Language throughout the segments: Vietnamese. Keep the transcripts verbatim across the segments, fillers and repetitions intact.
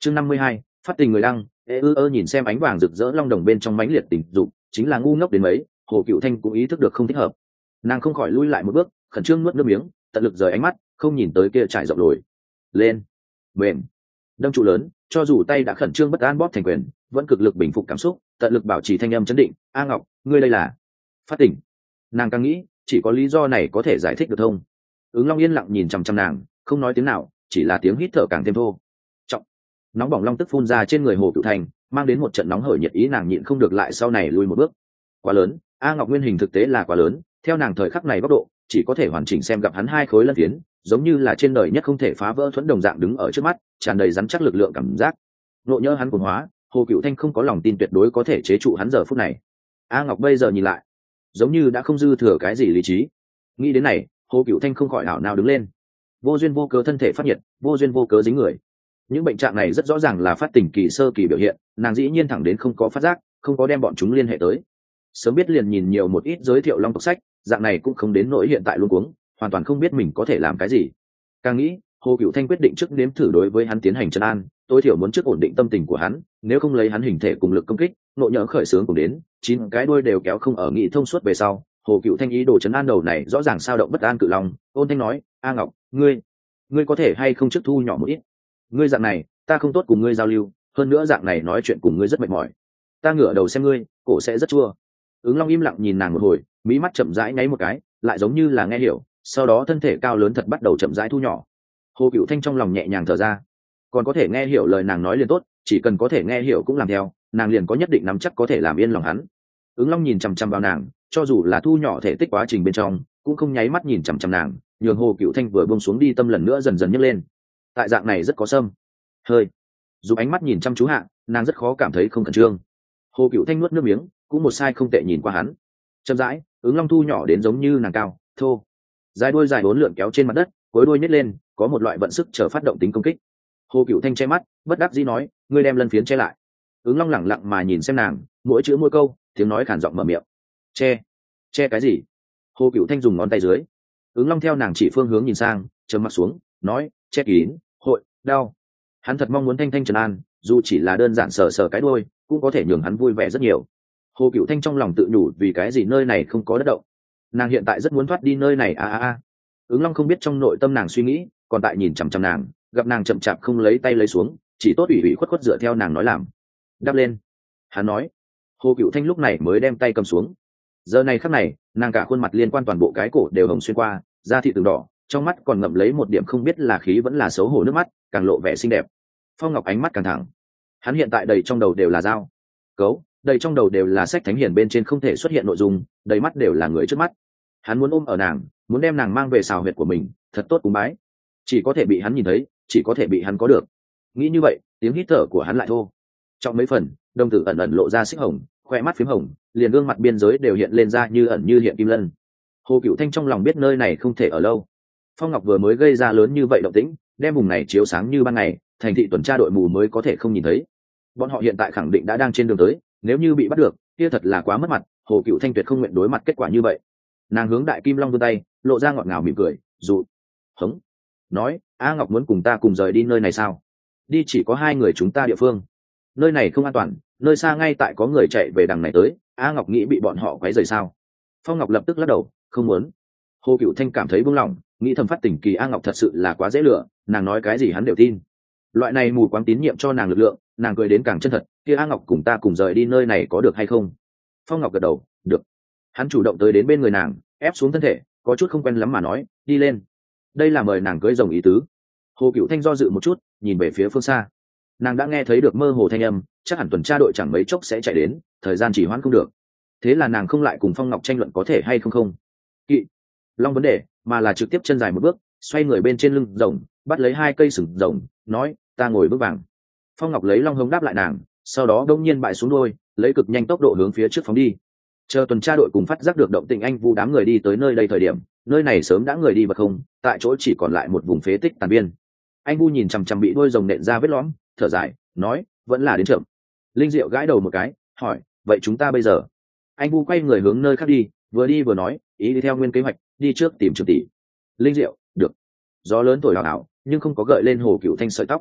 chương năm mươi hai, phát tình người đăng. Ê ư ơ nhìn xem ánh vàng rực rỡ long đồng bên trong mãnh liệt tình dục, chính là ngu ngốc đến mấy, Hồ Cựu Thanh cũng ý thức được không thích hợp. Nàng không khỏi lui lại một bước, khẩn trương nuốt nước miếng, tận lực rời ánh mắt, không nhìn tới kia trải rộng lồi lên mềm đâm trụ lớn, cho dù tay đã khẩn trương bất an bóp thành quyền, vẫn cực lực bình phục cảm xúc, tận lực bảo trì thanh âm chấn định. A Ngọc, ngươi đây là phát tỉnh. Nàng càng nghĩ chỉ có lý do này có thể giải thích được thông. Ứng Long yên lặng nhìn chằm chằm nàng, không nói tiếng nào, chỉ là tiếng hít thở càng thêm thô trọng. Nóng bỏng long tức phun ra trên người Hồ Cựu Thanh, mang đến một trận nóng hởi nhiệt ý, nàng nhịn không được lại sau này lui một bước. Quá lớn, A Ngọc nguyên hình thực tế là quá lớn, theo nàng thời khắc này góc độ chỉ có thể hoàn chỉnh xem gặp hắn hai khối lân phiến, giống như là trên đời nhất không thể phá vỡ thuẫn đồng dạng đứng ở trước mắt, tràn đầy rắn chắc lực lượng cảm giác. Nộ nhỡ hắn cuồng hóa, Hồ Cựu Thanh không có lòng tin tuyệt đối có thể chế trụ hắn giờ phút này. A Ngọc bây giờ nhìn lại, giống như đã không dư thừa cái gì lý trí. Nghĩ đến này, Hồ Cựu Thanh không khỏi ảo nào đứng lên. Vô duyên vô cớ thân thể phát nhiệt, vô duyên vô cớ dính người. Những bệnh trạng này rất rõ ràng là phát tình kỳ sơ kỳ biểu hiện, nàng dĩ nhiên thẳng đến không có phát giác, không có đem bọn chúng liên hệ tới. Sớm biết liền nhìn nhiều một ít giới thiệu long tộc sách, dạng này cũng không đến nỗi hiện tại luôn cuống, hoàn toàn không biết mình có thể làm cái gì. Càng nghĩ, Hồ Cựu Thanh quyết định trước nếm thử đối với hắn tiến hành trấn an, tối thiểu muốn trước ổn định tâm tình của hắn, nếu không lấy hắn hình thể cùng lực công kích, nộ nhỡ khởi sướng cùng đến, chín cái đuôi đều kéo không ở nghị thông suốt về sau. Hồ Cựu Thanh ý đồ trấn an đầu này rõ ràng sao động bất an cự long, ôn thanh nói: A Ngọc, ngươi, ngươi có thể hay không trước thu nhỏ một ít? Ngươi dạng này, ta không tốt cùng ngươi giao lưu, hơn nữa dạng này nói chuyện cùng ngươi rất mệt mỏi. Ta ngửa đầu xem ngươi, cổ sẽ rất chua. Ứng Long im lặng nhìn nàng một hồi, mí mắt chậm rãi nháy một cái, lại giống như là nghe hiểu, sau đó thân thể cao lớn thật bắt đầu chậm rãi thu nhỏ. Hồ Cựu Thanh trong lòng nhẹ nhàng thở ra, còn có thể nghe hiểu lời nàng nói liền tốt, chỉ cần có thể nghe hiểu cũng làm theo, nàng liền có nhất định nắm chắc có thể làm yên lòng hắn. Ứng Long nhìn chằm chằm vào nàng, cho dù là thu nhỏ thể tích quá trình bên trong, cũng không nháy mắt nhìn chằm chằm nàng, nhường Hồ Cựu Thanh vừa buông xuống đi tâm lần nữa dần dần nhấc lên. Tại dạng này rất có sâm hơi, dù ánh mắt nhìn chăm chú hạ, nàng rất khó cảm thấy không khẩn trương. Hồ Cựu Thanh nuốt nước miếng, cũng một sai không tệ nhìn qua hắn. Chậm rãi, Ứng Long thu nhỏ đến giống như nàng cao thô, dài đuôi dài bốn lượn kéo trên mặt đất, cuối đuôi nhét lên, có một loại vận sức chờ phát động tính công kích. Hồ Cựu Thanh che mắt, bất đắc dĩ nói: ngươi đem lân phiến che lại. Ứng Long lẳng lặng mà nhìn xem nàng, mỗi chữ mỗi câu, tiếng nói khản giọng mở miệng: che che cái gì? Hồ Cựu Thanh dùng ngón tay dưới. Ứng Long theo nàng chỉ phương hướng nhìn sang, trầm mặt xuống, nói: che kín, hội đau. Hắn thật mong muốn Thanh Thanh trấn an, dù chỉ là đơn giản sờ sờ cái đuôi, cũng có thể nhường hắn vui vẻ rất nhiều. Hồ Cựu Thanh trong lòng tự nhủ, vì cái gì nơi này không có đất động? Nàng hiện tại rất muốn thoát đi nơi này a a a. Ứng Long không biết trong nội tâm nàng suy nghĩ, còn tại nhìn chằm chằm nàng, gặp nàng chậm chạp không lấy tay lấy xuống, chỉ tốt ủy ủy khuất khuất dựa theo nàng nói làm. Đắp lên, hắn nói. Hồ Cựu Thanh lúc này mới đem tay cầm xuống. Giờ này khắc này, nàng cả khuôn mặt liên quan toàn bộ cái cổ đều hồng xuyên qua, da thịt từng đỏ, trong mắt còn ngậm lấy một điểm không biết là khí vẫn là xấu hổ nước mắt, càng lộ vẻ xinh đẹp. Phong Ngọc ánh mắt càng thẳng. Hắn hiện tại đầy trong đầu đều là dao cấu, đầy trong đầu đều là sách thánh hiển bên trên không thể xuất hiện nội dung, đầy mắt đều là người trước mắt. Hắn muốn ôm ở nàng, muốn đem nàng mang về xào huyệt của mình, thật tốt cúng bái. Chỉ có thể bị hắn nhìn thấy, chỉ có thể bị hắn có được. Nghĩ như vậy, tiếng hít thở của hắn lại thô trong mấy phần, đồng tử ẩn ẩn lộ ra xích hồng, khoe mắt phím hồng, liền gương mặt biên giới đều hiện lên ra như ẩn như hiện kim lân. Hồ Cựu Thanh trong lòng biết nơi này không thể ở lâu. Phong Ngọc vừa mới gây ra lớn như vậy động tĩnh, đem vùng này chiếu sáng như ban ngày, thành thị tuần tra đội mù mới có thể không nhìn thấy. Bọn họ hiện tại khẳng định đã đang trên đường tới, nếu như bị bắt được, kia thật là quá mất mặt. Hồ Cựu Thanh tuyệt không nguyện đối mặt kết quả như vậy. Nàng hướng Đại Kim Long vươn tay, lộ ra ngọt ngào mỉm cười, dụ hống nói: A Ngọc muốn cùng ta cùng rời đi nơi này sao? Đi chỉ có hai người chúng ta địa phương, nơi này không an toàn, nơi xa ngay tại có người chạy về đằng này tới, A Ngọc nghĩ bị bọn họ quấy rầy sao? Phong Ngọc lập tức lắc đầu, không muốn. Hồ Cựu Thanh cảm thấy buông lỏng, nghĩ thầm phát tỉnh kỳ A Ngọc thật sự là quá dễ lừa, nàng nói cái gì hắn đều tin. Loại này mù quáng tín nhiệm cho nàng lực lượng, nàng cười đến càng chân thật. Kia A Ngọc cùng ta cùng rời đi nơi này có được hay không? Phong Ngọc gật đầu, được. Hắn chủ động tới đến bên người nàng, ép xuống thân thể, có chút không quen lắm mà nói: đi lên. Đây là mời nàng cưới rồng ý tứ. Hồ Cựu Thanh do dự một chút, nhìn về phía phương xa. Nàng đã nghe thấy được mơ hồ thanh âm, chắc hẳn tuần tra đội chẳng mấy chốc sẽ chạy đến, thời gian chỉ hoãn không được. Thế là nàng không lại cùng Phong Ngọc tranh luận có thể hay không không kỵ long vấn đề, mà là trực tiếp chân dài một bước, xoay người bên trên lưng rồng, bắt lấy hai cây sừng rồng, nói: ta ngồi bước vàng. Phong Ngọc lấy long hống đáp lại nàng, sau đó đông nhiên bại xuống đôi, lấy cực nhanh tốc độ hướng phía trước phóng đi. Chờ tuần tra đội cùng phát giác được động tĩnh anh vu đám người đi tới nơi đây thời điểm, nơi này sớm đã người đi và không, tại chỗ chỉ còn lại một vùng phế tích tàn biên. Anh vu nhìn chằm chằm bị đôi rồng nện ra vết lõm, thở dài, nói: vẫn là đến chậm. Linh Diệu gãi đầu một cái, hỏi: vậy chúng ta bây giờ? Anh vu quay người hướng nơi khác đi, vừa đi vừa nói: ý đi theo nguyên kế hoạch, đi trước tìm Trường tỷ. Linh Diệu: được. Gió lớn thổi hào hào, nhưng không có gợi lên Hồ Cựu Thanh sợi tóc.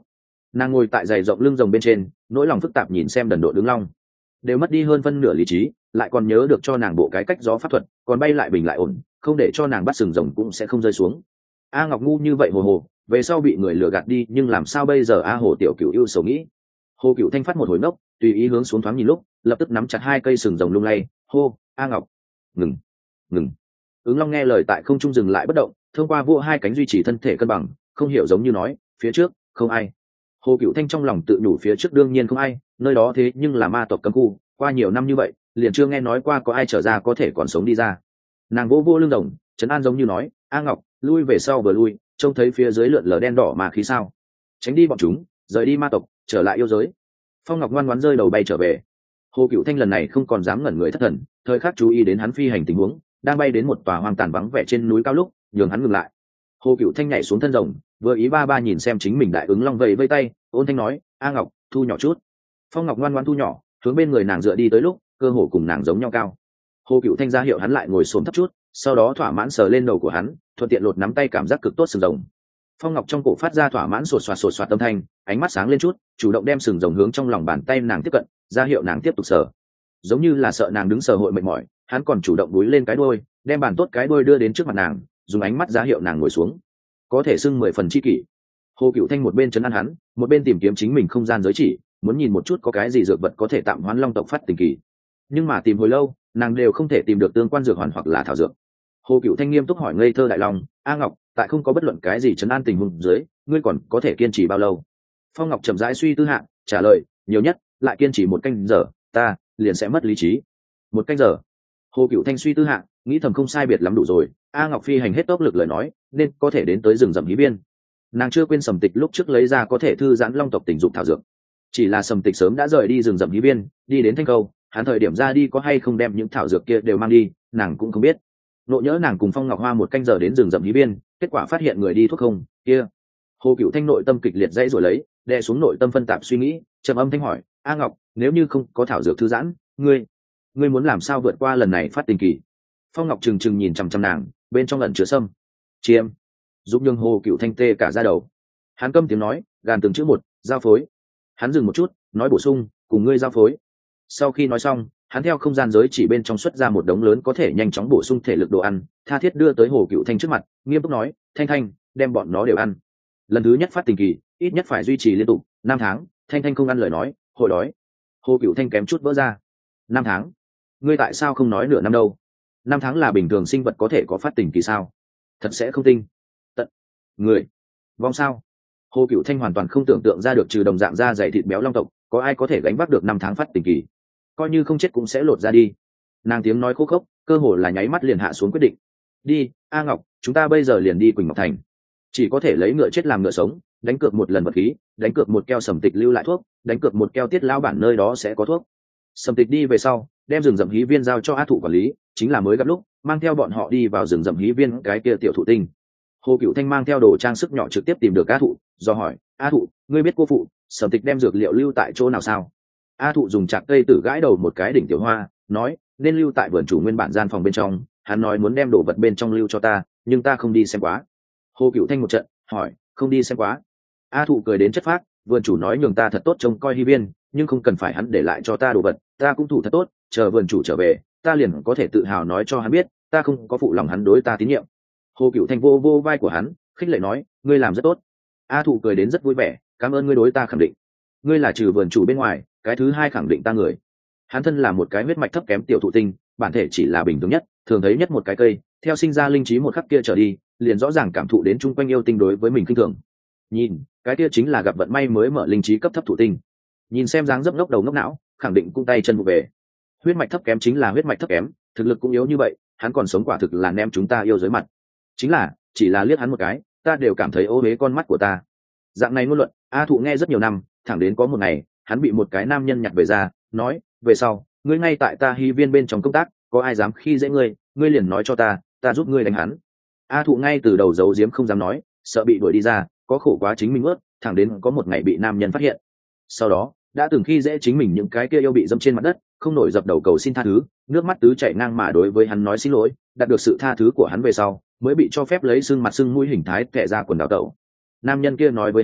Nàng ngồi tại giày rộng lưng rồng bên trên, nỗi lòng phức tạp nhìn xem đần độn ứng long, đều mất đi hơn phân nửa lý trí, lại còn nhớ được cho nàng bộ cái cách gió pháp thuật, còn bay lại bình lại ổn, không để cho nàng bắt sừng rồng cũng sẽ không rơi xuống. A Ngọc ngu như vậy hồ hồ, về sau bị người lừa gạt đi, nhưng làm sao bây giờ? A Hồ Tiểu Cửu ưu sầu nghĩ. Hồ Cửu Thanh phát một hồi nốc, tùy ý hướng xuống thoáng nhìn lúc, lập tức nắm chặt hai cây sừng rồng lung lay, hô, A Ngọc, ngừng, ngừng. Ứng long nghe lời tại không trung dừng lại bất động, thông qua vỗ hai cánh duy trì thân thể cân bằng, không hiểu giống như nói, phía trước không ai. Hồ Cửu Thanh trong lòng tự nhủ phía trước đương nhiên không ai, nơi đó thế nhưng là ma tộc cấm khu, qua nhiều năm như vậy, liền chưa nghe nói qua có ai trở ra có thể còn sống đi ra. Nàng vô vô lưng rồng, trấn an giống như nói, A Ngọc, lui về sau vừa lui, trông thấy phía dưới lượn lờ đen đỏ mà khí sao? Tránh đi bọn chúng, rời đi ma tộc, trở lại yêu giới. Phong Ngọc ngoan ngoãn rơi đầu bay trở về. Hồ Cửu Thanh lần này không còn dám ngẩn người thất thần, thời khắc chú ý đến hắn phi hành tình huống, đang bay đến một tòa hoang tàn vắng vẻ trên núi cao lúc, nhường hắn ngừng lại. Hồ Cửu Thanh nhảy xuống thân rồng, vừa ý ba ba nhìn xem chính mình đại ứng long vẫy vây tay, ôn thanh nói, A Ngọc, thu nhỏ chút. Phong Ngọc ngoan ngoãn thu nhỏ, hướng bên người nàng dựa đi tới lúc, cơ hồ cùng nàng giống nhau cao. Hồ Cửu Thanh ra hiệu hắn lại ngồi xổm thấp chút, sau đó thỏa mãn sờ lên đầu của hắn, thuận tiện lột nắm tay cảm giác cực tốt sừng rồng. Phong Ngọc trong cổ phát ra thỏa mãn sột soạt sột soạt âm thanh, ánh mắt sáng lên chút, chủ động đem sừng rồng hướng trong lòng bàn tay nàng tiếp cận, ra hiệu nàng tiếp tục sờ. Giống như là sợ nàng đứng sờ hội mệt mỏi, hắn còn chủ động đuối lên cái đuôi, đem bàn tốt cái đuôi đưa đến trước mặt nàng, dùng ánh mắt ra hiệu nàng ngồi xuống. Có thể xưng mười phần chi kỷ. Hồ Cửu Thanh một bên trấn an hắn, một bên tìm kiếm chính mình không gian giới chỉ, muốn nhìn một chút có cái gì dược vật có thể tạm hoãn long tộc phát tình kỳ. Nhưng mà tìm hồi lâu, nàng đều không thể tìm được tương quan dược hoàn hoặc là thảo dược. Hồ Cửu Thanh nghiêm túc hỏi ngây thơ đại long, A Ngọc, tại không có bất luận cái gì trấn an tình huống dưới, ngươi còn có thể kiên trì bao lâu? Phong Ngọc chậm rãi suy tư hạ, trả lời, nhiều nhất lại kiên trì một canh giờ, ta liền sẽ mất lý trí. Một canh giờ? Hồ Cửu Thanh suy tư hạ, nghĩ thầm không sai biệt lắm đủ rồi. A Ngọc phi hành hết tốc lực lời nói, nên có thể đến tới rừng rậm hí biên. Nàng chưa quên Sầm Tịch lúc trước lấy ra có thể thư giãn long tộc tình dục thảo dược, chỉ là Sầm Tịch sớm đã rời đi rừng rậm hí biên, đi đến Thanh Câu, hắn thời điểm ra đi có hay không đem những thảo dược kia đều mang đi, nàng cũng không biết. Nộ nhỡ nàng cùng Phong Ngọc Hoa một canh giờ đến rừng rậm hí biên, kết quả phát hiện người đi thuốc không, kia. Hồ Cửu Thanh nội tâm kịch liệt dãy rồi lấy, đè xuống nội tâm phân tạp suy nghĩ, trầm âm thanh hỏi, A Ngọc, nếu như không có thảo dược thư giãn, ngươi, ngươi muốn làm sao vượt qua lần này phát tình kỳ? Phong Ngọc trừng trừng nhìn chằm chằm nàng, bên trong ẩn chứa sâm chiêm, giúp nhường Hồ Cửu Thanh tê cả da đầu. Hắn câm tiếng nói, gàn từng chữ một, giao phối. Hắn dừng một chút, nói bổ sung, cùng ngươi giao phối. Sau khi nói xong, hắn theo không gian giới chỉ bên trong xuất ra một đống lớn có thể nhanh chóng bổ sung thể lực đồ ăn, tha thiết đưa tới Hồ Cửu Thanh trước mặt, nghiêm túc nói, Thanh Thanh, đem bọn nó đều ăn. Lần thứ nhất phát tình kỳ, ít nhất phải duy trì liên tục năm tháng. Thanh Thanh không ăn lời nói, hội đói. Hồ Cửu Thanh kém chút vỡ ra. Năm tháng? Ngươi tại sao không nói nửa năm đâu? Năm tháng là bình thường sinh vật có thể có phát tình kỳ sao? Thật sẽ không tinh tận người vong sao? Hồ Cửu Thanh hoàn toàn không tưởng tượng ra được, trừ đồng dạng da dày thịt béo long tộc, có ai có thể gánh vác được năm tháng phát tình kỳ. Coi như không chết cũng sẽ lột ra đi. Nàng tiếng nói khô khốc, cơ hồ là nháy mắt liền hạ xuống quyết định. Đi, A Ngọc, chúng ta bây giờ liền đi Quỳnh Ngọc Thành. Chỉ có thể lấy ngựa chết làm ngựa sống, đánh cược một lần vật khí, đánh cược một keo Sầm Tịch lưu lại thuốc, đánh cược một keo Tiết lão bản nơi đó sẽ có thuốc. Sầm Tịch đi về sau, đem rừng rậm hí viên giao cho A Thụ quản lý, chính là mới gặp lúc mang theo bọn họ đi vào rừng rậm hí viên cái kia tiểu thụ tinh. Hồ Cửu Thanh mang theo đồ trang sức nhỏ trực tiếp tìm được A Thụ, do hỏi, A Thụ, ngươi biết cô phụ Sầm Tịch đem dược liệu lưu tại chỗ nào sao? A Thụ dùng chạc cây tử gãi đầu một cái đỉnh tiểu hoa, nói, nên lưu tại vườn chủ nguyên bản gian phòng bên trong, hắn nói muốn đem đồ vật bên trong lưu cho ta, nhưng ta không đi xem quá. Hồ Cửu Thanh một trận hỏi, không đi xem quá? A Thụ cười đến chất phác, vườn chủ nói nhường ta thật tốt trông coi hy viên, nhưng không cần phải hắn để lại cho ta đồ vật, ta cũng thủ thật tốt, chờ vườn chủ trở về, ta liền có thể tự hào nói cho hắn biết, ta không có phụ lòng hắn đối ta tín nhiệm. Hồ Cửu Thanh vô vô vai của hắn, khích lệ nói, ngươi làm rất tốt. A Thụ cười đến rất vui vẻ, cảm ơn ngươi đối ta khẳng định. Ngươi là trừ vườn chủ bên ngoài, cái thứ hai khẳng định ta người. Hắn thân là một cái huyết mạch thấp kém tiểu thụ tinh, bản thể chỉ là bình thường nhất, thường thấy nhất một cái cây, theo sinh ra linh trí một khắc kia trở đi, liền rõ ràng cảm thụ đến chung quanh yêu tinh đối với mình khinh thường. Nhìn, cái kia chính là gặp vận may mới mở linh trí cấp thấp thụ tinh. Nhìn xem dáng dấp ngốc đầu ngốc não, khẳng định cung tay chân vụ về. Huyết mạch thấp kém chính là huyết mạch thấp kém, thực lực cũng yếu như vậy, hắn còn sống quả thực là ném chúng ta yêu giới mặt. Chính là, chỉ là liếc hắn một cái, ta đều cảm thấy ô uế con mắt của ta. Dạng này ngôn luận, A Thụ nghe rất nhiều năm, thẳng đến có một ngày, hắn bị một cái nam nhân nhặt về ra, nói, về sau, ngươi ngay tại ta hy viên bên trong công tác, có ai dám khi dễ ngươi, ngươi liền nói cho ta, ta giúp ngươi đánh hắn. A Thụ ngay từ đầu giấu giếm không dám nói, sợ bị đuổi đi ra, có khổ quá chính mình ướt, thẳng đến có một ngày bị nam nhân phát hiện. Sau đó, đã từng khi dễ chính mình những cái kia yêu bị dâm trên mặt đất, không nổi dập đầu cầu xin tha thứ, nước mắt tứ chảy ngang mà đối với hắn nói xin lỗi, đạt được sự tha thứ của hắn về sau, mới bị cho phép lấy xương mặt xương mũi hình thái kẻ ra quần đào tẩu. Nam nhân kia nói với hắn,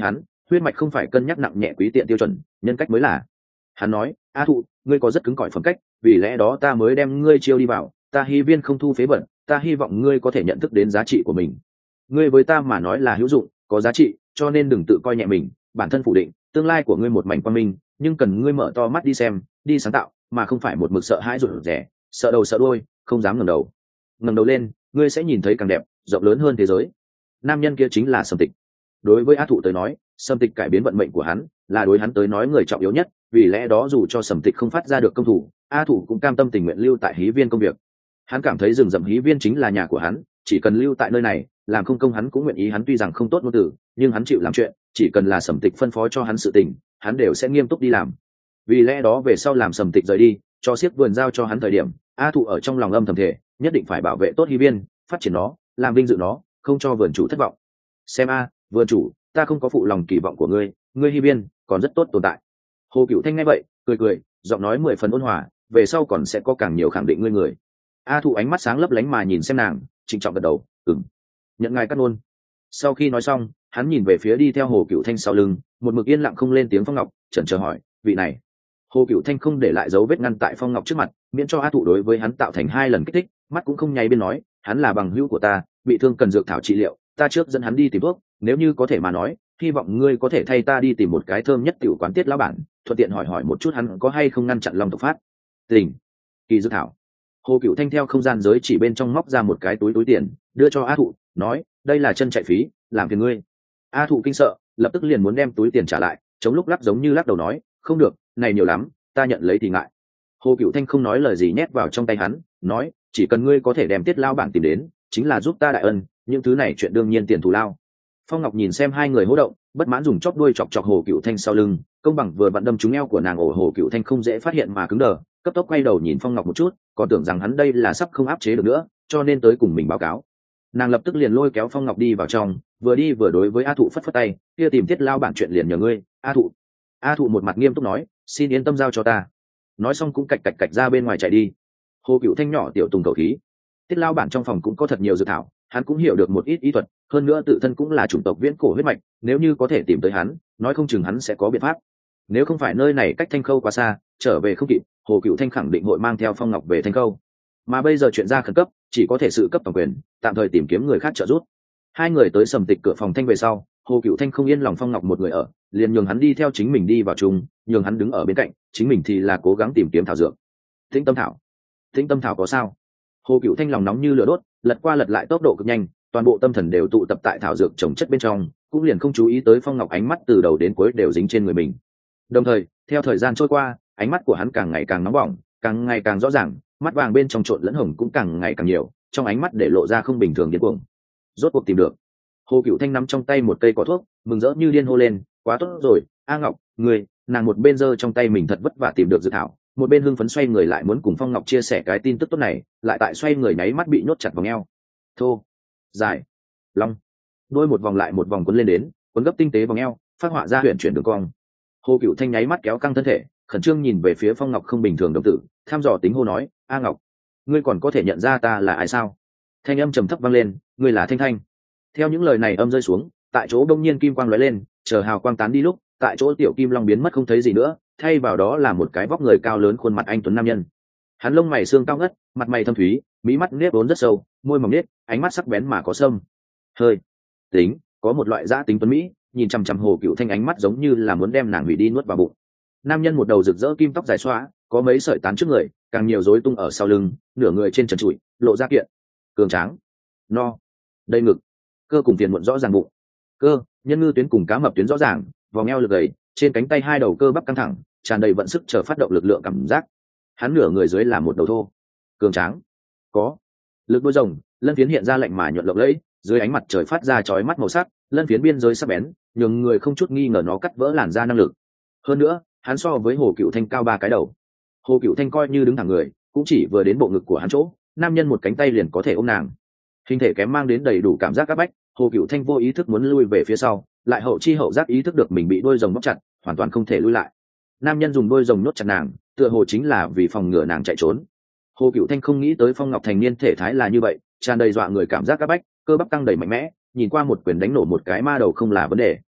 huyết mạch không phải cân nhắc nặng nhẹ quý tiện tiêu chuẩn, nhân cách mới là. Hắn nói, a thụ, ngươi có rất cứng cỏi phẩm cách, vì lẽ đó ta mới đem ngươi chiêu đi vào, ta hy viên không thu phế bẩn, ta hy vọng ngươi có thể nhận thức đến giá trị của mình. Ngươi với ta mà nói là hữu dụng, có giá trị, cho nên đừng tự coi nhẹ mình, bản thân phủ định, tương lai của ngươi một mảnh quang minh, nhưng cần ngươi mở to mắt đi xem, đi sáng tạo, mà không phải một mực sợ hãi rụt rè, sợ đầu sợ đuôi, không dám ngẩng đầu. Ngẩng đầu lên, ngươi sẽ nhìn thấy càng đẹp, rộng lớn hơn thế giới. Nam nhân kia chính là Sầm Tịch. Đối với A Thụ tới nói, Sầm Tịch cải biến vận mệnh của hắn, là đối hắn tới nói người trọng yếu nhất, vì lẽ đó dù cho Sầm Tịch không phát ra được công thủ, A Thụ cũng cam tâm tình nguyện lưu tại Hí Viên công việc. Hắn cảm thấy rừng rậm Hí Viên chính là nhà của hắn, chỉ cần lưu tại nơi này, làm không công hắn cũng nguyện ý. Hắn tuy rằng không tốt ngôn từ, nhưng hắn chịu làm chuyện, chỉ cần là Sầm Tịch phân phó cho hắn sự tình, hắn đều sẽ nghiêm túc đi làm. Vì lẽ đó về sau làm Sầm Tịch rời đi, cho xiếc vườn giao cho hắn thời điểm, A Thụ ở trong lòng âm thầm thể, nhất định phải bảo vệ tốt Hí Viên, phát triển nó, làm vinh dự nó, không cho vườn chủ thất vọng. Xem a, vườn chủ, ta không có phụ lòng kỳ vọng của ngươi, ngươi Hí Viên còn rất tốt tồn tại. Hồ Cửu Thanh nghe vậy, cười cười, giọng nói mười phần ôn hòa, về sau còn sẽ có càng nhiều khẳng định ngươi người. A Thụ ánh mắt sáng lấp lánh mà nhìn xem nàng, trịnh trọng gật đầu, ừm, nhận ngài cắt ngôn. Sau khi nói xong, hắn nhìn về phía đi theo Hồ Cửu Thanh sau lưng, một mực yên lặng không lên tiếng Phong Ngọc, chần chờ hỏi, vị này. Hồ Cửu Thanh không để lại dấu vết ngăn tại Phong Ngọc trước mặt, miễn cho A Thụ đối với hắn tạo thành hai lần kích thích, mắt cũng không nháy bên nói, hắn là bằng hữu của ta, bị thương cần dược thảo trị liệu, ta trước dẫn hắn đi tìm thuốc, nếu như có thể mà nói, hy vọng ngươi có thể thay ta đi tìm một cái thơm nhất tiểu quán Tiết lão bản, thuận tiện hỏi hỏi một chút hắn có hay không ngăn chặn long tộc phát. Tình, kỳ dược thảo. Hồ Cửu Thanh theo không gian giới chỉ bên trong móc ra một cái túi túi tiền, đưa cho A Thụ, nói, đây là chân chạy phí, làm phiền ngươi. A Thụ kinh sợ, lập tức liền muốn đem túi tiền trả lại, chống lúc lắc giống như lắc đầu nói, không được, này nhiều lắm, ta nhận lấy thì ngại. Hồ Cửu Thanh không nói lời gì nhét vào trong tay hắn, nói, chỉ cần ngươi có thể đem Tiết lão bản tìm đến, chính là giúp ta đại ân, những thứ này chuyện đương nhiên tiền thù lao. Phong Ngọc nhìn xem hai người hô động, bất mãn dùng chóp đuôi chọc chọc Hồ Cửu Thanh sau lưng, công bằng vừa vặn đâm trúng eo của nàng. Ổ Hồ Cửu Thanh không dễ phát hiện mà cứng đờ, cấp tốc quay đầu nhìn Phong Ngọc một chút, còn tưởng rằng hắn đây là sắp không áp chế được nữa, cho nên tới cùng mình báo cáo. Nàng lập tức liền lôi kéo Phong Ngọc đi vào trong, vừa đi vừa đối với A Thụ phất phất tay, kia tìm Tiết lao bản chuyện liền nhờ ngươi. A Thụ. A Thụ một mặt nghiêm túc nói, xin yên tâm giao cho ta. Nói xong cũng cạch cạch cạch ra bên ngoài chạy đi. Hồ Cửu Thanh nhỏ tiểu tùng cầu khí. Tiết lao bản trong phòng cũng có thật nhiều dược thảo, hắn cũng hiểu được một ít y thuật, hơn nữa tự thân cũng là chủng tộc viễn cổ huyết mạch, nếu như có thể tìm tới hắn, nói không chừng hắn sẽ có biện pháp. Nếu không phải nơi này cách Thanh Khâu quá xa, trở về không kịp, Hồ Cửu Thanh khẳng định hội mang theo Phong Ngọc về Thanh Khâu. Mà bây giờ chuyện ra khẩn cấp, chỉ có thể sự cấp toàn quyền, tạm thời tìm kiếm người khác trợ giúp. Hai người tới Sầm Tịch cửa phòng Thanh về sau, Hồ Cửu Thanh không yên lòng Phong Ngọc một người ở, liền nhường hắn đi theo chính mình đi vào chung, nhường hắn đứng ở bên cạnh, chính mình thì là cố gắng tìm kiếm thảo dược. Tĩnh Tâm thảo, Tĩnh Tâm thảo có sao? Hồ Cửu Thanh lòng nóng như lửa đốt, lật qua lật lại tốc độ cực nhanh, toàn bộ tâm thần đều tụ tập tại thảo dược trồng chất bên trong, cũng liền không chú ý tới Phong Ngọc ánh mắt từ đầu đến cuối đều dính trên người mình. Đồng thời, theo thời gian trôi qua, ánh mắt của hắn càng ngày càng nóng bỏng, càng ngày càng rõ ràng, mắt vàng bên trong trộn lẫn hồng cũng càng ngày càng nhiều, trong ánh mắt để lộ ra không bình thường điên cuồng. Rốt cuộc tìm được. Hồ Cửu Thanh nắm trong tay một cây cỏ thuốc, mừng rỡ như điên hô lên, quá tốt rồi, A Ngọc, người, nàng một bên giơ trong tay mình thật vất vả tìm được dược thảo, một bên hưng phấn xoay người lại muốn cùng Phong Ngọc chia sẻ cái tin tức tốt này, lại tại xoay người nháy mắt bị nhốt chặt vào eo. Thô, dài, long, đôi một vòng lại một vòng cuốn lên đến, cuốn gấp tinh tế vòng eo, phát họa ra huyền chuyển đường cong. Hồ Cửu Thanh nháy mắt kéo căng thân thể, khẩn trương nhìn về phía Phong Ngọc không bình thường đồng tử, tham dò tính hô nói, A Ngọc, ngươi còn có thể nhận ra ta là ai sao? Thanh âm trầm thấp vang lên, ngươi là Thanh Thanh. Theo những lời này âm rơi xuống, tại chỗ đông nhiên kim quang lóe lên, chờ hào quang tán đi lúc, tại chỗ tiểu kim long biến mất không thấy gì nữa, thay vào đó là một cái vóc người cao lớn, khuôn mặt anh tuấn nam nhân. Hắn lông mày xương cao ngất, mặt mày thâm thúy, mí mắt nếp vốn rất sâu, môi mỏng nết, ánh mắt sắc bén mà có sâm. Hơi tính, có một loại dã tính tuấn mỹ, nhìn chằm chằm Hồ Cửu Thanh ánh mắt giống như là muốn đem nàng hủy đi nuốt vào bụng. Nam nhân một đầu rực rỡ kim tóc dài xóa, có mấy sợi tán trước người, càng nhiều rối tung ở sau lưng, nửa người trên trần trụi, lộ ra kiện, cường tráng, no, đầy ngực, cơ cùng tiền muộn rõ ràng bụng, cơ, nhân ngư tuyến cùng cá mập tuyến rõ ràng, vòng eo lực gầy, trên cánh tay hai đầu cơ bắp căng thẳng, tràn đầy vận sức chờ phát động lực lượng cảm giác. Hắn nửa người dưới là một đầu thô, cường tráng, có lực đuôi rồng, lân phiến hiện ra lạnh mà nhuận lộng lẫy, dưới ánh mặt trời phát ra chói mắt màu sắc, lân phiến biên giới sắc bén, nhường người không chút nghi ngờ nó cắt vỡ làn da năng lực. Hơn nữa, hắn so với Hồ Cửu Thanh cao ba cái đầu. Hồ Cửu Thanh coi như đứng thẳng người, cũng chỉ vừa đến bộ ngực của hắn chỗ, nam nhân một cánh tay liền có thể ôm nàng. Hình thể kém mang đến đầy đủ cảm giác áp bách, Hồ Cửu Thanh vô ý thức muốn lui về phía sau, lại hậu chi hậu giác ý thức được mình bị đuôi rồng bóp chặt, hoàn toàn không thể lui lại. Nam nhân dùng đuôi rồng nhốt chặt nàng, tựa hồ chính là vì phòng ngừa nàng chạy trốn. Hồ Cửu Thanh không nghĩ tới Phong Ngọc thành niên thể thái là như vậy, tràn đầy dọa người cảm giác áp bách, cơ bắp tăng đầy mạnh mẽ, nhìn qua một quyền đánh nổ một cái ma đầu không là vấn đề.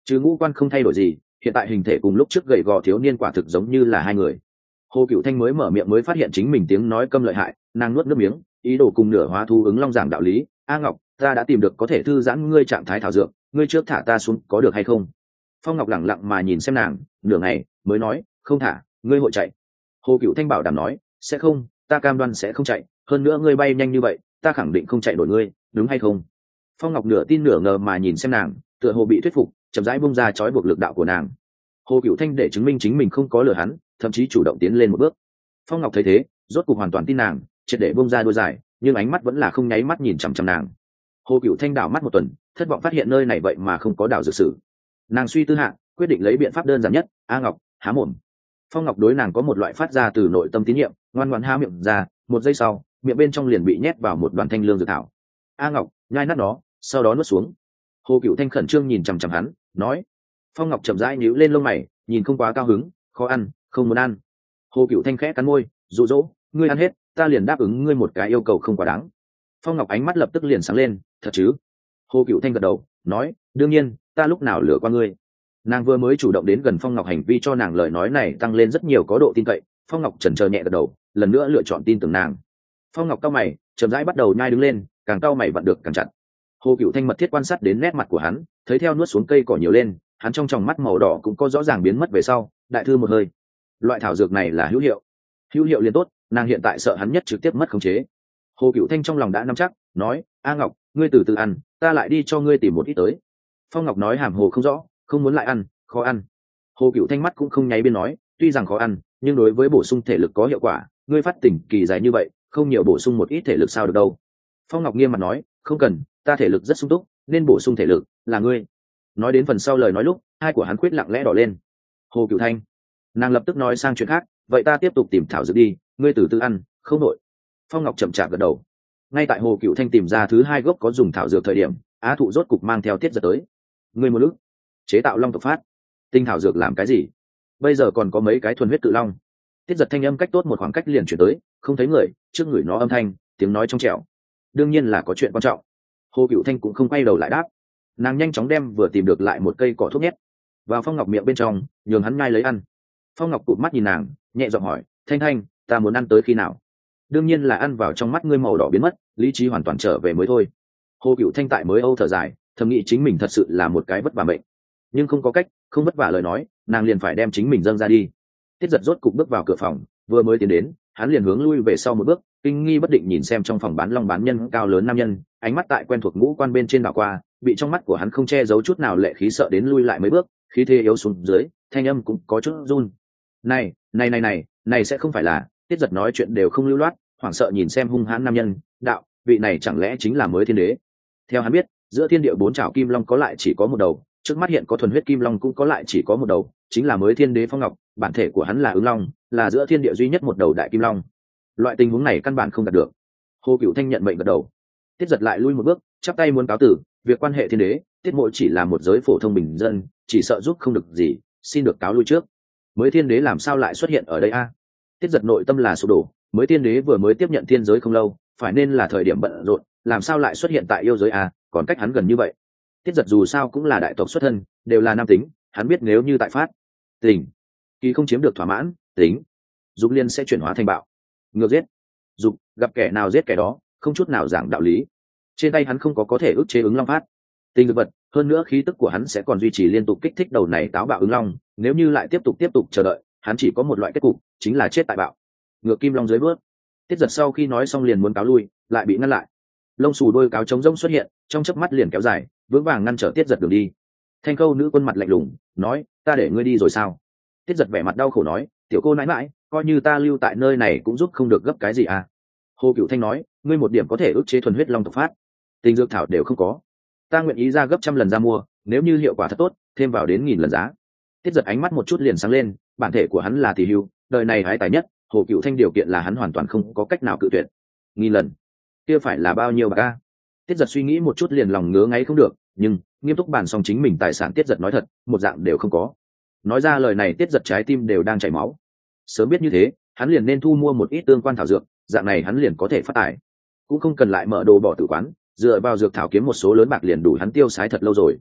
chứ ngũ quan không thay đổi gì, hiện tại hình thể cùng lúc trước gầy gò thiếu niên quả thực giống như là hai người. Hồ Cựu Thanh mới mở miệng mới phát hiện chính mình tiếng nói câm lợi hại, nàng nuốt nước miếng, ý đồ cùng nửa hóa thú ứng long giảng đạo lý. A Ngọc, ta đã tìm được có thể thư giãn ngươi trạng thái thảo dược, ngươi trước thả ta xuống có được hay không? Phong Ngọc lẳng lặng mà nhìn xem nàng nửa ngày mới nói, không thả, ngươi hội chạy. Hồ Cựu Thanh bảo đảm nói, sẽ không, ta cam đoan sẽ không chạy, hơn nữa ngươi bay nhanh như vậy, ta khẳng định không chạy nổi ngươi, đúng hay không? Phong Ngọc nửa tin nửa ngờ mà nhìn xem nàng, tựa hồ bị thuyết phục, chậm rãi bung ra trói buộc lực đạo của nàng. Hồ Cựu Thanh để chứng minh chính mình không có lừa hắn, thậm chí chủ động tiến lên một bước. Phong Ngọc thấy thế, rốt cuộc hoàn toàn tin nàng, triệt để bung ra đôi dài, nhưng ánh mắt vẫn là không nháy mắt nhìn chằm chằm nàng. Hồ Cựu Thanh đảo mắt một tuần, thất vọng phát hiện nơi này vậy mà không có đảo dược sử. Nàng suy tư hạ, quyết định lấy biện pháp đơn giản nhất. A Ngọc, há mồm. Phong Ngọc đối nàng có một loại phát ra từ nội tâm tín nhiệm, ngoan ngoãn há miệng ra, một giây sau, miệng bên trong liền bị nhét vào một đoàn thanh lương dược thảo. A Ngọc nhai nát nó, sau đó nuốt xuống. Hồ Cựu Thanh khẩn trương nhìn chằm chằm hắn, nói. Phong Ngọc chậm rãi nhíu lên lông mày, nhìn không quá cao hứng, khó ăn, không muốn ăn. Hồ Cựu Thanh khẽ cắn môi, dụ dỗ, ngươi ăn hết, ta liền đáp ứng ngươi một cái yêu cầu không quá đáng. Phong Ngọc ánh mắt lập tức liền sáng lên, thật chứ? Hồ Cựu Thanh gật đầu, nói, đương nhiên, ta lúc nào lừa qua ngươi. Nàng vừa mới chủ động đến gần Phong Ngọc, hành vi cho nàng lời nói này tăng lên rất nhiều có độ tin cậy. Phong Ngọc chần chờ nhẹ gật đầu, lần nữa lựa chọn tin tưởng nàng. Phong Ngọc cau mày, chậm rãi bắt đầu nhai đứng lên, càng cau mày vặn được càng chặt. Hồ Cựu Thanh mật thiết quan sát đến nét mặt của hắn, thấy theo nuốt xuống cây cỏ nhiều lên, hắn trong tròng mắt màu đỏ cũng có rõ ràng biến mất về sau, đại thư một hơi. Loại thảo dược này là hữu hiệu. Hữu hiệu liền tốt, nàng hiện tại sợ hắn nhất trực tiếp mất khống chế. Hồ Cựu Thanh trong lòng đã nắm chắc, nói, A Ngọc, ngươi từ từ ăn, ta lại đi cho ngươi tìm một ít tới. Phong Ngọc nói hàm hồ không rõ, không muốn lại ăn, khó ăn. Hồ Cựu Thanh mắt cũng không nháy bên nói, tuy rằng khó ăn, nhưng đối với bổ sung thể lực có hiệu quả, ngươi phát tỉnh kỳ dài như vậy, không nhiều bổ sung một ít thể lực sao được đâu. Phong Ngọc nghiêm mặt nói, không cần, ta thể lực rất sung túc, nên bổ sung thể lực là ngươi. Nói đến phần sau lời nói lúc, hai của hắn khuyết lặng lẽ đỏ lên. Hồ Cựu Thanh, nàng lập tức nói sang chuyện khác, vậy ta tiếp tục tìm thảo dược đi, ngươi từ từ ăn, không nội. Phong Ngọc chậm chạp gật đầu. Ngay tại Hồ Cựu Thanh tìm ra thứ hai gốc có dùng thảo dược thời điểm, Á Thụ rốt cục mang theo Tiết Giật tới. Ngươi một lúc chế tạo long tộc phát, tinh thảo dược làm cái gì? Bây giờ còn có mấy cái thuần huyết tự long. Tiết Giật thanh âm cách tốt một khoảng cách liền chuyển tới, không thấy người, trước người nó âm thanh, tiếng nói trong trẻo. Đương nhiên là có chuyện quan trọng. Hồ Cựu Thanh cũng không quay đầu lại đáp. Nàng nhanh chóng đem vừa tìm được lại một cây cỏ thuốc nhét vào Phong Ngọc miệng bên trong, nhường hắn ngay lấy ăn. Phong Ngọc cụt mắt nhìn nàng, nhẹ giọng hỏi, Thanh Thanh, ta muốn ăn tới khi nào? Đương nhiên là ăn vào trong mắt ngươi màu đỏ biến mất, lý trí hoàn toàn trở về mới thôi. Hồ Cựu Thanh tại mới âu thở dài, thầm nghĩ chính mình thật sự là một cái vất vả bệnh, nhưng không có cách, không vất vả lời nói, nàng liền phải đem chính mình dâng ra đi. Tiết Giật rốt cục bước vào cửa phòng, vừa mới tiến đến, hắn liền hướng lui về sau một bước, kinh nghi bất định nhìn xem trong phòng bán long bán nhân cao lớn nam nhân, ánh mắt tại quen thuộc ngũ quan bên trên đảo qua, bị trong mắt của hắn không che giấu chút nào lệ khí sợ đến lui lại mấy bước, khí thế yếu xuống dưới, thanh âm cũng có chút run. Này, này này này, này sẽ không phải là? Tiết Giật nói chuyện đều không lưu loát, hoảng sợ nhìn xem hung hãn nam nhân, đạo, vị này chẳng lẽ chính là mới thiên đế? Theo hắn biết, giữa thiên địa bốn trảo kim long có lại chỉ có một đầu, trước mắt hiện có thuần huyết kim long cũng có lại chỉ có một đầu, chính là mới thiên đế Phong Ngọc, bản thể của hắn là ứng long, là giữa thiên địa duy nhất một đầu đại kim long. Loại tình huống này căn bản không đạt được. Hồ Cựu Thanh nhận mệnh gật đầu. Tiết Giật lại lui một bước, chắp tay muốn cáo tử, việc quan hệ thiên đế, Tiết Mộ chỉ là một giới phổ thông bình dân, chỉ sợ giúp không được gì, xin được cáo lui trước. Mới thiên đế làm sao lại xuất hiện ở đây a? À? Tiết Giật nội tâm là sụp đổ, mới thiên đế vừa mới tiếp nhận thiên giới không lâu, phải nên là thời điểm bận rộn, làm sao lại xuất hiện tại yêu giới a, à? Còn cách hắn gần như vậy. Tiết Giật dù sao cũng là đại tộc xuất thân, đều là nam tính, hắn biết nếu như tại phát tình kỳ không chiếm được thỏa mãn, tính dục liên sẽ chuyển hóa thành bạo, ngược giết. Dục gặp kẻ nào giết kẻ đó, không chút nào giảng đạo lý. Trên tay hắn không có có thể ức chế ứng long phát tình thực vật, hơn nữa khí tức của hắn sẽ còn duy trì liên tục kích thích đầu này táo bạo ứng long, nếu như lại tiếp tục tiếp tục chờ đợi, hắn chỉ có một loại kết cục, chính là chết tại bạo ngược kim long dưới bước. Tiết Giật sau khi nói xong liền muốn cáo lui, lại bị ngăn lại. Lông xù đôi cáo trống rỗng xuất hiện, trong chớp mắt liền kéo dài, vững vàng ngăn trở Tiết Giật đường đi. Thanh Khâu nữ quân mặt lạnh lùng nói, ta để ngươi đi rồi sao? Tiết Giật vẻ mặt đau khổ nói, tiểu cô nãi mãi, coi như ta lưu tại nơi này cũng giúp không được gấp cái gì à? Hồ Cựu Thanh nói, ngươi một điểm có thể ức chế thuần huyết long tộc phát tình dược thảo đều không có, ta nguyện ý ra gấp trăm lần ra mua, nếu như hiệu quả thật tốt, thêm vào đến nghìn lần giá. Tiết Giật ánh mắt một chút liền sáng lên, bản thể của hắn là tỷ hưu, đời này hái tài nhất, Hồ Cựu Thanh điều kiện là hắn hoàn toàn không có cách nào cự tuyệt. Nghìn lần, kia phải là bao nhiêu bạc a? Tiết Giật suy nghĩ một chút liền lòng ngứa ngáy không được, nhưng nghiêm túc bàn xong chính mình tài sản, Tiết Giật nói thật, một dạng đều không có. Nói ra lời này Tiết Giật trái tim đều đang chảy máu. Sớm biết như thế, hắn liền nên thu mua một ít tương quan thảo dược, dạng này hắn liền có thể phát tài, cũng không cần lại mở đồ bỏ tử quán, dựa vào dược thảo kiếm một số lớn bạc liền đủ hắn tiêu xái thật lâu rồi.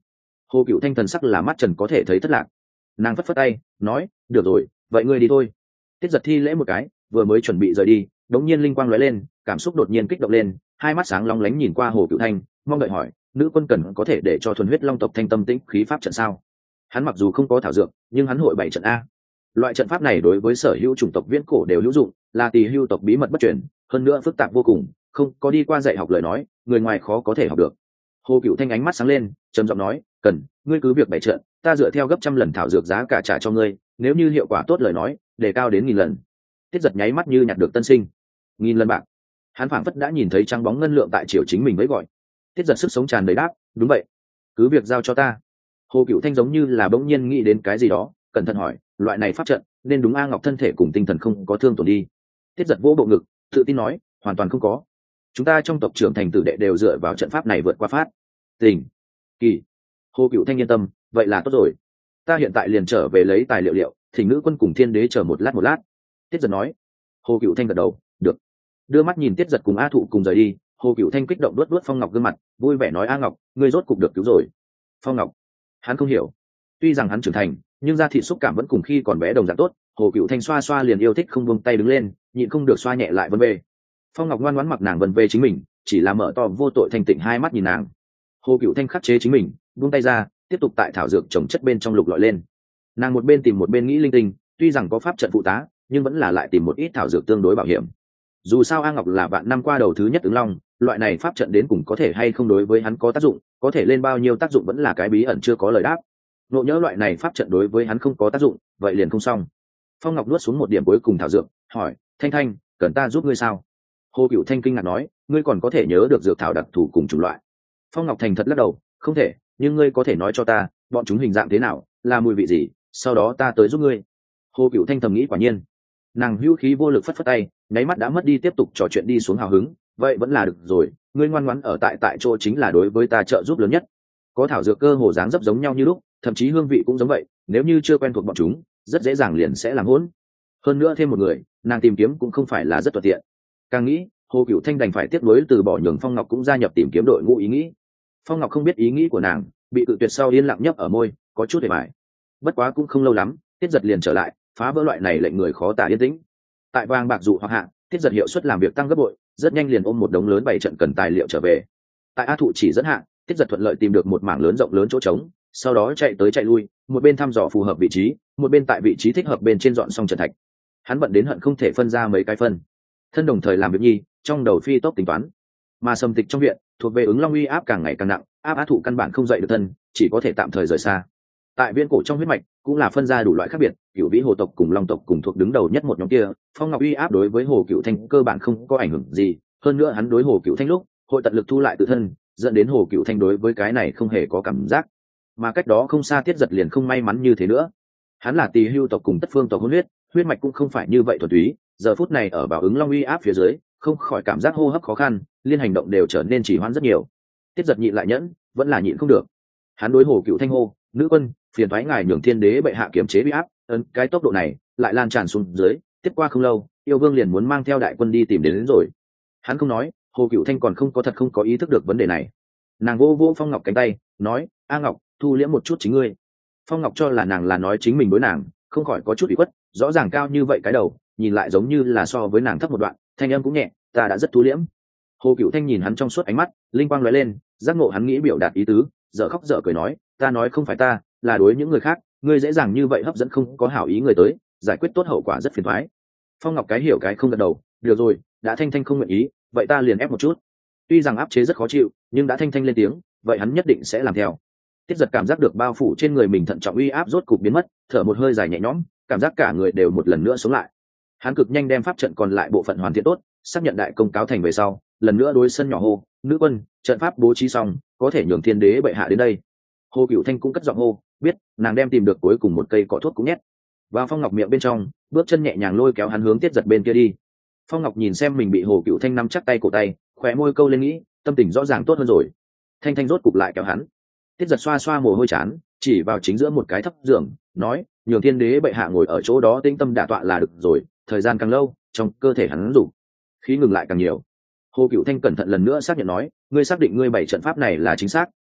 Hồ Cựu Thanh thần sắc là mắt trần có thể thấy thất lạc. Nàng phất phất tay nói, được rồi, vậy ngươi đi thôi. Tiết Giật thi lễ một cái, vừa mới chuẩn bị rời đi, đống nhiên linh quang lóe lên, cảm xúc đột nhiên kích động lên, hai mắt sáng long lánh nhìn qua Hồ Cựu Thanh, mong đợi hỏi, nữ quân cần có thể để cho thuần huyết long tộc thanh tâm tĩnh khí pháp trận sao? Hắn mặc dù không có thảo dược, nhưng hắn hội bảy trận a. Loại trận pháp này đối với sở hữu chủng tộc viễn cổ đều hữu dụng, là tỳ hưu tộc bí mật bất truyền, hơn nữa phức tạp vô cùng, không có đi qua dạy học lời nói, người ngoài khó có thể học được. Hồ Cựu Thanh ánh mắt sáng lên, trầm giọng nói, cần, ngươi cứ việc bảy trận, ta dựa theo gấp trăm lần thảo dược giá cả trả cho ngươi, nếu như hiệu quả tốt lời nói, đề cao đến nghìn lần. Tiết Giật nháy mắt như nhặt được tân sinh. Nghìn lần bạc. Hắn phảng phất đã nhìn thấy trắng bóng ngân lượng tại chiều chính mình mới gọi. Tiết Giật sức sống tràn đầy đáp, đúng vậy, cứ việc giao cho ta. Hồ Cựu Thanh giống như là bỗng nhiên nghĩ đến cái gì đó, cẩn thận hỏi, loại này pháp trận nên đúng A Ngọc thân thể cùng tinh thần không có thương tổn đi. Tiết Giật vỗ bộ ngực, tự tin nói, hoàn toàn không có. Chúng ta trong tộc trưởng thành tử đệ đều dựa vào trận pháp này vượt qua phát tình kỳ. Hồ Cựu Thanh yên tâm, vậy là tốt rồi, ta hiện tại liền trở về lấy tài liệu liệu, thỉnh nữ quân cùng thiên đế chờ một lát một lát. Tiết Giật nói. Hồ Cựu Thanh gật đầu, được. Đưa mắt nhìn Tiết Giật cùng A Thụ cùng rời đi, Hồ Cựu Thanh kích động đuốt đuốt Phong Ngọc gương mặt, vui vẻ nói, A Ngọc, ngươi rốt cục được cứu rồi. Phong Ngọc, hắn không hiểu, tuy rằng hắn trưởng thành, nhưng da thịt xúc cảm vẫn cùng khi còn bé đồng dạng tốt. Hồ Cựu Thanh xoa xoa liền yêu thích không buông tay đứng lên, nhịn không được xoa nhẹ lại vân về. Phong Ngọc ngoan ngoãn mặc nàng vân về chính mình, chỉ là mở to vô tội thanh tịnh hai mắt nhìn nàng. Hồ Cựu Thanh khắc chế chính mình, buông tay ra, tiếp tục tại thảo dược trồng chất bên trong lục lọi lên. Nàng một bên tìm một bên nghĩ linh tinh, tuy rằng có pháp trận phụ tá, nhưng vẫn là lại tìm một ít thảo dược tương đối bảo hiểm. Dù sao A Ngọc là vạn năm qua đầu thứ nhất ứng long, loại này pháp trận đến cùng có thể hay không đối với hắn có tác dụng, có thể lên bao nhiêu tác dụng vẫn là cái bí ẩn chưa có lời đáp. Nộ nhỡ loại này pháp trận đối với hắn không có tác dụng, vậy liền không xong. Phong Ngọc nuốt xuống một điểm cuối cùng thảo dược, hỏi, Thanh Thanh, cần ta giúp ngươi sao? Hồ Cựu Thanh kinh ngạc nói, ngươi còn có thể nhớ được dược thảo đặc thù cùng chủng loại. Phong Ngọc thành thật lắc đầu, không thể, nhưng ngươi có thể nói cho ta, bọn chúng hình dạng thế nào, là mùi vị gì, sau đó ta tới giúp ngươi. Hồ Cựu Thanh thầm nghĩ, quả nhiên. Nàng hữu khí vô lực phất phất tay, nháy mắt đã mất đi tiếp tục trò chuyện đi xuống hào hứng, vậy vẫn là được rồi, ngươi ngoan ngoãn ở tại tại chỗ chính là đối với ta trợ giúp lớn nhất. Có thảo dược cơ hồ dáng dấp giống nhau như lúc, thậm chí hương vị cũng giống vậy, nếu như chưa quen thuộc bọn chúng, rất dễ dàng liền sẽ làm hỗn. Hơn nữa thêm một người, nàng tìm kiếm cũng không phải là rất thuận tiện. Càng nghĩ, Hồ Cựu Thanh đành phải tiếp nối từ bỏ, nhường Phong Ngọc cũng gia nhập tìm kiếm đội ngũ ý nghĩ. Phong Ngọc không biết ý nghĩ của nàng, bị cự tuyệt sau yên lặng nhấp ở môi, có chút hề bại. Bất quá cũng không lâu lắm, Tiết Giật liền trở lại, phá vỡ loại này lệnh người khó tả yên tĩnh. Tại vàng bạc dụ hoặc hạ, Tiết Giật hiệu suất làm việc tăng gấp bội, rất nhanh liền ôm một đống lớn bảy trận cần tài liệu trở về. Tại A Thụ chỉ dẫn hạ, Tiết Giật thuận lợi tìm được một mảng lớn rộng lớn chỗ trống, sau đó chạy tới chạy lui, một bên thăm dò phù hợp vị trí, một bên tại vị trí thích hợp bên trên dọn xong trận thạch. Hắn bận đến hận không thể phân ra mấy cái phân thân đồng thời làm việc nhi, trong đầu phi tốc tính toán. Mà Sầm Tịch trong viện, thuộc về ứng long uy áp càng ngày càng nặng, áp A Thụ căn bản không dậy được thân, chỉ có thể tạm thời rời xa. Tại viễn cổ trong huyết mạch cũng là phân ra đủ loại khác biệt, cửu vĩ hồ tộc cùng long tộc cùng thuộc đứng đầu nhất một nhóm kia. Phong Ngọc uy áp đối với Hồ Cựu Thanh cơ bản không có ảnh hưởng gì, hơn nữa hắn đối Hồ Cựu Thanh lúc hội tận lực thu lại tự thân, dẫn đến Hồ Cựu Thanh đối với cái này không hề có cảm giác. Mà cách đó không xa Tiết Giật liền không may mắn như thế nữa. Hắn là tỳ hưu tộc cùng tất phương tộc hôn huyết, huyết mạch cũng không phải như vậy thuần túy, giờ phút này ở vào ứng long uy áp phía dưới, không khỏi cảm giác hô hấp khó khăn, liên hành động đều trở nên trì hoãn rất nhiều. Tiết Giật nhịn lại nhẫn, vẫn là nhịn không được. Hắn đối Hồ Cựu Thanh hô, nữ quân, phiền thoái ngài nhường thiên đế bệ hạ kiểm chế uy áp, ấn cái tốc độ này lại lan tràn xuống dưới, tiếp qua không lâu, yêu vương liền muốn mang theo đại quân đi tìm đến, đến rồi. Hắn không nói, Hồ Cựu Thanh còn không có thật không có ý thức được vấn đề này. Nàng vô vô Phong Ngọc cánh tay, nói, A Ngọc, thu liễm một chút chính ngươi. Phong Ngọc cho là nàng là nói chính mình đối nàng, không khỏi có chút ủy khuất, rõ ràng cao như vậy cái đầu, nhìn lại giống như là so với nàng thấp một đoạn, thanh âm cũng nhẹ, ta đã rất thu liễm. Hồ Cựu Thanh nhìn hắn trong suốt ánh mắt, linh quang lóe lên, giác ngộ hắn nghĩ biểu đạt ý tứ, dở khóc dở cười nói, ta nói không phải ta, là đối những người khác, ngươi dễ dàng như vậy hấp dẫn không có hảo ý người tới, giải quyết tốt hậu quả rất phiền toái. Phong Ngọc cái hiểu cái không gật đầu, được rồi, đã Thanh Thanh không nguyện ý, vậy ta liền ép một chút. Tuy rằng áp chế rất khó chịu, nhưng đã Thanh Thanh lên tiếng, vậy hắn nhất định sẽ làm theo. Tiết Giật cảm giác được bao phủ trên người mình thận trọng uy áp rốt cục biến mất, thở một hơi dài nhẹ nhõm, cảm giác cả người đều một lần nữa sống lại. Hắn cực nhanh đem pháp trận còn lại bộ phận hoàn thiện tốt, xác nhận đại công cáo thành về sau, lần nữa đối sân nhỏ hô, nữ quân, trận pháp bố trí xong, có thể nhường thiên đế bệ hạ đến đây. Hồ Cựu Thanh cũng cất giọng hô, biết, nàng đem tìm được cuối cùng một cây cỏ thuốc cũng nhét vào Phong Ngọc miệng bên trong, bước chân nhẹ nhàng lôi kéo hắn hướng Tiết Giật bên kia đi. Phong Ngọc nhìn xem mình bị Hồ Cựu Thanh nắm chắc tay cổ tay, khóe môi câu lên nghĩ, tâm tình rõ ràng tốt hơn rồi. Thanh Thanh rốt cục lại kéo hắn. Tiết Giật xoa xoa mồ hôi chán, chỉ vào chính giữa một cái thấp giường, nói, nhường thiên đế bệ hạ ngồi ở chỗ đó tĩnh tâm đả tọa là được rồi. Thời gian càng lâu, trong cơ thể hắn rủ khí ngừng lại càng nhiều. Hồ Cựu Thanh cẩn thận lần nữa xác nhận nói, ngươi xác định ngươi bảy trận pháp này là chính xác,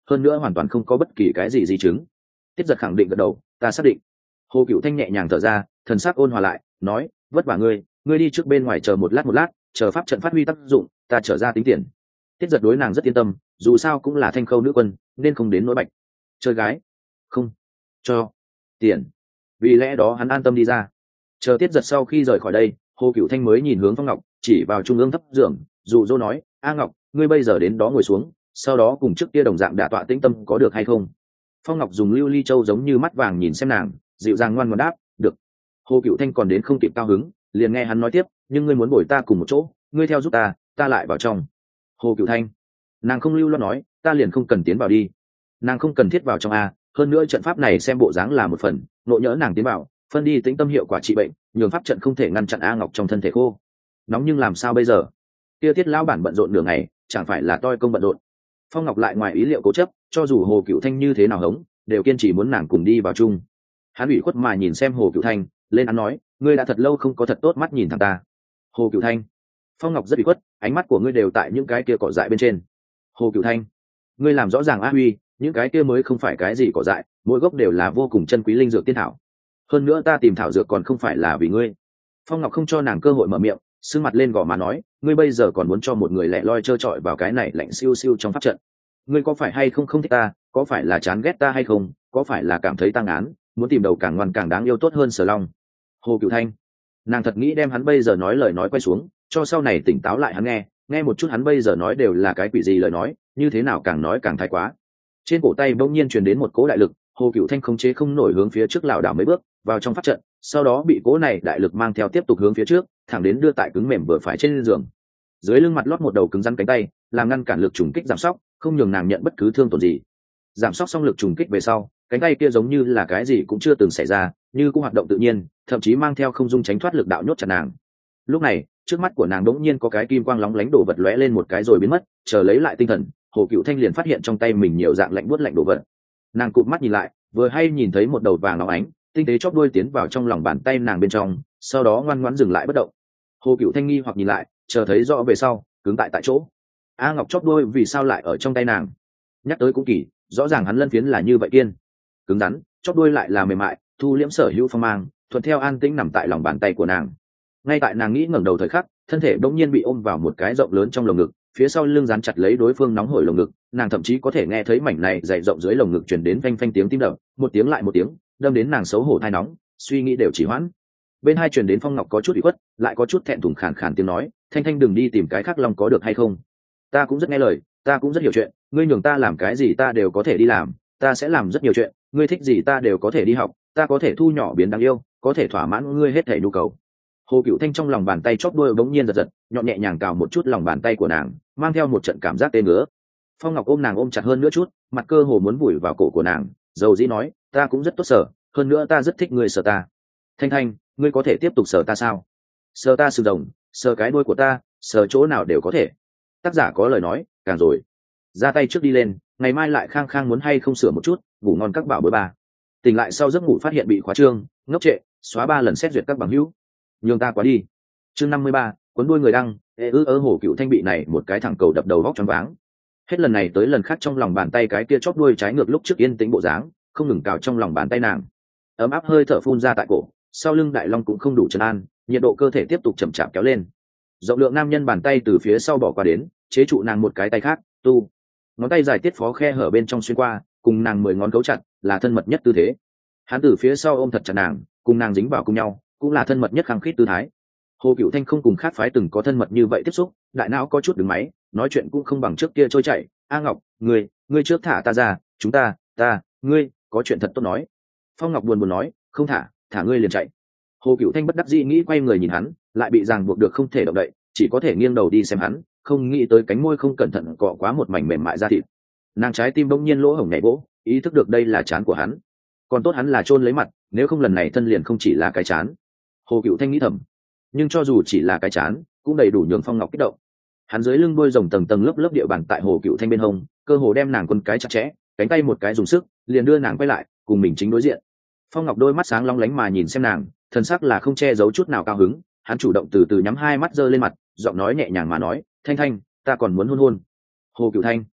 hơn nữa hoàn toàn không có bất kỳ cái gì di chứng. Tiết Giật khẳng định gật đầu, ta xác định. Hồ Cựu Thanh nhẹ nhàng thở ra, thần sắc ôn hòa lại, nói, vất vả ngươi, ngươi đi trước bên ngoài chờ một lát một lát, chờ pháp trận phát huy tác dụng, ta trở ra tính tiền. Tiết Giật đối nàng rất yên tâm, dù sao cũng là Thanh Khâu nữ quân, nên không đến nỗi bạch. Chơi gái, không cho tiền. Vì lẽ đó hắn an tâm đi ra. Chờ Tiết Giật sau khi rời khỏi đây, Hồ Cựu Thanh mới nhìn hướng Phong Ngọc, chỉ vào trung ương thấp giường, dụ dỗ nói, a Ngọc, ngươi bây giờ đến đó ngồi xuống, sau đó cùng trước kia đồng dạng đả tọa tĩnh tâm có được hay không? Phong Ngọc dùng lưu ly châu giống như mắt vàng nhìn xem nàng, dịu dàng ngoan ngoãn đáp, được. Hồ Cựu Thanh còn đến không kịp cao hứng, liền nghe hắn nói tiếp, nhưng ngươi muốn bồi ta cùng một chỗ, ngươi theo giúp ta, ta lại vào trong. Hồ Cựu Thanh, nàng không lưu loát nói, ta liền không cần tiến vào đi. Nàng không cần thiết vào trong a, hơn nữa trận pháp này xem bộ dáng là một phần, nộ nhỡ nàng tiến vào, phân đi tĩnh tâm hiệu quả trị bệnh, nhường pháp trận không thể ngăn chặn a Ngọc trong thân thể khô. Nóng nhưng làm sao bây giờ? Kia Tiết lão bản bận rộn nửa ngày, chẳng phải là toi công bận rộn. Phong Ngọc lại ngoài ý liệu cố chấp, cho dù Hồ Cựu Thanh như thế nào hống, đều kiên trì muốn nàng cùng đi vào chung. Hắn ủy khuất mà nhìn xem Hồ Cựu Thanh, lên án nói, ngươi đã thật lâu không có thật tốt mắt nhìn thằng ta. Hồ Cựu Thanh, Phong Ngọc rất ủy khuất, ánh mắt của ngươi đều tại những cái kia cỏ dại bên trên. Hồ Cựu Thanh, ngươi làm rõ ràng a huy, những cái kia mới không phải cái gì cỏ dại, mỗi gốc đều là vô cùng chân quý linh dược tiên thảo. Hơn nữa ta tìm thảo dược còn không phải là vì ngươi. Phong Ngọc không cho nàng cơ hội mở miệng, sưng mặt lên gò má nói, ngươi bây giờ còn muốn cho một người lẻ loi trơ trọi vào cái này lạnh siêu siêu trong pháp trận. Ngươi có phải hay không không thích ta, có phải là chán ghét ta hay không, có phải là cảm thấy tăng án, muốn tìm đầu càng ngoan càng đáng yêu tốt hơn Sở Long. Hồ Cựu Thanh, nàng thật nghĩ đem hắn bây giờ nói lời nói quay xuống, cho sau này tỉnh táo lại hắn nghe, nghe một chút hắn bây giờ nói đều là cái quỷ gì lời nói, như thế nào càng nói càng thái quá. Trên cổ tay bỗng nhiên truyền đến một cỗ đại lực, Hồ Cựu Thanh không chế không nổi hướng phía trước lảo đảo mấy bước, vào trong pháp trận, sau đó bị cỗ này đại lực mang theo tiếp tục hướng phía trước, thẳng đến đưa tại cứng mềm vừa phải trên giường. Dưới lưng mặt lót một đầu cứng rắn cánh tay, làm ngăn cản lực trùng kích giảm sóc, không nhường nàng nhận bất cứ thương tổn gì. Giảm sóc xong lực trùng kích về sau, cánh tay kia giống như là cái gì cũng chưa từng xảy ra, như cũng hoạt động tự nhiên, thậm chí mang theo không dung tránh thoát lực đạo nhốt chặt nàng. Lúc này, trước mắt của nàng đống nhiên có cái kim quang lóng lánh đổ vật lóe lên một cái rồi biến mất, chờ lấy lại tinh thần, Hồ Cựu Thanh liền phát hiện trong tay mình nhiều dạng lạnh buốt lạnh đổ vật. Nàng cụp mắt nhìn lại, vừa hay nhìn thấy một đầu vàng óng ánh, tinh tế chóp đuôi tiến vào trong lòng bàn tay nàng bên trong, sau đó ngoan ngoãn dừng lại bất động. Hồ Cựu Thanh nghi hoặc nhìn lại, chờ thấy rõ về sau, cứng tại tại chỗ. A Ngọc chóp đuôi vì sao lại ở trong tay nàng? Nhắc tới cũng kỳ, rõ ràng hắn lân phiến là như vậy kiên, cứng rắn, chóp đuôi lại là mềm mại, thu liễm sở hữu phong mang, thuận theo an tĩnh nằm tại lòng bàn tay của nàng. Ngay tại nàng nghĩ ngẩng đầu thời khắc, thân thể bỗng nhiên bị ôm vào một cái rộng lớn trong lồng ngực, phía sau lưng dán chặt lấy đối phương nóng hổi lồng ngực, nàng thậm chí có thể nghe thấy mảnh này dày rộng dưới lồng ngực truyền đến phanh phanh tiếng tim đập, một tiếng lại một tiếng, đâm đến nàng xấu hổ thai nóng, suy nghĩ đều chỉ hoãn. Bên hai truyền đến Phong Ngọc có chút ủy khuất, lại có chút thẹn thùng khàn khàn tiếng nói, Thanh Thanh đừng đi tìm cái khác Long có được hay không? Ta cũng rất nghe lời, ta cũng rất hiểu chuyện, ngươi nhường ta làm cái gì ta đều có thể đi làm, ta sẽ làm rất nhiều chuyện, ngươi thích gì ta đều có thể đi học, ta có thể thu nhỏ biến đáng yêu, có thể thỏa mãn ngươi hết thảy nhu cầu. Hồ Cựu Thanh trong lòng bàn tay chóp đuôi bỗng nhiên giật giật, nhọn nhẹ nhàng cào một chút lòng bàn tay của nàng, mang theo một trận cảm giác tê ngứa. Phong Ngọc ôm nàng ôm chặt hơn nữa chút, mặt cơ hồ muốn vùi vào cổ của nàng, dầu dĩ nói, ta cũng rất tốt sở, hơn nữa ta rất thích ngươi sở ta. Thanh Thanh, ngươi có thể tiếp tục sở ta sao? Sở ta sừng rồng, sở cái đuôi của ta, sở chỗ nào đều có thể. Tác giả có lời nói, càng rồi. Ra tay trước đi lên, ngày mai lại khăng khăng muốn hay không sửa một chút, ngủ ngon các bảo bối bà. Tỉnh lại sau giấc ngủ phát hiện bị khóa trương, ngốc trệ, xóa ba lần xét duyệt các bằng hữu. Nhường ta quá đi. Chương năm mươi ba, cuốn đuôi người đăng, ê ư ớ Hồ Cựu Thanh bị này một cái thẳng cầu đập đầu vóc choáng váng. Hết lần này tới lần khác trong lòng bàn tay cái kia chóp đuôi trái ngược lúc trước yên tĩnh bộ dáng, không ngừng cào trong lòng bàn tay nàng. Ấm áp hơi thở phun ra tại cổ, sau lưng đại long cũng không đủ trấn an, nhiệt độ cơ thể tiếp tục chậm chạp kéo lên. Rộng lượng nam nhân bàn tay từ phía sau bỏ qua đến, chế trụ nàng một cái tay khác, tu. Ngón tay dài tiết phó khe hở bên trong xuyên qua, cùng nàng mười ngón cấu chặt, là thân mật nhất tư thế. Hắn từ phía sau ôm thật chặt nàng, cùng nàng dính vào cùng nhau, cũng là thân mật nhất khăng khít tư thái. Hồ Cựu Thanh không cùng khác phái từng có thân mật như vậy tiếp xúc, đại não có chút đứng máy, nói chuyện cũng không bằng trước kia trôi chảy. A Ngọc, ngươi, ngươi trước thả ta ra, chúng ta, ta, ngươi, có chuyện thật tốt nói. Phong Ngọc buồn buồn nói, không thả, thả ngươi liền chạy. Hồ Cựu Thanh bất đắc dĩ nghĩ quay người nhìn hắn, lại bị ràng buộc được không thể động đậy, chỉ có thể nghiêng đầu đi xem hắn, không nghĩ tới cánh môi không cẩn thận cọ quá một mảnh mềm mại da thịt. Nàng trái tim bỗng nhiên lỗ hổng nhảy vỗ, ý thức được đây là trán của hắn. Còn tốt hắn là chôn lấy mặt, nếu không lần này thân liền không chỉ là cái trán. Hồ Cựu Thanh nghĩ thầm, nhưng cho dù chỉ là cái chán cũng đầy đủ nhường Phong Ngọc kích động. Hắn dưới lưng đôi rồng tầng tầng lớp lớp địa bàn tại Hồ Cựu Thanh bên hông, cơ hồ đem nàng quân cái chặt chẽ, cánh tay một cái dùng sức liền đưa nàng quay lại cùng mình chính đối diện. Phong Ngọc đôi mắt sáng long lánh mà nhìn xem nàng, thần sắc là không che giấu chút nào cao hứng. Hắn chủ động từ từ nhắm hai mắt giơ lên mặt, giọng nói nhẹ nhàng mà nói, Thanh Thanh, ta còn muốn hôn hôn. Hồ Cựu Thanh,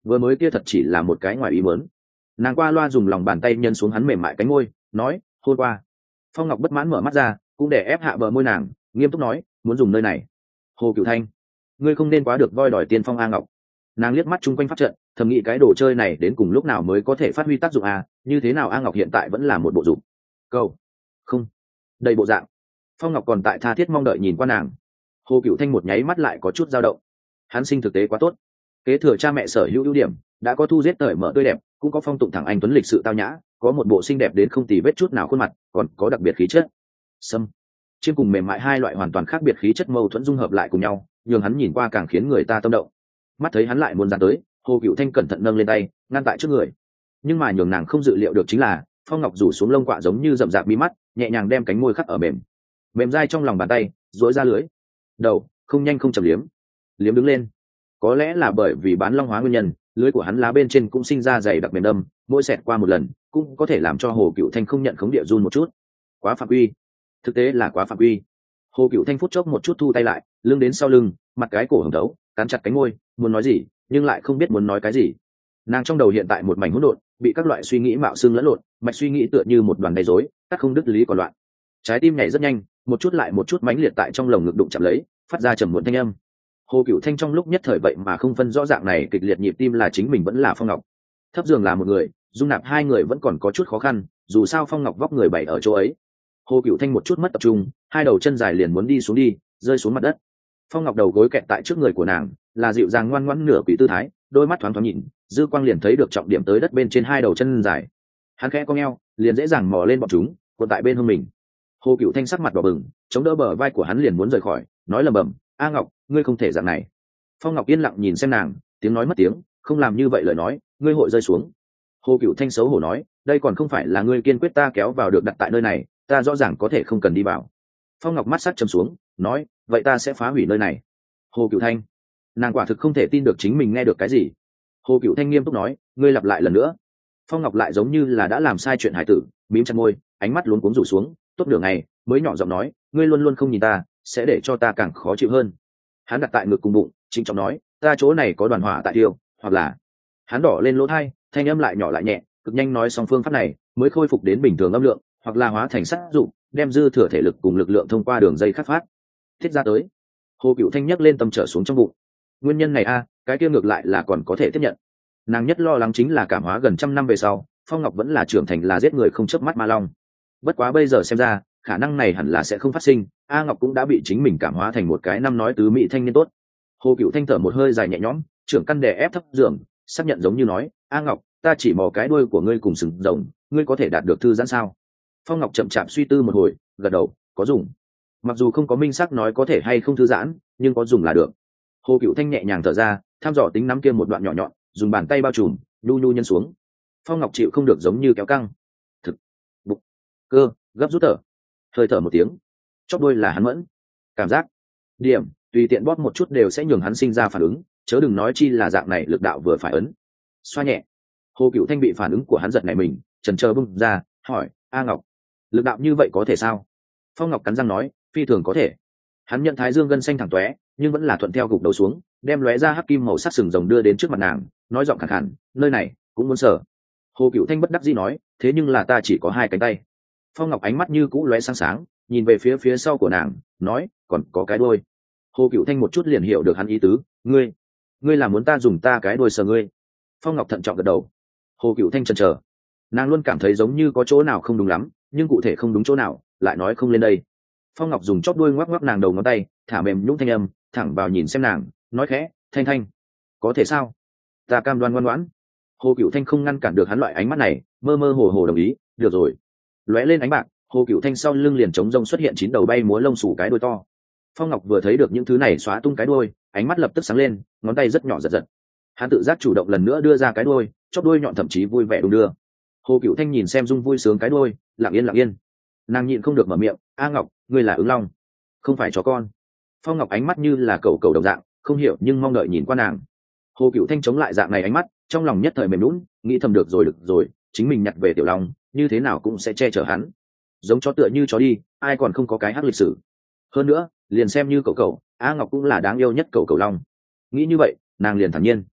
vừa mới kia thật chỉ là một cái ngoài ý muốn. Nàng qua loa dùng lòng bàn tay nhân xuống hắn mềm mại cánh môi, nói hôn qua. Phong Ngọc bất mãn mở mắt ra, cũng để ép hạ bờ môi nàng, nghiêm túc nói muốn dùng nơi này. Hồ Cửu Thanh, ngươi không nên quá được voi đòi tiên phong. A Ngọc. Nàng liếc mắt chung quanh phát trận, thầm nghĩ cái đồ chơi này đến cùng lúc nào mới có thể phát huy tác dụng à, như thế nào A Ngọc hiện tại vẫn là một bộ dụng câu không đầy bộ dạng. Phong Ngọc còn tại tha thiết mong đợi nhìn qua nàng. Hồ Cửu Thanh một nháy mắt lại có chút dao động. Hắn sinh thực tế quá tốt, kế thừa cha mẹ sở hữu ưu điểm, đã có thu giết cởi mở tươi đẹp, cũng có phong tụng thẳng anh tuấn lịch sự tao nhã, có một bộ xinh đẹp đến không tì vết chút nào khuôn mặt, còn có đặc biệt khí chất. Sâm chiêm cùng mềm mại hai loại hoàn toàn khác biệt khí chất mâu thuẫn dung hợp lại cùng nhau, nhường hắn nhìn qua càng khiến người ta tâm động. Mắt thấy hắn lại muốn dán tới, Hồ Cửu Thanh cẩn thận nâng lên tay ngăn tại trước người. Nhưng mà nhường nàng không dự liệu được chính là Phong Ngọc rủ xuống lông quạ giống như rậm rạp mí mắt, nhẹ nhàng đem cánh môi khắc ở mềm mềm dai trong lòng bàn tay, duỗi ra lưới đầu, không nhanh không chậm liếm liếm đứng lên. Có lẽ là bởi vì bán long hóa nguyên nhân, lưới của hắn lá bên trên cũng sinh ra dày đặc mềm đâm, mỗi xẹt qua một lần cũng có thể làm cho Hồ Cửu Thanh không nhận khống địa run một chút. Quá phạm quy, thực tế là quá phạm quy. Hồ Cửu Thanh phút chốc một chút thu tay lại, lưng đến sau lưng, mặt cái cổ hồng thấu, cắn chặt cánh môi, muốn nói gì nhưng lại không biết muốn nói cái gì. Nàng trong đầu hiện tại một mảnh hỗn độn, bị các loại suy nghĩ mạo xương lẫn lộn, mạch suy nghĩ tựa như một đoàn đầy rối, các không đứt lý còn loạn. Trái tim nhảy rất nhanh, một chút lại một chút mãnh liệt tại trong lồng ngực đụng chạm lấy, phát ra trầm muộn thanh âm. Hồ Cửu Thanh trong lúc nhất thời vậy mà không phân rõ dạng này kịch liệt nhịp tim là chính mình vẫn là Phong Ngọc. Thấp giường là một người, dung nạp hai người vẫn còn có chút khó khăn, dù sao Phong Ngọc vóc người bày ở chỗ ấy. Hồ Cửu Thanh một chút mất tập trung, hai đầu chân dài liền muốn đi xuống đi, rơi xuống mặt đất. Phong Ngọc đầu gối kẹt tại trước người của nàng, là dịu dàng ngoan ngoãn nửa quỷ tư thái, đôi mắt thoáng thoáng nhìn, dư quang liền thấy được trọng điểm tới đất bên trên hai đầu chân dài. Hắn khẽ cong eo, liền dễ dàng mò lên bọn chúng, cuộn tại bên hông mình. Hồ Cửu Thanh sắc mặt đỏ bừng, chống đỡ bờ vai của hắn liền muốn rời khỏi, nói lầm bầm, "A Ngọc, ngươi không thể dạng này." Phong Ngọc yên lặng nhìn xem nàng, tiếng nói mất tiếng, không làm như vậy lời nói, ngươi hội rơi xuống. Hồ Cửu Thanh xấu hổ nói, đây còn không phải là ngươi kiên quyết ta kéo vào được đặt tại nơi này, ta rõ ràng có thể không cần đi vào. Phong Ngọc mắt sắc trầm xuống, nói, vậy ta sẽ phá hủy nơi này. Hồ Cửu Thanh, nàng quả thực không thể tin được chính mình nghe được cái gì. Hồ Cửu Thanh nghiêm túc nói, ngươi lặp lại lần nữa. Phong Ngọc lại giống như là đã làm sai chuyện hải tử, mím chặt môi, ánh mắt luống cuống rủ xuống, tốt nửa ngày mới nhỏ giọng nói, ngươi luôn luôn không nhìn ta, sẽ để cho ta càng khó chịu hơn. Hắn đặt tại ngực cùng bụng, chính trọng nói, ta chỗ này có đoàn hỏa tại tiêu, hoặc là hắn đỏ lên lỗ tai, thanh âm lại nhỏ lại nhẹ, cực nhanh nói xong phương pháp này mới khôi phục đến bình thường âm lượng, hoặc là hóa thành sát dụng, đem dư thừa thể lực cùng lực lượng thông qua đường dây khắc phát thiết ra tới. Hồ Cửu Thanh nhấc lên tâm trở xuống trong bụng. Nguyên nhân này a, cái kia ngược lại là còn có thể tiếp nhận. Nàng nhất lo lắng chính là cảm hóa gần trăm năm về sau, Phong Ngọc vẫn là trưởng thành là giết người không chớp mắt ma long. Bất quá bây giờ xem ra, khả năng này hẳn là sẽ không phát sinh, A Ngọc cũng đã bị chính mình cảm hóa thành một cái năm nói tứ mỹ thanh niên tốt. Hồ Cửu Thanh thở một hơi dài nhẹ nhõm, trưởng căn đè ép thấp giường, xác nhận giống như nói, A Ngọc, ta chỉ mò cái đuôi của ngươi cùng sừng rồng, ngươi có thể đạt được thư giãn sao? Phong Ngọc chậm chạp suy tư một hồi, gật đầu, có dùng. Mặc dù không có minh xác nói có thể hay không thư giãn, nhưng có dùng là được. Hồ Cửu Thanh nhẹ nhàng thở ra, thăm dò tính nắm kia một đoạn nhỏ nhọn, dùng bàn tay bao trùm, nhu nhu nhân xuống. Phong Ngọc chịu không được giống như kéo căng. Thực, bụng, cơ, gấp rút thở. Hơi thở một tiếng, chóp đuôi là hắn mẫn. Cảm giác, điểm, tùy tiện bóp một chút đều sẽ nhường hắn sinh ra phản ứng, chớ đừng nói chi là dạng này lực đạo vừa phải ấn. Xoa nhẹ. Hồ Cửu Thanh bị phản ứng của hắn giật này mình, chần chờ bung ra, hỏi, A Ngọc, lực đạo như vậy có thể sao? Phong Ngọc cắn răng nói, phi thường có thể. Hắn nhận thái dương gân xanh thẳng tóe, nhưng vẫn là thuận theo gục đầu xuống, đem lóe ra hắc kim màu sắc sừng rồng đưa đến trước mặt nàng, nói giọng khàn khàn, nơi này cũng muốn sở. Hồ Cửu Thanh bất đắc dĩ nói, thế nhưng là ta chỉ có hai cánh tay. Phong Ngọc ánh mắt như cũ lóe sáng sáng, nhìn về phía phía sau của nàng, nói, còn có cái đuôi. Hồ Cửu Thanh một chút liền hiểu được hắn ý tứ, ngươi, ngươi là muốn ta dùng ta cái đuôi sờ ngươi? Phong Ngọc thận trọng gật đầu. Hồ Cửu Thanh chần chờ, nàng luôn cảm thấy giống như có chỗ nào không đúng lắm, nhưng cụ thể không đúng chỗ nào, lại nói không lên đây. Phong Ngọc dùng chóp đuôi ngoắc ngoắc nàng đầu ngón tay, thả mềm nhũn thanh âm, thẳng vào nhìn xem nàng, nói khẽ, Thanh Thanh, có thể sao? Ta cam đoan ngoan ngoãn. Hồ Cửu Thanh không ngăn cản được hắn loại ánh mắt này, mơ mơ hồ hồ đồng ý, được rồi. Lóe lên ánh bạc, Hồ Cửu Thanh sau lưng liền trống rông xuất hiện chín đầu bay múa lông xù cái đuôi to. Phong Ngọc vừa thấy được những thứ này xóa tung cái đuôi, ánh mắt lập tức sáng lên, ngón tay rất nhỏ giật giật. Hắn tự giác chủ động lần nữa đưa ra cái đuôi, chóp đuôi nhọn thậm chí vui vẻ đung đưa. Hồ Cửu Thanh nhìn xem dung vui sướng cái đuôi, lặng yên lặng yên. Nàng nhịn không được mở miệng, A Ngọc, ngươi là ứng long, không phải chó con. Phong Ngọc ánh mắt như là cầu cầu đồng dạng, không hiểu nhưng mong đợi nhìn qua nàng. Hồ Cửu Thanh chống lại dạng này ánh mắt, trong lòng nhất thời mềm lún, nghĩ thầm được rồi được rồi, chính mình nhặt về tiểu long, như thế nào cũng sẽ che chở hắn. Giống chó tựa như chó đi, ai còn không có cái hắc lịch sử. Hơn nữa, liền xem như cậu cậu, A Ngọc cũng là đáng yêu nhất cậu cậu long. Nghĩ như vậy, nàng liền thản nhiên.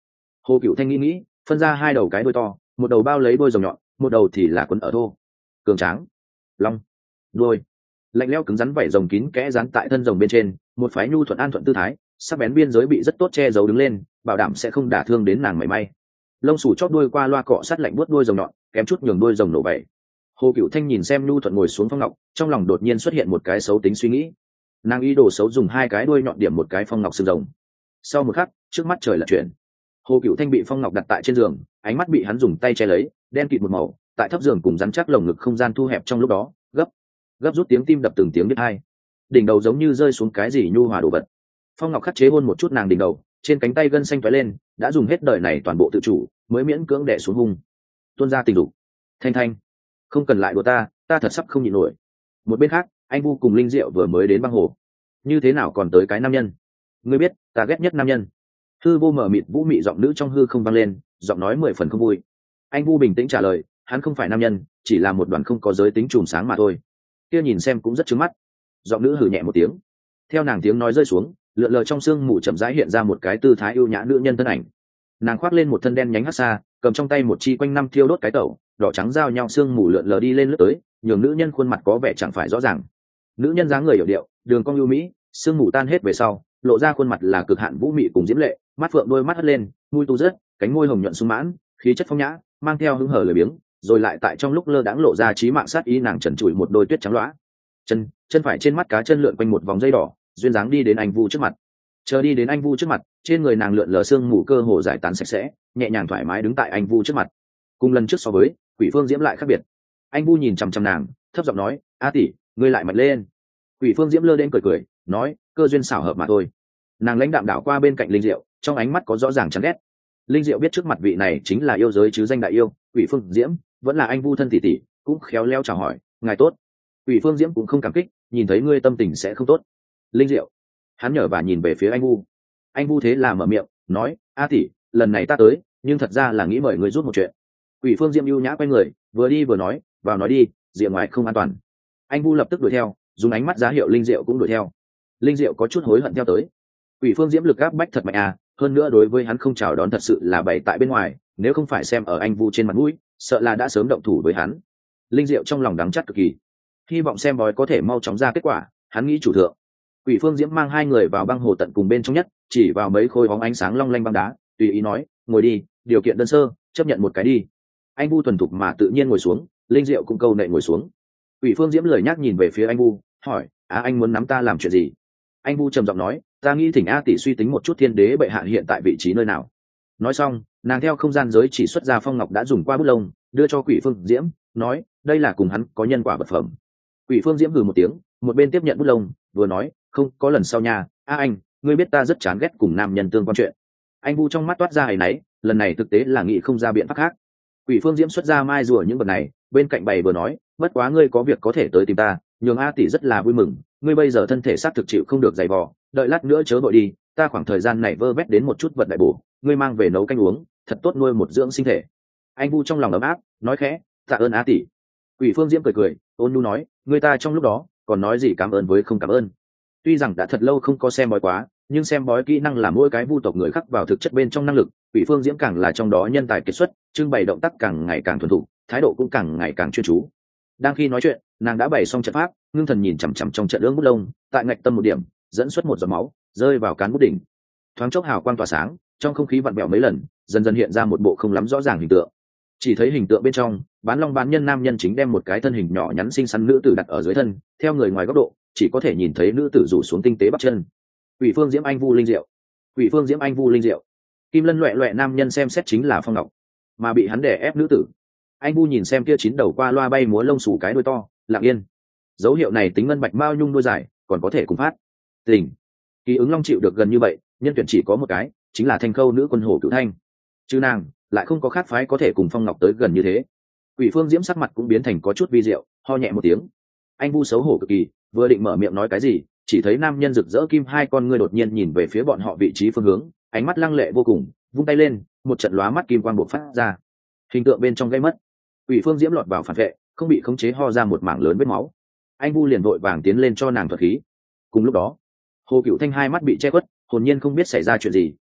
Hồ Cựu Thanh nghĩ nghĩ, phân ra hai đầu cái đuôi to, một đầu bao lấy đuôi rồng nhọn, một đầu thì là quấn ở thô cường tráng long đuôi lạnh lẽo cứng rắn vảy rồng kín kẽ dán tại thân rồng bên trên, một phái nhu thuận an thuận tư thái, sắc bén biên giới bị rất tốt che giấu đứng lên, bảo đảm sẽ không đả thương đến nàng mảy may. Lông xù chót đuôi qua loa cọ sát lạnh buốt đuôi rồng nhọn, kém chút nhường đuôi rồng nổ bể. Hồ Cựu Thanh nhìn xem nhu thuận ngồi xuống Phong Ngọc, trong lòng đột nhiên xuất hiện một cái xấu tính suy nghĩ. Nàng ý đồ xấu dùng hai cái đuôi nhọn điểm một cái Phong Ngọc xương rồng. Sau một khắc, trước mắt trời lật chuyển. Hồ Cựu Thanh bị Phong Ngọc đặt tại trên giường, ánh mắt bị hắn dùng tay che lấy, đen kịt một màu, tại thấp giường cùng rắn chắc lồng ngực không gian thu hẹp trong lúc đó, gấp gấp rút tiếng tim đập từng tiếng biết hai. Đỉnh đầu giống như rơi xuống cái gì nhu hòa đồ vật. Phong Ngọc khắc chế hôn một chút nàng đỉnh đầu, trên cánh tay gân xanh tóe lên, đã dùng hết đời này toàn bộ tự chủ, mới miễn cưỡng đè xuống hung. Tuôn ra tình dục. Thanh Thanh, không cần lại đùa ta, ta thật sắp không nhịn nổi. Một bên khác, anh Vu cùng Linh Diệu vừa mới đến băng hồ. Như thế nào còn tới cái nam nhân? Ngươi biết, ta ghét nhất nam nhân. Hư Vô mở mịt vũ mị giọng nữ trong hư không vang lên, giọng nói mười phần không vui. Anh Vu bình tĩnh trả lời, hắn không phải nam nhân, chỉ là một đoàn không có giới tính chùm sáng mà thôi. Kia nhìn xem cũng rất trứng mắt. Giọng nữ hừ nhẹ một tiếng. Theo nàng tiếng nói rơi xuống, lượn lờ trong sương mù chậm rãi hiện ra một cái tư thái ưu nhã nữ nhân thân ảnh. Nàng khoác lên một thân đen nhánh hắc xa, cầm trong tay một chi quanh năm thiêu đốt cái tẩu, đỏ trắng giao nhau sương mù lượn lờ đi lên lướt tới, nhường nữ nhân khuôn mặt có vẻ chẳng phải rõ ràng. Nữ nhân dáng người hiểu điệu, đường cong ưu mỹ, sương mù tan hết về sau, lộ ra khuôn mặt là cực hạn vũ mị cùng diễm lệ, mắt phượng đôi mắt hất lên, mũi tu rớt, cánh môi hồng nhuận sung mãn, khí chất phong nhã, mang theo hứng hở lười biếng, rồi lại tại trong lúc lơ đãng lộ ra trí mạng sát ý, nàng trần trụi một đôi tuyết trắng loá, chân chân phải trên mắt cá chân lượn quanh một vòng dây đỏ, duyên dáng đi đến anh Vu trước mặt. Chờ đi đến anh Vu trước mặt, trên người nàng lượn lờ sương mù cơ hồ giải tán sạch sẽ, nhẹ nhàng thoải mái đứng tại anh Vu trước mặt. Cùng lần trước so với, Quỷ Phương Diễm lại khác biệt. Anh Vu nhìn chằm chằm nàng, thấp giọng nói, "A tỷ, ngươi lại mạnh lên." Quỷ Phương Diễm lơ đến cười cười, nói, "Cơ duyên xảo hợp mà thôi." Nàng lãnh đạm đảo qua bên cạnh Linh Diệu, trong ánh mắt có rõ ràng chán ghét. Linh Diệu biết trước mặt vị này chính là yêu giới chứ danh đại yêu, Quỷ Phương Diễm, vẫn là anh Vu thân tỷ tỷ, cũng khéo léo chào hỏi, "Ngài tốt." Quỷ Phương Diễm cũng không cảm kích, nhìn thấy ngươi tâm tình sẽ không tốt. Linh Diệu, hắn nhở và nhìn về phía anh Vu. Anh Vu thế là mở miệng, nói, "A tỷ, lần này ta tới, nhưng thật ra là nghĩ mời ngươi giúp một chuyện." Quỷ Phương Diễm ưu nhã quay người, vừa đi vừa nói, "Vào nói đi, rìa ngoài không an toàn." Anh Vu lập tức đuổi theo, dùng ánh mắt giá hiệu Linh Diệu cũng đuổi theo. Linh Diệu có chút hối hận theo tới. Quỷ Phương Diễm lực áp bách thật mạnh à, hơn nữa đối với hắn không chào đón thật sự là bày tại bên ngoài, nếu không phải xem ở anh Vu trên mặt mũi, sợ là đã sớm động thủ với hắn. Linh Diệu trong lòng đắng chát cực kỳ, hy vọng xem bói có thể mau chóng ra kết quả, hắn nghĩ chủ thượng. Quỷ Phương Diễm mang hai người vào băng hồ tận cùng bên trong nhất, chỉ vào mấy khối bóng ánh sáng long lanh băng đá, tùy ý nói, "Ngồi đi, điều kiện đơn sơ, chấp nhận một cái đi." Anh Vu thuần thục mà tự nhiên ngồi xuống, Linh Diệu cũng câu nệ ngồi xuống. Quỷ Phương Diễm lười nhác nhìn về phía anh Vu, hỏi, "Á anh muốn nắm ta làm chuyện gì?" Anh Vu trầm giọng nói, "Ta nghĩ thỉnh A tỷ suy tính một chút thiên đế bệ hạ hiện tại vị trí nơi nào." Nói xong, nàng theo không gian giới chỉ xuất ra phong ngọc đã dùng qua bút lông, đưa cho Quỷ Phương Diễm, nói, "Đây là cùng hắn có nhân quả vật phẩm." Quỷ Phương Diễm hừ một tiếng, một bên tiếp nhận bút lông, vừa nói, "Không có lần sau nha, a anh, ngươi biết ta rất chán ghét cùng nam nhân tương quan chuyện." Anh Vu trong mắt toát ra hài náy, lần này thực tế là nghĩ không ra biện pháp khác. Quỷ Phương Diễm xuất ra mai rùa những vật này, bên cạnh bày vừa nói, "Bất quá ngươi có việc có thể tới tìm ta, nhường A tỷ rất là vui mừng, ngươi bây giờ thân thể xác thực chịu không được dày vò, đợi lát nữa chớ vội đi, ta khoảng thời gian này vơ vét đến một chút vật đại bổ, ngươi mang về nấu canh uống, thật tốt nuôi một dưỡng sinh thể." Anh Vu trong lòng ấm áp, nói khẽ, "Tạ ơn A tỷ." Quỷ Phương Diễm cười cười, ôn nhu nói, "Ngươi ta trong lúc đó còn nói gì cảm ơn với không cảm ơn." Tuy rằng đã thật lâu không có xem bói quá, nhưng xem bói kỹ năng là mỗi cái vu tộc người khắc vào thực chất bên trong năng lực, Quỷ Phương Diễm càng là trong đó nhân tài kiệt xuất, trưng bày động tác càng ngày càng thuần thục, thái độ cũng càng ngày càng chuyên chú. Đang khi nói chuyện, nàng đã bày xong trận pháp, ngưng thần nhìn chằm chằm trong trận ương bút lông, tại ngạch tâm một điểm, dẫn xuất một giọt máu, rơi vào cán bút đỉnh. Thoáng chốc hào quang tỏa sáng, trong không khí vặn vẹo mấy lần, dần dần hiện ra một bộ không lắm rõ ràng hình tượng. Chỉ thấy hình tượng bên trong, bán long bán nhân nam nhân chính đem một cái thân hình nhỏ nhắn xinh xắn nữ tử đặt ở dưới thân, theo người ngoài góc độ, chỉ có thể nhìn thấy nữ tử rủ xuống tinh tế bắp chân. Quỷ Phương Diễm anh Vu Linh Diệu, Quỷ Phương Diễm anh Vu Linh Diệu. Kim lân loẹt loẹt nam nhân xem xét chính là Phong Ngọc, mà bị hắn đè ép nữ tử. Anh Vu nhìn xem kia chín đầu qua loa bay múa lông xù cái đuôi to, lặng yên. Dấu hiệu này tính ngân bạch mao nhung đuôi dài, còn có thể cùng phát. Tình. Ký ứng long chịu được gần như vậy, nhân tuyển chỉ có một cái, chính là Thanh Khâu nữ quân Hổ Cửu Thanh. Chứ nàng, lại không có khác phái có thể cùng Phong Ngọc tới gần như thế. Quỷ Phương Diễm sắc mặt cũng biến thành có chút vi diệu, ho nhẹ một tiếng. Anh Vu xấu hổ cực kỳ, vừa định mở miệng nói cái gì, chỉ thấy nam nhân rực rỡ kim hai con ngươi đột nhiên nhìn về phía bọn họ vị trí phương hướng, ánh mắt lăng lệ vô cùng, vung tay lên, một trận lóa mắt kim quang bộc phát ra. Hình tượng bên trong gây mất. Quỷ Phương Diễm lọt vào phản vệ, không bị khống chế ho ra một mảng lớn vết máu. Anh Vu liền vội vàng tiến lên cho nàng thuật khí. Cùng lúc đó, Hồ Cửu Thanh hai mắt bị che khuất, hồn nhiên không biết xảy ra chuyện gì,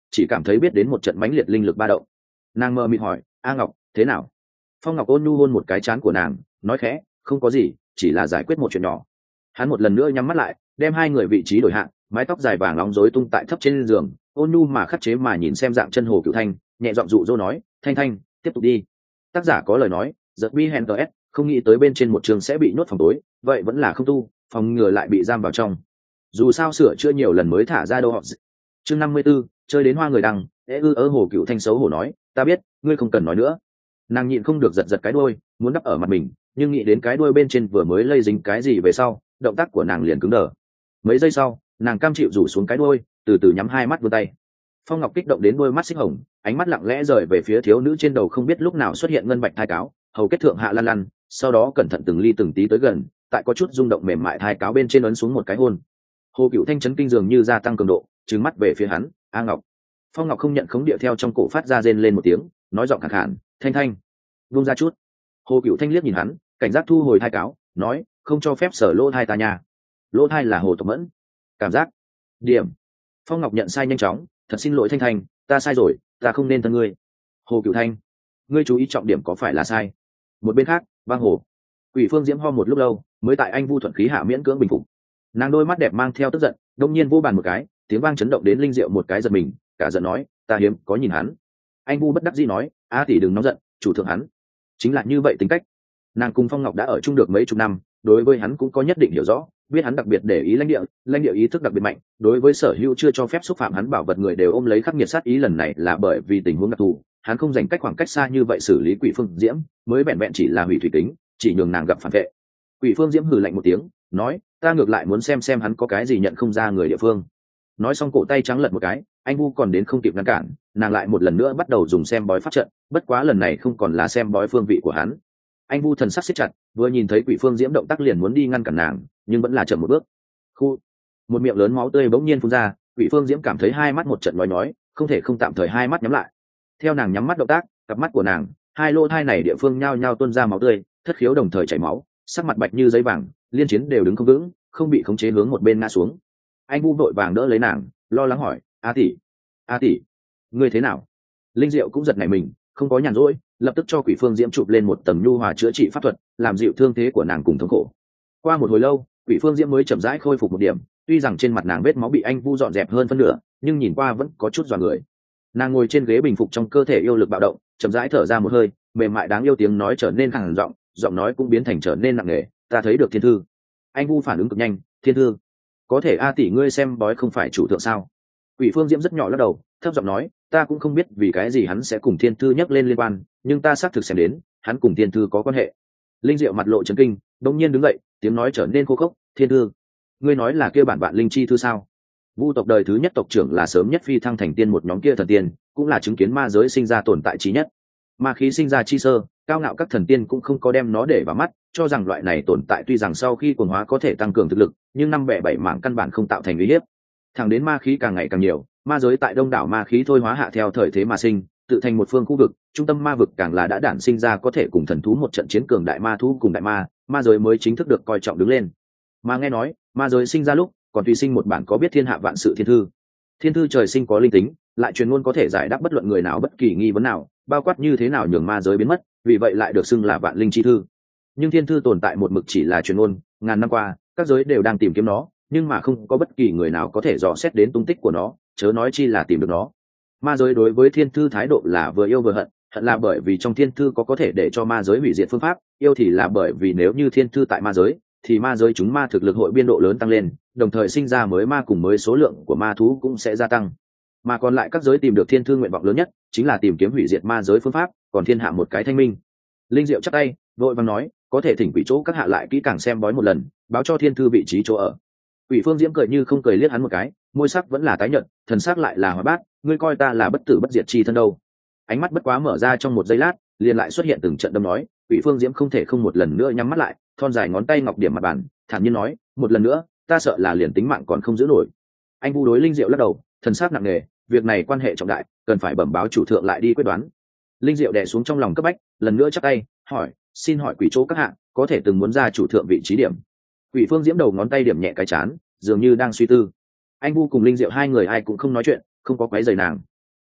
chỉ cảm thấy biết đến một trận mãnh liệt linh lực ba động. Nàng mơ mịt hỏi, a Ngọc thế nào? Phong Ngọc ôn nhu hôn một cái trán của nàng, nói khẽ, không có gì, chỉ là giải quyết một chuyện nhỏ. Hắn một lần nữa nhắm mắt lại, đem hai người vị trí đổi hạ, mái tóc dài vàng nóng rối tung tại thấp trên giường, ôn nhu mà khắc chế mà nhìn xem dạng chân Hồ Cựu Thanh, nhẹ giọng dụ dỗ nói, thanh thanh tiếp tục đi. Tác giả có lời nói, giật vi hèn ts không nghĩ tới bên trên một trường sẽ bị nhốt phòng tối, vậy vẫn là không tu, phòng ngừa lại bị giam vào trong. Dù sao sửa chữa nhiều lần mới thả ra đâu họ. Chương năm mươi 54, chơi đến hoa người đằng, ê ư ớ Hồ Cựu Thanh xấu hổ nói, ta biết, ngươi không cần nói nữa. Nàng nhịn không được giật giật cái đuôi, muốn đắp ở mặt mình, nhưng nghĩ đến cái đuôi bên trên vừa mới lây dính cái gì về sau, động tác của nàng liền cứng đờ. Mấy giây sau, nàng cam chịu rủ xuống cái đuôi, từ từ nhắm hai mắt vươn tay. Phong Ngọc kích động đến đôi mắt xích hồng, ánh mắt lặng lẽ rời về phía thiếu nữ trên đầu, không biết lúc nào xuất hiện ngân bạch thai cáo, hầu kết thượng hạ lăn lăn, sau đó cẩn thận từng ly từng tí tới gần, tại có chút rung động mềm mại thai cáo bên trên ấn xuống một cái hôn. Hồ Cựu Thanh chấn kinh dường như gia tăng cường độ, trừng mắt về phía hắn, a Ngọc. Phong Ngọc không nhận khống điệu theo trong cổ phát ra rên lên một tiếng, nói giọng khàn khàn, thanh thanh buông ra chút. Hồ Cựu Thanh liếc nhìn hắn, cảnh giác thu hồi thai cáo, nói, không cho phép sở lỗ thai ta nhà. Lỗ thai là Hồ Tộc Mẫn. Cảm giác điểm. Phong Ngọc nhận sai nhanh chóng, thật xin lỗi thanh thanh, ta sai rồi, ta không nên thân ngươi. Hồ Cựu Thanh, ngươi chú ý trọng điểm có phải là sai? Một bên khác, băng hồ. Quỷ Phương Diễm ho một lúc lâu, mới tại anh Vu thuận khí hạ miễn cưỡng bình phục. Nàng đôi mắt đẹp mang theo tức giận, đông nhiên vô bàn một cái, tiếng vang chấn động đến linh diệu một cái giật mình, cả giận nói, ta hiếm có nhìn hắn. Anh Vu bất đắc dĩ nói, a tỷ đừng nóng giận, chủ thượng hắn chính là như vậy tính cách. Nàng cùng Phong Ngọc đã ở chung được mấy chục năm, đối với hắn cũng có nhất định hiểu rõ, biết hắn đặc biệt để ý lãnh địa, lãnh địa ý thức đặc biệt mạnh, đối với sở hữu chưa cho phép xúc phạm hắn bảo vật người đều ôm lấy khắc nghiệt sát ý. Lần này là bởi vì tình huống đặc thù, hắn không dành cách khoảng cách xa như vậy xử lý Quỷ Phương Diễm, mới vẹn vẹn chỉ là hủy thủy kính, chỉ nhường nàng gặp phản vệ. Quỷ Phương Diễm hừ lạnh một tiếng, nói, ta ngược lại muốn xem xem hắn có cái gì nhận không ra người địa phương. Nói xong cổ tay trắng lật một cái, anh Vu còn đến không kịp ngăn cản, nàng lại một lần nữa bắt đầu dùng xem bói pháp trận, bất quá lần này không còn là xem bói phương vị của hắn. Anh Vu thần sắc siết chặt, vừa nhìn thấy Quỷ Phương Diễm động tác liền muốn đi ngăn cản nàng, nhưng vẫn là chậm một bước. Khu, một miệng lớn máu tươi bỗng nhiên phun ra, Quỷ Phương Diễm cảm thấy hai mắt một trận nhói nhói, không thể không tạm thời hai mắt nhắm lại. Theo nàng nhắm mắt động tác, cặp mắt của nàng, hai lỗ thai này địa phương nhao nhao tuôn ra máu tươi, thất khiếu đồng thời chảy máu, sắc mặt bạch như giấy vàng, liên chiến đều đứng không vững, không bị khống chế hướng một bên ngã xuống. Anh Vu vội vàng đỡ lấy nàng, lo lắng hỏi, a tỷ, a tỷ, ngươi thế nào? Linh Diệu cũng giật nảy mình, không có nhàn rỗi, lập tức cho Quỷ Phương Diễm chụp lên một tầng nhu hòa chữa trị pháp thuật, làm dịu thương thế của nàng cùng thống khổ. Qua một hồi lâu, Quỷ Phương Diễm mới chậm rãi khôi phục một điểm, tuy rằng trên mặt nàng vết máu bị anh Vu dọn dẹp hơn phân nửa, nhưng nhìn qua vẫn có chút dọa người. Nàng ngồi trên ghế bình phục, trong cơ thể yêu lực bạo động, chậm rãi thở ra một hơi, mềm mại đáng yêu tiếng nói trở nên khàn giọng, giọng nói cũng biến thành trở nên nặng nề, ta thấy được thiên thư. Anh Vu phản ứng cực nhanh, thiên thư? Có thể a tỷ ngươi xem bói không phải chủ thượng sao? Quỷ Phương Diễm rất nhỏ lắc đầu, thấp giọng nói, ta cũng không biết vì cái gì hắn sẽ cùng thiên thư nhắc lên liên quan, nhưng ta xác thực xem đến, hắn cùng thiên thư có quan hệ. Linh Diệu mặt lộ chấn kinh, đột nhiên đứng dậy, tiếng nói trở nên khô khốc, thiên thư? Ngươi nói là kia bản vạn linh chi thư sao? Vu tộc đời thứ nhất tộc trưởng là sớm nhất phi thăng thành tiên một nhóm kia thần tiên, cũng là chứng kiến ma giới sinh ra tồn tại chí nhất. Ma khí sinh ra chi sơ, cao ngạo các thần tiên cũng không có đem nó để vào mắt, cho rằng loại này tồn tại tuy rằng sau khi cuồng hóa có thể tăng cường thực lực, nhưng năm bẻ bảy mảng căn bản không tạo thành uy hiếp. Thẳng đến ma khí càng ngày càng nhiều, ma giới tại đông đảo ma khí thôi hóa hạ theo thời thế mà sinh, tự thành một phương khu vực, trung tâm ma vực càng là đã đản sinh ra có thể cùng thần thú một trận chiến cường đại ma thú cùng đại ma, ma giới mới chính thức được coi trọng đứng lên. Mà nghe nói, ma giới sinh ra lúc, còn tùy sinh một bản có biết thiên hạ vạn sự thiên thư. Thiên thư trời sinh có linh tính, lại truyền ngôn có thể giải đáp bất luận người nào bất kỳ nghi vấn nào, bao quát như thế nào nhường ma giới biến mất, vì vậy lại được xưng là vạn linh chi thư. Nhưng thiên thư tồn tại một mực chỉ là truyền ngôn, ngàn năm qua, các giới đều đang tìm kiếm nó, nhưng mà không có bất kỳ người nào có thể dò xét đến tung tích của nó, chớ nói chi là tìm được nó. Ma giới đối với thiên thư thái độ là vừa yêu vừa hận, hận là bởi vì trong thiên thư có có thể để cho ma giới hủy diệt phương pháp, yêu thì là bởi vì nếu như thiên thư tại ma giới, thì ma giới chúng ma thực lực hội biên độ lớn tăng lên, đồng thời sinh ra mới ma cùng mới số lượng của ma thú cũng sẽ gia tăng. Mà còn lại các giới tìm được thiên thư nguyện vọng lớn nhất chính là tìm kiếm hủy diệt ma giới phương pháp, còn thiên hạ một cái thanh minh. Linh Diệu chắp tay, vội vàng nói, có thể thỉnh quỷ chỗ các hạ lại kỹ càng xem bói một lần, báo cho thiên thư vị trí chỗ ở. Quỷ Phương Diễm cười như không cười liếc hắn một cái, môi sắc vẫn là tái nhợt, thần sắc lại là hóa bát, ngươi coi ta là bất tử bất diệt chi thân đâu? Ánh mắt bất quá mở ra trong một giây lát, liền lại xuất hiện từng trận đâm nói, Quỷ Phương Diễm không thể không một lần nữa nhắm mắt lại, thon dài ngón tay ngọc điểm mặt bàn, thản nhiên nói, một lần nữa, ta sợ là liền tính mạng còn không giữ nổi. Anh Vu đối Linh Diệu lắc đầu, thần sắc nặng nề, việc này quan hệ trọng đại, cần phải bẩm báo chủ thượng lại đi quyết đoán. Linh Diệu đè xuống trong lòng cấp bách, lần nữa chắp tay, hỏi, xin hỏi quỷ chỗ các hạ, có thể từng muốn ra chủ thượng vị trí điểm? Quỷ Phương Diễm đầu ngón tay điểm nhẹ cái chán, dường như đang suy tư. Anh Vu cùng Linh Diệu hai người ai cũng không nói chuyện, không có quấy rầy nàng.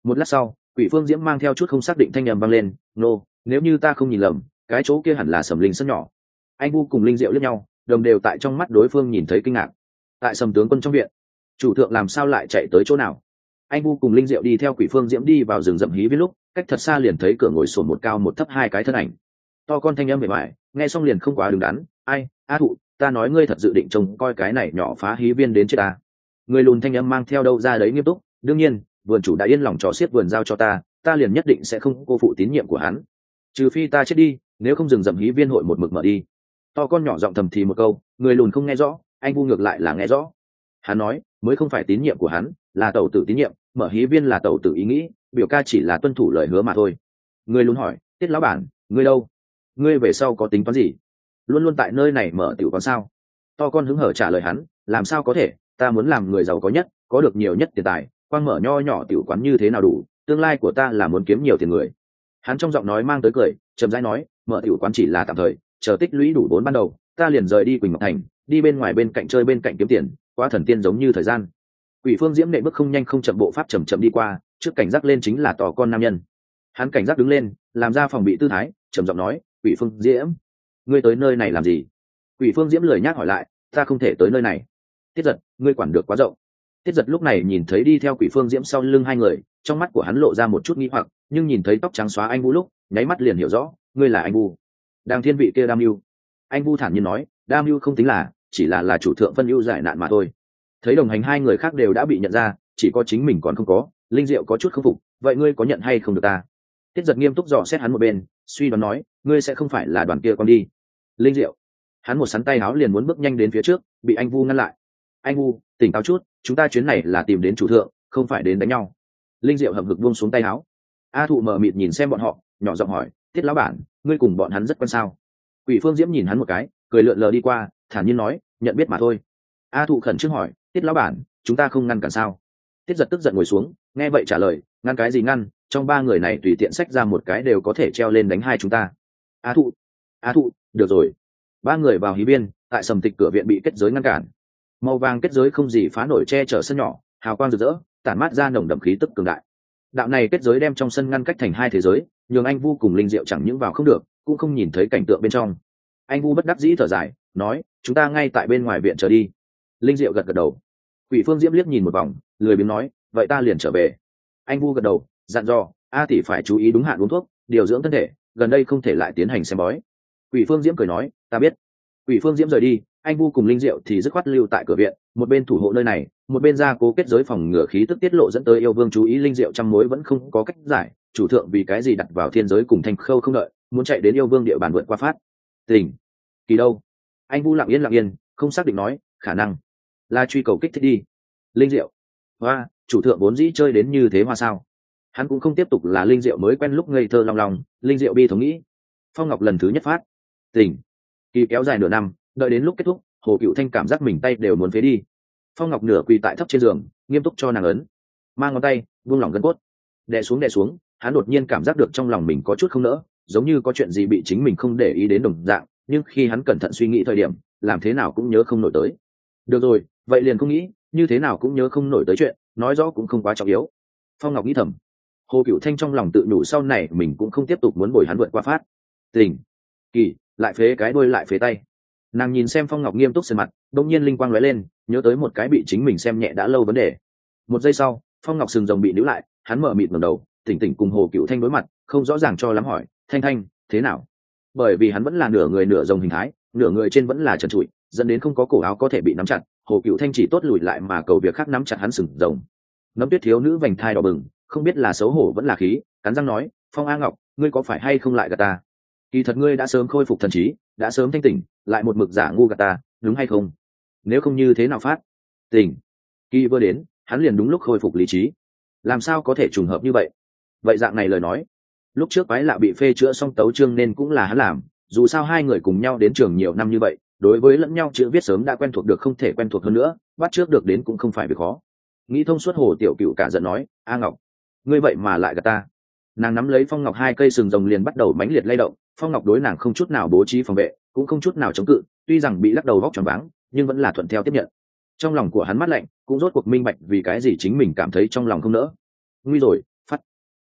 Một lát sau, Quỷ Phương Diễm mang theo chút không xác định thanh âm vang lên, nô, nếu như ta không nhìn lầm, cái chỗ kia hẳn là Sầm Linh sân nhỏ. Anh Vu cùng Linh Diệu liếc nhau, đồng đều tại trong mắt đối phương nhìn thấy kinh ngạc. Tại Sầm tướng quân trong viện, chủ thượng làm sao lại chạy tới chỗ nào? Anh Vu cùng Linh Diệu đi theo Quỷ Phương Diễm đi vào rừng rậm hí với lúc, cách thật xa liền thấy cửa ngồi sồn một cao một thấp hai cái thân ảnh. To con thanh âm bề ngoài, nghe xong liền không quá đứng đắn, ai, A Thụ, ta nói ngươi thật dự định trông coi cái này nhỏ phá hí viên đến chết ta. Người lùn thanh âm mang theo đâu ra đấy nghiêm túc, đương nhiên, vườn chủ đã yên lòng trò xiết vườn giao cho ta, ta liền nhất định sẽ không cô phụ tín nhiệm của hắn. Trừ phi ta chết đi, nếu không dừng dậm hí viên hội một mực mở đi. To con nhỏ giọng thầm thì một câu, người lùn không nghe rõ, anh Vu ngược lại là nghe rõ. Hắn nói, mới không phải tín nhiệm của hắn, là tẩu tử tín nhiệm, mở hí viên là tẩu tử ý nghĩ, biểu ca chỉ là tuân thủ lời hứa mà thôi. Người lùn hỏi, Tiết lão bản, ngươi đâu? Ngươi về sau có tính toán gì? Luôn luôn tại nơi này mở tiểu quán sao? To con hứng hở trả lời hắn, làm sao có thể, ta muốn làm người giàu có nhất, có được nhiều nhất tiền tài, quang mở nho nhỏ tiểu quán như thế nào đủ, tương lai của ta là muốn kiếm nhiều tiền người. Hắn trong giọng nói mang tới cười, chậm rãi nói, mở tiểu quán chỉ là tạm thời, chờ tích lũy đủ vốn ban đầu, ta liền rời đi Quỳnh Ngọc Thành, đi bên ngoài bên cạnh chơi bên cạnh kiếm tiền, quá thần tiên giống như thời gian. Quỷ Phương Diễm nệ bước không nhanh không chậm bộ pháp chậm chậm đi qua, trước cảnh giác lên chính là to con nam nhân. Hắn cảnh giác đứng lên, làm ra phòng bị tư thái, trầm giọng nói, Quỷ Phương Diễm, ngươi tới nơi này làm gì? Quỷ Phương Diễm lười nhác hỏi lại, ta không thể tới nơi này. Tiết Giật, ngươi quản được quá rộng. Tiết Giật lúc này nhìn thấy đi theo Quỷ Phương Diễm sau lưng hai người, trong mắt của hắn lộ ra một chút nghi hoặc, nhưng nhìn thấy tóc trắng xóa anh Vu lúc, nháy mắt liền hiểu rõ, ngươi là anh Vu. Đang thiên vị kia Đam Mưu. Anh Vu thản nhiên nói, Đam Mưu không tính là, chỉ là là chủ thượng phân ưu giải nạn mà thôi. Thấy đồng hành hai người khác đều đã bị nhận ra, chỉ có chính mình còn không có, Linh Diệu có chút không phục, vậy ngươi có nhận hay không được ta? Tiết Giật nghiêm túc dò xét hắn một bên, suy đoán nói, ngươi sẽ không phải là đoàn kia con đi. Linh Diệu. Hắn một sắn tay áo liền muốn bước nhanh đến phía trước, bị anh Vu ngăn lại. Anh Vu, tỉnh táo chút, chúng ta chuyến này là tìm đến chủ thượng, không phải đến đánh nhau. Linh Diệu hậm hực buông xuống tay áo. A Thụ mở mịt nhìn xem bọn họ, nhỏ giọng hỏi, Tiết lão bản, ngươi cùng bọn hắn rất quan sao? Quỷ Phương Diễm nhìn hắn một cái, cười lượn lờ đi qua, thản nhiên nói, nhận biết mà thôi. A Thụ khẩn trương hỏi, Tiết lão bản, chúng ta không ngăn cản sao? Tiết Giật tức giận ngồi xuống, nghe vậy trả lời, ngăn cái gì ngăn, trong ba người này tùy tiện xách ra một cái đều có thể treo lên đánh hai chúng ta. A Thụ, A Thụ, được rồi. Ba người vào hí biên, tại Sầm Tịch cửa viện bị kết giới ngăn cản. Màu vàng kết giới không gì phá nổi che chở sân nhỏ, hào quang rực rỡ, tản mát ra nồng đậm khí tức cường đại. Đạo này kết giới đem trong sân ngăn cách thành hai thế giới, nhường anh Vu cùng Linh Diệu chẳng những vào không được, cũng không nhìn thấy cảnh tượng bên trong. Anh Vu bất đắc dĩ thở dài, nói, chúng ta ngay tại bên ngoài viện chờ đi. Linh Diệu gật gật đầu. Quỷ Phương Diễm liếc nhìn một vòng, lười biếng nói, vậy ta liền trở về. Anh Vu gật đầu, dặn dò, A tỷ phải chú ý đúng hạn uống thuốc, điều dưỡng thân thể, gần đây không thể lại tiến hành xem bói. Quỷ Phương Diễm cười nói, ta biết. Quỷ Phương Diễm rời đi, anh Vu cùng Linh Diệu thì dứt khoát lưu tại cửa viện, một bên thủ hộ nơi này, một bên ra cố kết giới phòng ngừa khí tức tiết lộ dẫn tới yêu vương chú ý. Linh Diệu trăm mối vẫn không có cách giải, chủ thượng vì cái gì đặt vào thiên giới cùng Thanh Khâu không đợi, muốn chạy đến yêu vương địa bàn vượt qua phát. Tình, kỳ đâu? Anh Vu lặng yên lặng yên, không xác định nói, khả năng là truy cầu kích thích đi. Linh Diệu, hoa, chủ thượng vốn dĩ chơi đến như thế hoa sao? Hắn cũng không tiếp tục là Linh Diệu mới quen lúc ngây thơ long lòng, Linh Diệu bi thống nghĩ. Phong Ngọc lần thứ nhất phát tình, kỳ kéo dài nửa năm, đợi đến lúc kết thúc, Hồ Cựu Thanh cảm giác mình tay đều muốn phế đi. Phong Ngọc nửa quỳ tại thấp trên giường, nghiêm túc cho nàng ấn, mang ngón tay buông lỏng gân cốt, đè xuống đè xuống. Hắn đột nhiên cảm giác được trong lòng mình có chút không nỡ, giống như có chuyện gì bị chính mình không để ý đến đồng dạng, nhưng khi hắn cẩn thận suy nghĩ thời điểm, làm thế nào cũng nhớ không nổi tới. Được rồi, vậy liền không nghĩ, như thế nào cũng nhớ không nổi tới chuyện, nói rõ cũng không quá trọng yếu. Phong Ngọc nghĩ thầm. Hồ Cựu Thanh trong lòng tự nhủ sau này mình cũng không tiếp tục muốn bồi hắn vượt qua phát tình, kỳ, lại phế cái đuôi lại phế tay. Nàng nhìn xem Phong Ngọc nghiêm túc sơn mặt, đông nhiên linh quang lóe lên, nhớ tới một cái bị chính mình xem nhẹ đã lâu vấn đề. Một giây sau, Phong Ngọc sừng rồng bị níu lại, hắn mở mịt ngẩng đầu, tỉnh tỉnh cùng Hồ Cựu Thanh đối mặt, không rõ ràng cho lắm hỏi, Thanh Thanh, thế nào? Bởi vì hắn vẫn là nửa người nửa rồng hình thái, nửa người trên vẫn là trần trụi, dẫn đến không có cổ áo có thể bị nắm chặt. Hồ Cựu Thanh chỉ tốt lùi lại mà cầu việc khác nắm chặt hắn sừng rồng. Nấm Tuyết thiếu nữ vành thai đỏ bừng, không biết là xấu hổ vẫn là khí, cắn răng nói, Phong A Ngọc, ngươi có phải hay không lại gạt ta? Kỳ thật ngươi đã sớm khôi phục thần trí, đã sớm thanh tỉnh, lại một mực giả ngu gạt ta, đúng hay không? Nếu không như thế nào phát tỉnh? Kỳ vừa đến, hắn liền đúng lúc khôi phục lý trí. Làm sao có thể trùng hợp như vậy? Vậy dạng này lời nói, lúc trước quái lạ bị phê chữa xong tấu chương nên cũng là hắn làm, dù sao hai người cùng nhau đến trường nhiều năm như vậy, đối với lẫn nhau chữ viết sớm đã quen thuộc được không thể quen thuộc hơn nữa, bắt trước được đến cũng không phải việc khó. Nghĩ thông suốt, Hồ Tiểu Cựu cả giận nói, A Ngọc, ngươi vậy mà lại gạt ta. Nàng nắm lấy Phong Ngọc hai cây sừng rồng liền bắt đầu mãnh liệt lay động. Phong Ngọc đối nàng không chút nào bố trí phòng vệ, cũng không chút nào chống cự, tuy rằng bị lắc đầu vóc tròn váng, nhưng vẫn là thuận theo tiếp nhận. Trong lòng của hắn mát lạnh, cũng rốt cuộc minh bạch vì cái gì chính mình cảm thấy trong lòng không nỡ. Nguy rồi, phát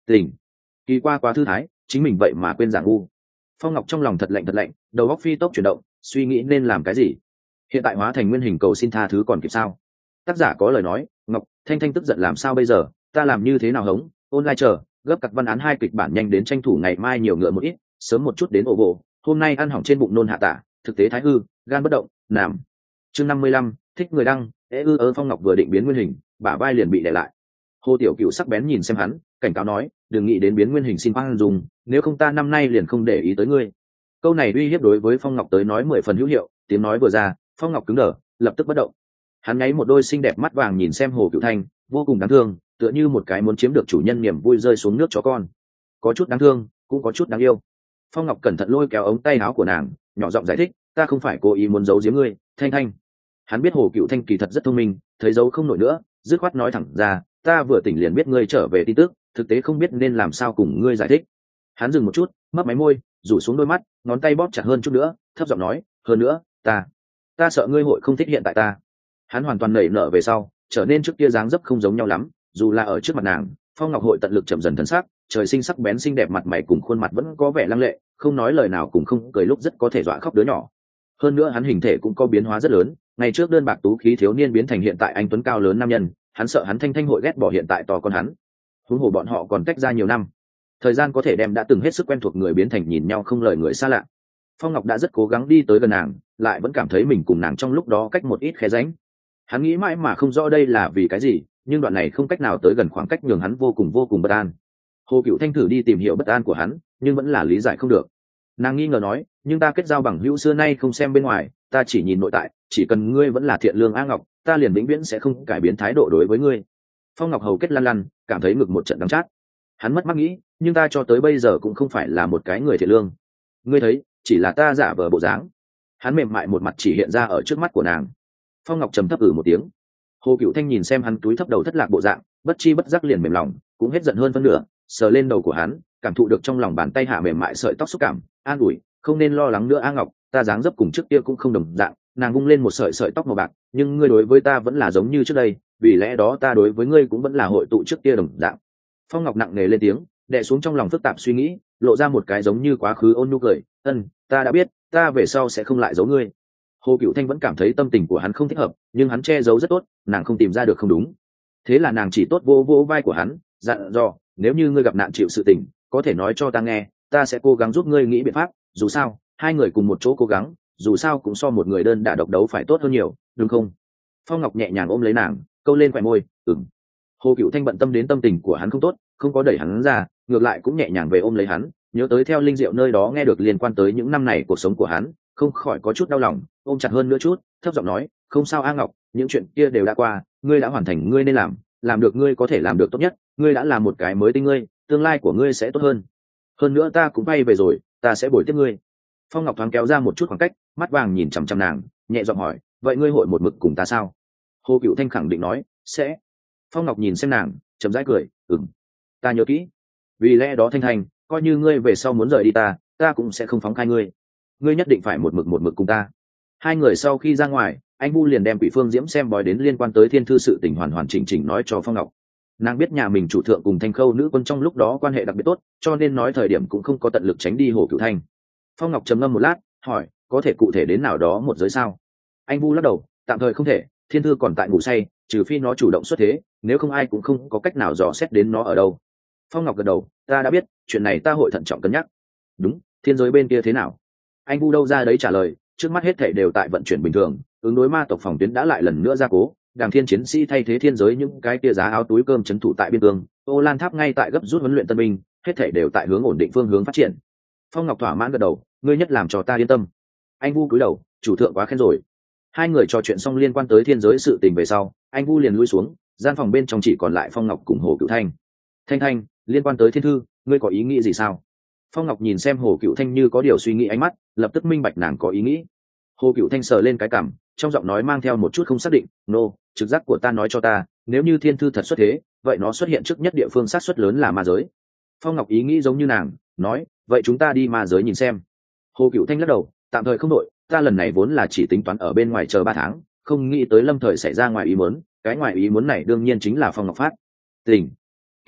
Tình. Kỳ qua quá thư thái, chính mình vậy mà quên giả ngu. Phong Ngọc trong lòng thật lạnh thật lạnh, đầu óc phi tốc chuyển động, suy nghĩ nên làm cái gì. Hiện tại hóa thành nguyên hình cầu xin tha thứ còn kịp sao? Tác giả có lời nói, Ngọc Thanh Thanh tức giận làm sao bây giờ, ta làm như thế nào hống? Online chờ, gấp cặt văn án hai kịch bản nhanh đến tranh thủ ngày mai nhiều ngựa một ít, sớm một chút đến ổ bộ. Hôm nay ăn hỏng trên bụng nôn hạ tả, thực tế thái hư, gan bất động, nằm. Chương năm mươi lăm, thích người đăng, ế ư ơ Phong Ngọc vừa định biến nguyên hình, bả vai liền bị đè lại. Hồ Tiểu Cựu sắc bén nhìn xem hắn, cảnh cáo nói, đừng nghĩ đến biến nguyên hình xin khoan dùng, nếu không ta năm nay liền không để ý tới ngươi. Câu này uy hiếp đối với Phong Ngọc tới nói mười phần hữu hiệu, tiếng nói vừa ra, Phong Ngọc cứng đờ, lập tức bất động. Hắn nháy một đôi xinh đẹp mắt vàng nhìn xem Hồ Cựu Thanh, vô cùng đáng thương, tựa như một cái muốn chiếm được chủ nhân niềm vui rơi xuống nước chó con. Có chút đáng thương, cũng có chút đáng yêu. Phong Ngọc cẩn thận lôi kéo ống tay áo của nàng, nhỏ giọng giải thích, ta không phải cố ý muốn giấu giếm ngươi, Thanh Thanh. Hắn biết Hồ Cựu Thanh kỳ thật rất thông minh, thấy giấu không nổi nữa, dứt khoát nói thẳng ra, ta vừa tỉnh liền biết ngươi trở về tin tức, thực tế không biết nên làm sao cùng ngươi giải thích. Hắn dừng một chút, mấp máy môi, rủ xuống đôi mắt, ngón tay bóp chặt hơn chút nữa, thấp giọng nói, hơn nữa, ta, ta sợ ngươi hội không thích hiện tại ta. Hắn hoàn toàn nảy nở về sau, trở nên trước kia dáng dấp không giống nhau lắm, dù là ở trước mặt nàng, Phong Ngọc hội tận lực chậm dần thần sắc, trời sinh sắc bén xinh đẹp mặt mày cùng khuôn mặt vẫn có vẻ lăng lệ, không nói lời nào cũng không cười lúc rất có thể dọa khóc đứa nhỏ. Hơn nữa hắn hình thể cũng có biến hóa rất lớn, ngày trước đơn bạc tú khí thiếu niên biến thành hiện tại anh tuấn cao lớn nam nhân, hắn sợ hắn Thanh Thanh hội ghét bỏ hiện tại to con hắn. Huống hồ bọn họ còn cách ra nhiều năm, thời gian có thể đem đã từng hết sức quen thuộc người biến thành nhìn nhau không lời người xa lạ. Phong Ngọc đã rất cố gắng đi tới gần nàng, lại vẫn cảm thấy mình cùng nàng trong lúc đó cách một ít khe rãnh. Hắn nghĩ mãi mà không rõ đây là vì cái gì, nhưng đoạn này không cách nào tới gần khoảng cách nhường hắn vô cùng vô cùng bất an. Hồ Cựu Thanh thử đi tìm hiểu bất an của hắn, nhưng vẫn là lý giải không được. Nàng nghi ngờ nói, nhưng ta kết giao bằng hữu xưa nay không xem bên ngoài, ta chỉ nhìn nội tại, chỉ cần ngươi vẫn là thiện lương A Ngọc, ta liền vĩnh viễn sẽ không cải biến thái độ đối với ngươi. Phong Ngọc hầu kết lăn lăn, cảm thấy ngực một trận đắng chát. Hắn mất mát nghĩ, nhưng ta cho tới bây giờ cũng không phải là một cái người thiện lương. Ngươi thấy, chỉ là ta giả vờ bộ dáng. Hắn mềm mại một mặt chỉ hiện ra ở trước mắt của nàng. Phong Ngọc trầm thấp ử một tiếng. Hồ Cựu Thanh nhìn xem hắn túi thấp đầu thất lạc bộ dạng, bất chi bất giác liền mềm lòng, cũng hết giận hơn phân nửa, sờ lên đầu của hắn, cảm thụ được trong lòng bàn tay hạ mềm mại sợi tóc xúc cảm, an ủi, không nên lo lắng nữa A Ngọc, ta dáng dấp cùng trước kia cũng không đồng dạng. Nàng vung lên một sợi sợi tóc màu bạc, nhưng ngươi đối với ta vẫn là giống như trước đây, vì lẽ đó ta đối với ngươi cũng vẫn là hội tụ trước kia đồng dạng. Phong Ngọc nặng nề lên tiếng, đè xuống trong lòng phức tạp suy nghĩ, lộ ra một cái giống như quá khứ ôn nhu cười, ân, ta đã biết, ta về sau sẽ không lại giấu ngươi. Hồ Cựu Thanh vẫn cảm thấy tâm tình của hắn không thích hợp, nhưng hắn che giấu rất tốt, nàng không tìm ra được không đúng. Thế là nàng chỉ tốt vô vô vai của hắn, dặn dò, nếu như ngươi gặp nạn chịu sự tình, có thể nói cho ta nghe, ta sẽ cố gắng giúp ngươi nghĩ biện pháp, dù sao, hai người cùng một chỗ cố gắng, dù sao cũng so một người đơn đả độc đấu phải tốt hơn nhiều, đúng không? Phong Ngọc nhẹ nhàng ôm lấy nàng, câu lên khóe môi, ừm. Hồ Cựu Thanh bận tâm đến tâm tình của hắn không tốt, không có đẩy hắn ra, ngược lại cũng nhẹ nhàng về ôm lấy hắn, nhớ tới theo Linh Diệu nơi đó nghe được liên quan tới những năm này cuộc sống của hắn, không khỏi có chút đau lòng, ôm chặt hơn nữa chút, thấp giọng nói, không sao A Ngọc, những chuyện kia đều đã qua, ngươi đã hoàn thành ngươi nên làm, làm được ngươi có thể làm được tốt nhất, ngươi đã làm một cái mới tinh ngươi, tương lai của ngươi sẽ tốt hơn. Hơn nữa ta cũng bay về rồi, ta sẽ bồi tiếp ngươi. Phong Ngọc thoáng kéo ra một chút khoảng cách, mắt vàng nhìn chằm chằm nàng, nhẹ giọng hỏi, vậy ngươi hội một mực cùng ta sao? Hồ Cựu Thanh khẳng định nói, sẽ. Phong Ngọc nhìn xem nàng, chậm rãi cười, ừm, ta nhớ kỹ. Vì lẽ đó Thanh Thanh, coi như ngươi về sau muốn rời đi ta, ta cũng sẽ không phóng khai ngươi. Ngươi nhất định phải một mực một mực cùng ta. Hai người sau khi ra ngoài, anh Vu liền đem Quỷ Phương Diễm xem bói đến liên quan tới thiên thư sự tình hoàn hoàn chỉnh chỉnh nói cho Phong Ngọc. Nàng biết nhà mình chủ thượng cùng Thanh Khâu nữ quân trong lúc đó quan hệ đặc biệt tốt, cho nên nói thời điểm cũng không có tận lực tránh đi Hồ Cựu Thanh. Phong Ngọc trầm ngâm một lát, hỏi, có thể cụ thể đến nào đó một giới sao? Anh Vu lắc đầu, tạm thời không thể, thiên thư còn tại ngủ say, trừ phi nó chủ động xuất thế, nếu không ai cũng không có cách nào dò xét đến nó ở đâu. Phong Ngọc gật đầu, ta đã biết, chuyện này ta hội thận trọng cân nhắc. Đúng, thiên giới bên kia thế nào? Anh Vu đâu ra đấy trả lời, trước mắt hết thảy đều tại vận chuyển bình thường, ứng đối ma tộc phòng tuyến đã lại lần nữa gia cố, Đàng Thiên chiến sĩ thay thế thiên giới những cái kia giá áo túi cơm trấn thủ tại biên cương, Ô Lan Tháp ngay tại gấp rút huấn luyện tân binh, hết thảy đều tại hướng ổn định phương hướng phát triển. Phong Ngọc thỏa mãn gật đầu, ngươi nhất làm cho ta yên tâm. Anh Vu cúi đầu, chủ thượng quá khen rồi. Hai người trò chuyện xong liên quan tới thiên giới sự tình về sau, anh Vu liền lui xuống, gian phòng bên trong chỉ còn lại Phong Ngọc cùng Hồ Cựu Thanh. Thanh Thanh, liên quan tới thiên thư, ngươi có ý nghĩ gì sao? Phong Ngọc nhìn xem Hồ Cựu Thanh như có điều suy nghĩ ánh mắt, lập tức minh bạch nàng có ý nghĩ. Hồ Cựu Thanh sờ lên cái cằm, trong giọng nói mang theo một chút không xác định, nô, trực giác của ta nói cho ta, nếu như thiên thư thật xuất thế, vậy nó xuất hiện trước nhất địa phương sát xuất lớn là ma giới. Phong Ngọc ý nghĩ giống như nàng, nói, vậy chúng ta đi ma giới nhìn xem. Hồ Cựu Thanh lắc đầu, tạm thời không đội, ta lần này vốn là chỉ tính toán ở bên ngoài chờ ba tháng, không nghĩ tới lâm thời xảy ra ngoài ý muốn, cái ngoài ý muốn này đương nhiên chính là Phong Ngọc phát. Tình. Kỳ,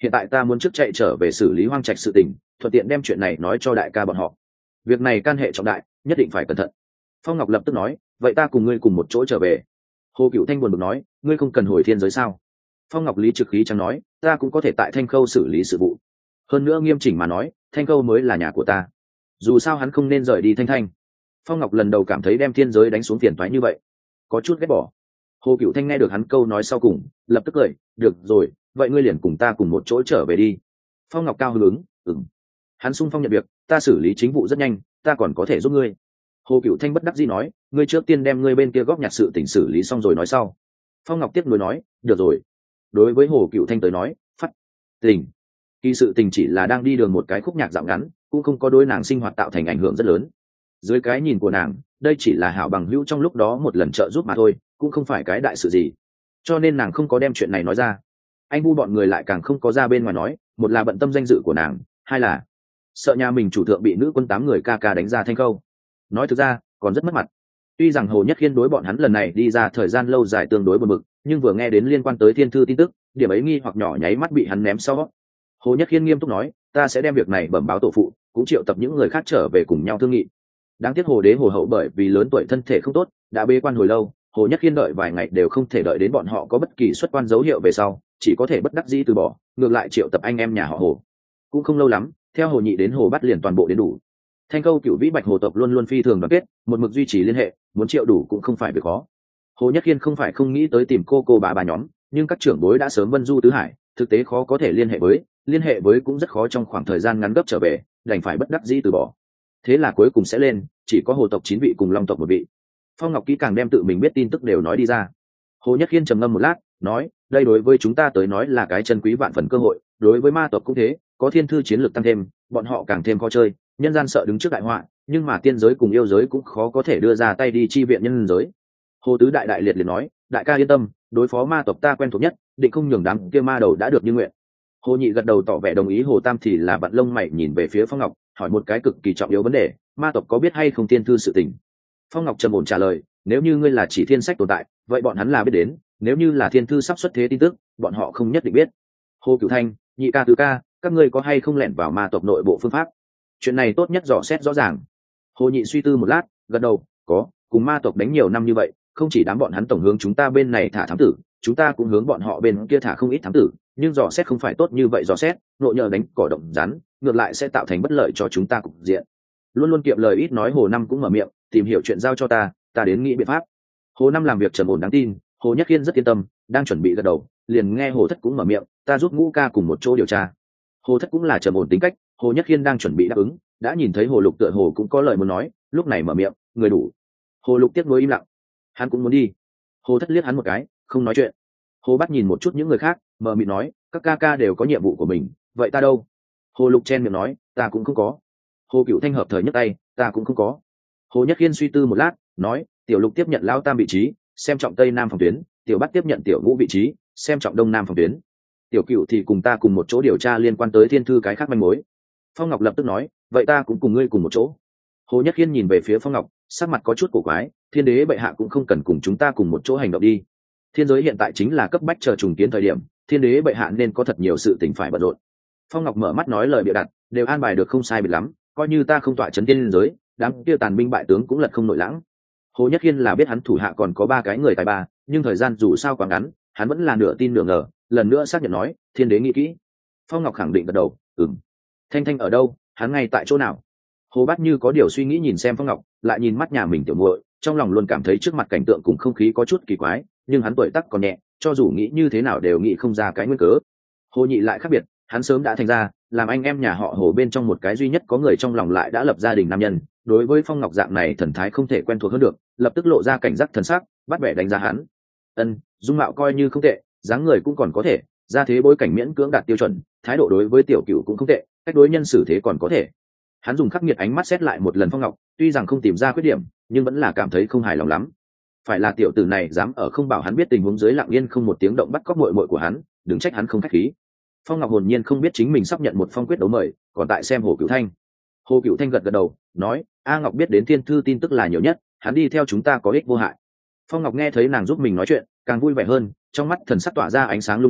hiện tại ta muốn trước chạy trở về xử lý hoang trạch sự tình, thuận tiện đem chuyện này nói cho đại ca bọn họ. Việc này can hệ trọng đại, nhất định phải cẩn thận. Phong Ngọc lập tức nói, vậy ta cùng ngươi cùng một chỗ trở về. Hồ Cựu Thanh buồn bực nói, ngươi không cần hồi thiên giới sao? Phong Ngọc lý trực khí chẳng nói, ta cũng có thể tại Thanh Khâu xử lý sự vụ. Hơn nữa nghiêm chỉnh mà nói, Thanh Khâu mới là nhà của ta, dù sao hắn không nên rời đi Thanh Thanh. Phong Ngọc lần đầu cảm thấy đem thiên giới đánh xuống phiền toái như vậy, có chút ghét bỏ. Hồ Cựu Thanh nghe được hắn câu nói sau cùng, lập tức cười, được rồi, vậy ngươi liền cùng ta cùng một chỗ trở về đi. Phong Ngọc cao hứng, ừm. Hắn sung phong nhận việc, ta xử lý chính vụ rất nhanh, ta còn có thể giúp ngươi. Hồ Cựu Thanh bất đắc dĩ nói, ngươi trước tiên đem ngươi bên kia góp nhặt sự tình xử lý xong rồi nói sau. Phong Ngọc tiếp nối nói, được rồi. Đối với Hồ Cựu Thanh tới nói, phát tình kỳ sự tình chỉ là đang đi đường một cái khúc nhạc dạo ngắn, cũng không có đối nàng sinh hoạt tạo thành ảnh hưởng rất lớn. Dưới cái nhìn của nàng, đây chỉ là hảo bằng hữu trong lúc đó một lần trợ giúp mà thôi, cũng không phải cái đại sự gì, cho nên nàng không có đem chuyện này nói ra. Anh Bu bọn người lại càng không có ra bên ngoài nói, một là bận tâm danh dự của nàng, hai là sợ nhà mình chủ thượng bị nữ quân tám người ca ca đánh ra Thanh Khâu. Nói thực ra còn rất mất mặt. Tuy rằng Hồ Nhất Khiên đối bọn hắn lần này đi ra thời gian lâu dài tương đối buồn bực, nhưng vừa nghe đến liên quan tới thiên thư tin tức, điểm ấy nghi hoặc nhỏ nháy mắt bị hắn ném sau. Hồ Nhất Khiên nghiêm túc nói, ta sẽ đem việc này bẩm báo tổ phụ, cũng triệu tập những người khác trở về cùng nhau thương nghị. Đáng tiếc Hồ Đế Hồ Hậu bởi vì lớn tuổi thân thể không tốt, đã bế quan hồi lâu, Hồ Nhất Khiên đợi vài ngày đều không thể đợi đến bọn họ có bất kỳ xuất quan dấu hiệu về sau, chỉ có thể bất đắc dĩ từ bỏ, ngược lại triệu tập anh em nhà họ Hồ. Cũng không lâu lắm, theo Hồ Nhị đến Hồ Bát liền toàn bộ đến đủ. Thanh Khâu cựu vĩ bạch hồ tộc luôn luôn phi thường đoàn kết, một mực duy trì liên hệ, muốn triệu đủ cũng không phải việc khó. Hồ Nhất Khiên không phải không nghĩ tới tìm cô cô bà bà nhóm, nhưng các trưởng bối đã sớm vân du tứ hải, thực tế khó có thể liên hệ với, liên hệ với cũng rất khó trong khoảng thời gian ngắn gấp trở về, đành phải bất đắc dĩ từ bỏ. Thế là cuối cùng sẽ lên, chỉ có Hồ tộc chín vị cùng Long tộc một vị. Phong Ngọc kỹ càng đem tự mình biết tin tức đều nói đi ra. Hồ Nhất Khiên trầm ngâm một lát, nói, đây đối với chúng ta tới nói là cái chân quý vạn phần cơ hội, đối với ma tộc cũng thế, có thiên thư chiến lược tăng thêm, bọn họ càng thêm khó chơi, nhân gian sợ đứng trước đại họa, nhưng mà tiên giới cùng yêu giới cũng khó có thể đưa ra tay đi chi viện nhân giới. Hồ Tứ đại đại liệt liền nói, đại ca yên tâm, đối phó ma tộc ta quen thuộc nhất, định không nhường đám kia ma đầu đã được như nguyện. Hồ Nhị gật đầu tỏ vẻ đồng ý. Hồ Tam thì là vặn lông mày nhìn về phía Phong Ngọc, hỏi một cái cực kỳ trọng yếu vấn đề, ma tộc có biết hay không tiên thư sự tình? Phong Ngọc trầm ổn trả lời, nếu như ngươi là chỉ thiên sách tồn tại, vậy bọn hắn là biết đến, nếu như là thiên thư sắp xuất thế tin tức, bọn họ không nhất định biết. Hồ Cửu Thanh, Nhị ca, Tứ ca, các ngươi có hay không lẻn vào ma tộc nội bộ phương pháp? Chuyện này tốt nhất dò xét rõ ràng. Hồ Nhị suy tư một lát, gật đầu, có, cùng ma tộc đánh nhiều năm như vậy, không chỉ đám bọn hắn tổng hướng chúng ta bên này thả thám tử, chúng ta cũng hướng bọn họ bên kia thả không ít thám tử, nhưng dò xét không phải tốt như vậy dò xét, nội nhờ đánh cỏ động rắn, ngược lại sẽ tạo thành bất lợi cho chúng ta cục diện. Luôn luôn kiệm lời ít nói Hồ Năm cũng mở miệng, tìm hiểu chuyện giao cho ta, ta đến nghĩ biện pháp. Hồ Năm làm việc trầm ổn đáng tin, Hồ Nhất Khiên rất yên tâm, đang chuẩn bị gật đầu, liền nghe Hồ Thất cũng mở miệng, ta giúp Ngũ ca cùng một chỗ điều tra. Hồ Thất cũng là trầm ổn tính cách, Hồ Nhất Khiên đang chuẩn bị đáp ứng, đã nhìn thấy Hồ Lục tựa hồ cũng có lời muốn nói, lúc này mở miệng, người đủ. Hồ Lục tiếc nuối im lặng, hắn cũng muốn đi. Hồ Thất liếc hắn một cái, không nói chuyện. Hồ Bát nhìn một chút những người khác, mở miệng nói, các ca ca đều có nhiệm vụ của mình, vậy ta đâu? Hồ Lục chen miệng nói, ta cũng không có. Hồ Cửu Thanh hợp thời nhấc tay, ta cũng không có. Hồ Nhất Khiên suy tư một lát, nói, tiểu Lục tiếp nhận Lão Tam vị trí, xem trọng Tây Nam phòng tuyến, tiểu Bát tiếp nhận tiểu Ngũ vị trí, xem trọng Đông Nam phòng tuyến. Tiểu Cửu thì cùng ta cùng một chỗ điều tra liên quan tới thiên thư cái khác manh mối. Phong Ngọc lập tức nói, vậy ta cũng cùng ngươi cùng một chỗ. Hồ Nhất Khiên nhìn về phía Phong Ngọc, sắc mặt có chút cổ quái, thiên đế bệ hạ cũng không cần cùng chúng ta cùng một chỗ hành động đi. Thiên giới hiện tại chính là cấp bách chờ trùng kiến thời điểm, thiên đế bệ hạ nên có thật nhiều sự tình phải bận rộn. Phong Ngọc mở mắt nói lời bịa đặt, đều an bài được không sai biệt lắm, coi như ta không tọa chấn thiên giới, đám kia tàn binh bại tướng cũng lật không nổi lãng. Hồ Nhất Khiên là biết hắn thủ hạ còn có ba cái người tài ba, nhưng thời gian dù sao quá ngắn, hắn vẫn là nửa tin nửa ngờ, lần nữa xác nhận nói, thiên đế nghĩ kỹ. Phong Ngọc khẳng định gật đầu, ừm. Thanh Thanh ở đâu? Hắn ngay tại chỗ nào? Hồ Bát như có điều suy nghĩ nhìn xem Phong Ngọc, lại nhìn mắt nhà mình tiểu muội, trong lòng luôn cảm thấy trước mặt cảnh tượng cùng không khí có chút kỳ quái, nhưng hắn tuổi tác còn nhẹ, cho dù nghĩ như thế nào đều nghĩ không ra cái nguyên cớ. Hồ Nhị lại khác biệt, hắn sớm đã thành ra, làm anh em nhà họ Hồ bên trong một cái duy nhất có người trong lòng lại đã lập gia đình nam nhân, đối với Phong Ngọc dạng này thần thái không thể quen thuộc hơn được, lập tức lộ ra cảnh giác thần sắc, bắt bẻ đánh giá hắn. Ân, dung mạo coi như không tệ, dáng người cũng còn có thể, ra thế bối cảnh miễn cưỡng đạt tiêu chuẩn, thái độ đối với tiểu cửu cũng không tệ, cách đối nhân xử thế còn có thể. Hắn dùng khắc nghiệt ánh mắt xét lại một lần Phong Ngọc, tuy rằng không tìm ra khuyết điểm, nhưng vẫn là cảm thấy không hài lòng lắm. Phải là tiểu tử này dám ở không bảo hắn biết tình huống dưới lặng yên không một tiếng động bắt cóc muội muội của hắn, đừng trách hắn không khách khí. Phong Ngọc hồn nhiên không biết chính mình sắp nhận một phong quyết đấu mời, còn tại xem Hồ Cửu Thanh. Hồ Cửu Thanh gật gật đầu, nói, A Ngọc biết đến thiên thư tin tức là nhiều nhất, hắn đi theo chúng ta có ích vô hại. Phong Ngọc nghe thấy nàng giúp mình nói chuyện, càng vui vẻ hơn, trong mắt thần sắc tỏa ra ánh sáng lung linh,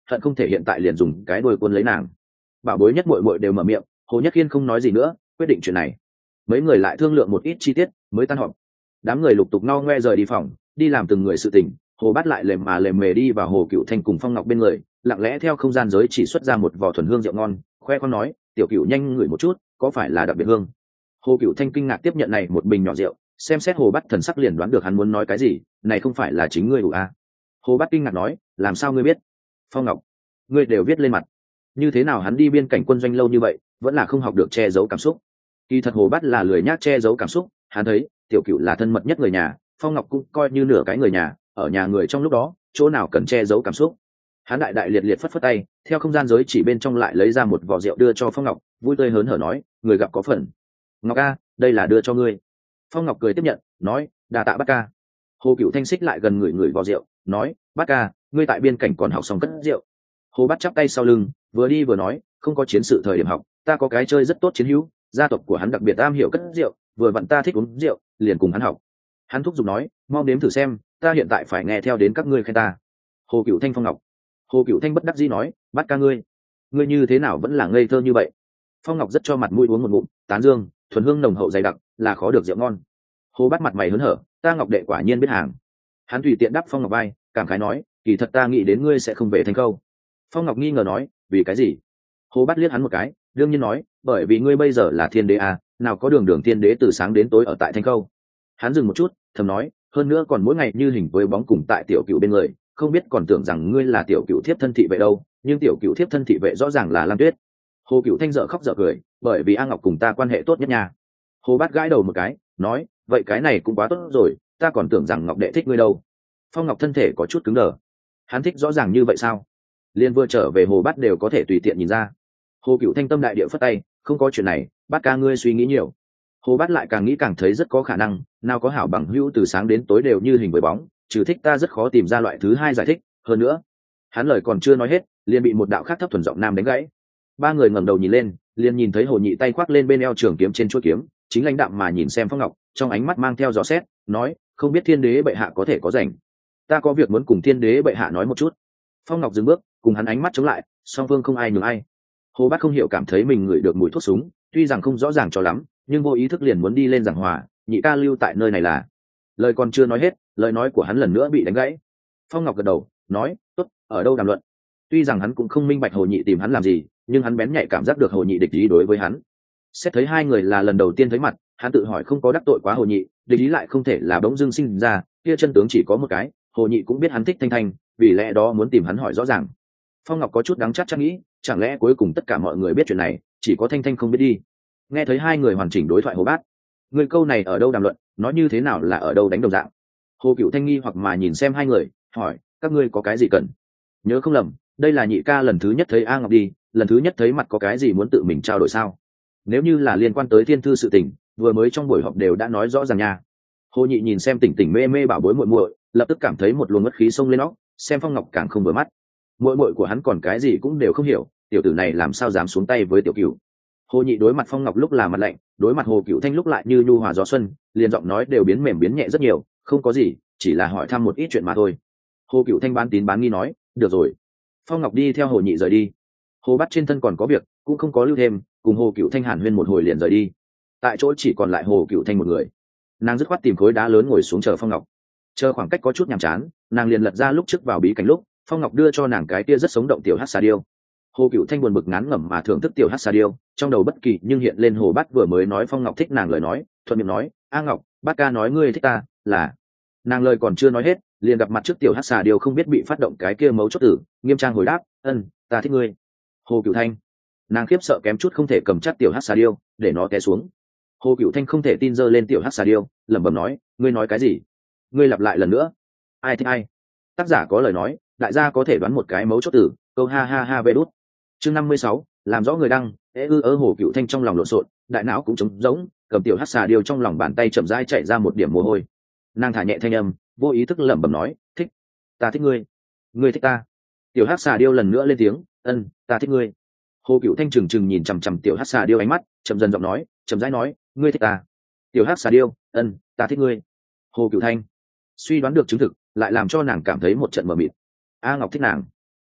hận không thể hiện tại liền dùng cái đuôi quân lấy nàng. Bảo bối nhất muội muội đều mở miệng, Hồ Nhất Khiên không nói gì nữa, quyết định chuyện này. Mấy người lại thương lượng một ít chi tiết mới tan họp. Đám người lục tục no ngoe rời đi phòng, đi làm từng người sự tình. Hồ Bát lại lềm mà lềm mề đi vào Hồ Cựu Thanh cùng Phong Ngọc bên người, lặng lẽ theo không gian giới chỉ xuất ra một vò thuần hương rượu ngon, khoe con nói, tiểu Cựu nhanh ngửi một chút, có phải là đặc biệt hương? Hồ Cựu Thanh kinh ngạc tiếp nhận này một bình nhỏ rượu, xem xét Hồ Bát thần sắc liền đoán được hắn muốn nói cái gì, này không phải là chính ngươi đủ à? Hồ Bát kinh ngạc nói, làm sao ngươi biết? Phong Ngọc, ngươi đều viết lên mặt, như thế nào hắn đi biên cảnh quân doanh lâu như vậy, vẫn là không học được che giấu cảm xúc? Kỳ thật Hồ Bát là lười nhác che giấu cảm xúc, hắn thấy tiểu Cựu là thân mật nhất người nhà, Phong Ngọc cũng coi như nửa cái người nhà, ở nhà người trong lúc đó, chỗ nào cần che giấu cảm xúc. Hắn đại đại liệt liệt phất phất tay, theo không gian giới chỉ bên trong lại lấy ra một vò rượu đưa cho Phong Ngọc, vui tươi hớn hở nói, người gặp có phần. Ngọc a, đây là đưa cho ngươi. Phong Ngọc cười tiếp nhận, nói, đà tạ Bát ca. Hồ Cựu Thanh xích lại gần người người vò rượu, nói, Bát ca, ngươi tại biên cảnh còn học xong cất rượu. Hồ Bát chắp tay sau lưng, vừa đi vừa nói, không có chiến sự thời điểm học, ta có cái chơi rất tốt chiến hữu, gia tộc của hắn đặc biệt am hiểu cất rượu, vừa vặn ta thích uống rượu, liền cùng hắn học. Hắn thúc giục nói, mau nếm thử xem, ta hiện tại phải nghe theo đến các ngươi khen ta. Hồ Cựu Thanh Phong Ngọc. Hồ Cựu Thanh bất đắc dĩ nói, Bát ca ngươi, ngươi như thế nào vẫn là ngây thơ như vậy? Phong Ngọc rất cho mặt mũi uống một ngụm, tán dương, thuần hương nồng hậu dày đặc, là khó được rượu ngon. Hồ Bát mặt mày hớn hở, ta Ngọc đệ quả nhiên biết hàng. Hắn tùy tiện đắp Phong Ngọc vai, cảm khái nói, kỳ thật ta nghĩ đến ngươi sẽ không về Thanh Khâu. Phong Ngọc nghi ngờ nói, vì cái gì? Hồ Bát liếc hắn một cái, đương nhiên nói, bởi vì ngươi bây giờ là thiên đế à, nào có đường đường thiên đế từ sáng đến tối ở tại Thanh Khâu. Hắn dừng một chút, thầm nói, hơn nữa còn mỗi ngày như hình với bóng cùng tại tiểu Cựu bên người, không biết còn tưởng rằng ngươi là tiểu Cựu thiếp thân thị vệ đâu, nhưng tiểu Cựu thiếp thân thị vệ rõ ràng là Lam Tuyết. Hồ Cựu Thanh dở khóc dở cười, bởi vì A Ngọc cùng ta quan hệ tốt nhất nha. Hồ Bát gãi đầu một cái, nói, vậy cái này cũng quá tốt rồi, ta còn tưởng rằng Ngọc đệ thích ngươi đâu. Phong Ngọc thân thể có chút cứng đờ. Hắn thích rõ ràng như vậy sao? Liên vừa trở về Hồ Bát đều có thể tùy tiện nhìn ra. Hồ Cựu Thanh tâm đại địa phất tay, không có chuyện này, Bát ca ngươi suy nghĩ nhiều. Hồ Bát lại càng nghĩ càng thấy rất có khả năng, nào có hảo bằng hữu từ sáng đến tối đều như hình với bóng, trừ thích ta rất khó tìm ra loại thứ hai giải thích. Hơn nữa, hắn lời còn chưa nói hết, liền bị một đạo khác thấp thuần giọng nam đánh gãy. Ba người ngẩng đầu nhìn lên, liền nhìn thấy Hồ Nhị tay khoác lên bên eo trường kiếm trên chuôi kiếm, chính lãnh đạm mà nhìn xem Phong Ngọc, trong ánh mắt mang theo dò xét, nói, không biết thiên đế bệ hạ có thể có rảnh, ta có việc muốn cùng thiên đế bệ hạ nói một chút. Phong Ngọc dừng bước, cùng hắn ánh mắt chống lại, song phương không ai nhường ai. Hồ Bát không hiểu cảm thấy mình ngửi được mùi thuốc súng, tuy rằng không rõ ràng cho lắm, nhưng vô ý thức liền muốn đi lên giảng hòa, Nhị ca lưu tại nơi này là. Lời còn chưa nói hết, lời nói của hắn lần nữa bị đánh gãy. Phong Ngọc gật đầu, nói, tốt, ở đâu đàm luận. Tuy rằng hắn cũng không minh bạch Hồ Nhị tìm hắn làm gì, nhưng hắn bén nhạy cảm giác được Hồ Nhị địch ý đối với hắn. Xét thấy hai người là lần đầu tiên thấy mặt, hắn tự hỏi không có đắc tội quá Hồ Nhị, địch ý lại không thể là bỗng dưng sinh ra, kia chân tướng chỉ có một cái, Hồ Nhị cũng biết hắn thích Thanh Thanh, vì lẽ đó muốn tìm hắn hỏi rõ ràng. Phong Ngọc có chút đắng chát chắc nghĩ, chẳng lẽ cuối cùng tất cả mọi người biết chuyện này, chỉ có Thanh Thanh không biết đi. Nghe thấy hai người hoàn chỉnh đối thoại Hồ Bát, người câu này ở đâu đàm luận, nói như thế nào là ở đâu đánh đồng dạng. Hồ Cựu Thanh nghi hoặc mà nhìn xem hai người, hỏi, các ngươi có cái gì cần? Nhớ không lầm, đây là Nhị ca lần thứ nhất thấy A Ngọc đi, lần thứ nhất thấy mặt có cái gì muốn tự mình trao đổi sao? Nếu như là liên quan tới thiên thư sự tình, vừa mới trong buổi họp đều đã nói rõ ràng nha. Hồ Nhị nhìn xem tỉnh tỉnh mê mê bảo bối muội muội, lập tức cảm thấy một luồng ngất khí xông lên óc, xem Phong Ngọc càng không vừa mắt. Muội muội của hắn còn cái gì cũng đều không hiểu, tiểu tử này làm sao dám xuống tay với tiểu Cửu. Hồ Nhị đối mặt Phong Ngọc lúc là mặt lạnh, đối mặt Hồ Cựu Thanh lúc lại như nhu hòa gió xuân, liền giọng nói đều biến mềm biến nhẹ rất nhiều, không có gì, chỉ là hỏi thăm một ít chuyện mà thôi. Hồ Cựu Thanh bán tín bán nghi nói, được rồi. Phong Ngọc đi theo Hồ Nhị rời đi. Hồ Bát trên thân còn có việc, cũng không có lưu thêm, cùng Hồ Cựu Thanh hàn huyên một hồi liền rời đi. Tại chỗ chỉ còn lại Hồ Cựu Thanh một người. Nàng dứt khoát tìm khối đá lớn ngồi xuống chờ Phong Ngọc. Chờ khoảng cách có chút nhàm chán, nàng liền lật ra lúc trước vào bí cảnh lúc, Phong Ngọc đưa cho nàng cái kia rất sống động tiểu hắc xà điêu. Hồ Cựu Thanh buồn bực ngán ngẩm mà thưởng thức tiểu hắc xà điêu, trong đầu bất kỳ nhưng hiện lên Hồ Bát vừa mới nói Phong Ngọc thích nàng lời nói, thuận miệng nói, A Ngọc, Bát ca nói ngươi thích ta, là. Nàng lời còn chưa nói hết, liền gặp mặt trước tiểu hắc xà điêu không biết bị phát động cái kia mấu chốt tử, nghiêm trang hồi đáp, ân, ta thích ngươi. Hồ Cựu Thanh, nàng khiếp sợ kém chút không thể cầm chắc tiểu hắc xà điêu, để nó té xuống. Hồ Cựu Thanh không thể tin giơ lên tiểu hắc xà điêu, lẩm bẩm nói, ngươi nói cái gì? Ngươi lặp lại lần nữa. Ai thích ai? Tác giả có lời nói, đại gia có thể đoán một cái mấu chốt tử, câu ha ha ha vê đút. Chương năm mươi sáu, làm rõ người đăng, ế ư ớ Hồ Cựu Thanh trong lòng lộn xộn, đại não cũng trống rỗng, cầm tiểu hắc xà điêu trong lòng bàn tay chậm rãi chạy ra một điểm mồ hôi. Nàng thả nhẹ thanh âm, vô ý thức lẩm bẩm nói, thích, ta thích ngươi, ngươi thích ta. Tiểu hắc xà điêu lần nữa lên tiếng, ân, ta thích ngươi. Hồ Cựu Thanh trừng trừng nhìn chằm chằm tiểu hắc xà điêu ánh mắt, chậm dần giọng nói, chậm rãi nói, ngươi thích ta. Tiểu hắc xà điêu, ân, ta thích ngươi. Hồ Cựu Thanh suy đoán được chứng thực, lại làm cho nàng cảm thấy một trận mờ mịt. A Ngọc thích nàng.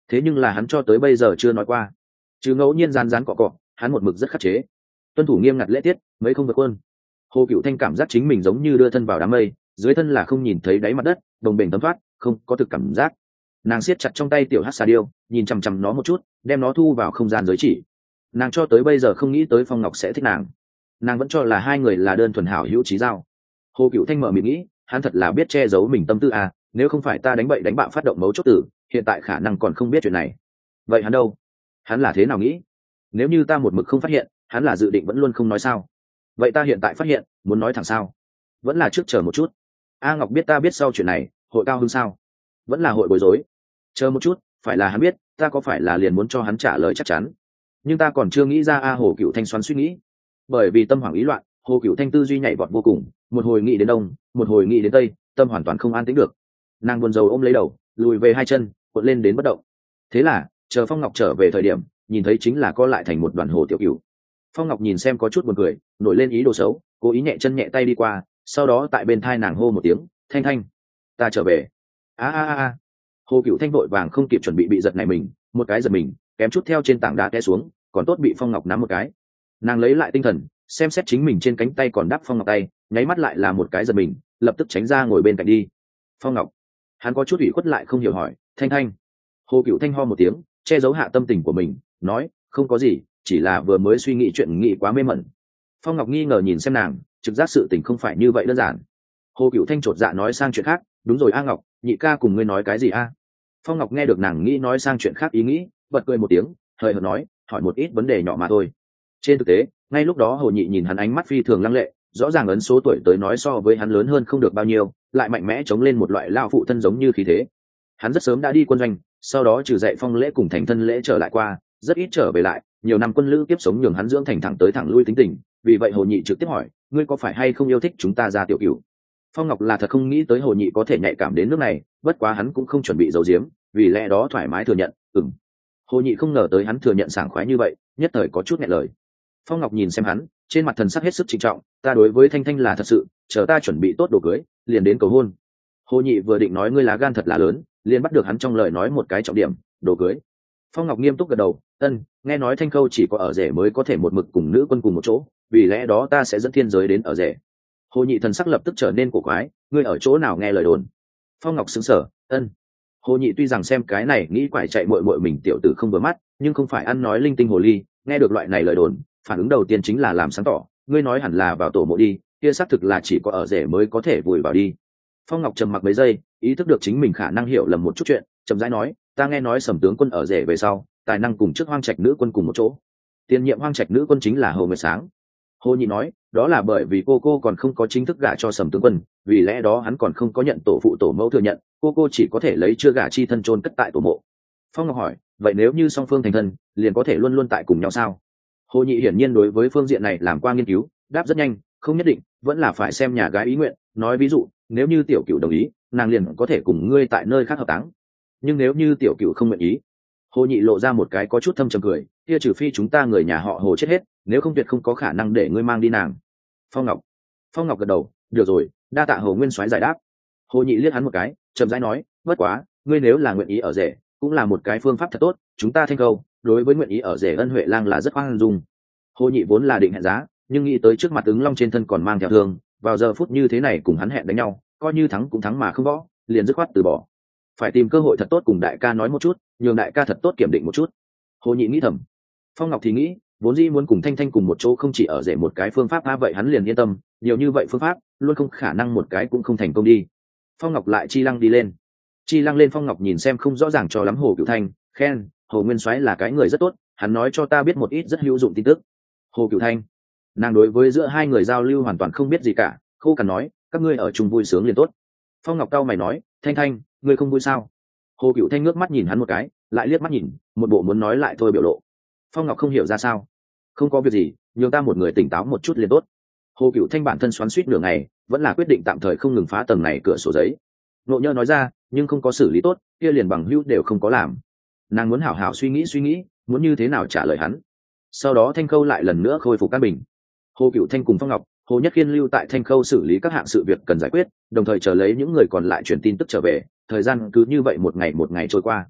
thế nhưng là hắn cho tới bây giờ chưa nói qua, chứ ngẫu nhiên rán rán cọ cọ, hắn một mực rất khắc chế, tuân thủ nghiêm ngặt lễ tiết, mấy không vượt quân. Hồ Cựu Thanh cảm giác chính mình giống như đưa thân vào đám mây, dưới thân là không nhìn thấy đáy mặt đất, đồng bền tấm thoát, không có thực cảm giác. Nàng siết chặt trong tay tiểu hắc xà điêu, nhìn chằm chằm nó một chút, đem nó thu vào không gian giới chỉ. Nàng cho tới bây giờ không nghĩ tới Phong Ngọc sẽ thích nàng, nàng vẫn cho là hai người là đơn thuần hảo hữu chí giao. Hồ Cựu Thanh mở miệng nghĩ, hắn thật là biết che giấu mình tâm tư à, nếu không phải ta đánh bậy đánh bạo phát động mấu chốt tử, hiện tại khả năng còn không biết chuyện này. Vậy hắn đâu? Hắn là thế nào nghĩ? Nếu như ta một mực không phát hiện, hắn là dự định vẫn luôn không nói sao? Vậy ta hiện tại phát hiện, muốn nói thẳng sao? Vẫn là trước chờ một chút. A Ngọc biết ta biết sau chuyện này, hội cao hơn sao? Vẫn là hội bối rối. Chờ một chút, phải là hắn biết, ta có phải là liền muốn cho hắn trả lời chắc chắn? Nhưng ta còn chưa nghĩ ra. A Hồ Cựu Thanh xoắn suy nghĩ, bởi vì tâm hoảng ý loạn, Hồ Cựu Thanh tư duy nhảy vọt vô cùng, một hồi nghĩ đến đông, một hồi nghĩ đến tây, tâm hoàn toàn không an tĩnh được. Nàng buồn rầu ôm lấy đầu, lùi về hai chân, cuộn lên đến bất động. Thế là chờ Phong Ngọc trở về thời điểm, nhìn thấy chính là co lại thành một đoàn Hồ Tiểu Cựu. Phong Ngọc nhìn xem có chút buồn cười, nổi lên ý đồ xấu, cố ý nhẹ chân nhẹ tay đi qua, sau đó tại bên thai nàng hô một tiếng, Thanh Thanh, ta trở về. A a a. Hồ Cựu Thanh vội vàng không kịp chuẩn bị bị giật này mình, một cái giật mình, kém chút theo trên tảng đá té xuống, còn tốt bị Phong Ngọc nắm một cái. Nàng lấy lại tinh thần, xem xét chính mình trên cánh tay còn đắp Phong Ngọc tay, nháy mắt lại là một cái giật mình, lập tức tránh ra ngồi bên cạnh đi. Phong Ngọc, hắn có chút ủy khuất lại không hiểu hỏi, Thanh Thanh. Hồ Cựu Thanh ho một tiếng, che giấu hạ tâm tình của mình, nói, không có gì, chỉ là vừa mới suy nghĩ chuyện nghĩ quá mê mẩn. Phong Ngọc nghi ngờ nhìn xem nàng, trực giác sự tình không phải như vậy đơn giản. Hồ Cựu Thanh chột dạ nói sang chuyện khác, đúng rồi A Ngọc, nhị ca cùng ngươi nói cái gì a? Phong Ngọc nghe được nàng nghĩ nói sang chuyện khác ý nghĩ, bật cười một tiếng, hời hợt nói, hỏi một ít vấn đề nhỏ mà thôi. Trên thực tế, ngay lúc đó Hồ Nhị nhìn hắn ánh mắt phi thường lăng lệ, rõ ràng ấn số tuổi tới nói so với hắn lớn hơn không được bao nhiêu, lại mạnh mẽ chống lên một loại lao phụ thân giống như khí thế. Hắn rất sớm đã đi quân doanh, sau đó trừ dạy phong lễ cùng thành thân lễ trở lại qua, rất ít trở về lại, nhiều năm quân lữ tiếp sống nhường hắn dưỡng thành thẳng tới thẳng lui tính tình. Vì vậy Hồ Nhị trực tiếp hỏi, ngươi có phải hay không yêu thích chúng ta ra Tiểu Cửu? Phong Ngọc là thật không nghĩ tới Hồ Nhị có thể nhạy cảm đến nước này, bất quá hắn cũng không chuẩn bị giấu giếm, vì lẽ đó thoải mái thừa nhận, ừm. Hồ Nhị không ngờ tới hắn thừa nhận sảng khoái như vậy, nhất thời có chút nghẹn lời. Phong Ngọc nhìn xem hắn, trên mặt thần sắc hết sức trịnh trọng, ta đối với Thanh Thanh là thật sự, chờ ta chuẩn bị tốt đồ cưới, liền đến cầu hôn. Hồ Nhị vừa định nói ngươi lá gan thật là lớn, liền bắt được hắn trong lời nói một cái trọng điểm, đồ cưới. Phong Ngọc nghiêm túc gật đầu, ân, nghe nói Thanh Khâu chỉ có ở rể mới có thể một mực cùng nữ quân cùng một chỗ, vì lẽ đó ta sẽ dẫn thiên giới đến ở rể. Hồ Nhị thần sắc lập tức trở nên cổ quái, ngươi ở chỗ nào nghe lời đồn? Phong Ngọc sững sờ, ân. Hồ Nhị tuy rằng xem cái này nghĩ quải chạy muội muội mình tiểu tử không vừa mắt, nhưng không phải ăn nói linh tinh hồ ly, nghe được loại này lời đồn, phản ứng đầu tiên chính là làm sáng tỏ, ngươi nói hẳn là vào tổ mộ đi, kia xác thực là chỉ có ở rể mới có thể vùi vào đi. Phong Ngọc trầm mặc mấy giây, ý thức được chính mình khả năng hiểu lầm một chút chuyện, chậm rãi nói, ta nghe nói Sầm tướng quân ở rể về sau, tài năng cùng trước Hoang Trạch nữ quân cùng một chỗ. Tiền nhiệm Hoang Trạch nữ quân chính là Hồ Nguyệt Sáng. Hồ Nhị nói, đó là bởi vì cô cô còn không có chính thức gả cho Sầm tướng quân, vì lẽ đó hắn còn không có nhận tổ phụ tổ mẫu thừa nhận, cô cô chỉ có thể lấy chưa gả chi thân chôn cất tại tổ mộ. Phong Ngọc hỏi, vậy nếu như song phương thành thân, liền có thể luôn luôn tại cùng nhau sao? Hồ Nhị hiển nhiên đối với phương diện này làm qua nghiên cứu, đáp rất nhanh, không nhất định, vẫn là phải xem nhà gái ý nguyện. Nói ví dụ, nếu như tiểu cửu đồng ý, nàng liền có thể cùng ngươi tại nơi khác hợp táng. Nhưng nếu như tiểu cửu không nguyện ý, Hồ Nhị lộ ra một cái có chút thâm trầm cười, kia trừ phi chúng ta người nhà họ Hồ chết hết, nếu không tuyệt không có khả năng để ngươi mang đi nàng. Phong Ngọc, Phong Ngọc gật đầu, được rồi, đa tạ Hồ Nguyên soái giải đáp. Hồ Nhị liếc hắn một cái, chậm rãi nói, bất quá, ngươi nếu là nguyện ý ở rể, cũng là một cái phương pháp thật tốt, chúng ta Thanh Khâu đối với nguyện ý ở rể Ân Huệ Lang là rất khoan dung. Hồ Nhị vốn là định hẹn giá, nhưng nghĩ tới trước mặt ứng long trên thân còn mang theo thương, vào giờ phút như thế này cùng hắn hẹn đánh nhau, coi như thắng cũng thắng mà không võ, liền dứt khoát từ bỏ. Phải tìm cơ hội thật tốt cùng đại ca nói một chút, nhường đại ca thật tốt kiểm định một chút. Hồ Nhị nghĩ thầm. Phong Ngọc thì nghĩ, vốn dĩ muốn cùng Thanh Thanh cùng một chỗ không chỉ ở rể một cái phương pháp, a vậy hắn liền yên tâm, nhiều như vậy phương pháp, luôn không khả năng một cái cũng không thành công đi. Phong Ngọc lại chi lăng đi lên. Chi lăng lên Phong Ngọc nhìn xem không rõ ràng cho lắm Hồ Cửu Thanh, khen, Hồ Nguyên soái là cái người rất tốt, hắn nói cho ta biết một ít rất hữu dụng tin tức. Hồ Cửu Thanh, nàng đối với giữa hai người giao lưu hoàn toàn không biết gì cả, khô cằn nói, các ngươi ở chung vui sướng liền tốt. Phong Ngọc cau mày nói, Thanh Thanh, ngươi không vui sao? Hồ Cửu Thanh ngước mắt nhìn hắn một cái, lại liếc mắt nhìn, một bộ muốn nói lại thôi biểu lộ. Phong Ngọc không hiểu ra sao, không có việc gì, nhường ta một người tỉnh táo một chút liền tốt. Hồ Cửu Thanh bản thân xoắn xuýt nửa ngày, vẫn là quyết định tạm thời không ngừng phá tầng này cửa sổ giấy. Nộ Nhơ nói ra, nhưng không có xử lý tốt, kia liền bằng hữu đều không có làm. Nàng muốn hảo hảo suy nghĩ suy nghĩ, muốn như thế nào trả lời hắn. Sau đó Thanh Khâu lại lần nữa khôi phục căn bình. Hồ Cửu Thanh cùng Phong Ngọc, Hồ Nhất Khiên lưu tại Thanh Khâu xử lý các hạng sự việc cần giải quyết, đồng thời chờ lấy những người còn lại truyền tin tức trở về. Thời gian cứ như vậy một ngày một ngày trôi qua.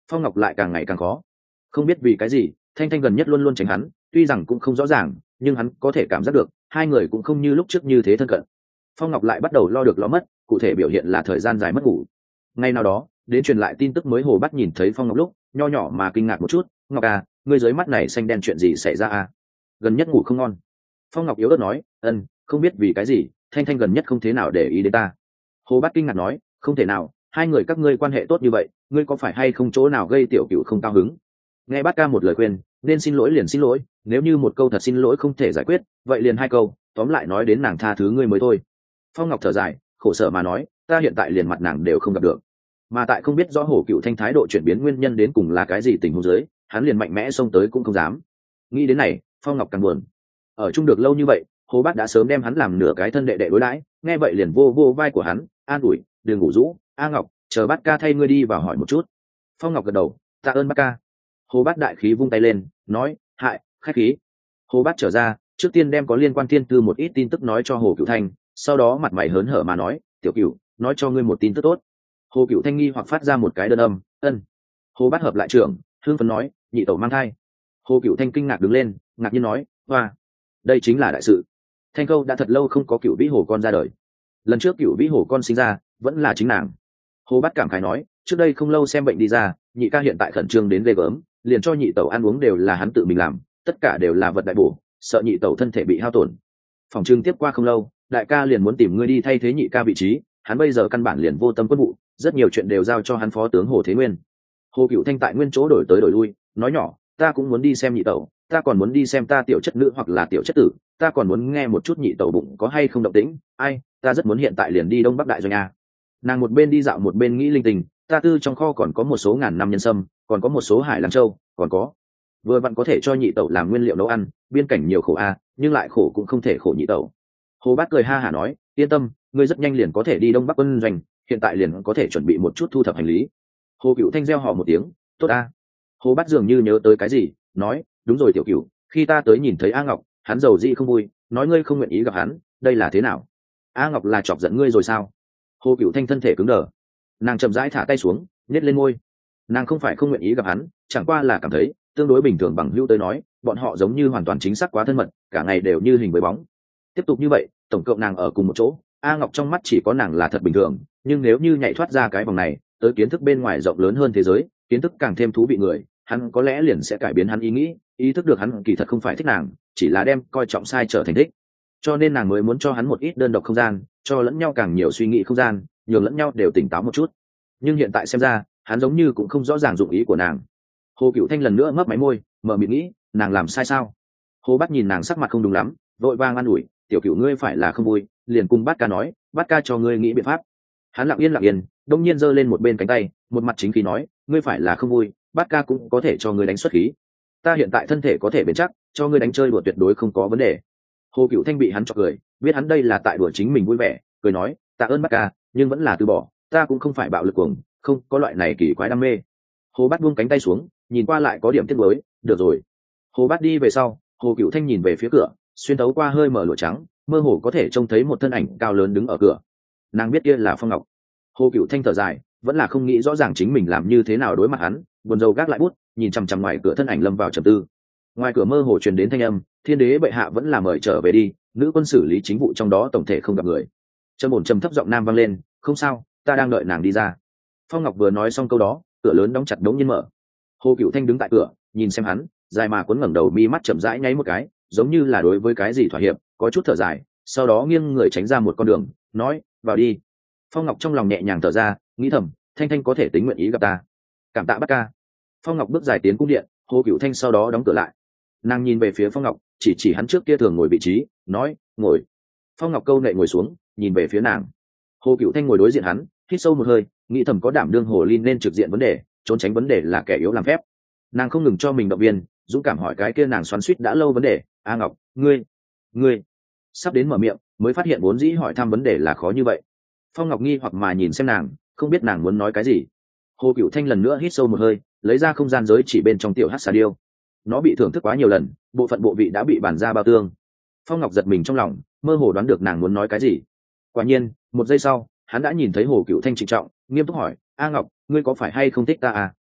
Phong Ngọc lại càng ngày càng khó. Không biết vì cái gì, Thanh Thanh gần nhất luôn luôn tránh hắn, tuy rằng cũng không rõ ràng, nhưng hắn có thể cảm giác được hai người cũng không như lúc trước như thế thân cận. Phong Ngọc lại bắt đầu lo được lo mất, cụ thể biểu hiện là thời gian dài mất ngủ. Ngay nào đó, đến truyền lại tin tức mới Hồ Bát nhìn thấy Phong Ngọc lúc nho nhỏ mà kinh ngạc một chút. Ngọc à, ngươi dưới mắt này xanh đen chuyện gì xảy ra à? Gần nhất ngủ không ngon. Phong Ngọc yếu ớt nói, ân, không biết vì cái gì, Thanh Thanh gần nhất không thế nào để ý đến ta. Hồ Bát kinh ngạc nói, không thể nào, hai người các ngươi quan hệ tốt như vậy, ngươi có phải hay không chỗ nào gây tiểu cựu không cao hứng? Nghe Bát ca một lời khuyên, nên xin lỗi liền xin lỗi, nếu như một câu thật xin lỗi không thể giải quyết, vậy liền hai câu, tóm lại nói đến nàng tha thứ ngươi mới thôi. Phong Ngọc thở dài, khổ sở mà nói, ta hiện tại liền mặt nàng đều không gặp được, mà tại không biết rõ Hồ Cựu Thanh thái độ chuyển biến nguyên nhân đến cùng là cái gì tình huống dưới, hắn liền mạnh mẽ xông tới cũng không dám. Nghĩ đến này, Phong Ngọc càng buồn. Ở chung được lâu như vậy, Hồ Bát đã sớm đem hắn làm nửa cái thân đệ đệ đối đãi, nghe vậy liền vô vô vai của hắn, an ủi, đừng ngủ rũ, A Ngọc, chờ Bát ca thay ngươi đi vào hỏi một chút. Phong Ngọc gật đầu, tạ ơn Bát ca. Hồ Bát đại khí vung tay lên, nói, hại, khách khí. Hồ Bát trở ra, trước tiên đem có liên quan thiên tư một ít tin tức nói cho Hồ Cựu Thanh, sau đó mặt mày hớn hở mà nói, tiểu Cựu, nói cho ngươi một tin tức tốt. Hồ Cựu Thanh nghi hoặc phát ra một cái đơn âm, ân. Hồ Bát hợp lại trưởng, hương phấn nói, nhị tẩu mang thai. Hồ Cựu Thanh kinh ngạc đứng lên, ngạc nhiên nói, hoa, đây chính là đại sự. Thanh Câu đã thật lâu không có Cựu Vĩ Hồ con ra đời. Lần trước Cựu Vĩ Hồ con sinh ra, vẫn là chính nàng. Hồ Bát cảm khái nói, trước đây không lâu xem bệnh đi ra, nhị ca hiện tại khẩn trương đến ghê gớm, liền cho nhị tẩu ăn uống đều là hắn tự mình làm, tất cả đều là vật đại bổ, sợ nhị tẩu thân thể bị hao tổn. Phòng trưng tiếp qua không lâu, đại ca liền muốn tìm ngươi đi thay thế nhị ca vị trí, hắn bây giờ căn bản liền vô tâm quân vụ, rất nhiều chuyện đều giao cho hắn phó tướng Hồ Thế Nguyên. Hồ Cựu Thanh tại nguyên chỗ đổi tới đổi lui, nói nhỏ, ta cũng muốn đi xem nhị tẩu, ta còn muốn đi xem ta tiểu chất nữ hoặc là tiểu chất tử, ta còn muốn nghe một chút nhị tẩu bụng có hay không động tĩnh, ai, ta rất muốn hiện tại liền đi Đông Bắc đại doanh a. Nàng một bên đi dạo một bên nghĩ linh tinh, ta tư trong kho còn có một số ngàn năm nhân sâm, còn có một số hải lang châu, còn có vừa vặn có thể cho nhị tẩu làm nguyên liệu nấu ăn, biên cảnh nhiều khổ a, nhưng lại khổ cũng không thể khổ nhị tẩu. Hồ Bát cười ha hả nói, yên tâm, ngươi rất nhanh liền có thể đi Đông Bắc quân doanh, hiện tại liền có thể chuẩn bị một chút thu thập hành lý. Hồ Cựu Thanh reo hò một tiếng, tốt a. Hồ Bát dường như nhớ tới cái gì, nói, đúng rồi tiểu Cựu, khi ta tới nhìn thấy A Ngọc, hắn giàu dị không vui, nói ngươi không nguyện ý gặp hắn, đây là thế nào? A Ngọc là chọc giận ngươi rồi sao? Hồ Cựu Thanh thân thể cứng đờ, nàng chậm rãi thả tay xuống, nhét lên môi. Nàng không phải không nguyện ý gặp hắn, chẳng qua là cảm thấy tương đối bình thường bằng hữu tới nói, bọn họ giống như hoàn toàn chính xác quá thân mật, cả ngày đều như hình với bóng. Tiếp tục như vậy, tổng cộng nàng ở cùng một chỗ, A Ngọc trong mắt chỉ có nàng là thật bình thường, nhưng nếu như nhảy thoát ra cái vòng này, tới kiến thức bên ngoài rộng lớn hơn thế giới, kiến thức càng thêm thú vị người, hắn có lẽ liền sẽ cải biến hắn ý nghĩ, ý thức được hắn kỳ thật không phải thích nàng, chỉ là đem coi trọng sai trở thành thích. Cho nên nàng mới muốn cho hắn một ít đơn độc không gian, cho lẫn nhau càng nhiều suy nghĩ không gian, nhường lẫn nhau đều tỉnh táo một chút. Nhưng hiện tại xem ra, hắn giống như cũng không rõ ràng dụng ý của nàng. Hồ Cựu Thanh lần nữa mấp máy môi, mở miệng nghĩ, nàng làm sai sao? Hồ Bát nhìn nàng sắc mặt không đúng lắm, vội vàng an ủi, tiểu Cựu ngươi phải là không vui, liền cùng Bát ca nói, Bát ca cho ngươi nghĩ biện pháp. Hắn lặng yên lặng yên, đông nhiên giơ lên một bên cánh tay, một mặt chính khí nói, ngươi phải là không vui, Bát ca cũng có thể cho ngươi đánh xuất khí. Ta hiện tại thân thể có thể bền chắc, cho ngươi đánh chơi đùa tuyệt đối không có vấn đề. Hồ Cựu Thanh bị hắn chọc cười, biết hắn đây là tại đùa chính mình vui vẻ, cười nói, tạ ơn Bát ca, nhưng vẫn là từ bỏ, ta cũng không phải bạo lực cuồng, không có loại này kỳ quái đam mê. Hồ Bát buông cánh tay xuống, nhìn qua lại có điểm tiếc nuối, được rồi. Hồ Bát đi về sau, Hồ Cựu Thanh nhìn về phía cửa, xuyên thấu qua hơi mở lụa trắng, mơ hồ có thể trông thấy một thân ảnh cao lớn đứng ở cửa. Nàng biết kia là Phong Ngọc. Hồ Cựu Thanh thở dài, vẫn là không nghĩ rõ ràng chính mình làm như thế nào đối mặt hắn, buồn rầu gác lại bút, nhìn chằm chằm ngoài cửa thân ảnh lâm vào trầm tư. Ngoài cửa mơ hồ truyền đến thanh âm, thiên đế bệ hạ vẫn là mời trở về đi, nữ quân xử lý chính vụ trong đó tổng thể không gặp người. Trầm ổn trầm thấp giọng nam vang lên, không sao, ta đang đợi nàng đi ra. Phong Ngọc vừa nói xong câu đó, cửa lớn đóng chặt đống nhiên mở. Hồ Cựu Thanh đứng tại cửa, nhìn xem hắn, dài mà cuốn ngẩng đầu mi mắt chậm rãi nháy một cái, giống như là đối với cái gì thỏa hiệp, có chút thở dài, sau đó nghiêng người tránh ra một con đường, nói, vào đi. Phong Ngọc trong lòng nhẹ nhàng thở ra, nghĩ thầm, Thanh Thanh có thể tính nguyện ý gặp ta, cảm tạ Bát ca. Phong Ngọc bước dài tiến cung điện, Hồ Cựu Thanh sau đó đóng cửa lại. Nàng nhìn về phía Phong Ngọc, chỉ chỉ hắn trước kia thường ngồi vị trí, nói, ngồi. Phong Ngọc câu nệ ngồi xuống, nhìn về phía nàng. Hồ Cựu Thanh ngồi đối diện hắn, hít sâu một hơi, nghĩ thầm có đảm đương hồ ly nên trực diện vấn đề, trốn tránh vấn đề là kẻ yếu làm phép. Nàng không ngừng cho mình động viên, dũng cảm hỏi cái kia nàng xoắn xuýt đã lâu vấn đề, A Ngọc, ngươi, ngươi, sắp đến mở miệng, mới phát hiện vốn dĩ hỏi thăm vấn đề là khó như vậy. Phong Ngọc nghi hoặc mà nhìn xem nàng, không biết nàng muốn nói cái gì. Hồ Cựu Thanh lần nữa hít sâu một hơi, lấy ra không gian giới chỉ bên trong tiểu hắc xà điêu. Nó bị thưởng thức quá nhiều lần, bộ phận bộ vị đã bị bản ra bao tương. Phong Ngọc giật mình trong lòng, mơ hồ đoán được nàng muốn nói cái gì. Quả nhiên, một giây sau, hắn đã nhìn thấy Hồ Cựu Thanh trịnh trọng, nghiêm túc hỏi, A Ngọc, ngươi có phải hay không thích ta à?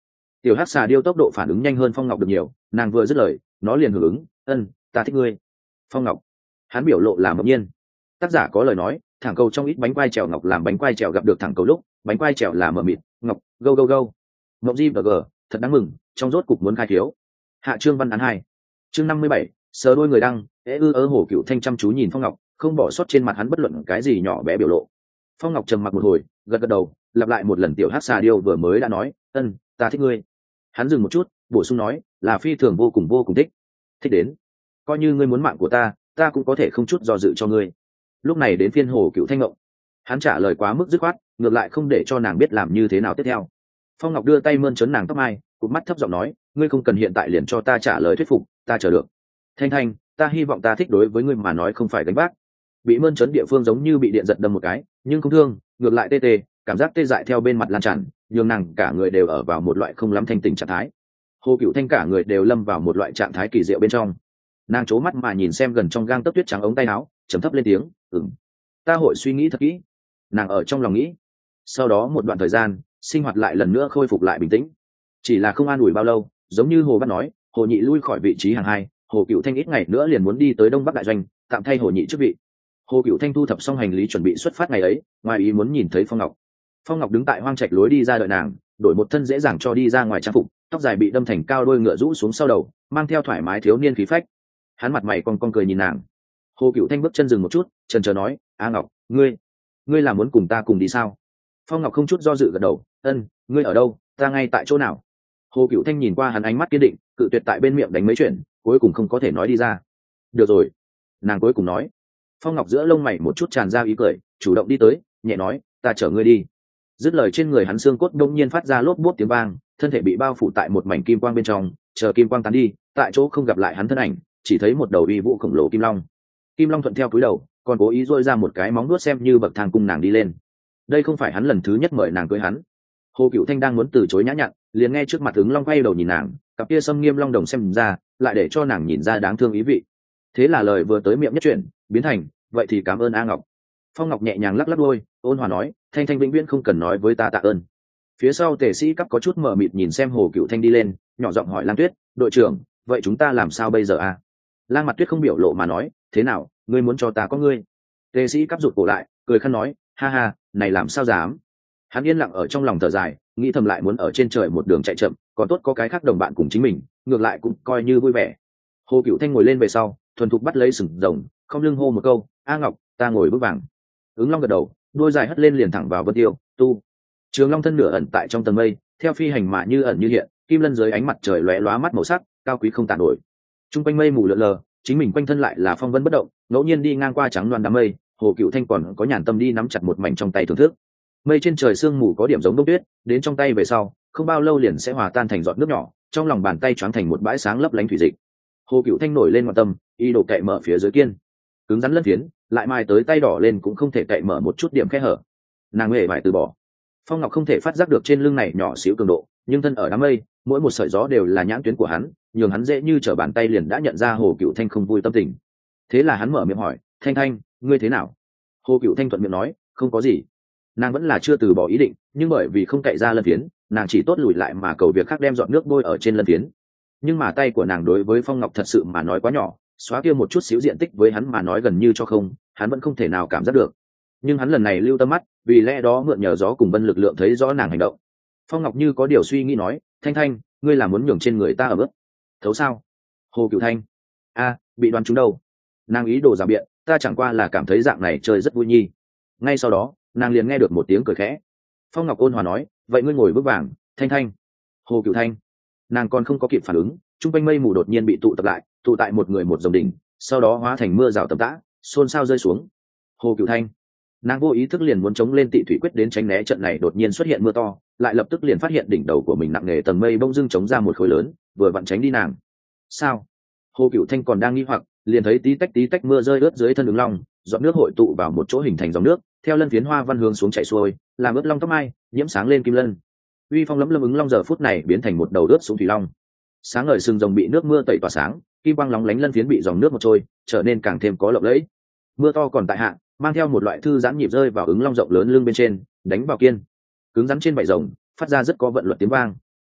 Tiểu hắc xà điêu tốc độ phản ứng nhanh hơn Phong Ngọc được nhiều, nàng vừa dứt lời nó liền hưởng ứng, ân ta thích ngươi. Phong Ngọc, hắn biểu lộ là ngẫu nhiên. Tác giả có lời nói, thẳng cầu trong ít bánh quai trèo ngọc làm bánh quai trèo gặp được thẳng cầu lúc bánh quai trèo là mờ mịt, ngọc go go go. Ngọc di và g thật đáng mừng, trong rốt cục muốn khai thiếu. Hạ chương văn án hai. Chương năm mươi bảy, sờ đôi người đăng, ế ư ớ Hồ Cựu Thanh chăm chú nhìn Phong Ngọc, không bỏ sót trên mặt hắn bất luận cái gì nhỏ bé biểu lộ. Phong Ngọc trầm mặc một hồi, gật gật đầu, lặp lại một lần tiểu hắc xà điêu vừa mới đã nói, ân ta thích ngươi. Hắn dừng một chút, bổ sung nói, là phi thường vô cùng vô cùng thích. Thích đến coi như ngươi muốn mạng của ta ta cũng có thể không chút do dự cho ngươi. Lúc này đến phiên Hồ Cựu Thanh ngộng, hắn trả lời quá mức dứt khoát, ngược lại không để cho nàng biết làm như thế nào tiếp theo. Phong Ngọc đưa tay mơn trớn nàng tóc mai, cụp mắt thấp giọng nói, ngươi không cần hiện tại liền cho ta trả lời thuyết phục, ta chờ được. Thanh Thanh, ta hy vọng ta thích đối với ngươi mà nói không phải gánh vác. Bị mơn trớn địa phương giống như bị điện giật đâm một cái, nhưng không thương, ngược lại tê tê, cảm giác tê dại theo bên mặt lan tràn, nhường nàng cả người đều ở vào một loại không lắm thanh tỉnh trạng thái. Hồ Cựu Thanh cả người đều lâm vào một loại trạng thái kỳ diệu bên trong. Nàng trố mắt mà nhìn xem gần trong gang tấc tuyết trắng ống tay áo, trầm thấp lên tiếng, ừm ta hội suy nghĩ thật kỹ. Nàng ở trong lòng nghĩ. Sau đó một đoạn thời gian sinh hoạt lại lần nữa khôi phục lại bình tĩnh. Chỉ là không an ủi bao lâu, giống như Hồ Bát nói, Hồ Nhị lui khỏi vị trí hàng hai, Hồ Cựu Thanh ít ngày nữa liền muốn đi tới Đông Bắc đại doanh, tạm thay Hồ Nhị chức vị. Hồ Cựu Thanh thu thập xong hành lý chuẩn bị xuất phát ngày ấy, ngoài ý muốn nhìn thấy Phong Ngọc. Phong Ngọc đứng tại hoang trạch lối đi ra đợi nàng, đổi một thân dễ dàng cho đi ra ngoài trang phục, tóc dài bị đâm thành cao đôi ngựa rũ xuống sau đầu, mang theo thoải mái thiếu niên khí phách. Hắn mặt mày cong cong cười nhìn nàng. Hồ Cựu Thanh bước chân dừng một chút, chần chờ nói, a Ngọc, ngươi ngươi là muốn cùng ta cùng đi sao? Phong Ngọc không chút do dự gật đầu, ân ngươi ở đâu, ta ngay tại chỗ nào. Hồ Cựu Thanh nhìn qua hắn ánh mắt kiên định, cự tuyệt tại bên miệng đánh mấy chuyện, cuối cùng không có thể nói đi ra. Được rồi, nàng cuối cùng nói. Phong Ngọc giữa lông mày một chút tràn ra ý cười, chủ động đi tới, nhẹ nói, ta chở ngươi đi. Dứt lời trên người hắn xương cốt đông nhiên phát ra lốp bốt tiếng vang, thân thể bị bao phủ tại một mảnh kim quang bên trong, chờ kim quang tán đi, tại chỗ không gặp lại hắn thân ảnh, chỉ thấy một đầu uy vũ khổng lồ kim long. Kim long thuận theo cúi đầu, còn cố ý dôi ra một cái móng nuốt xem như bậc thang cung nàng đi lên. Đây không phải hắn lần thứ nhất mời nàng cưới hắn. Hồ Cựu Thanh đang muốn từ chối nhã nhặn, liền nghe trước mặt ứng long quay đầu nhìn nàng, cặp kia xâm nghiêm long đồng xem ra, lại để cho nàng nhìn ra đáng thương ý vị. Thế là lời vừa tới miệng nhất chuyển, biến thành, vậy thì cảm ơn A Ngọc. Phong Ngọc nhẹ nhàng lắc lắc đôi, ôn hòa nói, Thanh Thanh vĩnh viễn không cần nói với ta tạ ơn. Phía sau tề sĩ cấp có chút mờ mịt nhìn xem Hồ Cựu Thanh đi lên, nhỏ giọng hỏi Lang Tuyết, đội trưởng, vậy chúng ta làm sao bây giờ a? Lang Mặt Tuyết không biểu lộ mà nói, thế nào, ngươi muốn cho ta có ngươi? Tề sĩ cấp rụt cổ lại, cười khăn nói, ha ha, này làm sao dám? Hắn yên lặng ở trong lòng thở dài, nghĩ thầm lại muốn ở trên trời một đường chạy chậm, còn tốt có cái khác đồng bạn cùng chính mình, ngược lại cũng coi như vui vẻ. Hồ Cựu Thanh ngồi lên về sau, thuần thục bắt lấy sừng rồng, không lưng hô một câu, A Ngọc, ta ngồi bước vàng. Ứng long gật đầu, đuôi dài hất lên liền thẳng vào Vân Tiêu, tu. Trường long thân nửa ẩn tại trong tầng mây, theo phi hành mà như ẩn như hiện, kim lân dưới ánh mặt trời lóe lóa mắt màu sắc, cao quý không tàn nổi. Trung quanh mây mù lượn lờ, chính mình quanh thân lại là phong vân bất động, ngẫu nhiên đi ngang qua trắng loan đám mây, Hồ Cựu Thanh còn có nhàn tâm đi nắm chặt một mảnh trong tay thưởng thức. Mây trên trời sương mù có điểm giống đông tuyết, đến trong tay về sau, không bao lâu liền sẽ hòa tan thành giọt nước nhỏ, trong lòng bàn tay choáng thành một bãi sáng lấp lánh thủy dịch. Hồ Cựu Thanh nổi lên ngoạn tâm, y đồ cậy mở phía dưới kiên, cứng rắn lân phiến, lại mai tới tay đỏ lên cũng không thể cậy mở một chút điểm khe hở. Nàng hề phải từ bỏ. Phong Ngọc không thể phát giác được trên lưng này nhỏ xíu cường độ, nhưng thân ở đám mây, mỗi một sợi gió đều là nhãn tuyến của hắn, nhường hắn dễ như trở bàn tay liền đã nhận ra Hồ Cựu Thanh không vui tâm tình. Thế là hắn mở miệng hỏi, Thanh Thanh, ngươi thế nào? Hồ Cựu Thanh thuận miệng nói, không có gì. Nàng vẫn là chưa từ bỏ ý định, nhưng bởi vì không cậy ra lân phiến, nàng chỉ tốt lùi lại mà cầu việc khác đem dọn nước bôi ở trên lân phiến. Nhưng mà tay của nàng đối với Phong Ngọc thật sự mà nói quá nhỏ, xóa kia một chút xíu diện tích với hắn mà nói gần như cho không, hắn vẫn không thể nào cảm giác được. Nhưng hắn lần này lưu tâm mắt, vì lẽ đó mượn nhờ gió cùng vân lực lượng thấy rõ nàng hành động. Phong Ngọc như có điều suy nghĩ nói, Thanh Thanh, ngươi là muốn nhường trên người ta ở bước thấu sao? Hồ Cựu Thanh, a bị đoán trúng đâu? Nàng ý đồ giả biện, ta chẳng qua là cảm thấy dạng này chơi rất vui nhi. Ngay sau đó nàng liền nghe được một tiếng cười khẽ. Phong Ngọc ôn hòa nói, vậy ngươi ngồi bước vàng, Thanh Thanh. Hồ Cựu Thanh, nàng còn không có kịp phản ứng, trung quanh mây mù đột nhiên bị tụ tập lại, tụ tại một người một dòng đỉnh, sau đó hóa thành mưa rào tầm tã, xôn xao rơi xuống. Hồ Cựu Thanh, nàng vô ý thức liền muốn chống lên tị thủy quyết đến tránh né trận này đột nhiên xuất hiện mưa to, lại lập tức liền phát hiện đỉnh đầu của mình nặng nề tầng mây bông dưng chống ra một khối lớn, vừa vặn tránh đi nàng. Sao? Hồ Cựu Thanh còn đang nghi hoặc, liền thấy tí tách tí tách mưa rơi ướt dưới thân ứng long, giọt nước hội tụ vào một chỗ hình thành dòng nước, theo lân phiến hoa văn hướng xuống chảy xuôi, làm ướt long tóc mai nhiễm sáng lên kim lân. Uy phong lấm lâm ứng long giờ phút này biến thành một đầu ướt xuống thủy long, sáng ngời sừng rồng bị nước mưa tẩy tỏa sáng, kim quang lóng lánh lân phiến bị dòng nước một trôi, trở nên càng thêm có lộng lẫy. Mưa to còn tại hạ, mang theo một loại thư giãn nhịp rơi vào ứng long rộng lớn lưng bên trên, đánh vào kiên, cứng rắn trên vảy rồng, phát ra rất có vận luật tiếng vang.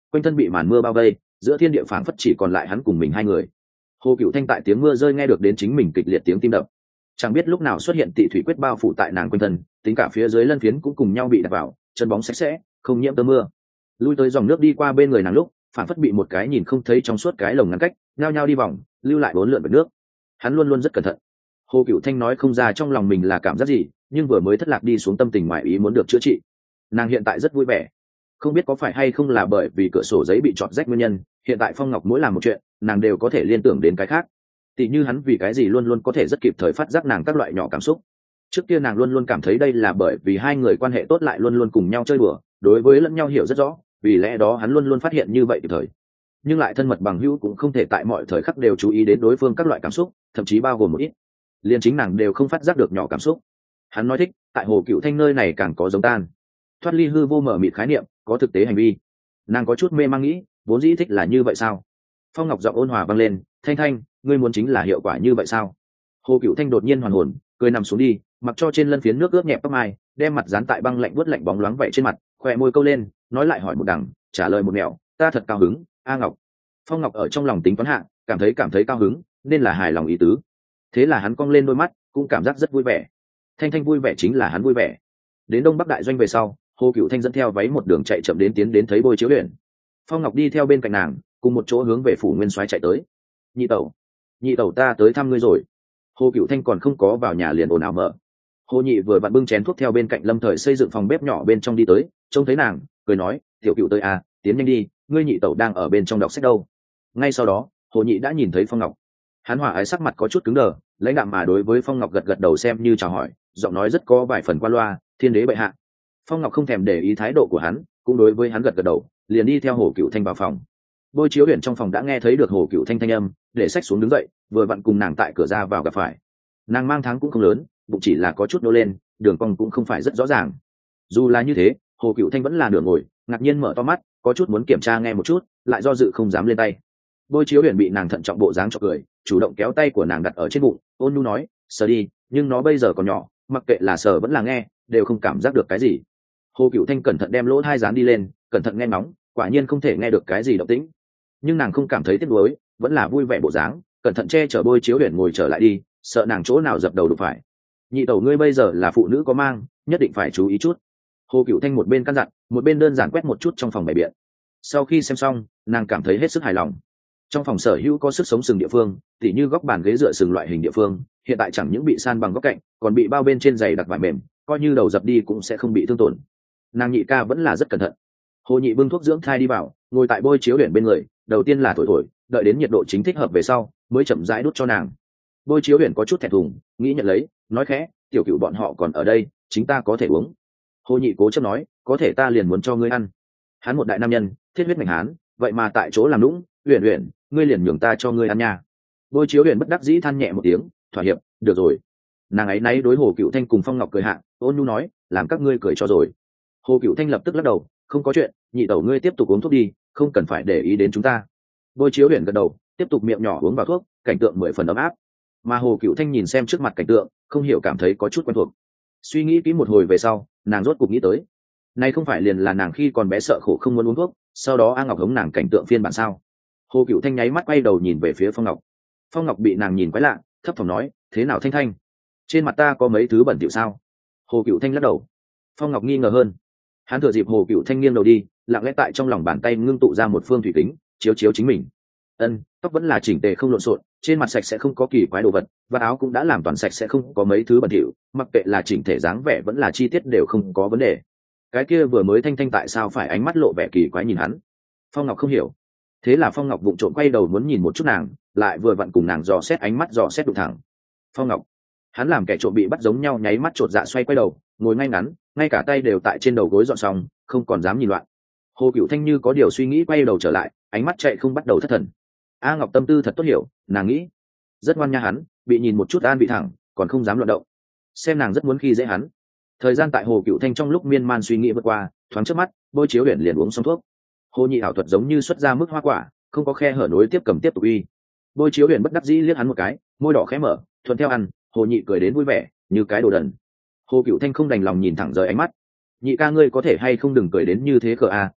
quanh thân bị màn mưa bao vây, giữa thiên địa phảng phất chỉ còn lại hắn cùng mình hai người. Hồ Cựu Thanh tại tiếng mưa rơi nghe được đến chính mình kịch liệt tiếng tim đập, chẳng biết lúc nào xuất hiện tị thủy quyết bao phủ tại nàng quanh thân, tính cả phía dưới lân phiến cũng cùng nhau bị đập vào, chân bóng sạch sẽ, không nhiễm tơ mưa. Lui tới dòng nước đi qua bên người nàng lúc, phảng phất bị một cái nhìn không thấy trong suốt cái lồng ngăn cách, nhao nhao đi vòng, lưu lại bốn lượn vệt nước. Hắn luôn luôn rất cẩn thận. Hồ Cựu Thanh nói không ra trong lòng mình là cảm giác gì, nhưng vừa mới thất lạc đi xuống tâm tình ngoại ý muốn được chữa trị. Nàng hiện tại rất vui vẻ, không biết có phải hay không là bởi vì cửa sổ giấy bị chọt rách nguyên nhân, hiện tại Phong Ngọc mỗi làm một chuyện, nàng đều có thể liên tưởng đến cái khác. Tỉ như hắn vì cái gì luôn luôn có thể rất kịp thời phát giác nàng các loại nhỏ cảm xúc. Trước kia nàng luôn luôn cảm thấy đây là bởi vì hai người quan hệ tốt lại luôn luôn cùng nhau chơi đùa, đối với lẫn nhau hiểu rất rõ, vì lẽ đó hắn luôn luôn phát hiện như vậy kịp thời. Nhưng lại thân mật bằng hữu cũng không thể tại mọi thời khắc đều chú ý đến đối phương các loại cảm xúc, thậm chí bao gồm một ít liền chính nàng đều không phát giác được nhỏ cảm xúc. Hắn nói thích, tại Hồ Cựu Thanh nơi này càng có giống tan thoát ly hư vô mở mịt khái niệm, có thực tế hành vi. Nàng có chút mê mang nghĩ, vốn dĩ thích là như vậy sao? Phong Ngọc giọng ôn hòa vang lên, Thanh Thanh, ngươi muốn chính là hiệu quả như vậy sao? Hồ Cựu Thanh đột nhiên hoàn hồn, cười nằm xuống đi, mặc cho trên lân phiến nước ướt nhẹp tóc mai, đem mặt dán tại băng lạnh buốt lạnh bóng loáng vậy trên mặt, khỏe môi câu lên, nói lại hỏi một đằng, trả lời một mẹo, ta thật cao hứng, A Ngọc. Phong Ngọc ở trong lòng tính toán hạ, cảm thấy cảm thấy cao hứng, nên là hài lòng ý tứ. Thế là hắn cong lên đôi mắt, cũng cảm giác rất vui vẻ. Thanh Thanh vui vẻ chính là hắn vui vẻ. Đến Đông Bắc đại doanh về sau, Hồ Cựu Thanh dẫn theo váy một đường chạy chậm đến tiến đến thấy Bôi Chiếu Huyền. Phong Ngọc đi theo bên cạnh nàng, cùng một chỗ hướng về phủ Nguyên Soái chạy tới. Nhị tẩu, nhị tẩu ta tới thăm ngươi rồi. Hồ Cựu Thanh còn không có vào nhà liền ồn ào mở. Hồ Nhị vừa vặn bưng chén thuốc theo bên cạnh Lâm Thời xây dựng phòng bếp nhỏ bên trong đi tới, trông thấy nàng, cười nói, tiểu Cựu tới à, tiến nhanh đi, ngươi nhị tẩu đang ở bên trong đọc sách đâu. Ngay sau đó, Hồ Nhị đã nhìn thấy Phong Ngọc. Hắn hòa ái sắc mặt có chút cứng đờ, lãnh đạm mà đối với Phong Ngọc gật gật đầu xem như chào hỏi, giọng nói rất có vài phần qua loa, thiên đế bệ hạ. Phong Ngọc không thèm để ý thái độ của hắn, cũng đối với hắn gật gật đầu, liền đi theo Hồ Cựu Thanh vào phòng. Bôi Chiếu Huyền trong phòng đã nghe thấy được Hồ Cựu Thanh thanh âm, để sách xuống đứng dậy, vừa vặn cùng nàng tại cửa ra vào gặp phải. Nàng mang tháng cũng không lớn, bụng chỉ là có chút nô lên, đường cong cũng không phải rất rõ ràng. Dù là như thế, Hồ Cựu Thanh vẫn là nửa ngồi, ngạc nhiên mở to mắt, có chút muốn kiểm tra nghe một chút, lại do dự không dám lên tay. Bôi Chiếu Huyền bị nàng thận trọng bộ dáng cho cười, chủ động kéo tay của nàng đặt ở trên bụng, ôn nhu nói, sờ đi, nhưng nó bây giờ còn nhỏ, mặc kệ là sờ vẫn là nghe, đều không cảm giác được cái gì. Hồ Cựu Thanh cẩn thận đem lỗ tai dán đi lên, cẩn thận nghe ngóng, quả nhiên không thể nghe được cái gì động tĩnh. Nhưng nàng không cảm thấy tiếc nuối, vẫn là vui vẻ bộ dáng, cẩn thận che chở Bôi Chiếu Huyền ngồi trở lại đi, sợ nàng chỗ nào dập đầu đụng phải. Nhị tẩu ngươi bây giờ là phụ nữ có mang, nhất định phải chú ý chút. Hồ Cựu Thanh một bên căn dặn, một bên đơn giản quét một chút trong phòng bày biện. Sau khi xem xong, nàng cảm thấy hết sức hài lòng. Trong phòng sở hữu có sức sống sừng địa phương, tỉ như góc bàn ghế dựa sừng loại hình địa phương, hiện tại chẳng những bị san bằng góc cạnh, còn bị bao bên trên giày đặc vải mềm, coi như đầu dập đi cũng sẽ không bị thương tổn. Nàng nhị ca vẫn là rất cẩn thận. Hồ Nhị bưng thuốc dưỡng thai đi vào, ngồi tại Bôi Chiếu Huyền bên người, đầu tiên là thổi thổi, đợi đến nhiệt độ chính thích hợp về sau, mới chậm rãi đút cho nàng. Bôi Chiếu Huyền có chút thẹn thùng, nghĩ nhận lấy, nói khẽ, tiểu Cựu bọn họ còn ở đây, chính ta có thể uống. Hồ Nhị cố chấp nói, có thể ta liền muốn cho ngươi ăn. Hắn một đại nam nhân, thiết huyết mạnh hán, vậy mà tại chỗ làm lũng, Huyền Huyền, ngươi liền nhường ta cho ngươi ăn nha. Bôi Chiếu Huyền bất đắc dĩ than nhẹ một tiếng, thỏa hiệp, được rồi. Nàng ấy náy đối Hồ Cựu Thanh cùng Phong Ngọc cười hạ, ôn nhu nói, làm các ngươi cười cho rồi. Hồ Cựu Thanh lập tức lắc đầu, không có chuyện, nhị tẩu ngươi tiếp tục uống thuốc đi, không cần phải để ý đến chúng ta. Bôi Chiếu Huyền gật đầu, tiếp tục miệng nhỏ uống vào thuốc, cảnh tượng mười phần ấm áp. Mà Hồ Cựu Thanh nhìn xem trước mặt cảnh tượng, không hiểu cảm thấy có chút quen thuộc. Suy nghĩ kỹ một hồi về sau, nàng rốt cục nghĩ tới, này không phải liền là nàng khi còn bé sợ khổ không muốn uống thuốc, sau đó A Ngọc hống nàng cảnh tượng phiên bản sao? Hồ Cựu Thanh nháy mắt quay đầu nhìn về phía Phong Ngọc. Phong Ngọc bị nàng nhìn quái lạ, thấp thỏm nói, thế nào Thanh Thanh, trên mặt ta có mấy thứ bẩn thỉu sao? Hồ Cựu Thanh lắc đầu. Phong Ngọc nghi ngờ hơn. Hắn thừa dịp Hồ Cựu Thanh nghiêng đầu đi, lặng lẽ tại trong lòng bàn tay ngưng tụ ra một phương thủy kính, chiếu chiếu chính mình. Ân, tóc vẫn là chỉnh tề không lộn xộn, trên mặt sạch sẽ không có kỳ quái đồ vật, và áo cũng đã làm toàn sạch sẽ không có mấy thứ bẩn thỉu, mặc kệ là chỉnh thể dáng vẻ vẫn là chi tiết đều không có vấn đề. Cái kia vừa mới Thanh Thanh tại sao phải ánh mắt lộ vẻ kỳ quái nhìn hắn? Phong Ngọc không hiểu. Thế là Phong Ngọc vụng trộm quay đầu muốn nhìn một chút nàng, lại vừa vặn cùng nàng dò xét ánh mắt dò xét đụng thẳng. Phong Ngọc, hắn làm kẻ trộm bị bắt giống nhau, nháy mắt chột dạ xoay quay đầu, ngồi ngay ngắn, ngay cả tay đều tại trên đầu gối dọn xong, không còn dám nhìn loạn. Hồ Cựu Thanh như có điều suy nghĩ quay đầu trở lại, ánh mắt chạy không bắt đầu thất thần. A Ngọc tâm tư thật tốt hiểu, nàng nghĩ, rất ngoan nha hắn, bị nhìn một chút an bị thẳng, còn không dám loạn động. Xem nàng rất muốn khi dễ hắn. Thời gian tại Hồ Cựu Thanh trong lúc miên man suy nghĩ vượt qua, thoáng trước mắt, Bôi Chiếu Huyền liền uống xong thuốc. Hồ Nhị ảo thuật giống như xuất ra mức hoa quả, không có khe hở nối tiếp cầm tiếp tục uy. Bôi Chiếu Huyền bất đắc dĩ liếc hắn một cái, môi đỏ khẽ mở, thuận theo ăn. Hồ Nhị cười đến vui vẻ, như cái đồ đần. Hồ Cựu Thanh không đành lòng nhìn thẳng rời ánh mắt. Nhị ca ngươi có thể hay không đừng cười đến như thế cờ a,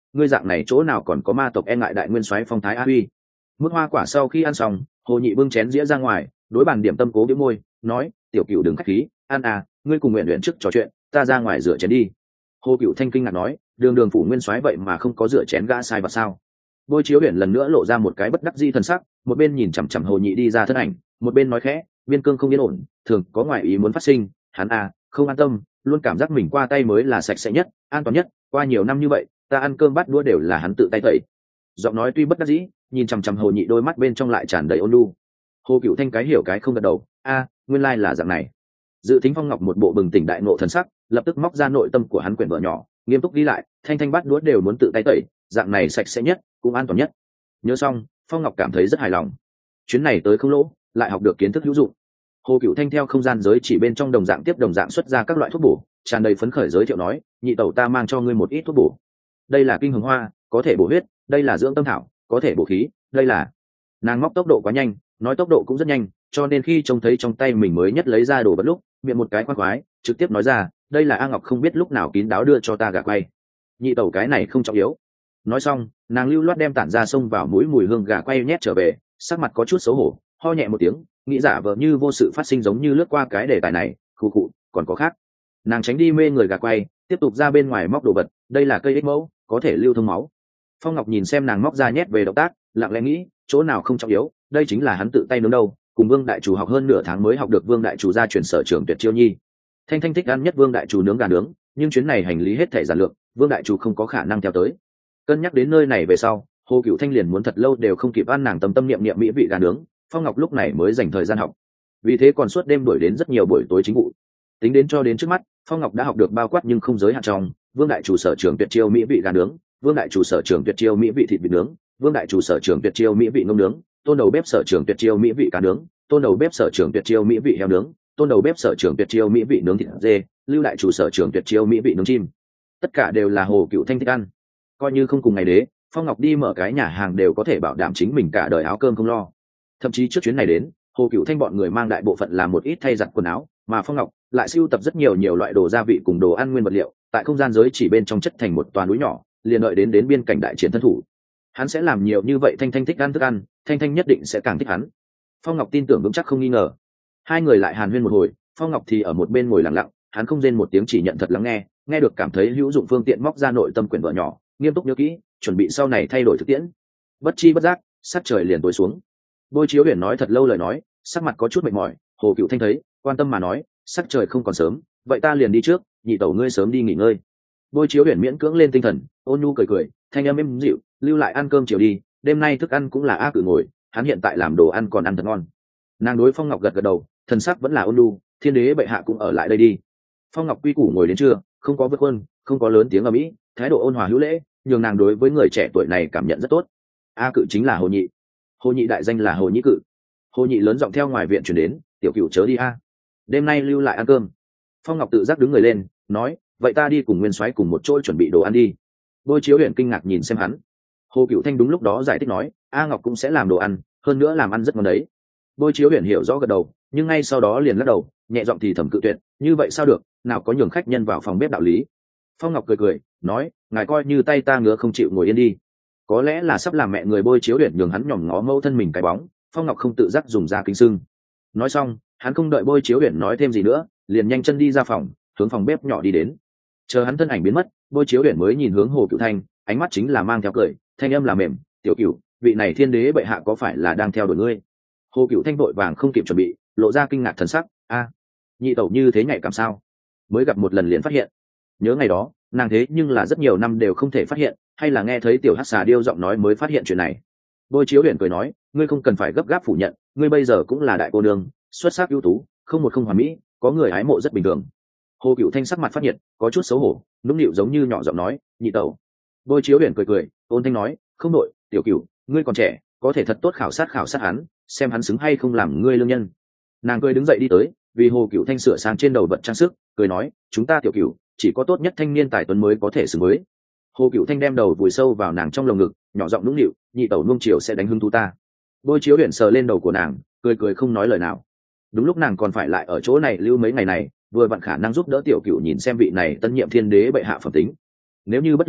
ngươi dạng này chỗ nào còn có ma tộc e ngại đại nguyên soái phong thái a huy. Mức hoa quả sau khi ăn xong, hồ nhị bưng chén dĩa ra ngoài, đối bàn điểm tâm cố bĩu môi nói, tiểu cựu đừng khách khí, ăn à, ngươi cùng nguyện luyện trước trò chuyện, ta ra ngoài rửa chén đi. Hồ Cựu Thanh kinh ngạc nói, đường đường phủ nguyên soái vậy mà không có rửa chén gã sai vật sao? Bôi Chiếu Huyền lần nữa lộ ra một cái bất đắc dĩ thần sắc, một bên nhìn chằm chằm Hồ Nhị đi ra thân ảnh, một bên nói khẽ, biên cương không yên ổn, thường có ngoại ý muốn phát sinh, hắn à, không an tâm, luôn cảm giác mình qua tay mới là sạch sẽ nhất, an toàn nhất, qua nhiều năm như vậy, ta ăn cơm bát đũa đều là hắn tự tay tẩy. Giọng nói tuy bất đắc dĩ, nhìn chằm chằm Hồ Nhị đôi mắt bên trong lại tràn đầy ôn nhu. Hồ Cựu Thanh cái hiểu cái không gật đầu, a, nguyên lai là dạng này. Dự Thính Phong Ngọc một bộ bừng tỉnh đại ngộ thần sắc, lập tức móc ra nội tâm của hắn quyển vở nhỏ, nghiêm túc ghi lại, thanh thanh bát đũa đều muốn tự tay tẩy, dạng này sạch sẽ nhất, cũng an toàn nhất. Nhớ xong, Phong Ngọc cảm thấy rất hài lòng. Chuyến này tới không lỗ, lại học được kiến thức hữu dụng. Hồ Cựu Thanh theo không gian giới chỉ bên trong đồng dạng tiếp đồng dạng xuất ra các loại thuốc bổ, tràn đầy phấn khởi giới thiệu nói, nhị tẩu ta mang cho ngươi một ít thuốc bổ. Đây là kinh hồng hoa, có thể bổ huyết, đây là dưỡng tâm thảo, có thể bổ khí, đây là. Nàng móc tốc độ quá nhanh, nói tốc độ cũng rất nhanh, cho nên khi trông thấy trong tay mình mới nhất lấy ra đồ vật lúc, miệng một cái khoan khoái, trực tiếp nói ra, đây là A Ngọc không biết lúc nào kín đáo đưa cho ta gà quay. Nhị tẩu cái này không trọng yếu. Nói xong, nàng lưu loát đem tản ra xông vào mũi mùi hương gà quay nhét trở về, sắc mặt có chút xấu hổ, ho nhẹ một tiếng, nghĩ giả vờ như vô sự phát sinh giống như lướt qua cái đề tài này, khu cụ, còn có khác. Nàng tránh đi mê người gà quay, tiếp tục ra bên ngoài móc đồ vật, đây là cây ích mẫu, có thể lưu thông máu. Phong Ngọc nhìn xem nàng móc ra nhét về động tác, lặng lẽ nghĩ, chỗ nào không trọng yếu, đây chính là hắn tự tay nướng đâu, cùng Vương đại chủ học hơn nửa tháng mới học được Vương đại chủ gia truyền sở trường tuyệt chiêu nhi. Thanh Thanh thích ăn nhất Vương đại chủ nướng gà nướng, nhưng chuyến này hành lý hết thảy giản lược, Vương đại chủ không có khả năng theo tới. Cân nhắc đến nơi này về sau, Hồ Cựu Thanh liền muốn thật lâu đều không kịp ăn nàng tâm tâm niệm niệm mỹ vị gà nướng, Phong Ngọc lúc này mới dành thời gian học. Vì thế còn suốt đêm đuổi đến rất nhiều buổi tối chính vụ. Tính đến cho đến trước mắt, Phong Ngọc đã học được bao quát nhưng không giới hạn trong, Vương đại chủ sở trường tuyệt chiêu mỹ vị gà nướng, Vương đại chủ sở trường tuyệt chiêu mỹ vị thịt vịt nướng, Vương đại chủ sở trường tuyệt chiêu mỹ vị ngông nướng, Tôn đầu bếp sở trường tuyệt chiêu mỹ vị cá nướng, Tôn đầu bếp sở trường tuyệt chiêu mỹ vị heo nướng, Tôn đầu bếp sở trường tuyệt chiêu mỹ vị nướng thịt dê, Lưu đại chủ sở trường tuyệt chiêu mỹ vị nướng chim. Tất cả đều là Hồ Cựu Thanh thích ăn. Coi như không cùng ngày đế, Phong Ngọc đi mở cái nhà hàng đều có thể bảo đảm chính mình cả đời áo cơm không lo. Thậm chí trước chuyến này đến, Hồ Cựu Thanh bọn người mang đại bộ phận làm một ít thay giặt quần áo, mà Phong Ngọc lại sưu tập rất nhiều nhiều loại đồ gia vị cùng đồ ăn nguyên vật liệu, tại không gian giới chỉ bên trong chất thành một toà núi nhỏ, liền đợi đến đến biên cảnh đại chiến thân thủ. Hắn sẽ làm nhiều như vậy, Thanh Thanh thích ăn thức ăn, Thanh Thanh nhất định sẽ càng thích hắn. Phong Ngọc tin tưởng vững chắc không nghi ngờ. Hai người lại hàn huyên một hồi, Phong Ngọc thì ở một bên ngồi lặng lặng, hắn không rên một tiếng, chỉ nhận thật lắng nghe, nghe được cảm thấy hữu dụng phương tiện móc ra nội tâm quyển vở nhỏ, nghiêm túc nhớ kỹ, chuẩn bị sau này thay đổi thực tiễn. Bất chi bất giác, sát trời liền tối xuống. Bôi Chiếu Huyền nói thật lâu lời nói, sắc mặt có chút mệt mỏi, Hồ Cựu Thanh thấy, quan tâm mà nói, sắc trời không còn sớm, vậy ta liền đi trước, nhị tẩu ngươi sớm đi nghỉ ngơi. Bôi Chiếu Huyền miễn cưỡng lên tinh thần, ôn nhu cười cười, thanh âm êm dịu, lưu lại ăn cơm chiều đi, đêm nay thức ăn cũng là A Cử ngồi, hắn hiện tại làm đồ ăn còn ăn thật ngon. Nàng đối Phong Ngọc gật gật đầu, thần sắc vẫn là ôn nhu, thiên đế bệ hạ cũng ở lại đây đi. Phong Ngọc quy củ ngồi đến trưa, không có vượt quân, không có lớn tiếng ầm ĩ, thái độ ôn hòa hữu lễ, nhường nàng đối với người trẻ tuổi này cảm nhận rất tốt. A Cử chính là Hồ Nhị. Hồ Nhị đại danh là Hồ Nhĩ Cự. Hồ Nhị lớn giọng theo ngoài viện chuyển đến, tiểu Cựu chớ đi a, đêm nay lưu lại ăn cơm. Phong Ngọc tự giác đứng người lên, nói, vậy ta đi cùng Nguyên Soái cùng một chỗ chuẩn bị đồ ăn đi. Bôi Chiếu Huyền kinh ngạc nhìn xem hắn. Hồ Cựu Thanh đúng lúc đó giải thích nói, A Ngọc cũng sẽ làm đồ ăn, hơn nữa làm ăn rất ngon đấy. Bôi Chiếu Huyền hiểu rõ gật đầu, nhưng ngay sau đó liền lắc đầu, nhẹ giọng thì thầm cự tuyệt, như vậy sao được, nào có nhường khách nhân vào phòng bếp đạo lý. Phong Ngọc cười cười, nói, ngài coi như tay ta ngứa không chịu ngồi yên đi. Có lẽ là sắp làm mẹ người Bôi Chiếu Huyền nhường hắn nhòm ngó mâu thân mình cái bóng, Phong Ngọc không tự giác dùng ra kính sưng. Nói xong, hắn không đợi Bôi Chiếu Huyền nói thêm gì nữa, liền nhanh chân đi ra phòng, hướng phòng bếp nhỏ đi đến. Chờ hắn thân ảnh biến mất, Bôi Chiếu Huyền mới nhìn hướng Hồ Cựu Thanh, ánh mắt chính là mang theo cười, thanh âm là mềm, tiểu Cựu, vị này thiên đế bệ hạ có phải là đang theo đuổi ngươi? Hồ Cựu Thanh vội vàng không kịp chuẩn bị, lộ ra kinh ngạc thần sắc, a, nhị tẩu như thế nhạy cảm sao? Mới gặp một lần liền phát hiện. Nhớ ngày đó, nàng thế nhưng là rất nhiều năm đều không thể phát hiện, hay là nghe thấy tiểu hắc xà điêu giọng nói mới phát hiện chuyện này. Bôi Chiếu Huyền cười nói, ngươi không cần phải gấp gáp phủ nhận, ngươi bây giờ cũng là đại cô nương, xuất sắc ưu tú, không một không hoàn mỹ, có người hái mộ rất bình thường. Hồ Cựu Thanh sắc mặt phát nhiệt, có chút xấu hổ, nũng nịu giống như nhỏ giọng nói, nhị tẩu. Bôi Chiếu Huyền cười cười, ôn thanh nói, không đội, tiểu Cựu, ngươi còn trẻ, có thể thật tốt khảo sát khảo sát hắn, xem hắn xứng hay không làm ngươi lương nhân. Nàng cười đứng dậy đi tới, vì Hồ Cựu Thanh sửa sang trên đầu vật trang sức, cười nói, chúng ta tiểu Cựu chỉ có tốt nhất thanh niên tài tuấn mới có thể xứng với. Hồ Cựu Thanh đem đầu vùi sâu vào nàng trong lồng ngực, nhỏ giọng nũng nịu, nhị tẩu nuông chiều sẽ đánh hứng thú ta. Bôi Chiếu Huyền sờ lên đầu của nàng, cười cười không nói lời nào. Đúng lúc nàng còn phải lại ở chỗ này lưu mấy ngày này, vừa vặn khả năng giúp đỡ tiểu Cựu nhìn xem vị này tân nhiệm thiên đế bệ hạ phẩm tính. Nếu như bất lương đồ,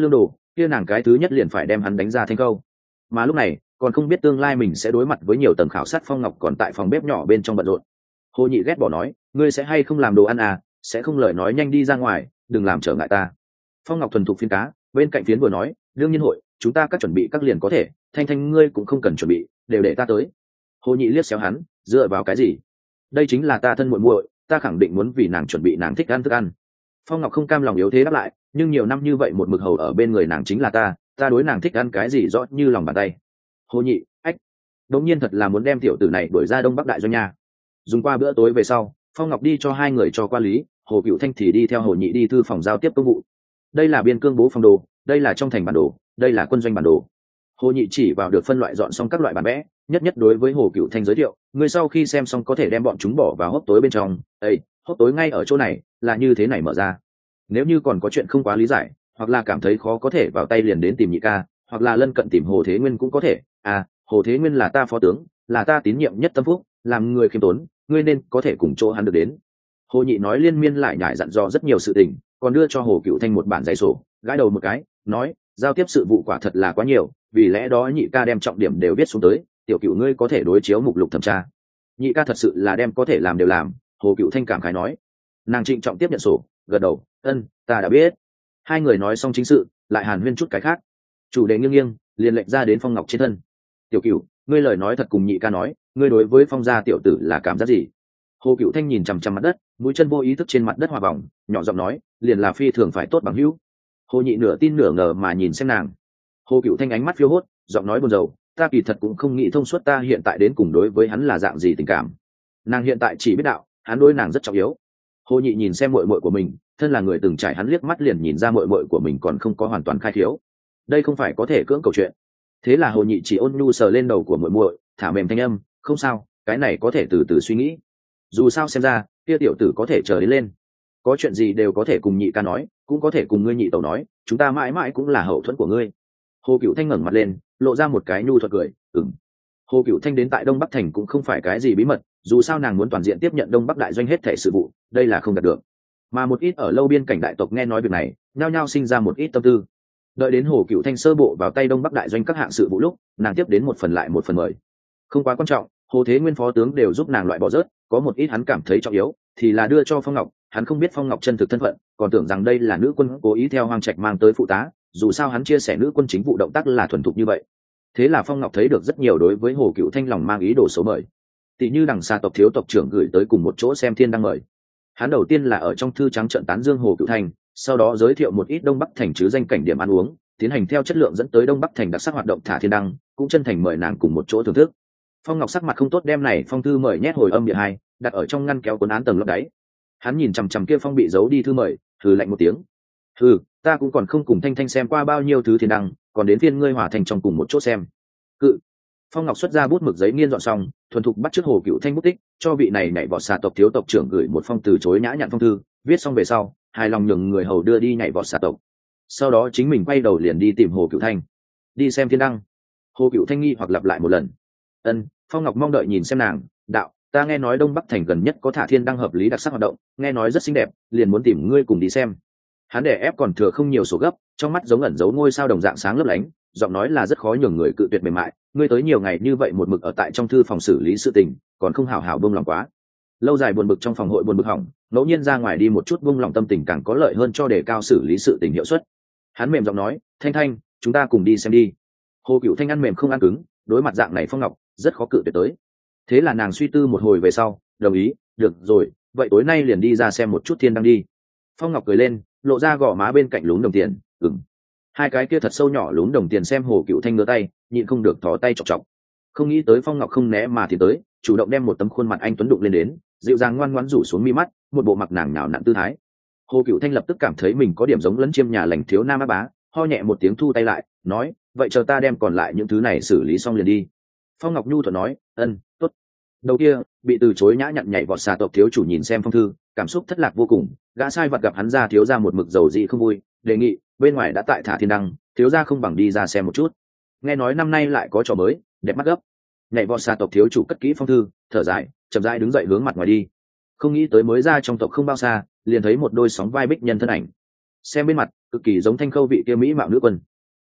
kia nàng cái thứ nhất liền phải đem hắn đánh ra thanh câu. Mà lúc này còn không biết tương lai mình sẽ đối mặt với nhiều tầng khảo sát. Phong Ngọc còn tại phòng bếp nhỏ bên trong bận rộn. Hồ Nhị ghét bỏ nói, ngươi sẽ hay không làm đồ ăn à, sẽ không lời nói nhanh đi ra ngoài, đừng làm trở ngại ta. Phong Ngọc thuần thục phiến cá, bên cạnh phiến vừa nói, đương nhiên hội, chúng ta các chuẩn bị các liền có thể, Thanh Thanh ngươi cũng không cần chuẩn bị, đều để ta tới. Hồ Nhị liếc xéo hắn, dựa vào cái gì? Đây chính là ta thân muội muội, ta khẳng định muốn vì nàng chuẩn bị nàng thích ăn thức ăn. Phong Ngọc không cam lòng yếu thế đáp lại, nhưng nhiều năm như vậy một mực hầu ở bên người nàng chính là ta, ta đối nàng thích ăn cái gì rõ như lòng bàn tay. Hồ Nhị, ách, đống nhiên thật là muốn đem tiểu tử này đuổi ra Đông Bắc đại doanh nhà. Dùng qua bữa tối về sau, Phong Ngọc đi cho hai người cho qua lý, Hồ Cựu Thanh thì đi theo Hồ Nhị đi thư phòng giao tiếp công vụ. Đây là biên cương bố phòng đồ, đây là trong thành bản đồ, đây là quân doanh bản đồ. Hồ Nhị chỉ vào được phân loại dọn xong các loại bản vẽ, nhất nhất đối với Hồ Cựu Thanh giới thiệu, người sau khi xem xong có thể đem bọn chúng bỏ vào hốc tối bên trong. Ê, hốc tối ngay ở chỗ này, là như thế này mở ra. Nếu như còn có chuyện không quá lý giải, hoặc là cảm thấy khó có thể vào tay liền đến tìm Nhị ca, hoặc là lân cận tìm Hồ Thế Nguyên cũng có thể. À, Hồ Thế Nguyên là ta phó tướng, là ta tín nhiệm nhất tâm phúc, làm người khiêm tốn, ngươi nên có thể cùng chỗ hắn được đến. Hồ Nhị nói liên miên lại nhải dặn dò rất nhiều sự tình, còn đưa cho Hồ Cựu Thanh một bản giấy sổ, gãi đầu một cái, nói, giao tiếp sự vụ quả thật là quá nhiều, vì lẽ đó Nhị ca đem trọng điểm đều viết xuống tới, tiểu Cựu ngươi có thể đối chiếu mục lục thẩm tra. Nhị ca thật sự là đem có thể làm đều làm. Hồ Cựu Thanh cảm khái nói. Nàng trịnh trọng tiếp nhận sổ, gật đầu, ân, ta đã biết. Hai người nói xong chính sự, lại hàn huyên chút cái khác. Chủ đề nghiêng nghiêng, liền lệnh ra đến Phong Ngọc trên thân. Tiểu Cựu, ngươi lời nói thật cùng Nhị ca nói, ngươi đối với Phong gia tiểu tử là cảm giác gì? Hồ Cựu Thanh nhìn chằm chằm mặt đất, mũi chân vô ý thức trên mặt đất hòa vòng, nhỏ giọng nói, liền là phi thường phải tốt bằng hữu. Hồ Nhị nửa tin nửa ngờ mà nhìn xem nàng. Hồ Cựu Thanh ánh mắt phiêu hốt, giọng nói buồn rầu, ta kỳ thật cũng không nghĩ thông suốt ta hiện tại đến cùng đối với hắn là dạng gì tình cảm. Nàng hiện tại chỉ biết đạo, hắn đối nàng rất trọng yếu. Hồ Nhị nhìn xem muội muội của mình, thân là người từng trải hắn liếc mắt liền nhìn ra muội muội của mình còn không có hoàn toàn khai thiếu. Đây không phải có thể cưỡng cầu chuyện. Thế là Hồ Nhị chỉ ôn nhu sờ lên đầu của muội muội, thả mềm thanh âm, không sao, cái này có thể từ từ suy nghĩ. Dù sao xem ra, kia tiểu tử có thể chờ đến lên. Có chuyện gì đều có thể cùng Nhị ca nói, cũng có thể cùng ngươi Nhị tẩu nói, chúng ta mãi mãi cũng là hậu thuẫn của ngươi. Hồ Cựu Thanh ngẩng mặt lên, lộ ra một cái nhu thuật cười, ừm. Hồ Cựu Thanh đến tại Đông Bắc thành cũng không phải cái gì bí mật, dù sao nàng muốn toàn diện tiếp nhận Đông Bắc đại doanh hết thảy sự vụ, đây là không đạt được. Mà một ít ở lâu biên cảnh đại tộc nghe nói việc này, nhao nhao sinh ra một ít tâm tư. Đợi đến Hồ Cựu Thanh sơ bộ vào tay Đông Bắc đại doanh các hạng sự vụ lúc, nàng tiếp đến một phần lại một phần mời. Không quá quan trọng, Hồ Thế Nguyên phó tướng đều giúp nàng loại bỏ rớt, có một ít hắn cảm thấy trọng yếu, thì là đưa cho Phong Ngọc, hắn không biết Phong Ngọc chân thực thân phận, còn tưởng rằng đây là nữ quân cố ý theo Hoang Trạch mang tới phụ tá, dù sao hắn chia sẻ nữ quân chính vụ động tác là thuần thục như vậy. Thế là Phong Ngọc thấy được rất nhiều đối với Hồ Cựu Thanh lòng mang ý đồ xấu mời. Tỷ như đằng xa tộc thiếu tộc trưởng gửi tới cùng một chỗ xem thiên đăng mời. Hắn đầu tiên là ở trong thư trắng trận tán dương Hồ Cựu Thanh, sau đó giới thiệu một ít Đông Bắc thành chứ danh cảnh điểm ăn uống, tiến hành theo chất lượng dẫn tới Đông Bắc thành đặc sắc hoạt động thả thiên đăng, cũng chân thành mời nàng cùng một chỗ thưởng thức. Phong Ngọc sắc mặt không tốt đem này phong thư mời nhét hồi âm địa hai, đặt ở trong ngăn kéo cuốn án tầng lớp đáy. Hắn nhìn chằm chằm kia phong bị giấu đi thư mời, hừ lạnh một tiếng. Hừ, ta cũng còn không cùng Thanh Thanh xem qua bao nhiêu thứ thiên đăng, còn đến phiên ngươi hòa thành trong cùng một chỗ xem. Cự. Phong Ngọc xuất ra bút mực giấy nghiên dọn xong, thuần thục bắt chước Hồ Cựu Thanh bút tích, cho vị này nhảy vọt xà tộc thiếu tộc trưởng gửi một phong từ chối nhã nhặn phong thư, viết xong về sau, hài lòng nhường người hầu đưa đi nhảy vọt xà tộc. Sau đó chính mình quay đầu liền đi tìm Hồ Cựu Thanh, đi xem thiên đăng. Hồ Cựu Thanh nghi hoặc lặp lại một lần. Ân. Phong Ngọc mong đợi nhìn xem nàng, đạo, ta nghe nói Đông Bắc thành gần nhất có thả thiên đăng hợp lý đặc sắc hoạt động, nghe nói rất xinh đẹp, liền muốn tìm ngươi cùng đi xem. Hắn đè ép còn thừa không nhiều số gấp, trong mắt giống ẩn giấu ngôi sao đồng dạng sáng lấp lánh, giọng nói là rất khó nhường người cự tuyệt mềm mại, ngươi tới nhiều ngày như vậy một mực ở tại trong thư phòng xử lý sự tình, còn không hào hào buông lòng quá. Lâu dài buồn bực trong phòng hội buồn bực hỏng, ngẫu nhiên ra ngoài đi một chút buông lòng tâm tình càng có lợi hơn cho đề cao xử lý sự tình hiệu suất. Hắn mềm giọng nói, Thanh Thanh, chúng ta cùng đi xem đi. Hồ Cựu Thanh ăn mềm không ăn cứng, đối mặt dạng này Phong Ngọc rất khó cự tuyệt tới. Thế là nàng suy tư một hồi về sau, đồng ý, được rồi, vậy tối nay liền đi ra xem một chút thiên đăng đi. Phong Ngọc cười lên, lộ ra gò má bên cạnh lún đồng tiền, ừm. Hai cái kia thật sâu nhỏ lún đồng tiền xem Hồ Cựu Thanh ngửa tay, nhịn không được thò tay chọc chọc. Không nghĩ tới Phong Ngọc không né mà thì tới, chủ động đem một tấm khuôn mặt anh tuấn đụng lên đến, dịu dàng ngoan ngoãn rủ xuống mi mắt, một bộ mặc nàng nhào nặn tư thái. Hồ Cựu Thanh lập tức cảm thấy mình có điểm giống lấn chiêm nhà lành thiếu nam á bá, ho nhẹ một tiếng thu tay lại, nói, vậy chờ ta đem còn lại những thứ này xử lý xong liền đi. Phong Ngọc nhu thuận nói, ân, tốt. Đầu kia bị từ chối nhã nhặn nhảy vọt xà tộc thiếu chủ nhìn xem phong thư, cảm xúc thất lạc vô cùng, gã sai vật gặp hắn ra thiếu ra một mực dầu dị không vui, đề nghị bên ngoài đã tại thả thiên đăng, thiếu ra không bằng đi ra xem một chút. Nghe nói năm nay lại có trò mới, đẹp mắt gấp. Nhảy vọt xà tộc thiếu chủ cất kỹ phong thư, thở dài, chậm rãi đứng dậy hướng mặt ngoài đi. Không nghĩ tới mới ra trong tộc không bao xa, liền thấy một đôi sóng vai bích nhân thân ảnh. Xem bên mặt, cực kỳ giống Thanh Khâu vị kia mỹ mạo nữ quân.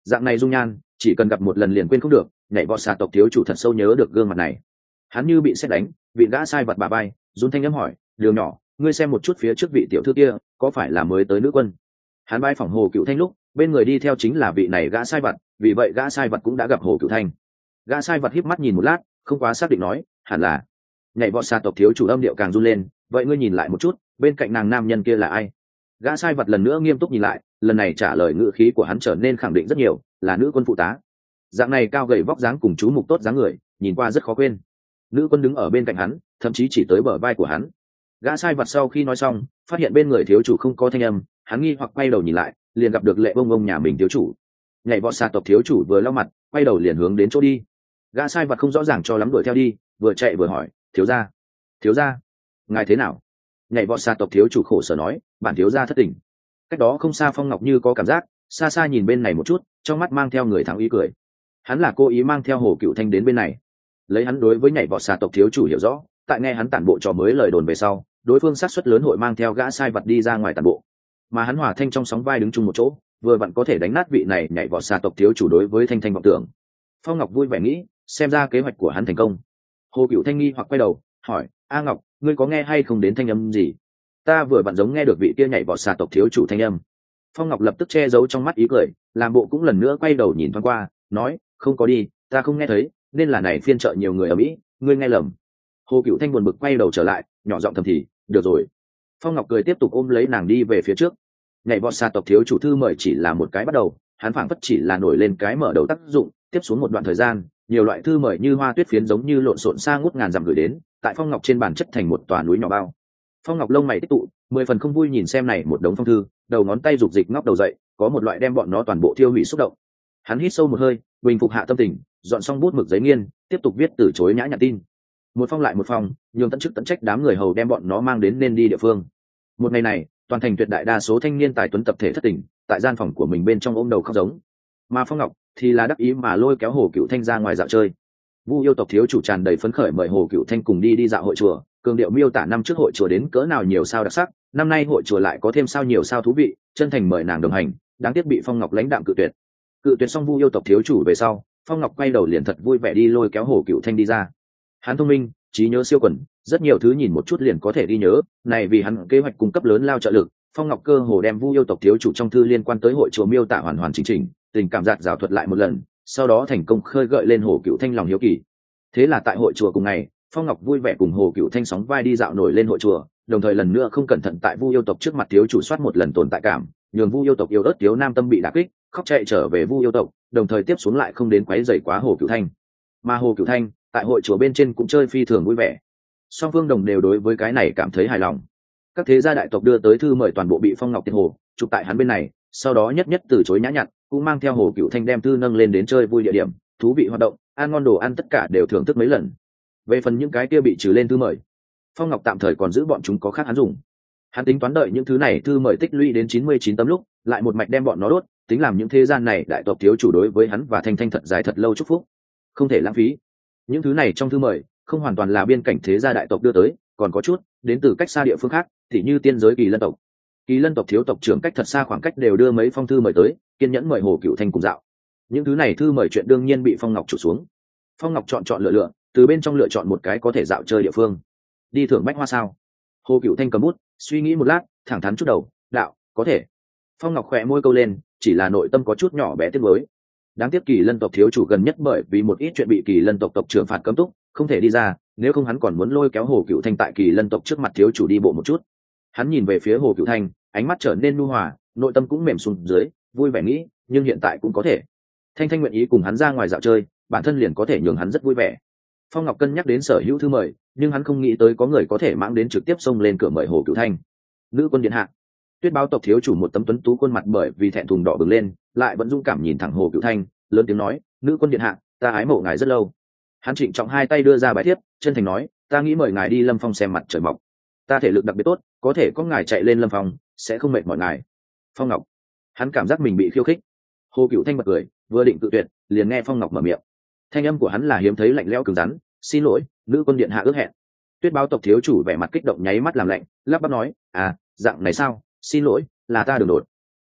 Dạng này dung nhan chỉ cần gặp một lần liền quên không được. Nhảy vọt xà tộc thiếu chủ thật sâu nhớ được gương mặt này. Hắn như bị sét đánh, vị gã sai vật bà bay run thanh âm hỏi, Đường nhỏ, ngươi xem một chút phía trước vị tiểu thư kia có phải là mới tới nữ quân? Hắn bay phỏng Hồ Cựu Thanh lúc bên người đi theo chính là vị này gã sai vật, vì vậy gã sai vật cũng đã gặp Hồ Cựu Thanh. Gã sai vật híp mắt nhìn một lát, không quá xác định nói, hẳn là. Nhảy vọt xà tộc thiếu chủ âm điệu càng run lên, vậy ngươi nhìn lại một chút, bên cạnh nàng nam nhân kia là ai? Gã sai vật lần nữa nghiêm túc nhìn lại, lần này trả lời ngữ khí của hắn trở nên khẳng định rất nhiều, là nữ quân phụ tá. Dạng này cao gầy vóc dáng cùng chú mục tốt dáng người, nhìn qua rất khó quên. Nữ quân đứng ở bên cạnh hắn, thậm chí chỉ tới bờ vai của hắn. Gã sai vật sau khi nói xong, phát hiện bên người thiếu chủ không có thanh âm, hắn nghi hoặc quay đầu nhìn lại, liền gặp được Lệ Bông Bông nhà mình thiếu chủ. Nhảy vọt xà tộc thiếu chủ vừa lau mặt, quay đầu liền hướng đến chỗ đi. Gã sai vật không rõ ràng cho lắm đuổi theo đi, vừa chạy vừa hỏi, thiếu gia, thiếu gia, ngài thế nào? Nhảy vọt xà tộc thiếu chủ khổ sở nói, bản thiếu gia thất tình. Cách đó không xa Phong Ngọc như có cảm giác, xa xa nhìn bên này một chút, trong mắt mang theo người thắng ý cười. Hắn là cố ý mang theo Hồ Cựu Thanh đến bên này. Lấy hắn đối với nhảy vọt xà tộc thiếu chủ hiểu rõ, tại nghe hắn tản bộ trò mới lời đồn về sau, đối phương sát suất lớn hội mang theo gã sai vật đi ra ngoài tản bộ. Mà hắn hòa Thanh trong sóng vai đứng chung một chỗ, vừa vặn có thể đánh nát vị này nhảy vọt xà tộc thiếu chủ đối với Thanh Thanh vọng tưởng. Phong Ngọc vui vẻ nghĩ, xem ra kế hoạch của hắn thành công. Hồ Cựu Thanh nghi hoặc quay đầu, hỏi, A Ngọc, ngươi có nghe hay không đến thanh âm gì? Ta vừa vặn giống nghe được vị kia nhảy vọt xà tộc thiếu chủ thanh âm. Phong Ngọc lập tức che giấu trong mắt ý cười, làm bộ cũng lần nữa quay đầu nhìn thoáng qua, nói, không có đi, ta không nghe thấy, nên là này phiên chợ nhiều người ở Mỹ, ngươi nghe lầm. Hồ Cựu Thanh buồn bực quay đầu trở lại, nhỏ giọng thầm thì, được rồi. Phong Ngọc cười tiếp tục ôm lấy nàng đi về phía trước. Nhảy vọt xà tộc thiếu chủ thư mời chỉ là một cái bắt đầu, hắn phảng phất chỉ là nổi lên cái mở đầu tác dụng, tiếp xuống một đoạn thời gian, nhiều loại thư mời như hoa tuyết phiến giống như lộn xộn xa ngút ngàn dặm gửi đến, tại Phong Ngọc trên bàn chất thành một tòa núi nhỏ bao. Phong Ngọc lông mày tích tụ, mười phần không vui nhìn xem này một đống phong thư, đầu ngón tay rục dịch ngóc đầu dậy, có một loại đem bọn nó toàn bộ tiêu hủy xúc động. Hắn hít sâu một hơi, bình phục hạ tâm tình, dọn xong bút mực giấy nghiên, tiếp tục viết từ chối nhã nhặn tin. Một phong lại một phong, nhường tận chức tận trách đám người hầu đem bọn nó mang đến nên đi địa phương. Một ngày này, toàn thành tuyệt đại đa số thanh niên tài tuấn tập thể thất tình, tại gian phòng của mình bên trong ôm đầu khóc giống. Mà Phong Ngọc thì là đắc ý mà lôi kéo Hồ Cựu Thanh ra ngoài dạo chơi. Vu yêu tộc thiếu chủ tràn đầy phấn khởi mời Hồ Cựu Thanh cùng đi đi dạo hội chùa, cường điệu miêu tả năm trước hội chùa đến cỡ nào nhiều sao đặc sắc, năm nay hội chùa lại có thêm sao nhiều sao thú vị, chân thành mời nàng đồng hành, đáng tiếc bị Phong Ngọc lãnh đạm cự tuyệt. Cự tuyệt xong Vu yêu tộc thiếu chủ về sau, Phong Ngọc quay đầu liền thật vui vẻ đi lôi kéo Hồ Cựu Thanh đi ra. Hắn thông minh, trí nhớ siêu quần, rất nhiều thứ nhìn một chút liền có thể đi nhớ, này vì hắn kế hoạch cung cấp lớn lao trợ lực. Phong Ngọc cơ hồ đem Vu yêu tộc thiếu chủ trong thư liên quan tới hội chùa miêu tả hoàn hoàn chỉnh chỉnh, tình cảm giạt rào thuật lại một lần, sau đó thành công khơi gợi lên Hồ Cựu Thanh lòng hiếu kỳ. Thế là tại hội chùa cùng ngày, Phong Ngọc vui vẻ cùng Hồ Cựu Thanh sóng vai đi dạo nổi lên hội chùa, đồng thời lần nữa không cẩn thận tại Vu yêu tộc trước mặt thiếu chủ soát một lần tồn tại cảm, nhường Vu yêu tộc yêu ớt thiếu nam tâm bị đả kích, khóc chạy trở về Vu yêu tộc, đồng thời tiếp xuống lại không đến quấy rầy quá Hồ Cựu Thanh. Mà Hồ Cựu Thanh tại hội chùa bên trên cũng chơi phi thường vui vẻ. Song phương đồng đều đối với cái này cảm thấy hài lòng. Các thế gia đại tộc đưa tới thư mời toàn bộ bị Phong Ngọc tiệt hồ, chụp tại hắn bên này, sau đó nhất nhất từ chối nhã nhặn, cũng mang theo Hồ Cựu Thanh đem thư nâng lên đến chơi vui địa điểm, thú vị hoạt động, ăn ngon đồ ăn tất cả đều thưởng thức mấy lần. Về phần những cái kia bị trừ lên thư mời, Phong Ngọc tạm thời còn giữ bọn chúng có khác hắn dùng. Hắn tính toán đợi những thứ này thư mời tích lũy đến chín mươi chín tấm lúc, lại một mạch đem bọn nó đốt, tính làm những thế gian này đại tộc thiếu chủ đối với hắn và Thanh Thanh thật dài thật lâu chúc phúc. Không thể lãng phí. Những thứ này trong thư mời, không hoàn toàn là biên cảnh thế gia đại tộc đưa tới, còn có chút đến từ cách xa địa phương khác, tỉ như tiên giới Kỳ Lân tộc. Kỳ Lân tộc thiếu tộc trưởng cách thật xa khoảng cách đều đưa mấy phong thư mời tới, kiên nhẫn mời Hồ Cựu Thanh cùng dạo. Những thứ này thư mời chuyện đương nhiên bị Phong Ngọc chủ xuống. Phong Ngọc chọn chọn lựa lựa, từ bên trong lựa chọn một cái có thể dạo chơi địa phương. Đi thưởng bách hoa sao? Hồ Cựu Thanh cầm bút, suy nghĩ một lát, thẳng thắn chút đầu, đạo, có thể. Phong Ngọc khẽ môi câu lên, chỉ là nội tâm có chút nhỏ bé tiếc nuối. Đáng tiếc Kỳ Lân tộc thiếu chủ gần nhất bởi vì một ít chuyện bị Kỳ Lân tộc tộc trưởng phạt cấm túc, không thể đi ra, nếu không hắn còn muốn lôi kéo Hồ Cựu Thanh tại Kỳ Lân tộc trước mặt thiếu chủ đi bộ một chút. Hắn nhìn về phía Hồ Cựu Thanh, ánh mắt trở nên nhu hòa, nội tâm cũng mềm xuống dưới, vui vẻ nghĩ, nhưng hiện tại cũng có thể. Thanh Thanh nguyện ý cùng hắn ra ngoài dạo chơi, bản thân liền có thể nhường hắn rất vui vẻ. Phong Ngọc cân nhắc đến sở hữu thư mời, nhưng hắn không nghĩ tới có người có thể mãng đến trực tiếp xông lên cửa mời Hồ Cựu Thanh. Nữ quân điện hạ. Tuyết Báo tộc thiếu chủ một tấm tuấn tú khuôn mặt bởi vì thẹn thùng đỏ bừng lên, lại vẫn dũng cảm nhìn thẳng Hồ Cựu Thanh, lớn tiếng nói, nữ quân điện hạ, ta ái mộ ngài rất lâu. Hắn trịnh trọng hai tay đưa ra bài thiếp, chân thành nói, ta nghĩ mời ngài đi Lâm Phong xem mặt trời mọc. Ta thể lực đặc biệt tốt, có thể có ngài chạy lên Lâm Phong, sẽ không mệt mỏi ngài. Phong Ngọc. Hắn cảm giác mình bị khiêu khích. Hồ Cựu Thanh bật cười, vừa định tự tuyệt, liền nghe Phong Ngọc mở miệng. Thanh âm của hắn là hiếm thấy lạnh lẽo cứng rắn, xin lỗi, nữ quân điện hạ ước hẹn. Tuyết Báo tộc thiếu chủ vẻ mặt kích động nháy mắt làm lạnh, lắp bắp nói, à, dạng này sao, xin lỗi, là ta đường đột.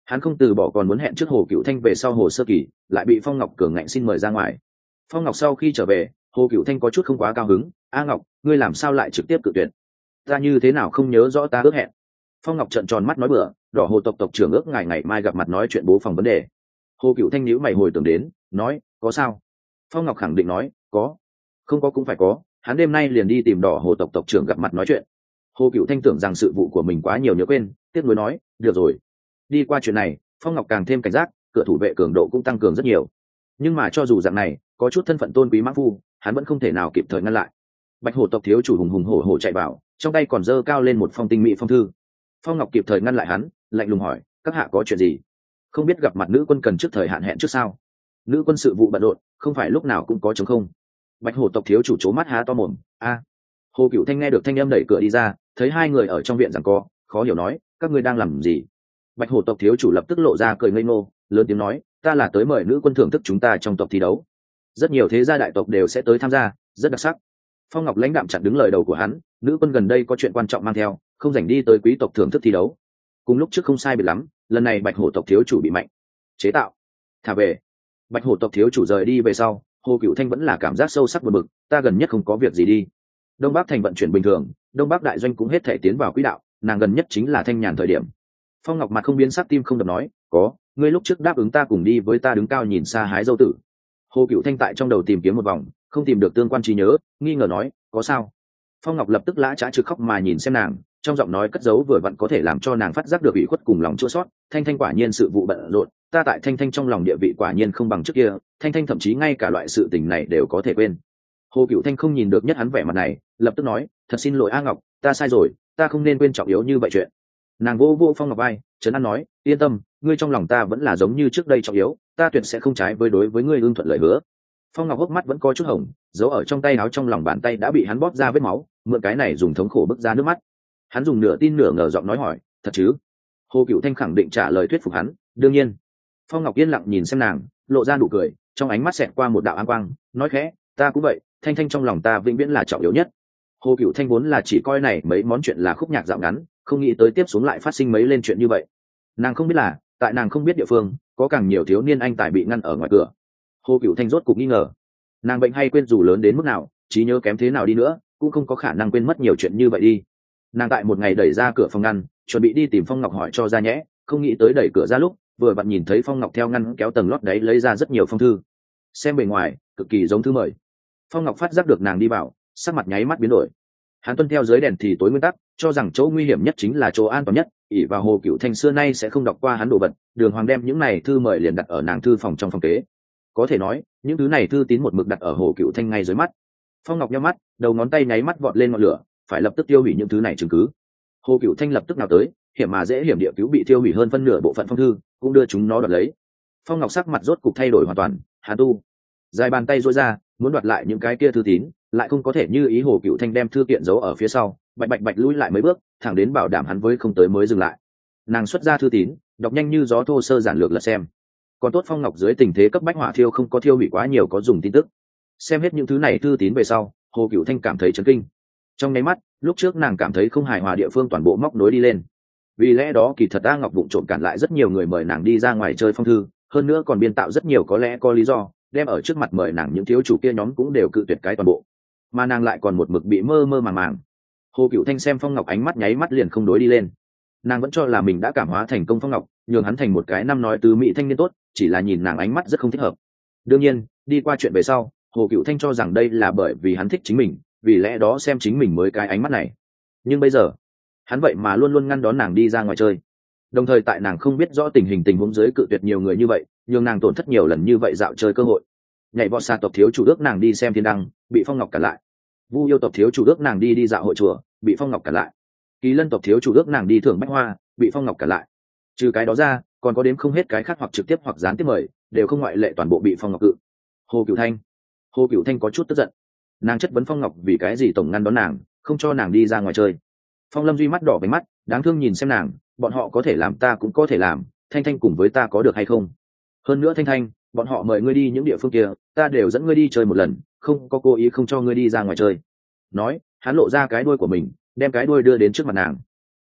Hắn không từ bỏ, còn muốn hẹn trước Hồ Cựu Thanh về sau hồ sơ kỳ, lại bị Phong Ngọc cường ngạnh xin mời ra ngoài. Phong Ngọc sau khi trở về, Hồ Cựu Thanh có chút không quá cao hứng. A Ngọc, ngươi làm sao lại trực tiếp cự tuyệt? Ta như thế nào không nhớ rõ ta ước hẹn? Phong Ngọc trợn tròn mắt nói bừa, đỏ hồ tộc tộc trưởng ước ngày ngày mai gặp mặt nói chuyện bố phòng vấn đề. Hồ Cựu Thanh nhíu mày hồi tưởng đến, nói, có sao? Phong Ngọc khẳng định nói, có. Không có cũng phải có, hắn đêm nay liền đi tìm đỏ hồ tộc tộc trưởng gặp mặt nói chuyện. Hồ Cựu Thanh tưởng rằng sự vụ của mình quá nhiều nhớ quên, tiếc nuối nói, được rồi. Đi qua chuyện này, Phong Ngọc càng thêm cảnh giác, cửa thủ vệ cường độ cũng tăng cường rất nhiều. Nhưng mà cho dù dạng này có chút thân phận tôn quý mãng phu, hắn vẫn không thể nào kịp thời ngăn lại. Bạch hổ tộc thiếu chủ hùng hùng hổ hổ chạy vào, trong tay còn giơ cao lên một phong tinh mỹ phong thư. Phong Ngọc kịp thời ngăn lại hắn, lạnh lùng hỏi, các hạ có chuyện gì? Không biết gặp mặt nữ quân cần trước thời hạn hẹn trước sao? Nữ quân sự vụ bận rộn, không phải lúc nào cũng có chống không. Bạch hổ tộc thiếu chủ c mắt há to mồm. A. Hồ Cựu Thanh nghe được thanh âm đẩy cửa đi ra, thấy hai người ở trong viện giằng co, khó hiểu nói, các ngươi đang làm gì? Bạch hổ tộc thiếu chủ lập tức lộ ra cười ngây ngô, lớn tiếng nói, ta là tới mời nữ quân thưởng thức chúng ta trong tộc thi đấu. Rất nhiều thế gia đại tộc đều sẽ tới tham gia, rất đặc sắc. Phong Ngọc lãnh đạm chặn đứng lời đầu của hắn, nữ quân gần đây có chuyện quan trọng mang theo, không rảnh đi tới quý tộc thưởng thức thi đấu. Cùng lúc trước không sai biệt lắm, lần này Bạch hổ tộc thiếu chủ bị mạnh chế tạo, thả về. Bạch hổ tộc thiếu chủ rời đi về sau, Hồ Cựu Thanh vẫn là cảm giác sâu sắc buồn bực, ta gần nhất không có việc gì đi. Đông Bắc thành vận chuyển bình thường, Đông Bắc đại doanh cũng hết thể tiến vào quỹ đạo, nàng gần nhất chính là thanh nhàn thời điểm. Phong Ngọc mặt không biến sắc, tim không đập nói, có, ngươi lúc trước đáp ứng ta cùng đi với ta đứng cao nhìn xa hái dâu tử. Hồ Cựu Thanh tại trong đầu tìm kiếm một vòng, không tìm được tương quan trí nhớ, nghi ngờ nói, có sao? Phong Ngọc lập tức lã chã trực khóc mà nhìn xem nàng, trong giọng nói cất giấu vừa vặn có thể làm cho nàng phát giác được ủy khuất cùng lòng chua sót. Thanh Thanh quả nhiên sự vụ bận rộn, ta tại Thanh Thanh trong lòng địa vị quả nhiên không bằng trước kia, Thanh Thanh thậm chí ngay cả loại sự tình này đều có thể quên. Hồ Cựu Thanh không nhìn được nhất hắn vẻ mặt này, lập tức nói, thật xin lỗi A Ngọc, ta sai rồi, ta không nên quên trọng yếu như vậy chuyện. Nàng vô vô Phong Ngọc vai, trấn an nói, yên tâm, ngươi trong lòng ta vẫn là giống như trước đây trọng yếu, ta tuyệt sẽ không trái với đối với ngươi ương thuận lời hứa. Phong Ngọc hốc mắt vẫn có chút hồng, giấu ở trong tay áo trong lòng bàn tay đã bị hắn bóp ra vết máu, mượn cái này dùng thống khổ bức ra nước mắt. Hắn dùng nửa tin nửa ngờ giọng nói hỏi, thật chứ? Hồ Cựu Thanh khẳng định trả lời thuyết phục hắn, đương nhiên. Phong Ngọc yên lặng nhìn xem nàng, lộ ra nụ cười, trong ánh mắt xẹt qua một đạo áng quang, nói khẽ, ta cũng vậy, Thanh Thanh trong lòng ta vĩnh viễn là trọng yếu nhất. Hồ Cựu Thanh vốn là chỉ coi này mấy món chuyện là khúc nhạc dạo ngắn, không nghĩ tới tiếp xuống lại phát sinh mấy lên chuyện như vậy. Nàng không biết là, tại nàng không biết địa phương, có càng nhiều thiếu niên anh tài bị ngăn ở ngoài cửa. Hồ Cựu Thanh rốt cục nghi ngờ, nàng bệnh hay quên dù lớn đến mức nào, trí nhớ kém thế nào đi nữa, cũng không có khả năng quên mất nhiều chuyện như vậy đi. Nàng tại một ngày đẩy ra cửa phòng ngăn, chuẩn bị đi tìm Phong Ngọc hỏi cho ra nhẽ, không nghĩ tới đẩy cửa ra lúc, vừa vặn nhìn thấy Phong Ngọc theo ngăn kéo tầng lót đấy lấy ra rất nhiều phong thư. Xem bề ngoài, cực kỳ giống thư mời. Phong Ngọc phát giác được nàng đi vào, sắc mặt nháy mắt biến đổi. Hắn tuân theo dưới đèn thì tối nguyên tắc, cho rằng chỗ nguy hiểm nhất chính là chỗ an toàn nhất, ỷ vào Hồ Cựu Thanh xưa nay sẽ không đọc qua hắn đồ vật, đường hoàng đem những này thư mời liền đặt ở nàng thư phòng trong phòng kế. Có thể nói, những thứ này thư tín một mực đặt ở Hồ Cựu Thanh ngay dưới mắt. Phong Ngọc nhắm mắt, đầu ngón tay nháy mắt vọt lên ngọn lửa, phải lập tức tiêu hủy những thứ này chứng cứ. Hồ Cựu Thanh lập tức nào tới, hiểm mà dễ hiểm địa cứu bị tiêu hủy hơn phân nửa bộ phận phong thư, cũng đưa chúng nó đoạt lấy. Phong Ngọc sắc mặt rốt cục thay đổi hoàn toàn, Hà tu, dài bàn tay duỗi ra, muốn đoạt lại những cái kia thư tín, lại không có thể như ý. Hồ Cựu Thanh đem thư kiện giấu ở phía sau, bạch bạch bạch lùi lại mấy bước, thẳng đến bảo đảm hắn với không tới mới dừng lại. Nàng xuất ra thư tín, đọc nhanh như gió thô sơ giản lược lật xem. Còn tốt Phong Ngọc dưới tình thế cấp bách hỏa thiêu không có thiêu hủy quá nhiều có dùng tin tức. Xem hết những thứ này thư tín về sau, Hồ Cựu Thanh cảm thấy chấn kinh. Trong nháy mắt, lúc trước nàng cảm thấy không hài hòa địa phương toàn bộ móc nối đi lên. Vì lẽ đó kỳ thật A Ngọc vụng trộm cản lại rất nhiều người mời nàng đi ra ngoài chơi phong thư, hơn nữa còn biên tạo rất nhiều có lẽ có lý do, đem ở trước mặt mời nàng những thiếu chủ kia nhóm cũng đều cự tuyệt cái toàn bộ, mà nàng lại còn một mực bị mơ mơ màng màng. Hồ Cựu Thanh xem Phong Ngọc ánh mắt nháy mắt liền không đối đi lên. Nàng vẫn cho là mình đã cảm hóa thành công Phong Ngọc, nhường hắn thành một cái năm nói tứ mỹ thanh niên tốt, chỉ là nhìn nàng ánh mắt rất không thích hợp. Đương nhiên, đi qua chuyện về sau, Hồ Cựu Thanh cho rằng đây là bởi vì hắn thích chính mình, vì lẽ đó xem chính mình mới cái ánh mắt này. Nhưng bây giờ, hắn vậy mà luôn luôn ngăn đón nàng đi ra ngoài chơi, đồng thời tại nàng không biết rõ tình hình tình huống dưới cự tuyệt nhiều người như vậy, nhường nàng tổn thất nhiều lần như vậy dạo chơi cơ hội. Nhảy vọt xa tộc thiếu chủ ước nàng đi xem thiên đăng, bị Phong Ngọc cản lại. Vu yêu tộc thiếu chủ ước nàng đi đi dạo hội chùa, bị Phong Ngọc cản lại. Kỳ lân tộc thiếu chủ ước nàng đi thưởng bách hoa, bị Phong Ngọc cản lại. Trừ cái đó ra, còn có đếm không hết cái khác hoặc trực tiếp hoặc gián tiếp mời, đều không ngoại lệ toàn bộ bị Phong Ngọc cự. Hồ Cựu Thanh, Hồ Cựu Thanh có chút tức giận. Nàng chất vấn Phong Ngọc vì cái gì tổng ngăn đón nàng, không cho nàng đi ra ngoài chơi. Phong Lâm duy mắt đỏ với mắt, đáng thương nhìn xem nàng, bọn họ có thể làm ta cũng có thể làm, Thanh Thanh cùng với ta có được hay không? Hơn nữa Thanh Thanh, bọn họ mời ngươi đi những địa phương kia, ta đều dẫn ngươi đi chơi một lần, không có cố ý không cho ngươi đi ra ngoài chơi. Nói, hắn lộ ra cái đuôi của mình, đem cái đuôi đưa đến trước mặt nàng.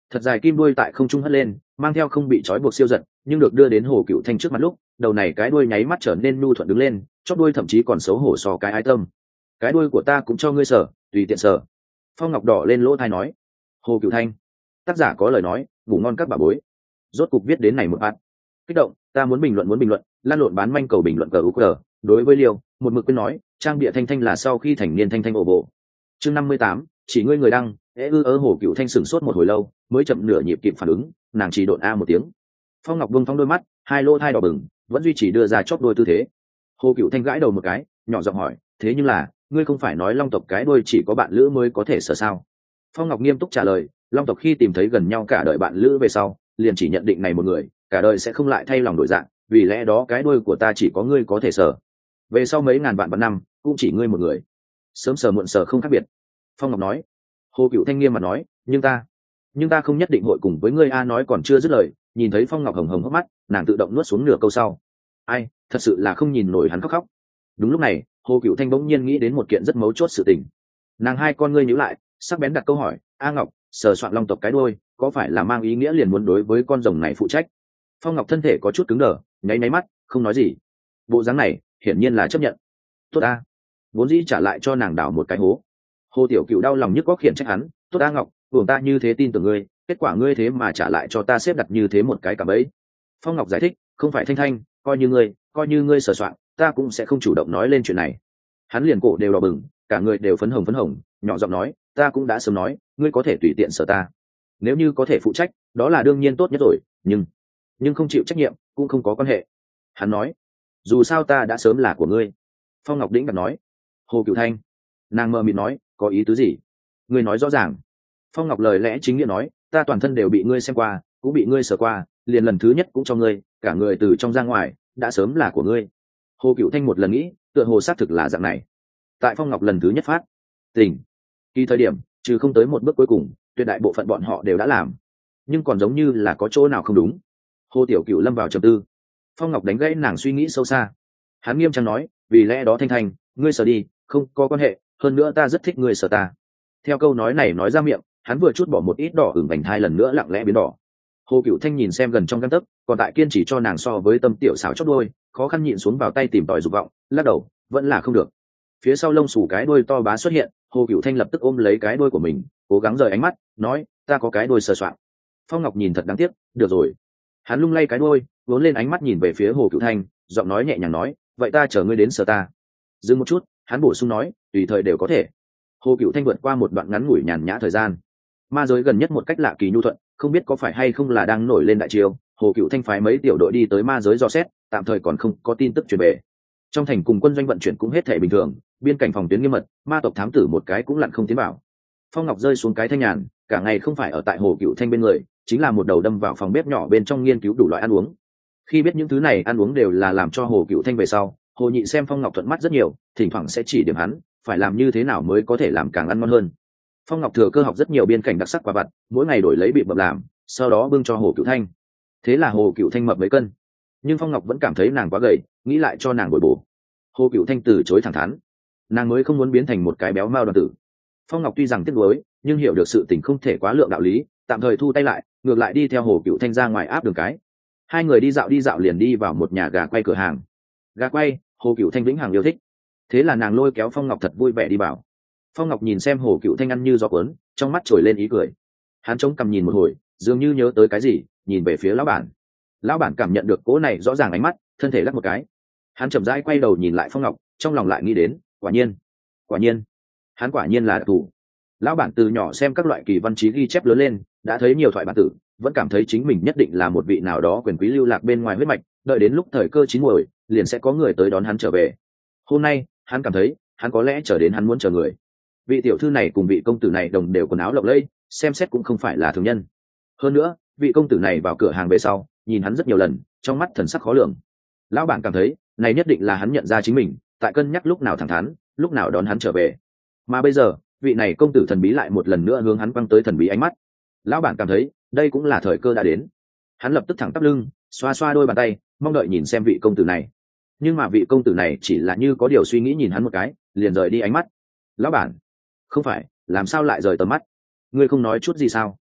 thật dài kim đuôi tại không trung hất lên, mang theo không bị trói buộc siêu giật, nhưng được đưa đến Hồ Cựu Thanh trước mặt lúc, đầu này cái đuôi nháy mắt trở nên nhu thuận đứng lên, chóp đuôi thậm chí còn xấu hổ so cái ái tâm. Cái đuôi của ta cũng cho ngươi sở, tùy tiện sở. Phong Ngọc đỏ lên lỗ tai nói. Hồ Cựu Thanh, tác giả có lời nói, ngủ ngon các bà bối. Rốt cục viết đến này một bạn. Kích động, ta muốn bình luận muốn bình luận, lan lộn bán manh cầu bình luận cờ u cờ. Đối với Liêu, một mực quên nói, trang bịa Thanh Thanh là sau khi thành niên Thanh Thanh ổ bộ. Chương năm mươi tám, chỉ ngươi người đăng, ế ư ớ Hồ Cựu Thanh sửng sốt một hồi lâu, mới chậm nửa nhịp kịp phản ứng, nàng chỉ độn a một tiếng. Phong Ngọc buông thong đôi mắt, hai lỗ thai đỏ bừng, vẫn duy trì đưa ra chóp đôi tư thế. Hồ Cựu Thanh gãi đầu một cái, nhỏ giọng hỏi, thế nhưng là, ngươi không phải nói long tộc cái đuôi chỉ có bạn lữ mới có thể sở sao? Phong Ngọc nghiêm túc trả lời, long tộc khi tìm thấy gần nhau cả đời bạn lữ về sau, liền chỉ nhận định này một người, cả đời sẽ không lại thay lòng đổi dạng, vì lẽ đó cái đuôi của ta chỉ có ngươi có thể sở. Về sau mấy ngàn vạn vạn năm, cũng chỉ ngươi một người. Sớm sở muộn sở không khác biệt. Phong Ngọc nói. Hồ Cựu Thanh nghiêm mặt nói, nhưng ta, nhưng ta không nhất định hội cùng với ngươi a. Nói còn chưa dứt lời, nhìn thấy Phong Ngọc hồng hồng hốc mắt, nàng tự động nuốt xuống nửa câu sau. Ai, thật sự là không nhìn nổi hắn khóc khóc. Đúng lúc này, Hồ Cựu Thanh bỗng nhiên nghĩ đến một kiện rất mấu chốt sự tình. Nàng hai con ngươi nhíu lại, sắc bén đặt câu hỏi, a Ngọc, sờ soạn long tộc cái đuôi, có phải là mang ý nghĩa liền muốn đối với con rồng này phụ trách? Phong Ngọc thân thể có chút cứng đờ, nháy nháy mắt, không nói gì. Bộ dáng này, hiển nhiên là chấp nhận. Tốt a, vốn dĩ trả lại cho nàng đảo một cái hố. Hồ Tiểu Cựu đau lòng nhức góc khiển trách hắn, tốt a Ngọc, buồng ta như thế tin tưởng ngươi, kết quả ngươi thế mà trả lại cho ta xếp đặt như thế một cái cả bẫy. Phong Ngọc giải thích, không phải Thanh Thanh, coi như ngươi, coi như ngươi sờ soạn, ta cũng sẽ không chủ động nói lên chuyện này. Hắn liền cổ đều đỏ bừng, cả người đều phấn hồng phấn hồng, nhỏ giọng nói, ta cũng đã sớm nói, ngươi có thể tùy tiện sờ ta. Nếu như có thể phụ trách, đó là đương nhiên tốt nhất rồi, nhưng nhưng không chịu trách nhiệm cũng không có quan hệ. Hắn nói, dù sao ta đã sớm là của ngươi. Phong Ngọc đĩnh đặt nói. Hồ Cựu Thanh, nàng mờ mịt nói, có ý tứ gì? Ngươi nói rõ ràng. Phong Ngọc lời lẽ chính nghĩa nói, ta toàn thân đều bị ngươi xem qua, cũng bị ngươi sờ qua, liền lần thứ nhất cũng cho ngươi, cả người từ trong ra ngoài, đã sớm là của ngươi. Hồ Cựu Thanh một lần nghĩ, tựa hồ xác thực là dạng này. Tại Phong Ngọc lần thứ nhất phát tình khi thời điểm, trừ không tới một bước cuối cùng, tuyệt đại bộ phận bọn họ đều đã làm, nhưng còn giống như là có chỗ nào không đúng. Hồ Tiểu Cựu lâm vào trầm tư. Phong Ngọc đánh gãy nàng suy nghĩ sâu xa. Hắn nghiêm trang nói, vì lẽ đó Thanh Thanh, ngươi sờ đi, không có quan hệ, hơn nữa ta rất thích ngươi sờ ta. Theo câu nói này nói ra miệng, hắn vừa chút bỏ một ít đỏ ửng vành thai lần nữa lặng lẽ biến đỏ. Hồ Cựu Thanh nhìn xem gần trong gang tấc, còn tại kiên chỉ cho nàng so với tâm tiểu xảo chót đuôi, khó khăn nhịn xuống vào tay tìm tòi dục vọng, lắc đầu, vẫn là không được. Phía sau lông xù cái đuôi to bá xuất hiện, Hồ Cựu Thanh lập tức ôm lấy cái đuôi của mình, cố gắng rời ánh mắt, nói, ta có cái đuôi sờ soạng. Phong Ngọc nhìn thật đáng tiếc, được rồi. Hắn lung lay cái đuôi, vốn lên ánh mắt nhìn về phía Hồ Cựu Thanh, giọng nói nhẹ nhàng nói, vậy ta chờ ngươi đến sờ ta. Dừng một chút, hắn bổ sung nói, tùy thời đều có thể. Hồ Cựu Thanh vượt qua một đoạn ngắn ngủi nhàn nhã thời gian. Ma giới gần nhất một cách lạ kỳ nhu thuận, không biết có phải hay không là đang nổi lên đại triều. Hồ Cựu Thanh phái mấy tiểu đội đi tới ma giới dò xét, tạm thời còn không có tin tức truyền về. Trong thành cùng quân doanh vận chuyển cũng hết thể bình thường, biên cảnh phòng tuyến nghiêm mật, ma tộc thám tử một cái cũng lặn không tiến vào. Phong Ngọc rơi xuống cái thanh nhàn, cả ngày không phải ở tại Hồ Cựu Thanh bên người, chính là một đầu đâm vào phòng bếp nhỏ bên trong nghiên cứu đủ loại ăn uống. Khi biết những thứ này ăn uống đều là làm cho Hồ Cựu Thanh về sau, Hồ Nhị xem Phong Ngọc thuận mắt rất nhiều, thỉnh thoảng sẽ chỉ điểm hắn, phải làm như thế nào mới có thể làm càng ăn ngon hơn. Phong Ngọc thừa cơ học rất nhiều biên cảnh đặc sắc quả vặt, mỗi ngày đổi lấy bị mập làm, sau đó bưng cho Hồ Cựu Thanh. Thế là Hồ Cựu Thanh mập mấy cân, nhưng Phong Ngọc vẫn cảm thấy nàng quá gầy, nghĩ lại cho nàng bồi bổ. Hồ Cựu Thanh từ chối thẳng thắn, nàng mới không muốn biến thành một cái béo mao đoàn tử. Phong Ngọc tuy rằng tiếc nuối, nhưng hiểu được sự tình không thể quá lượng đạo lý, tạm thời thu tay lại, ngược lại đi theo Hồ Cựu Thanh ra ngoài áp đường cái. Hai người đi dạo đi dạo liền đi vào một nhà gà quay cửa hàng. Gà quay, Hồ Cựu Thanh vĩnh hằng yêu thích, thế là nàng lôi kéo Phong Ngọc thật vui vẻ đi vào. Phong Ngọc nhìn xem Hồ Cựu Thanh ăn như gió cuốn, trong mắt trồi lên ý cười. Hắn chống cằm nhìn một hồi, dường như nhớ tới cái gì, nhìn về phía lão bản. Lão bản cảm nhận được cỗ này rõ ràng ánh mắt, thân thể lắc một cái. Hắn chậm rãi quay đầu nhìn lại Phong Ngọc, trong lòng lại nghĩ đến, quả nhiên, quả nhiên, hắn quả nhiên là đặc thù. Lão bản từ nhỏ xem các loại kỳ văn chí ghi chép lớn lên, đã thấy nhiều thoại bản tử, vẫn cảm thấy chính mình nhất định là một vị nào đó quyền quý lưu lạc bên ngoài huyết mạch, đợi đến lúc thời cơ chín muồi, liền sẽ có người tới đón hắn trở về. Hôm nay, hắn cảm thấy, hắn có lẽ chờ đến hắn muốn chờ người. Vị tiểu thư này cùng vị công tử này đồng đều quần áo lộng lẫy, xem xét cũng không phải là thường nhân. Hơn nữa, vị công tử này vào cửa hàng về sau, nhìn hắn rất nhiều lần, trong mắt thần sắc khó lường. Lão bản cảm thấy, này nhất định là hắn nhận ra chính mình, tại cân nhắc lúc nào thẳng thắn, lúc nào đón hắn trở về. Mà bây giờ, vị này công tử thần bí lại một lần nữa hướng hắn quăng tới thần bí ánh mắt. Lão bản cảm thấy, đây cũng là thời cơ đã đến. Hắn lập tức thẳng tắp lưng, xoa xoa đôi bàn tay, mong đợi nhìn xem vị công tử này. Nhưng mà vị công tử này chỉ là như có điều suy nghĩ nhìn hắn một cái, liền rời đi ánh mắt. Lão bản, không phải, làm sao lại rời tầm mắt? Ngươi không nói chút gì sao?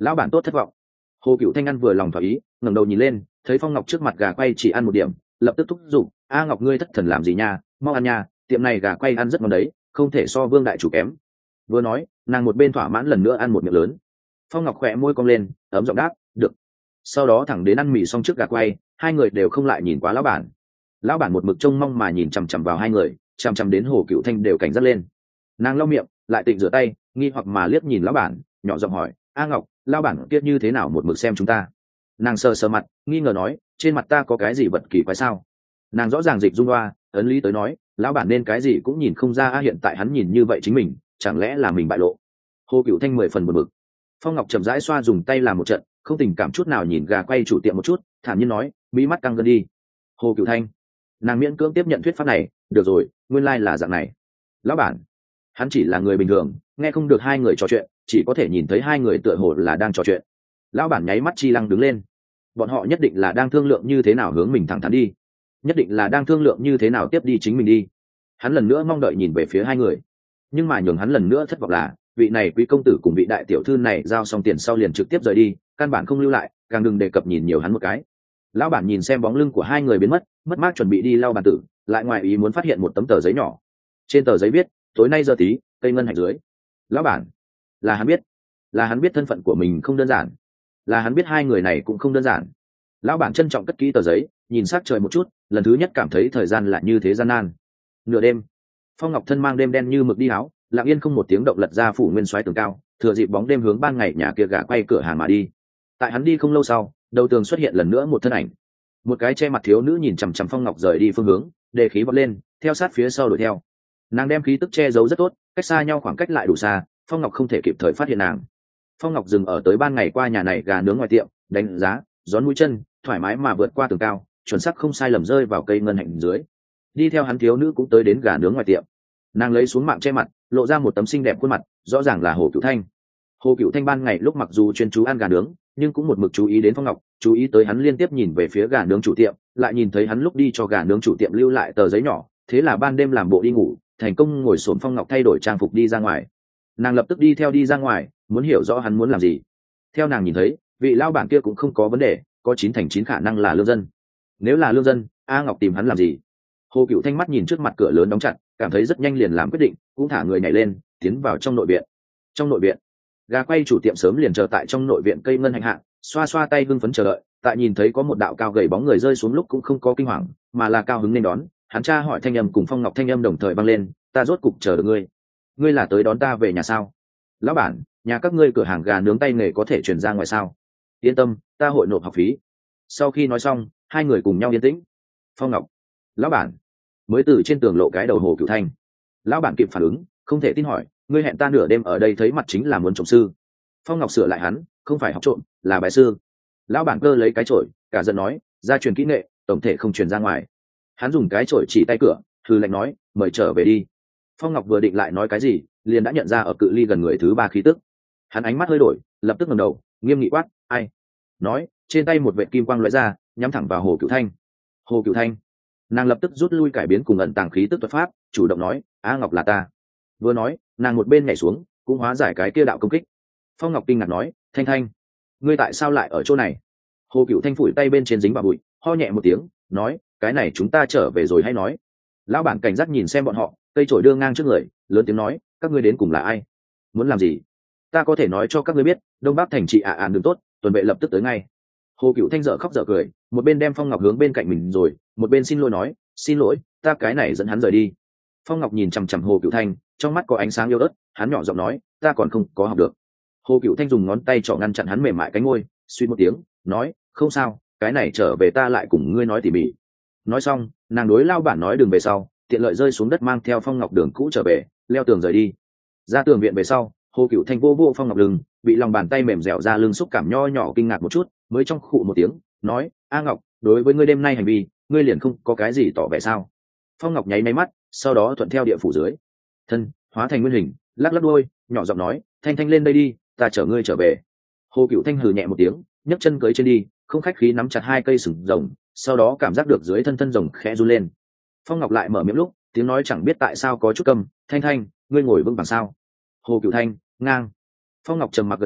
lão bản tốt thất vọng. Hồ Cựu Thanh ăn vừa lòng thỏa ý, ngẩng đầu nhìn lên, thấy Phong Ngọc trước mặt gà quay chỉ ăn một điểm, lập tức thúc giục: "A Ngọc ngươi thất thần làm gì nha, mau ăn nha, tiệm này gà quay ăn rất ngon đấy, không thể so Vương đại chủ kém." Vừa nói, nàng một bên thỏa mãn lần nữa ăn một miệng lớn. Phong Ngọc khẽ môi cong lên, ấm giọng đáp: "Được." Sau đó thẳng đến ăn mì xong trước gà quay, hai người đều không lại nhìn quá lão bản. Lão bản một mực trông mong mà nhìn chằm chằm vào hai người, chằm chằm đến Hồ Cựu Thanh đều cảnh giác lên. Nàng lau miệng, lại tịnh rửa tay, nghi hoặc mà liếc nhìn lão bản, nhỏ giọng hỏi: "A Ngọc, lão bản kia như thế nào một mực xem chúng ta?" Nàng sờ sờ mặt, nghi ngờ nói: "Trên mặt ta có cái gì vật kỳ quái sao?" Nàng rõ ràng dịch dung loa, ấn lý tới nói, lão bản nên cái gì cũng nhìn không ra a, hiện tại hắn nhìn như vậy chính mình, chẳng lẽ là mình bại lộ? Hồ Cựu Thanh mười phần buồn bực. Phong Ngọc chậm rãi xoa dùng tay làm một trận, không tình cảm chút nào nhìn gà quay chủ tiệm một chút, thản nhiên nói: "Mỹ mắt căng gân đi." Hồ Cựu Thanh, nàng miễn cưỡng tiếp nhận thuyết pháp này, được rồi, nguyên lai là dạng này. Lão bản, hắn chỉ là người bình thường, nghe không được hai người trò chuyện, chỉ có thể nhìn thấy hai người tựa hồ là đang trò chuyện. Lão bản nháy mắt chi lăng đứng lên, bọn họ nhất định là đang thương lượng như thế nào hướng mình thẳng thắn đi, nhất định là đang thương lượng như thế nào tiếp đi chính mình đi. Hắn lần nữa mong đợi nhìn về phía hai người, nhưng mà nhường hắn lần nữa thất vọng là vị này quý công tử cùng vị đại tiểu thư này giao xong tiền sau liền trực tiếp rời đi, căn bản không lưu lại, càng đừng đề cập nhìn nhiều hắn một cái. Lão bản nhìn xem bóng lưng của hai người biến mất, mất mát chuẩn bị đi lau bàn tử, lại ngoài ý muốn phát hiện một tấm tờ giấy nhỏ. Trên tờ giấy viết: "Tối nay giờ tí, cây ngân hạnh dưới." Lão bản, là hắn biết, là hắn biết thân phận của mình không đơn giản, là hắn biết hai người này cũng không đơn giản. Lão bản trân trọng cất kỹ tờ giấy, nhìn sát trời một chút, lần thứ nhất cảm thấy thời gian lại như thế gian nan. Nửa đêm, Phong Ngọc thân mang đêm đen như mực đi áo, lặng yên không một tiếng động lật ra phủ nguyên soái tường cao, thừa dịp bóng đêm hướng ban ngày nhà kia gã quay cửa hàng mà đi. Tại hắn đi không lâu sau, đầu tường xuất hiện lần nữa một thân ảnh, một cái che mặt thiếu nữ nhìn chằm chằm Phong Ngọc rời đi phương hướng, đề khí vọt lên, theo sát phía sau đuổi theo. Nàng đem khí tức che giấu rất tốt, cách xa nhau khoảng cách lại đủ xa, Phong Ngọc không thể kịp thời phát hiện nàng. Phong Ngọc dừng ở tới ban ngày qua nhà này gà nướng ngoài tiệm, đánh giá, gión mũi chân, thoải mái mà vượt qua tường cao, chuẩn xác không sai lầm rơi vào cây ngân hạnh dưới. Đi theo hắn thiếu nữ cũng tới đến gà nướng ngoài tiệm. Nàng lấy xuống mạng che mặt, lộ ra một tấm xinh đẹp khuôn mặt, rõ ràng là Hồ Cựu Thanh. Hồ Cựu Thanh ban ngày lúc mặc dù chuyên chú ăn gà nướng, nhưng cũng một mực chú ý đến Phong Ngọc, chú ý tới hắn liên tiếp nhìn về phía gà nướng chủ tiệm, lại nhìn thấy hắn lúc đi cho gà nướng chủ tiệm lưu lại tờ giấy nhỏ, thế là ban đêm làm bộ đi ngủ, thành công ngồi xổm Phong Ngọc thay đổi trang phục đi ra ngoài. Nàng lập tức đi theo đi ra ngoài, muốn hiểu rõ hắn muốn làm gì. Theo nàng nhìn thấy, vị lao bản kia cũng không có vấn đề, có chín thành chín khả năng là lương dân. Nếu là lương dân, A Ngọc tìm hắn làm gì? Hồ Cựu Thanh mắt nhìn trước mặt cửa lớn đóng chặt, cảm thấy rất nhanh liền làm quyết định, cũng thả người nhảy lên, tiến vào trong nội viện. Trong nội viện, gà quay chủ tiệm sớm liền chờ tại trong nội viện cây ngân hạnh hạ, xoa xoa tay hưng phấn chờ đợi. Tại nhìn thấy có một đạo cao gầy bóng người rơi xuống lúc cũng không có kinh hoàng, mà là cao hứng nên đón. Hắn tra hỏi thanh âm cùng Phong Ngọc thanh âm đồng thời vang lên: "Ta rốt cục chờ được ngươi. Ngươi là tới đón ta về nhà sao?" "Lão bản, nhà các ngươi cửa hàng gà nướng tay nghề có thể chuyển ra ngoài sao?" "Yên tâm, ta hội nộp học phí." Sau khi nói xong, hai người cùng nhau yên tĩnh. Phong Ngọc: "Lão bản." Mới từ trên tường lộ cái đầu Hồ Cựu Thanh. Lão bản kịp phản ứng, không thể tin hỏi: "Ngươi hẹn ta nửa đêm ở đây thấy mặt chính là muốn trộm sư?" Phong Ngọc sửa lại hắn: "Không phải học trộm, là bài sư." Lão bản cơ lấy cái chổi, cả giận nói: "Gia truyền kỹ nghệ, tổng thể không truyền ra ngoài." Hắn dùng cái chổi chỉ tay cửa, thư lệnh nói: "Mời trở về đi." Phong Ngọc vừa định lại nói cái gì, liền đã nhận ra ở cự ly gần người thứ ba khí tức. Hắn ánh mắt hơi đổi, lập tức ngẩng đầu, nghiêm nghị quát: "Ai?" Nói, trên tay một vệt kim quang lóe ra, nhắm thẳng vào Hồ Cựu Thanh. "Hồ Cựu Thanh." Nàng lập tức rút lui cải biến cùng ẩn tàng khí tức thuật pháp, chủ động nói: "A Ngọc là ta." Vừa nói, nàng một bên nhảy xuống, cũng hóa giải cái kia đạo công kích. Phong Ngọc kinh ngạc nói: "Thanh Thanh, ngươi tại sao lại ở chỗ này?" Hồ Cựu Thanh phủi tay bên trên dính vào bụi, ho nhẹ một tiếng, nói: "Cái này chúng ta trở về rồi hay nói." Lão bản cảnh giác nhìn xem bọn họ, cây chổi đưa ngang trước người, lớn tiếng nói: "Các ngươi đến cùng là ai? Muốn làm gì? Ta có thể nói cho các ngươi biết, Đông Bắc thành trị ạ à ạn đường tốt, tuần vệ lập tức tới ngay." Hồ Cựu Thanh dở khóc dở cười, một bên đem Phong Ngọc hướng bên cạnh mình rồi, một bên xin lỗi nói: "Xin lỗi, ta cái này dẫn hắn rời đi." Phong Ngọc nhìn chằm chằm Hồ Cựu Thanh, trong mắt có ánh sáng yêu ớt, hắn nhỏ giọng nói: "Ta còn không có học được." Hồ Cựu Thanh dùng ngón tay trỏ ngăn chặn hắn mềm mại cánh môi, suy một tiếng, nói: "Không sao, cái này trở về ta lại cùng ngươi nói tỉ mỉ." Nói xong, nàng đối lao bản nói đường về sau, tiện lợi rơi xuống đất mang theo Phong Ngọc đường cũ trở về, leo tường rời đi. Ra tường viện về sau, Hồ Cựu Thanh vô vô Phong Ngọc lưng, bị lòng bàn tay mềm dẻo ra lưng xúc cảm nho nhỏ kinh ngạc một chút, mới trong khụ một tiếng, nói: "A Ngọc, đối với ngươi đêm nay hành vi, ngươi liền không có cái gì tỏ vẻ sao?" Phong Ngọc nháy máy mắt, sau đó thuận theo địa phủ dưới thân hóa thành nguyên hình, lắc lắc đuôi, nhỏ giọng nói: "Thanh Thanh lên đây đi, ta chở ngươi trở về." Hồ Cựu Thanh hừ nhẹ một tiếng, nhấc chân cưỡi trên đi, không khách khí nắm chặt hai cây sừng rồng, sau đó cảm giác được dưới thân thân rồng khẽ run lên. Phong Ngọc lại mở miệng lúc, tiếng nói chẳng biết tại sao có chút câm: "Thanh Thanh, ngươi ngồi vững vàng sao?" Hồ Cựu Thanh: "Ngang." Phong Ngọc trầm mặc gật đầu,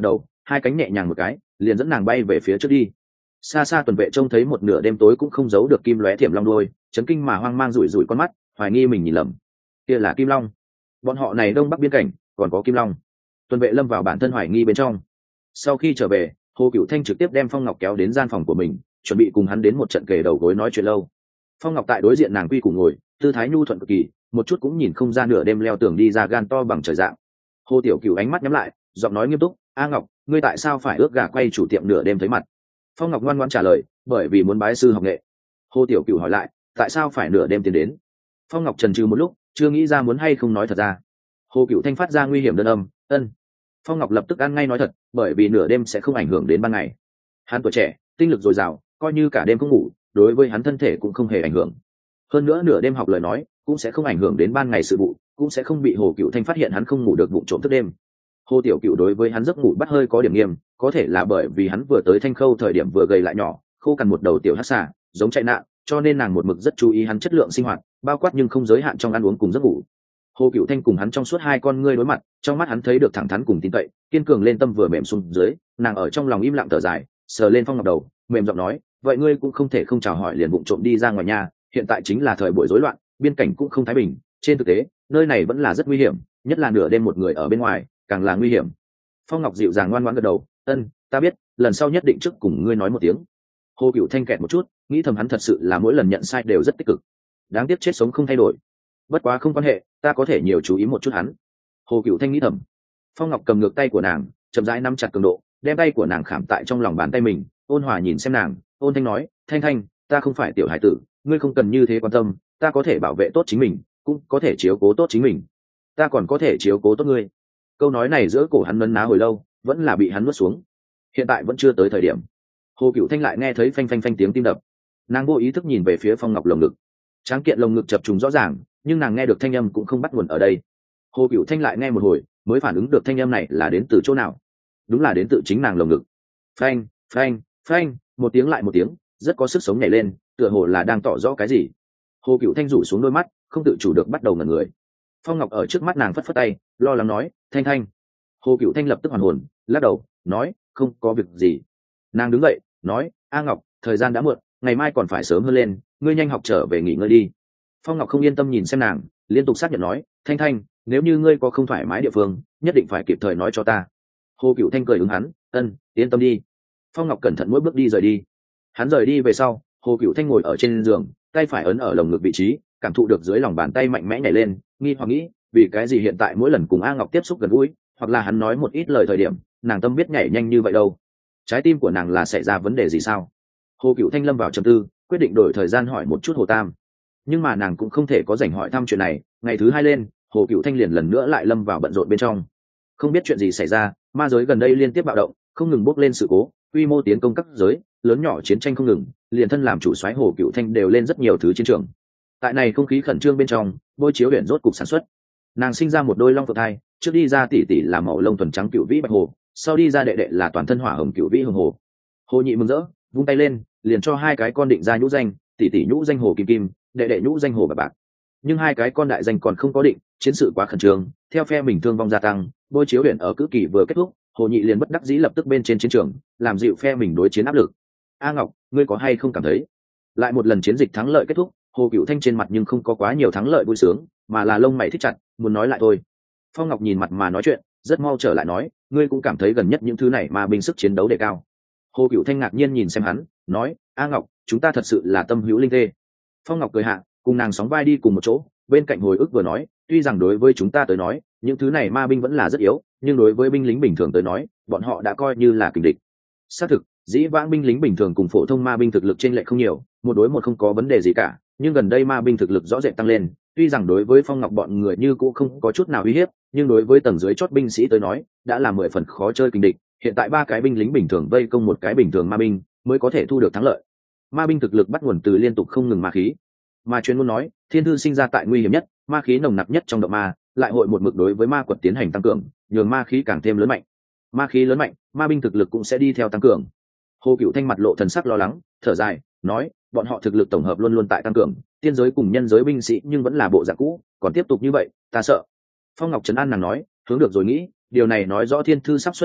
hai cánh nhẹ nhàng một cái liền dẫn nàng bay về phía trước đi. Xa xa tuần vệ trông thấy một nửa đêm tối cũng không giấu được kim lóe thiểm long đuôi, chấn kinh mà hoang mang rủi rủi con mắt, hoài nghi mình nhìn lầm. Kia là kim long. Bọn họ này đông bắc biên cảnh còn có kim long. Tuần vệ lâm vào bản thân hoài nghi bên trong. Sau khi trở về, Hồ Cửu Thanh trực tiếp đem Phong Ngọc kéo đến gian phòng của mình, chuẩn bị cùng hắn đến một trận kề đầu gối nói chuyện lâu. Phong Ngọc tại đối diện nàng quy củ ngồi, tư thái nhu thuận cực kỳ, một chút cũng nhìn không ra nửa đêm leo tường đi ra gan to bằng trời dạng. Hồ Tiểu Cửu ánh mắt nhắm lại, giọng nói nghiêm túc: "A Ngọc, ngươi tại sao phải ước gà quay chủ tiệm nửa đêm thấy mặt?" Phong Ngọc ngoan ngoãn trả lời: "Bởi vì muốn bái sư học nghệ." Hồ Tiểu Cửu hỏi lại: "Tại sao phải nửa đêm tiến đến?" Phong Ngọc chần chừ một lúc, chưa nghĩ ra muốn hay không nói thật ra. Hồ Cửu Thanh phát ra nguy hiểm đơn âm: "Ân." Phong Ngọc lập tức ăn ngay nói thật, bởi vì nửa đêm sẽ không ảnh hưởng đến ban ngày. Hắn tuổi trẻ, tinh lực dồi dào, coi như cả đêm không ngủ, đối với hắn thân thể cũng không hề ảnh hưởng. Hơn nữa nửa đêm học lời nói, cũng sẽ không ảnh hưởng đến ban ngày sự vụ, cũng sẽ không bị Hồ Cửu Thanh phát hiện hắn không ngủ được vụng trộm thức đêm. Hồ Tiểu Cửu đối với hắn giấc ngủ bắt hơi có điểm nghiêm, có thể là bởi vì hắn vừa tới Thanh Khâu thời điểm vừa gầy lại nhỏ, khô cằn một đầu tiểu hắc xà, giống chạy nạn, cho nên nàng một mực rất chú ý hắn chất lượng sinh hoạt, bao quát nhưng không giới hạn trong ăn uống cùng giấc ngủ. Hồ Cửu Thanh cùng hắn trong suốt hai con ngươi đối mặt, trong mắt hắn thấy được thẳng thắn cùng tin cậy, kiên cường lên tâm vừa mềm xuống dưới, nàng ở trong lòng im lặng thở dài, sờ lên Phong Ngọc đầu, mềm giọng nói: "Vậy ngươi cũng không thể không chào hỏi liền vụng trộm đi ra ngoài nhà, hiện tại chính là thời buổi rối loạn, biên cảnh cũng không thái bình, trên thực tế, nơi này vẫn là rất nguy hiểm, nhất là nửa đêm một người ở bên ngoài, càng là nguy hiểm." Phong Ngọc dịu dàng ngoan ngoãn gật đầu: "Ân, ta biết, lần sau nhất định trước cùng ngươi nói một tiếng." Hồ Cửu Thanh kẹt một chút, nghĩ thầm hắn thật sự là mỗi lần nhận sai đều rất tích cực, đáng tiếc chết sống không thay đổi. Bất quá không quan hệ, ta có thể nhiều chú ý một chút hắn. Hồ Cửu Thanh nghĩ thầm. Phong Ngọc cầm ngược tay của nàng, chậm rãi nắm chặt cường độ, đem tay của nàng khảm tại trong lòng bàn tay mình, ôn hòa nhìn xem nàng, ôn thanh nói: "Thanh Thanh, ta không phải tiểu hải tử, ngươi không cần như thế quan tâm, ta có thể bảo vệ tốt chính mình, cũng có thể chiếu cố tốt chính mình, ta còn có thể chiếu cố tốt ngươi." Câu nói này giữa cổ hắn nấn ná hồi lâu, vẫn là bị hắn nuốt xuống. Hiện tại vẫn chưa tới thời điểm. Hồ Cửu Thanh lại nghe thấy phanh phanh phanh tiếng tim đập, nàng vô ý thức nhìn về phía Phong Ngọc lồng ngực, tráng kiện lồng ngực chập trùng rõ ràng, nhưng nàng nghe được thanh âm cũng không bắt nguồn ở đây. Hồ Cửu Thanh lại nghe một hồi, mới phản ứng được thanh âm này là đến từ chỗ nào. Đúng là đến từ chính nàng lồng ngực. Phanh, phanh, phanh, một tiếng lại một tiếng, rất có sức sống nhảy lên, tựa hồ là đang tỏ rõ cái gì. Hồ Cửu Thanh rủ xuống đôi mắt, không tự chủ được bắt đầu ngẩn người. Phong Ngọc ở trước mắt nàng phất phất tay, lo lắng nói: "Thanh Thanh." Hồ Cửu Thanh lập tức hoàn hồn, lắc đầu, nói: "Không có việc gì." Nàng đứng dậy, nói: "A Ngọc, thời gian đã muộn, ngày mai còn phải sớm hơn lên, ngươi nhanh học trở về nghỉ ngơi đi." Phong Ngọc không yên tâm nhìn xem nàng, liên tục xác nhận nói: "Thanh Thanh, nếu như ngươi có không thoải mái địa phương, nhất định phải kịp thời nói cho ta." Hồ Cửu Thanh cười ứng hắn: "Ân, yên tâm đi." Phong Ngọc cẩn thận mỗi bước đi rời đi. Hắn rời đi về sau, Hồ Cửu Thanh ngồi ở trên giường, tay phải ấn ở lồng ngực vị trí, cảm thụ được dưới lòng bàn tay mạnh mẽ nhảy lên, nghi hoặc nghĩ, vì cái gì hiện tại mỗi lần cùng A Ngọc tiếp xúc gần gũi, hoặc là hắn nói một ít lời thời điểm, nàng tâm biết nhảy nhanh như vậy đâu? Trái tim của nàng là xảy ra vấn đề gì sao? Hồ Cửu Thanh lâm vào trầm tư, quyết định đổi thời gian hỏi một chút Hồ Tam. Nhưng mà nàng cũng không thể có rảnh hỏi thăm chuyện này, ngày thứ hai lên, Hồ Cửu Thanh liền lần nữa lại lâm vào bận rộn bên trong. Không biết chuyện gì xảy ra, ma giới gần đây liên tiếp bạo động, không ngừng bốc lên sự cố, quy mô tiến công các giới, lớn nhỏ chiến tranh không ngừng, liền thân làm chủ soái Hồ Cửu Thanh đều lên rất nhiều thứ chiến trường. Tại này không khí khẩn trương bên trong, Bôi Chiếu Huyền rốt cục sản xuất. Nàng sinh ra một đôi long phượng thai, trước đi ra tỷ tỷ là màu lông thuần trắng cựu vĩ bạch hồ, sau đi ra đệ đệ là toàn thân hỏa hồng cựu vĩ hồng hồ. Hồ Nhị mừng rỡ, vung tay lên, liền cho hai cái con định ra nhũ danh, tỷ tỷ nhũ danh Hồ Kim Kim, đệ đệ nhũ danh Hồ Bạc Bạc. Nhưng hai cái con đại danh còn không có định, chiến sự quá khẩn trương, theo phe mình thương vong gia tăng, Bôi Chiếu Huyền ở cử kỳ vừa kết thúc, Hồ Nhị liền bất đắc dĩ lập tức bên trên chiến trường, làm dịu phe mình đối chiến áp lực. A Ngọc, ngươi có hay không cảm thấy, lại một lần chiến dịch thắng lợi kết thúc, Hồ Cửu Thanh trên mặt nhưng không có quá nhiều thắng lợi vui sướng, mà là lông mày thích chặt, muốn nói lại thôi. Phong Ngọc nhìn mặt mà nói chuyện, rất mau trở lại nói: "Ngươi cũng cảm thấy gần nhất những thứ này mà binh sức chiến đấu đề cao?" Hồ Cửu Thanh ngạc nhiên nhìn xem hắn, nói: "A Ngọc, chúng ta thật sự là tâm hữu linh tê." Phong Ngọc cười hạ, cùng nàng sóng vai đi cùng một chỗ, bên cạnh hồi ức vừa nói: "Tuy rằng đối với chúng ta tới nói, những thứ này ma binh vẫn là rất yếu, nhưng đối với binh lính bình thường tới nói, bọn họ đã coi như là kình địch." Xác thực, dĩ vãng binh lính bình thường cùng phổ thông ma binh thực lực trên lệch không nhiều, một đối một không có vấn đề gì cả, nhưng gần đây ma binh thực lực rõ rệt tăng lên, tuy rằng đối với Phong Ngọc bọn người như cũng không có chút nào uy hiếp, nhưng đối với tầng dưới chót binh sĩ tới nói, đã là mười phần khó chơi kình địch. Hiện tại ba cái binh lính bình thường vây công một cái bình thường ma binh, mới có thể thu được thắng lợi. Ma binh thực lực bắt nguồn từ liên tục không ngừng ma khí. Mà chuyên muốn nói, thiên thư sinh ra tại nguy hiểm nhất, ma khí nồng nặc nhất trong động ma, lại hội một mực đối với ma quật tiến hành tăng cường, nhường ma khí càng thêm lớn mạnh. Ma khí lớn mạnh, ma binh thực lực cũng sẽ đi theo tăng cường. Hồ Cửu Thanh mặt lộ thần sắc lo lắng, thở dài, nói: "Bọn họ thực lực tổng hợp luôn luôn tại tăng cường, tiên giới cùng nhân giới binh sĩ nhưng vẫn là bộ dạng cũ, còn tiếp tục như vậy, ta sợ." Phong Ngọc trấn an nàng nói: "Hướng được rồi nghĩ, điều này nói rõ thiên thư sắp xuất hiện,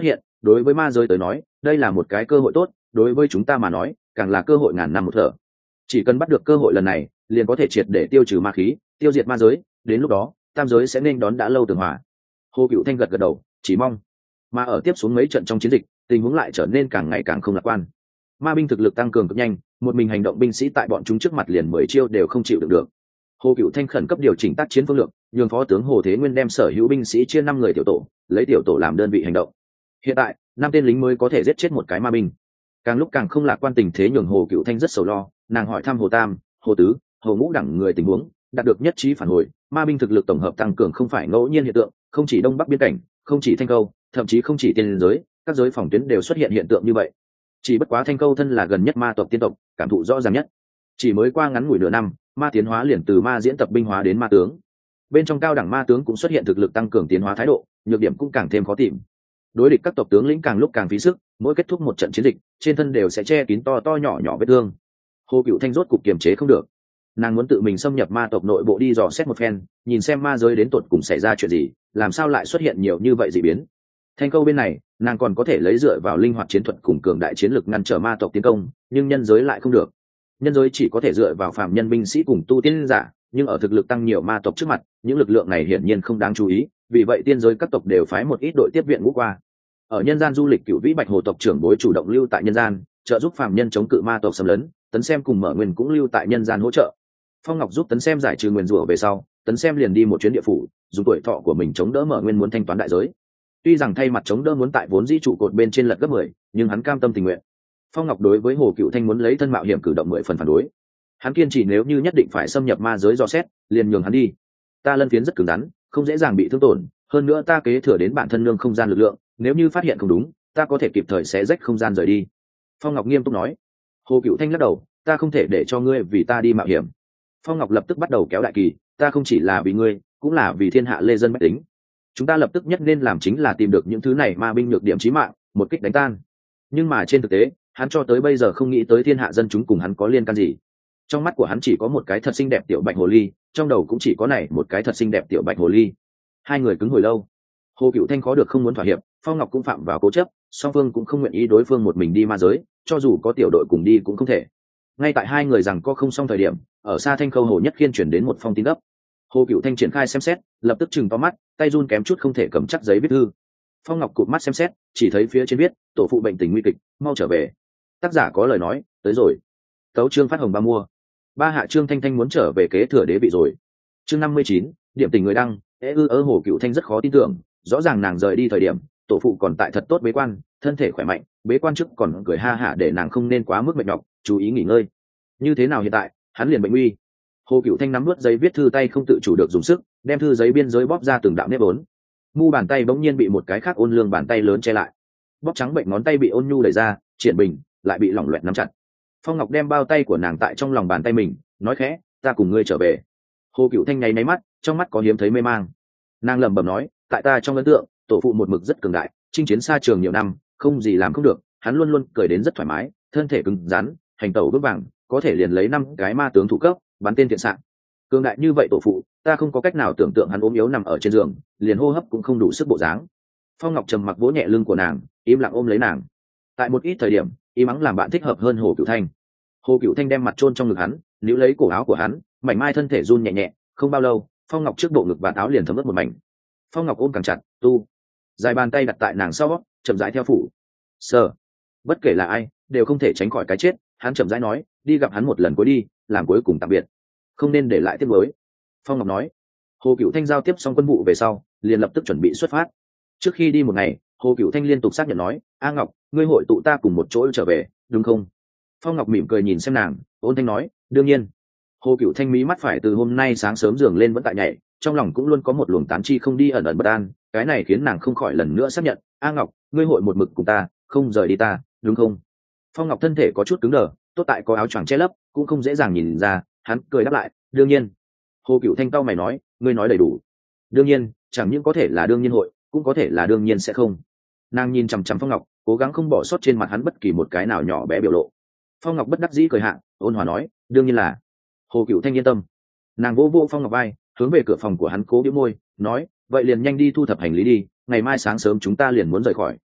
đối với ma giới tới nói đây là một cái cơ hội tốt, đối với chúng ta mà nói càng là cơ hội ngàn năm một thở. Chỉ cần bắt được cơ hội lần này liền có thể triệt để tiêu trừ ma khí, tiêu diệt ma giới, đến lúc đó tam giới sẽ nên đón đã lâu tường hòa. Hồ Cựu Thanh gật gật đầu, chỉ mong. Mà ở tiếp xuống mấy trận trong chiến dịch tình huống lại trở nên càng ngày càng không lạc quan. Ma binh thực lực tăng cường cực nhanh, một mình hành động binh sĩ tại bọn chúng trước mặt liền mười chiêu đều không chịu được được. Hồ Cựu Thanh khẩn cấp điều chỉnh tác chiến phương lược, nhường phó tướng Hồ Thế Nguyên đem sở hữu binh sĩ chia năm người tiểu tổ, lấy tiểu tổ làm đơn vị hành động. Hiện tại năm tên lính mới có thể giết chết một cái ma binh. Càng lúc càng không lạc quan tình thế nhường Hồ Cựu Thanh rất sầu lo, nàng hỏi thăm Hồ Tam, Hồ Tứ, Hồ Ngũ đẳng người tình huống, đạt được nhất trí phản hồi, ma binh thực lực tổng hợp tăng cường không phải ngẫu nhiên hiện tượng, không chỉ đông bắc biên cảnh, không chỉ Thanh Câu, thậm chí không chỉ tiên giới, các giới phòng tuyến đều xuất hiện hiện tượng như vậy. Chỉ bất quá Thanh Câu thân là gần nhất ma tộc tiên tộc, cảm thụ rõ ràng nhất. Chỉ mới qua ngắn ngủi nửa năm, ma tiến hóa liền từ ma diễn tập binh hóa đến ma tướng. Bên trong cao đẳng ma tướng cũng xuất hiện thực lực tăng cường tiến hóa thái độ, nhược điểm cũng càng thêm khó tìm. Đối địch các tộc tướng lĩnh càng lúc càng phí sức, mỗi kết thúc một trận chiến dịch trên thân đều sẽ che kín to to nhỏ nhỏ vết thương. Hồ Cựu Thanh rốt cục kiềm chế không được, nàng muốn tự mình xâm nhập ma tộc nội bộ đi dò xét một phen, nhìn xem ma giới đến tột cùng xảy ra chuyện gì, làm sao lại xuất hiện nhiều như vậy dị biến. Thanh Câu bên này nàng còn có thể lấy dựa vào linh hoạt chiến thuật cùng cường đại chiến lực ngăn trở ma tộc tiến công, nhưng nhân giới lại không được. Nhân giới chỉ có thể dựa vào phàm nhân binh sĩ cùng tu tiên giả, nhưng ở thực lực tăng nhiều ma tộc trước mặt những lực lượng này hiển nhiên không đáng chú ý, vì vậy tiên giới các tộc đều phái một ít đội tiếp viện ngũ qua. Ở nhân gian du lịch, Cựu Vĩ Bạch Hồ tộc trưởng bối chủ động lưu tại nhân gian, trợ giúp phàm nhân chống cự ma tộc xâm lấn. Tấn Xem cùng Mở Nguyên cũng lưu tại nhân gian hỗ trợ. Phong Ngọc giúp Tấn Xem giải trừ nguyền rủa về sau, Tấn Xem liền đi một chuyến địa phủ, dùng tuổi thọ của mình chống đỡ Mở Nguyên muốn thanh toán đại giới. Tuy rằng thay mặt chống đỡ muốn tại vốn dĩ trụ cột bên trên lật gấp mười, nhưng hắn cam tâm tình nguyện. Phong Ngọc đối với Hồ Cựu Thanh muốn lấy thân mạo hiểm cử động mười phần phản đối. Hắn kiên trì nếu như nhất định phải xâm nhập ma giới dò xét, liền nhường hắn đi. Ta lân phiến rất cứng rắn, không dễ dàng bị thương tổn, hơn nữa ta kế thừa đến bản thân nương không gian lực lượng, nếu như phát hiện không đúng, ta có thể kịp thời xé rách không gian rời đi. Phong Ngọc nghiêm túc nói. Hồ Cựu Thanh lắc đầu, ta không thể để cho ngươi vì ta đi mạo hiểm. Phong Ngọc lập tức bắt đầu kéo đại kỳ, ta không chỉ là vì ngươi, cũng là vì thiên hạ lê dân bách tính. Chúng ta lập tức nhất nên làm chính là tìm được những thứ này ma binh nhược điểm chí mạng, một kích đánh tan. Nhưng mà trên thực tế hắn cho tới bây giờ không nghĩ tới thiên hạ dân chúng cùng hắn có liên can gì. Trong mắt của hắn chỉ có một cái thật xinh đẹp tiểu bạch hồ ly, trong đầu cũng chỉ có này một cái thật xinh đẹp tiểu bạch hồ ly. Hai người cứng hồi lâu, Hồ Cựu Thanh khó được không muốn thỏa hiệp, Phong Ngọc cũng phạm vào cố chấp, song phương cũng không nguyện ý đối phương một mình đi ma giới, cho dù có tiểu đội cùng đi cũng không thể. Ngay tại hai người rằng có không xong thời điểm, ở xa Thanh Khâu Hồ Nhất Khiên chuyển đến một phong tin gấp. Hồ Cựu Thanh triển khai xem xét, lập tức chừng to mắt, tay run kém chút không thể cầm chắc giấy viết thư. Phong Ngọc cụp mắt xem xét, chỉ thấy phía trên viết tổ phụ bệnh tình nguy kịch, mau trở về. Tác giả có lời nói, tới rồi. Tấu chương phát hồng ba mua. Ba hạ Trương Thanh Thanh muốn trở về kế thừa đế vị rồi. Chương năm mươi chín, điểm tình người đăng. Ê ư ớ Hồ Cựu Thanh rất khó tin tưởng, rõ ràng nàng rời đi thời điểm tổ phụ còn tại thật tốt bế quan, thân thể khỏe mạnh, bế quan trước còn cười ha hả để nàng không nên quá mức mệt nhọc, chú ý nghỉ ngơi. Như thế nào hiện tại hắn liền bệnh nguy. Hồ Cựu Thanh nắm nuốt giấy viết thư tay không tự chủ được dùng sức, đem thư giấy biên giới bóp ra từng đạo nếp ốn. Mu bàn tay bỗng nhiên bị một cái khác ôn lương bàn tay lớn che lại, bóp trắng bệnh ngón tay bị ôn nhu đẩy ra, triển bình lại bị lỏng loẹt nắm chặt. Phong Ngọc đem bao tay của nàng tại trong lòng bàn tay mình, nói khẽ, ta cùng ngươi trở về. Hồ Cựu Thanh nháy máy mắt, trong mắt có hiếm thấy mê mang. Nàng lẩm bẩm nói, tại ta trong ấn tượng tổ phụ một mực rất cường đại, chinh chiến xa trường nhiều năm, không gì làm không được, hắn luôn luôn cười đến rất thoải mái, thân thể cứng rắn, hành tẩu vững vàng, có thể liền lấy năm cái ma tướng thủ cấp bắn tên thiện xạ. Cường đại như vậy tổ phụ, ta không có cách nào tưởng tượng hắn ốm yếu nằm ở trên giường, liền hô hấp cũng không đủ sức bộ dáng. Phong Ngọc trầm mặc vỗ nhẹ lưng của nàng, im lặng ôm lấy nàng. Tại một ít thời điểm im ắng làm bạn thích hợp hơn Hồ Cựu Thanh. Hồ Cựu Thanh đem mặt chôn trong ngực hắn, níu lấy cổ áo của hắn, mảnh mai thân thể run nhẹ nhẹ. Không bao lâu Phong Ngọc trước bộ ngực và áo liền thấm ướt một mảnh. Phong Ngọc ôm càng chặt, tu dài bàn tay đặt tại nàng sau, chậm rãi theo phủ sờ. Bất kể là ai đều không thể tránh khỏi cái chết, hắn chậm rãi nói, đi gặp hắn một lần cuối đi, làm cuối cùng tạm biệt, không nên để lại tiếc nuối. Phong Ngọc nói. Hồ Cựu Thanh giao tiếp xong quân vụ về sau liền lập tức chuẩn bị xuất phát. Trước khi đi một ngày, Hồ Cựu Thanh liên tục xác nhận nói, A Ngọc, ngươi hội tụ ta cùng một chỗ trở về đúng không? Phong Ngọc mỉm cười nhìn xem nàng, ôn thanh nói, đương nhiên. Hồ Cựu Thanh mí mắt phải từ hôm nay sáng sớm giường lên vẫn tại nhảy, trong lòng cũng luôn có một luồng tán chi không đi ẩn ẩn bất an, cái này khiến nàng không khỏi lần nữa xác nhận, A Ngọc, ngươi hội một mực cùng ta, không rời đi ta đúng không? Phong Ngọc thân thể có chút cứng đờ, tốt tại có áo choàng che lấp cũng không dễ dàng nhìn ra, hắn cười đáp lại, đương nhiên. Hồ Cựu Thanh cau mày nói, ngươi nói đầy đủ. Đương nhiên chẳng những có thể là đương nhiên hội, cũng có thể là đương nhiên sẽ không. Nàng nhìn chằm chằm Phong Ngọc, cố gắng không bỏ sót trên mặt hắn bất kỳ một cái nào nhỏ bé biểu lộ. Phong Ngọc bất đắc dĩ cười hạ, ôn hòa nói, đương nhiên là. Hồ Cựu Thanh yên tâm. Nàng vô vô Phong Ngọc vai, hướng về cửa phòng của hắn cố bĩu môi, nói, vậy liền nhanh đi thu thập hành lý đi, ngày mai sáng sớm chúng ta liền muốn rời khỏi.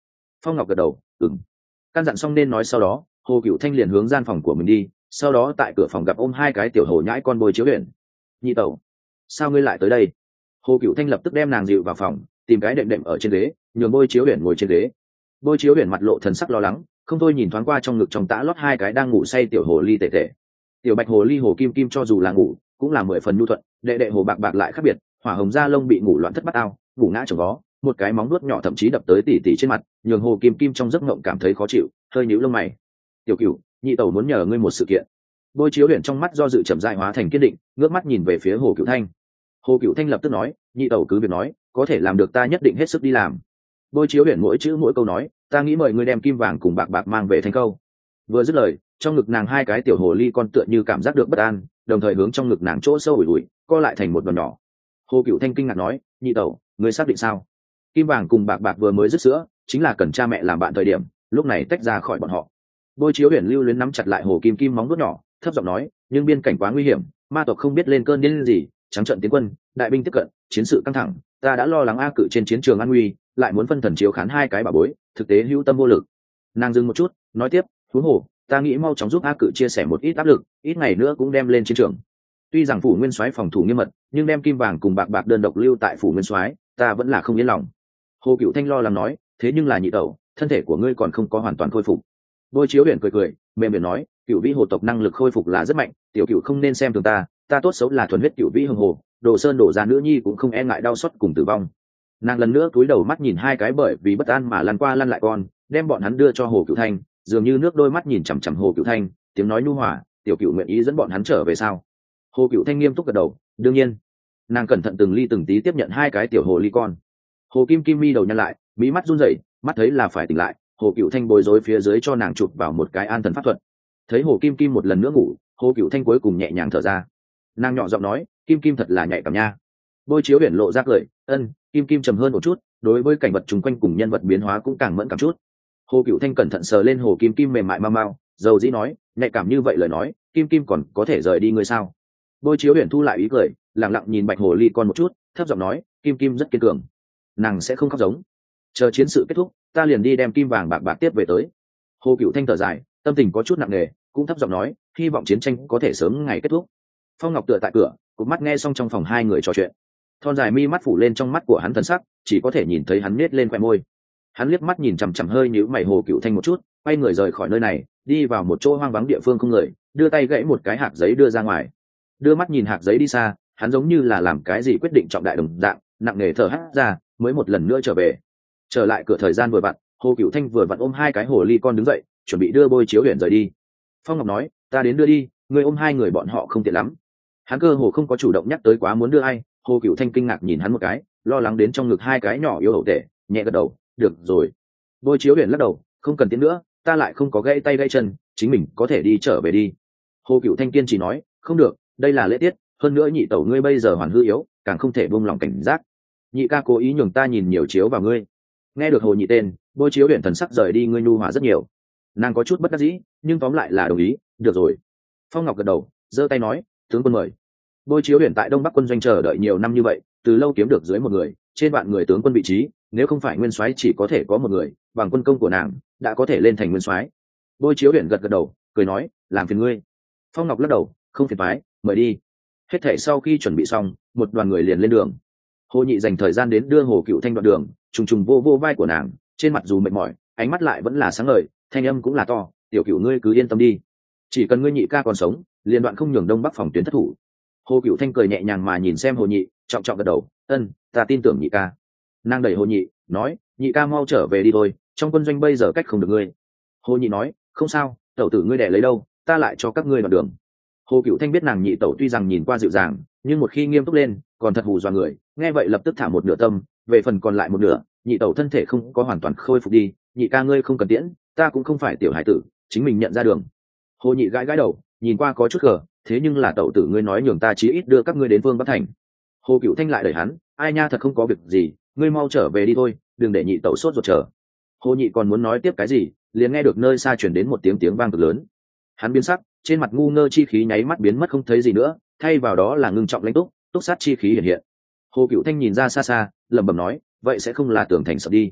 Phong Ngọc gật đầu, ừm. Căn dặn xong nên nói sau đó, Hồ Cựu Thanh liền hướng gian phòng của mình đi, sau đó tại cửa phòng gặp ôm hai cái tiểu hồ nhãi con Bôi Chiếu Huyền. Nhị tẩu, sao ngươi lại tới đây? Hồ Cựu Thanh lập tức đem nàng dịu vào phòng, tìm cái đệm đệm ở trên ghế, nhường Bôi Chiếu Huyền ngồi trên ghế. Bôi Chiếu Huyền mặt lộ thần sắc lo lắng, không thôi nhìn thoáng qua trong ngực trong tã lót hai cái đang ngủ say tiểu hồ ly tệ tệ. Tiểu bạch hồ ly Hồ Kim Kim cho dù là ngủ, cũng là mười phần nhu thuận, đệ đệ hồ bạc bạc lại khác biệt, hỏa hồng da lông bị ngủ loạn thất bát ao, ngủ ngã chồng vó, một cái móng nuốt nhỏ thậm chí đập tới tỉ tỉ trên mặt, nhường Hồ Kim Kim trong giấc mộng cảm thấy khó chịu, hơi nhíu lông mày. Tiểu Cửu, nhị tẩu muốn nhờ ngươi một sự kiện. Bôi Chiếu Huyền trong mắt do dự chậm rãi hóa thành kiên định, ngước mắt nhìn về phía Hồ Cửu Thanh. Hồ Cửu Thanh lập tức nói, nhị tẩu cứ việc nói, có thể làm được ta nhất định hết sức đi làm. Bôi Chiếu Huyền mỗi chữ mỗi câu nói, ta nghĩ mời ngươi đem kim vàng cùng bạc bạc mang về thành câu. Vừa dứt lời, trong ngực nàng hai cái tiểu hồ ly con tựa như cảm giác được bất an, đồng thời hướng trong ngực nàng chỗ sâu ủi ủi, co lại thành một đoàn nhỏ. Hồ Cửu Thanh kinh ngạc nói, nhị tẩu, ngươi xác định sao? Kim vàng cùng bạc bạc vừa mới dứt sữa, chính là cần cha mẹ làm bạn thời điểm, lúc này tách ra khỏi bọn họ. Bôi Chiếu Huyền lưu luyến nắm chặt lại Hồ Kim Kim móng vuốt nhỏ, thấp giọng nói, nhưng biên cảnh quá nguy hiểm, ma tộc không biết lên cơn điên gì, trắng trợn tiến quân, đại binh tiếp cận, chiến sự căng thẳng, ta đã lo lắng A Cự trên chiến trường an nguy, lại muốn phân thần chiếu khán hai cái bà bối, thực tế hữu tâm vô lực. Nàng dừng một chút, nói tiếp, huống hồ, ta nghĩ mau chóng giúp A Cự chia sẻ một ít áp lực, ít ngày nữa cũng đem lên chiến trường. Tuy rằng phủ nguyên soái phòng thủ nghiêm mật, nhưng đem kim vàng cùng bạc bạc đơn độc lưu tại phủ nguyên soái, ta vẫn là không yên lòng. Hồ Cửu Thanh lo lắng nói, thế nhưng là nhị tẩu, thân thể của ngươi còn không có hoàn toàn khôi phục. Bôi Chiếu Huyền cười cười, mềm mềm nói, Cửu Vĩ hồ tộc năng lực khôi phục là rất mạnh, tiểu Cửu không nên xem thường ta, ta tốt xấu là thuần huyết Cửu Vĩ hồng hồ, Đồ Sơn đổ ra nữ nhi cũng không e ngại đau xót cùng tử vong. Nàng lần nữa cúi đầu mắt nhìn hai cái bởi vì bất an mà lăn qua lăn lại con, đem bọn hắn đưa cho Hồ Cửu Thanh, dường như nước đôi mắt nhìn chằm chằm Hồ Cửu Thanh, tiếng nói nhu hòa, tiểu Cửu nguyện ý dẫn bọn hắn trở về sao? Hồ Cửu Thanh nghiêm túc gật đầu, đương nhiên. Nàng cẩn thận từng ly từng tí tiếp nhận hai cái tiểu hồ ly con. Hồ Kim Kim mi đầu nhăn lại, mí mắt run rẩy, mắt thấy là phải tỉnh lại, Hồ Cửu Thanh bối rối phía dưới cho nàng chụp vào một cái an thần pháp thuật. Thấy Hồ Kim Kim một lần nữa ngủ, Hồ Cửu Thanh cuối cùng nhẹ nhàng thở ra. Nàng nhỏ giọng nói, Kim Kim thật là nhạy cảm nha. Bôi Chiếu Huyền lộ ra cười, ân, Kim Kim trầm hơn một chút, đối với cảnh vật xung quanh cùng nhân vật biến hóa cũng càng mẫn cảm chút. Hồ Cửu Thanh cẩn thận sờ lên Hồ Kim Kim mềm mại mau mau, dầu dĩ nói, nhạy cảm như vậy lời nói, Kim Kim còn có thể rời đi ngươi sao? Bôi Chiếu Huyền thu lại ý cười, lặng lặng nhìn bạch hồ ly con một chút, thấp giọng nói, Kim Kim rất kiên cường, nàng sẽ không khóc giống. Chờ chiến sự kết thúc, ta liền đi đem kim vàng bạc bạc tiếp về tới. Hồ Cửu Thanh thở dài, tâm tình có chút nặng nề, cũng thấp giọng nói, hy vọng chiến tranh có thể sớm ngày kết thúc. Phong Ngọc tựa tại cửa, cụp mắt nghe xong trong phòng hai người trò chuyện. Thon dài mi mắt phủ lên trong mắt của hắn thần sắc, chỉ có thể nhìn thấy hắn nết lên khóe môi. Hắn liếc mắt nhìn chằm chằm hơi nhíu mày Hồ Cửu Thanh một chút, quay người rời khỏi nơi này, đi vào một chỗ hoang vắng địa phương không người, đưa tay gãy một cái hạt giấy đưa ra ngoài. Đưa mắt nhìn hạt giấy đi xa, hắn giống như là làm cái gì quyết định trọng đại đồng dạng, nặng nề thở hắt ra, mới một lần nữa trở về. Trở lại cửa thời gian vừa vặn, Hồ Cửu Thanh vừa vặn ôm hai cái hồ ly con đứng dậy, chuẩn bị đưa Bôi Chiếu Huyền rời đi. Phong Ngọc nói, ta đến đưa đi, ngươi ôm hai người bọn họ không tiện lắm. Hắn cơ hồ không có chủ động nhắc tới quá muốn đưa ai. Hồ Cửu Thanh kinh ngạc nhìn hắn một cái, lo lắng đến trong ngực hai cái nhỏ yếu hậu tệ, nhẹ gật đầu, được rồi. Bôi Chiếu Huyền lắc đầu, không cần tiến nữa, ta lại không có gãy tay gãy chân, chính mình có thể đi trở về đi. Hồ Cửu Thanh kiên trì nói, không được, đây là lễ tiết, hơn nữa nhị tẩu ngươi bây giờ hoàn hư yếu, càng không thể buông lòng cảnh giác. Nhị ca cố ý nhường ta nhìn nhiều chiếu vào ngươi. Nghe được Hồ nhị tên, Bôi Chiếu Huyền thần sắc rời đi ngươi nhu hòa rất nhiều. Nàng có chút bất đắc dĩ, nhưng tóm lại là đồng ý, được rồi. Phong Ngọc gật đầu, giơ tay nói, tướng quân mời. Bôi Chiếu Huyền tại Đông Bắc quân doanh chờ đợi nhiều năm như vậy, từ lâu kiếm được dưới một người, trên vạn người tướng quân vị trí, nếu không phải nguyên soái chỉ có thể có một người, bằng quân công của nàng, đã có thể lên thành nguyên soái. Bôi Chiếu Huyền gật gật đầu, cười nói, làm phiền ngươi. Phong Ngọc lắc đầu, không phiền phái, mời đi. Hết thảy sau khi chuẩn bị xong, một đoàn người liền lên đường. Hồ nhị dành thời gian đến đưa Hồ Cửu Thanh đoạn đường, trùng trùng vô vô vai của nàng, trên mặt dù mệt mỏi, ánh mắt lại vẫn là sáng ngời, thanh âm cũng là to, tiểu Cửu ngươi cứ yên tâm đi, chỉ cần ngươi nhị ca còn sống, liền đoạn không nhường Đông Bắc phòng tuyến thất thủ. Hồ Cửu Thanh cười nhẹ nhàng mà nhìn xem Hồ nhị, trọng trọng gật đầu, ân, ta tin tưởng nhị ca. Nàng đẩy Hồ nhị, nói, nhị ca mau trở về đi thôi, trong quân doanh bây giờ cách không được ngươi. Hồ nhị nói, không sao, tẩu tử ngươi đẻ lấy đâu, ta lại cho các ngươi đoạn đường. Hồ Cửu Thanh biết nàng nhị tẩu tuy rằng nhìn qua dịu dàng, nhưng một khi nghiêm túc lên, còn thật hù dọa người, nghe vậy lập tức thả một nửa tâm, về phần còn lại một nửa, nhị tẩu thân thể không có hoàn toàn khôi phục đi, nhị ca ngươi không cần tiễn, ta cũng không phải tiểu hải tử, chính mình nhận ra đường. Hồ nhị gãi gãi đầu, nhìn qua có chút gờ, thế nhưng là tẩu tử ngươi nói nhường ta chí ít đưa các ngươi đến Vương Bắc Thành. Hồ Cửu Thanh lại đẩy hắn, ai nha thật không có việc gì, ngươi mau trở về đi thôi, đừng để nhị tẩu sốt ruột chờ. Hồ nhị còn muốn nói tiếp cái gì, liền nghe được nơi xa truyền đến một tiếng tiếng vang cực lớn. Hắn biến sắc, trên mặt ngu ngơ chi khí nháy mắt biến mất không thấy gì nữa, thay vào đó là ngưng trọng lãnh túc, túc sát chi khí hiện hiện. Hồ Cửu Thanh nhìn ra xa xa, lẩm bẩm nói, vậy sẽ không là tưởng thành sợ đi.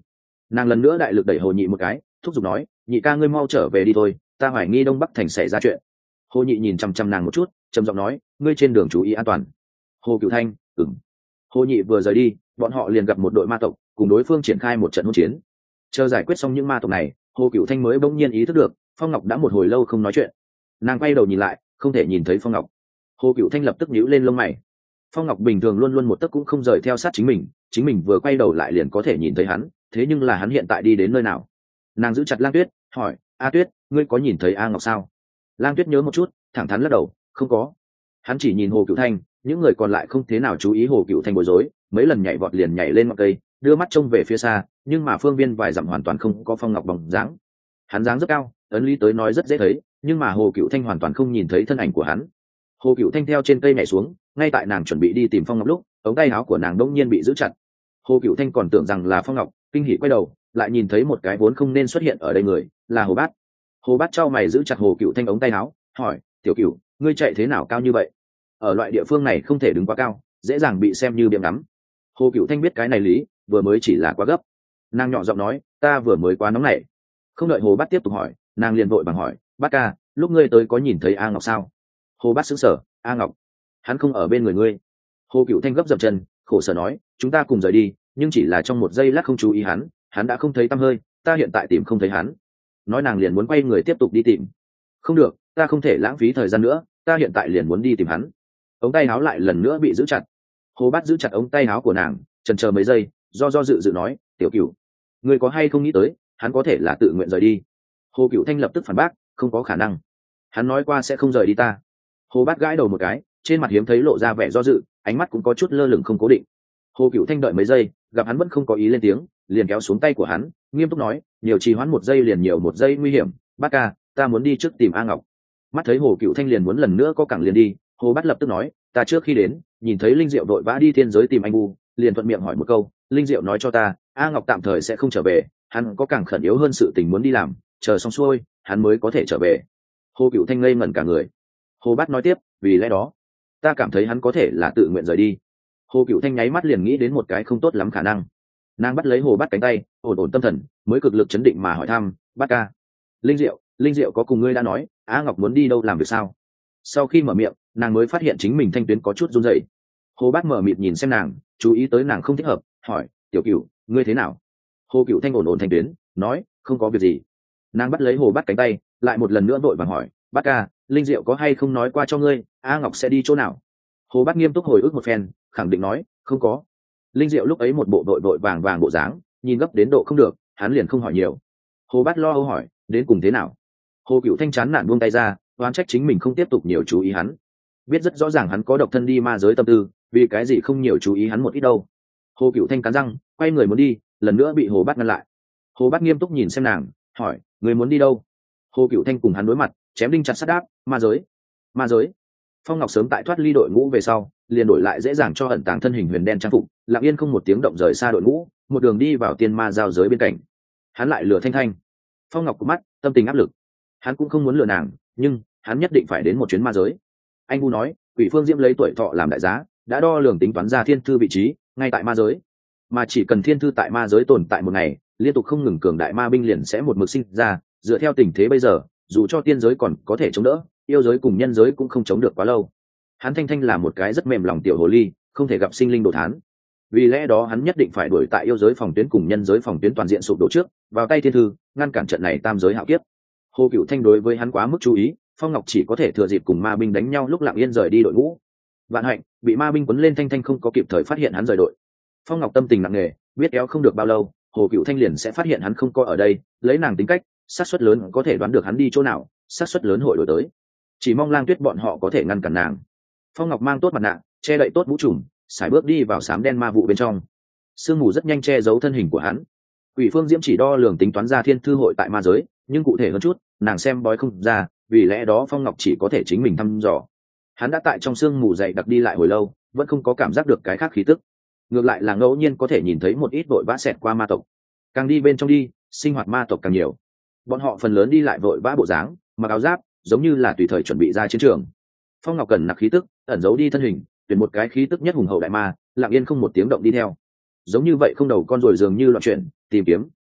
Nàng lần nữa đại lực đẩy hồ nhị một cái, thúc giục nói, nhị ca ngươi mau trở về đi thôi, ta hoài nghi đông bắc thành xảy ra chuyện. Hồ nhị nhìn chăm chăm nàng một chút, trầm giọng nói, ngươi trên đường chú ý an toàn. Hồ Cửu Thanh, ừm. Hồ nhị vừa rời đi, bọn họ liền gặp một đội ma tộc cùng đối phương triển khai một trận hỗn chiến. Chờ giải quyết xong những ma tộc này, Hồ Cửu Thanh mới bỗng nhiên ý thức được Phong Ngọc đã một hồi lâu không nói chuyện. Nàng quay đầu nhìn lại, không thể nhìn thấy Phong Ngọc. Hồ Cửu Thanh lập tức nhíu lên lông mày. Phong Ngọc bình thường luôn luôn một tấc cũng không rời theo sát chính mình, chính mình vừa quay đầu lại liền có thể nhìn thấy hắn, thế nhưng là hắn hiện tại đi đến nơi nào? Nàng giữ chặt Lang Tuyết, hỏi, A Tuyết, ngươi có nhìn thấy A Ngọc sao? Lang Tuyết nhớ một chút, thẳng thắn lắc đầu, không có. Hắn chỉ nhìn Hồ Cửu Thanh, những người còn lại không thế nào chú ý Hồ Cửu Thanh bối rối, mấy lần nhảy vọt liền nhảy lên ngọn cây, đưa mắt trông về phía xa, nhưng mà phương viên vài dặm hoàn toàn không có Phong Ngọc bóng dáng. Hắn dáng rất cao, ấn lý tới nói rất dễ thấy, nhưng mà Hồ Cửu Thanh hoàn toàn không nhìn thấy thân ảnh của hắn. Hồ Cửu Thanh theo trên cây nhảy xuống, ngay tại nàng chuẩn bị đi tìm Phong Ngọc lúc, ống tay áo của nàng đột nhiên bị giữ chặt. Hồ Cửu Thanh còn tưởng rằng là Phong Ngọc, kinh hỉ quay đầu, lại nhìn thấy một cái vốn không nên xuất hiện ở đây người, là Hồ Bát. Hồ Bát trao mày giữ chặt Hồ Cửu Thanh ống tay áo, hỏi, tiểu Cửu, ngươi chạy thế nào cao như vậy? Ở loại địa phương này không thể đứng quá cao, dễ dàng bị xem như biếng ngắm. Hồ Cửu Thanh biết cái này lý, vừa mới chỉ là quá gấp. Nàng nhỏ giọng nói, ta vừa mới quá nóng nảy. Không đợi Hồ Bát tiếp tục hỏi, nàng liền vội bằng hỏi, Bát ca, lúc ngươi tới có nhìn thấy A Ngọc sao? Hồ Bát sững sờ, A Ngọc, hắn không ở bên người ngươi. Hồ Cửu Thanh gấp dậm chân, khổ sở nói, chúng ta cùng rời đi, nhưng chỉ là trong một giây lát không chú ý hắn, hắn đã không thấy tăm hơi, ta hiện tại tìm không thấy hắn. Nói nàng liền muốn quay người tiếp tục đi tìm. Không được, ta không thể lãng phí thời gian nữa, ta hiện tại liền muốn đi tìm hắn. Ống tay áo lại lần nữa bị giữ chặt. Hồ Bát giữ chặt ống tay áo của nàng, chần chờ mấy giây, do do dự dự nói, tiểu Cửu, ngươi có hay không nghĩ tới hắn có thể là tự nguyện rời đi? Hồ Cửu Thanh lập tức phản bác, không có khả năng, hắn nói qua sẽ không rời đi ta. Hồ Bát gãi đầu một cái, trên mặt hiếm thấy lộ ra vẻ do dự, ánh mắt cũng có chút lơ lửng không cố định. Hồ Cửu Thanh đợi mấy giây, gặp hắn vẫn không có ý lên tiếng, liền kéo xuống tay của hắn, nghiêm túc nói, nhiều trì hoãn một giây liền nhiều một giây nguy hiểm, Bát ca, ta muốn đi trước tìm A Ngọc. Mắt thấy Hồ Cửu Thanh liền muốn lần nữa có cẳng liền đi, Hồ Bát lập tức nói, ta trước khi đến nhìn thấy Linh Diệu đội vã đi thiên giới tìm anh Bu, liền thuận miệng hỏi một câu, Linh Diệu nói cho ta, A Ngọc tạm thời sẽ không trở về, hắn có càng khẩn yếu hơn sự tình muốn đi làm, chờ xong xuôi hắn mới có thể trở về. Hồ Cửu Thanh ngây ngẩn cả người. Hồ Bát nói tiếp, vì lẽ đó ta cảm thấy hắn có thể là tự nguyện rời đi. Hồ Cửu Thanh nháy mắt liền nghĩ đến một cái không tốt lắm khả năng. Nàng bắt lấy Hồ Bát cánh tay, ổn ổn tâm thần, mới cực lực chấn định mà hỏi thăm, Bát ca, Linh Diệu, Linh Diệu có cùng ngươi đã nói A Ngọc muốn đi đâu làm việc sao? Sau khi mở miệng, nàng mới phát hiện chính mình thanh tuyến có chút run rẩy. Hồ Bát mở mịt nhìn xem nàng, chú ý tới nàng không thích hợp, hỏi, tiểu Cửu, ngươi thế nào? Hồ Cửu Thanh ổn ổn thanh tuyến, nói, không có việc gì. Nàng bắt lấy Hồ Bát cánh tay, lại một lần nữa vội vàng hỏi, Bát ca, Linh Diệu có hay không nói qua cho ngươi A Ngọc sẽ đi chỗ nào? Hồ Bát nghiêm túc hồi ức một phen, khẳng định nói, không có. Linh Diệu lúc ấy một bộ vội vội vàng vàng bộ dáng, nhìn gấp đến độ không được, hắn liền không hỏi nhiều. Hồ Bát lo âu hỏi, đến cùng thế nào? Hồ Cửu Thanh chán nản buông tay ra, oán trách chính mình không tiếp tục nhiều chú ý hắn. Biết rất rõ ràng hắn có độc thân đi ma giới tâm tư, vì cái gì không nhiều chú ý hắn một ít đâu. Hồ Cửu Thanh cắn răng, quay người muốn đi, lần nữa bị Hồ Bát ngăn lại. Hồ Bát nghiêm túc nhìn xem nàng, hỏi, người muốn đi đâu? Hồ Cửu Thanh cùng hắn đối mặt, chém đinh chặt sắt đáp, ma giới. Ma giới. Phong Ngọc sớm tại thoát ly đội ngũ về sau, liền đổi lại dễ dàng cho ẩn tàng thân hình huyền đen trang phục, lặng yên không một tiếng động rời xa đội ngũ, một đường đi vào tiên ma giao giới bên cạnh. Hắn lại lừa Thanh Thanh. Phong Ngọc cụp mắt, tâm tình áp lực. Hắn cũng không muốn lừa nàng, nhưng hắn nhất định phải đến một chuyến ma giới. Anh Bu nói, Quỷ Phương Diễm lấy tuổi thọ làm đại giá, đã đo lường tính toán ra thiên thư vị trí ngay tại ma giới, mà chỉ cần thiên thư tại ma giới tồn tại một ngày, liên tục không ngừng cường đại ma binh liền sẽ một mực sinh ra. Dựa theo tình thế bây giờ, dù cho tiên giới còn có thể chống đỡ, yêu giới cùng nhân giới cũng không chống được quá lâu. Hắn Thanh Thanh là một cái rất mềm lòng tiểu hồ ly, không thể gặp sinh linh đồ thán. Vì lẽ đó hắn nhất định phải đuổi tại yêu giới phòng tuyến cùng nhân giới phòng tuyến toàn diện sụp đổ trước, vào tay thiên thư, ngăn cản trận này tam giới hạo kiếp. Hồ Cửu Thanh đối với hắn quá mức chú ý, Phong Ngọc chỉ có thể thừa dịp cùng ma binh đánh nhau lúc lặng yên rời đi đội ngũ. Vạn hạnh, bị ma binh quấn lên, Thanh Thanh không có kịp thời phát hiện hắn rời đội. Phong Ngọc tâm tình nặng nề, biết kéo không được bao lâu, Hồ Cửu Thanh liền sẽ phát hiện hắn không có ở đây, lấy nàng tính cách, xác suất lớn có thể đoán được hắn đi chỗ nào, xác suất lớn hội đổi tới. Chỉ mong Lang Tuyết bọn họ có thể ngăn cản nàng. Phong Ngọc mang tốt mặt nạ, che đậy tốt mũ trùm, sải bước đi vào xám đen ma vụ bên trong. Sương mù rất nhanh che giấu thân hình của hắn. Quỷ Phương Diễm chỉ đo lường tính toán ra thiên thư hội tại ma giới, nhưng cụ thể hơn chút, nàng xem bói không ra, vì lẽ đó Phong Ngọc chỉ có thể chính mình thăm dò. Hắn đã tại trong sương mù dày đặc đi lại hồi lâu, vẫn không có cảm giác được cái khác khí tức. Ngược lại là ngẫu nhiên có thể nhìn thấy một ít vội vã xẹt qua ma tộc. Càng đi bên trong đi, sinh hoạt ma tộc càng nhiều. Bọn họ phần lớn đi lại vội vã bộ dáng, mặc áo giáp, giống như là tùy thời chuẩn bị ra chiến trường. Phong Ngọc cần nặc khí tức, ẩn giấu đi thân hình, tuyển một cái khí tức nhất hùng hậu đại ma, lặng yên không một tiếng động đi theo. Giống như vậy không đầu con rồi dường như loạn chuyển, tìm kiếm,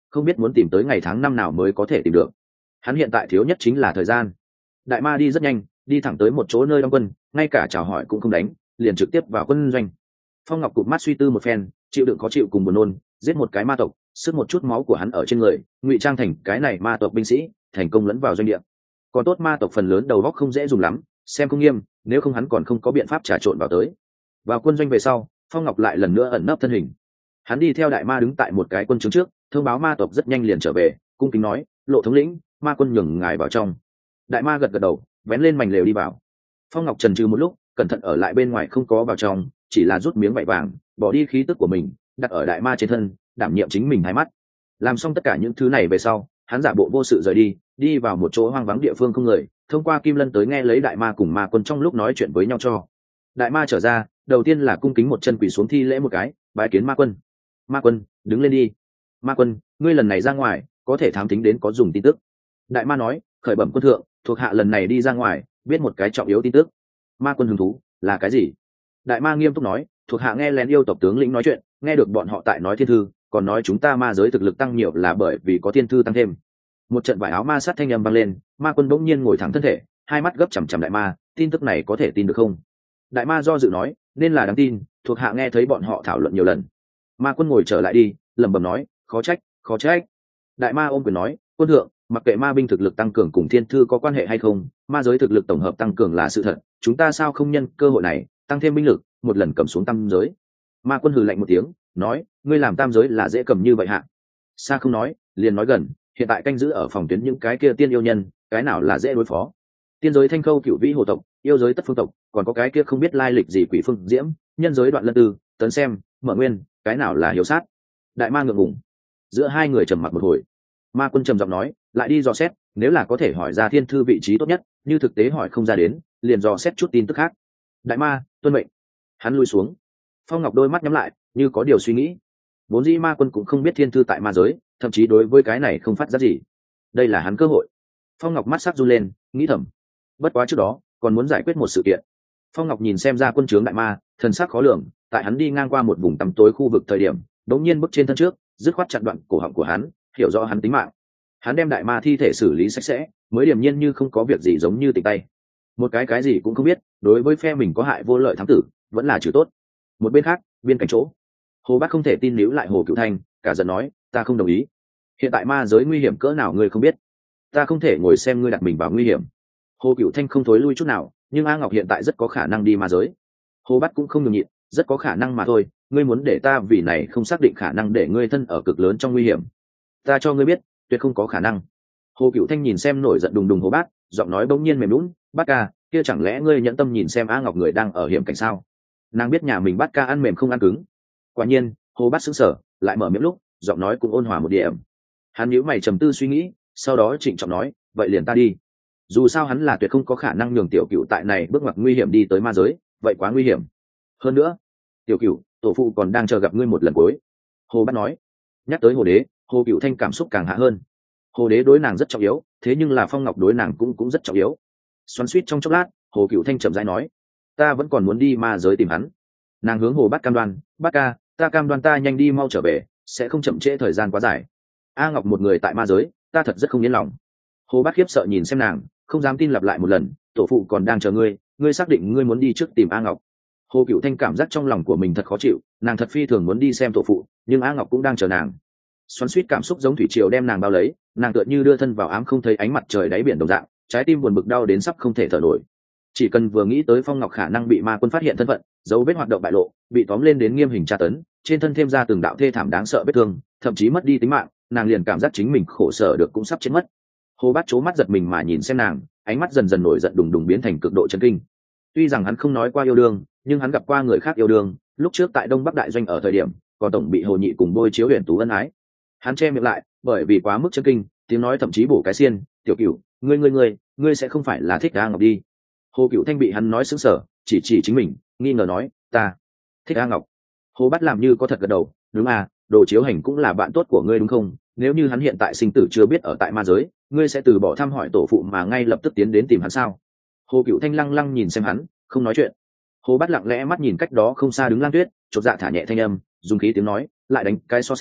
không biết muốn tìm tới ngày tháng năm nào mới có thể tìm được. Hắn hiện tại thiếu nhất chính là thời gian. Đại ma đi rất nhanh, đi thẳng tới một chỗ nơi đóng quân, ngay cả chào hỏi cũng không đánh, liền trực tiếp vào quân doanh. Phong Ngọc cụp mắt suy tư một phen, chịu đựng khó chịu cùng buồn nôn, giết một cái ma tộc, sức một chút máu của hắn ở trên người, ngụy trang thành cái này ma tộc binh sĩ, thành công lẫn vào doanh địa. Còn tốt ma tộc phần lớn đầu óc không dễ dùng lắm, xem không nghiêm, nếu không hắn còn không có biện pháp trà trộn vào tới. Vào quân doanh về sau, Phong Ngọc lại lần nữa ẩn nấp thân hình. Hắn đi theo đại ma đứng tại một cái quân trướng trước, thông báo ma tộc rất nhanh liền trở về, cung kính nói, Lộ thống lĩnh, ma quân nhường ngài vào trong. Đại ma gật gật đầu, vén lên mảnh lều đi vào. Phong Ngọc chần chừ một lúc, cẩn thận ở lại bên ngoài không có vào trong, chỉ là rút miếng vải vàng, bỏ đi khí tức của mình, đặt ở đại ma trên thân, đảm nhiệm chính mình hai mắt. Làm xong tất cả những thứ này về sau, hắn giả bộ vô sự rời đi, đi vào một chỗ hoang vắng địa phương không người, thông qua kim lân tới nghe lấy đại ma cùng ma quân trong lúc nói chuyện với nhau cho. Đại ma trở ra, đầu tiên là cung kính một chân quỳ xuống thi lễ một cái, bái kiến ma quân. Ma quân, đứng lên đi. Ma quân, ngươi lần này ra ngoài, có thể thám thính đến có dùng tin tức. Đại ma nói, khởi bẩm quân thượng, thuộc hạ lần này đi ra ngoài, biết một cái trọng yếu tin tức. Ma quân hứng thú, là cái gì? Đại ma nghiêm túc nói, thuộc hạ nghe lén yêu tộc tướng lĩnh nói chuyện, nghe được bọn họ tại nói thiên thư, còn nói chúng ta ma giới thực lực tăng nhiều là bởi vì có thiên thư tăng thêm. Một trận vải áo ma sát thanh âm vang lên, ma quân bỗng nhiên ngồi thẳng thân thể, hai mắt gấp chằm chằm đại ma, tin tức này có thể tin được không? Đại ma do dự nói, nên là đáng tin, thuộc hạ nghe thấy bọn họ thảo luận nhiều lần. Ma quân ngồi trở lại đi, lẩm bẩm nói, khó trách, khó trách. Đại ma ôm quyền nói, quân thượng, mặc kệ ma binh thực lực tăng cường cùng thiên thư có quan hệ hay không, ma giới thực lực tổng hợp tăng cường là sự thật, chúng ta sao không nhân cơ hội này tăng thêm binh lực, một lần cầm xuống tam giới. Ma quân hừ lạnh một tiếng, nói, ngươi làm tam giới là dễ cầm như vậy hạ? Xa không nói, liền nói gần, hiện tại canh giữ ở phòng tuyến những cái kia tiên yêu nhân, cái nào là dễ đối phó? Tiên giới Thanh Khâu Cửu Vĩ Hồ tộc, yêu giới Tất Phương tộc, còn có cái kia không biết lai lịch gì Quỷ Phương Diễm, nhân giới Đoạn Lân Tư, Tấn Xem, Mở Nguyên, cái nào là hiếu sát? Đại ma ngượng ngùng. Giữa hai người trầm mặc một hồi, ma quân trầm giọng nói, lại đi dò xét, nếu là có thể hỏi ra thiên thư vị trí tốt nhất, như thực tế hỏi không ra đến, liền dò xét chút tin tức khác. Đại ma, tuân mệnh. Hắn lui xuống. Phong Ngọc đôi mắt nhắm lại, như có điều suy nghĩ. Vốn dĩ ma quân cũng không biết thiên thư tại ma giới, thậm chí đối với cái này không phát giác gì. Đây là hắn cơ hội. Phong Ngọc mắt sắc run lên, nghĩ thầm. Bất quá trước đó, còn muốn giải quyết một sự kiện. Phong Ngọc nhìn xem ra quân trướng đại ma, thần sắc khó lường, tại hắn đi ngang qua một vùng tăm tối khu vực thời điểm, đống nhiên bước trên thân trước, dứt khoát chặn đoạn cổ họng của hắn, hiểu rõ hắn tính mạng. Hắn đem đại ma thi thể xử lý sạch sẽ, mới điềm nhiên như không có việc gì, giống như tỉnh tay. Một cái cái gì cũng không biết, đối với phe mình có hại vô lợi thám tử, vẫn là trừ tốt. Một bên khác, biên cảnh chỗ, Hồ Bác không thể tin níu lại Hồ Cựu Thanh, cả giận nói, ta không đồng ý. Hiện tại ma giới nguy hiểm cỡ nào ngươi không biết, ta không thể ngồi xem ngươi đặt mình vào nguy hiểm. Hồ Cựu Thanh không thối lui chút nào, nhưng A Ngọc hiện tại rất có khả năng đi ma giới. Hồ Bác cũng không nhường nhịn, rất có khả năng mà thôi, ngươi muốn để ta vì này không xác định khả năng để ngươi thân ở cực lớn trong nguy hiểm. Ta cho ngươi biết, tuyệt không có khả năng. Hồ Cựu Thanh nhìn xem nổi giận đùng đùng Hồ Bác, giọng nói bỗng nhiên mềm lún, Bác ca, kia chẳng lẽ ngươi nhẫn tâm nhìn xem A Ngọc người đang ở hiểm cảnh sao? Nàng biết nhà mình Bác ca ăn mềm không ăn cứng. Quả nhiên, Hồ Bác sững sờ, lại mở miệng lúc, giọng nói cũng ôn hòa một điểm. Hắn nhíu mày trầm tư suy nghĩ, sau đó trịnh trọng nói, vậy liền ta đi. Dù sao hắn là tuyệt không có khả năng nhường tiểu Cựu tại này bước ngoặt nguy hiểm đi tới ma giới, vậy quá nguy hiểm. Hơn nữa, tiểu Cựu, tổ phụ còn đang chờ gặp ngươi một lần cuối. Hồ Bác nói. Nhắc tới Hồ Đế, Hồ Cựu Thanh cảm xúc càng hạ hơn. Hồ Đế đối nàng rất trọng yếu, thế nhưng là Phong Ngọc đối nàng cũng cũng rất trọng yếu. Xoắn xuýt trong chốc lát, Hồ Cựu Thanh chậm rãi nói, ta vẫn còn muốn đi ma giới tìm hắn. Nàng hướng Hồ Bác cam đoan, Bác ca, ta cam đoan ta nhanh đi mau trở về, sẽ không chậm trễ thời gian quá dài. A Ngọc một người tại ma giới, ta thật rất không yên lòng. Hồ Bác khiếp sợ nhìn xem nàng, không dám tin lặp lại một lần, tổ phụ còn đang chờ ngươi, ngươi xác định ngươi muốn đi trước tìm A Ngọc. Hồ Cựu Thanh cảm giác trong lòng của mình thật khó chịu, nàng thật phi thường muốn đi xem tổ phụ, nhưng A Ngọc cũng đang chờ nàng. Xoắn xuýt cảm xúc giống thủy triều đem nàng bao lấy, nàng tựa như đưa thân vào ám không thấy ánh mặt trời đáy biển đồng dạng, trái tim buồn bực đau đến sắp không thể thở nổi. Chỉ cần vừa nghĩ tới Phong Ngọc khả năng bị ma quân phát hiện thân phận, dấu vết hoạt động bại lộ, bị tóm lên đến nghiêm hình tra tấn, trên thân thêm ra từng đạo thê thảm đáng sợ vết thương, thậm chí mất đi tính mạng, nàng liền cảm giác chính mình khổ sở được cũng sắp chết mất. Hồ Bác chố mắt giật mình mà nhìn xem nàng, ánh mắt dần dần nổi giận đùng đùng biến thành cực độ chấn kinh. Tuy rằng hắn không nói qua yêu đương, nhưng hắn gặp qua người khác yêu đương, lúc trước tại Đông Bắc đại doanh ở thời điểm, còn tổng bị Hồ Nhị cùng Bôi Chiếu Huyền Tú ân ái. Hắn che miệng lại, bởi vì quá mức chấn kinh, tiếng nói thậm chí bổ cái xiên, "Tiểu Cửu, ngươi ngươi ngươi, ngươi sẽ không phải là thích A Ngọc đi?" Hồ Cựu Thanh bị hắn nói sững sờ, chỉ chỉ chính mình, nghi ngờ nói, "Ta thích A Ngọc." Hồ Bác làm như có thật gật đầu, "Đúng à, Đồ Chiếu Hành cũng là bạn tốt của ngươi đúng không? Nếu như hắn hiện tại sinh tử chưa biết ở tại ma giới, ngươi sẽ từ bỏ thăm hỏi tổ phụ mà ngay lập tức tiến đến tìm hắn sao?" Hồ Cựu Thanh lăng lăng nhìn xem hắn, không nói chuyện. Hồ Bác lặng lẽ mắt nhìn cách đó không xa đứng Lam Tuyết, chột dạ thả nhẹ thanh âm, dùng khí tiếng nói, lại đánh cái so sánh,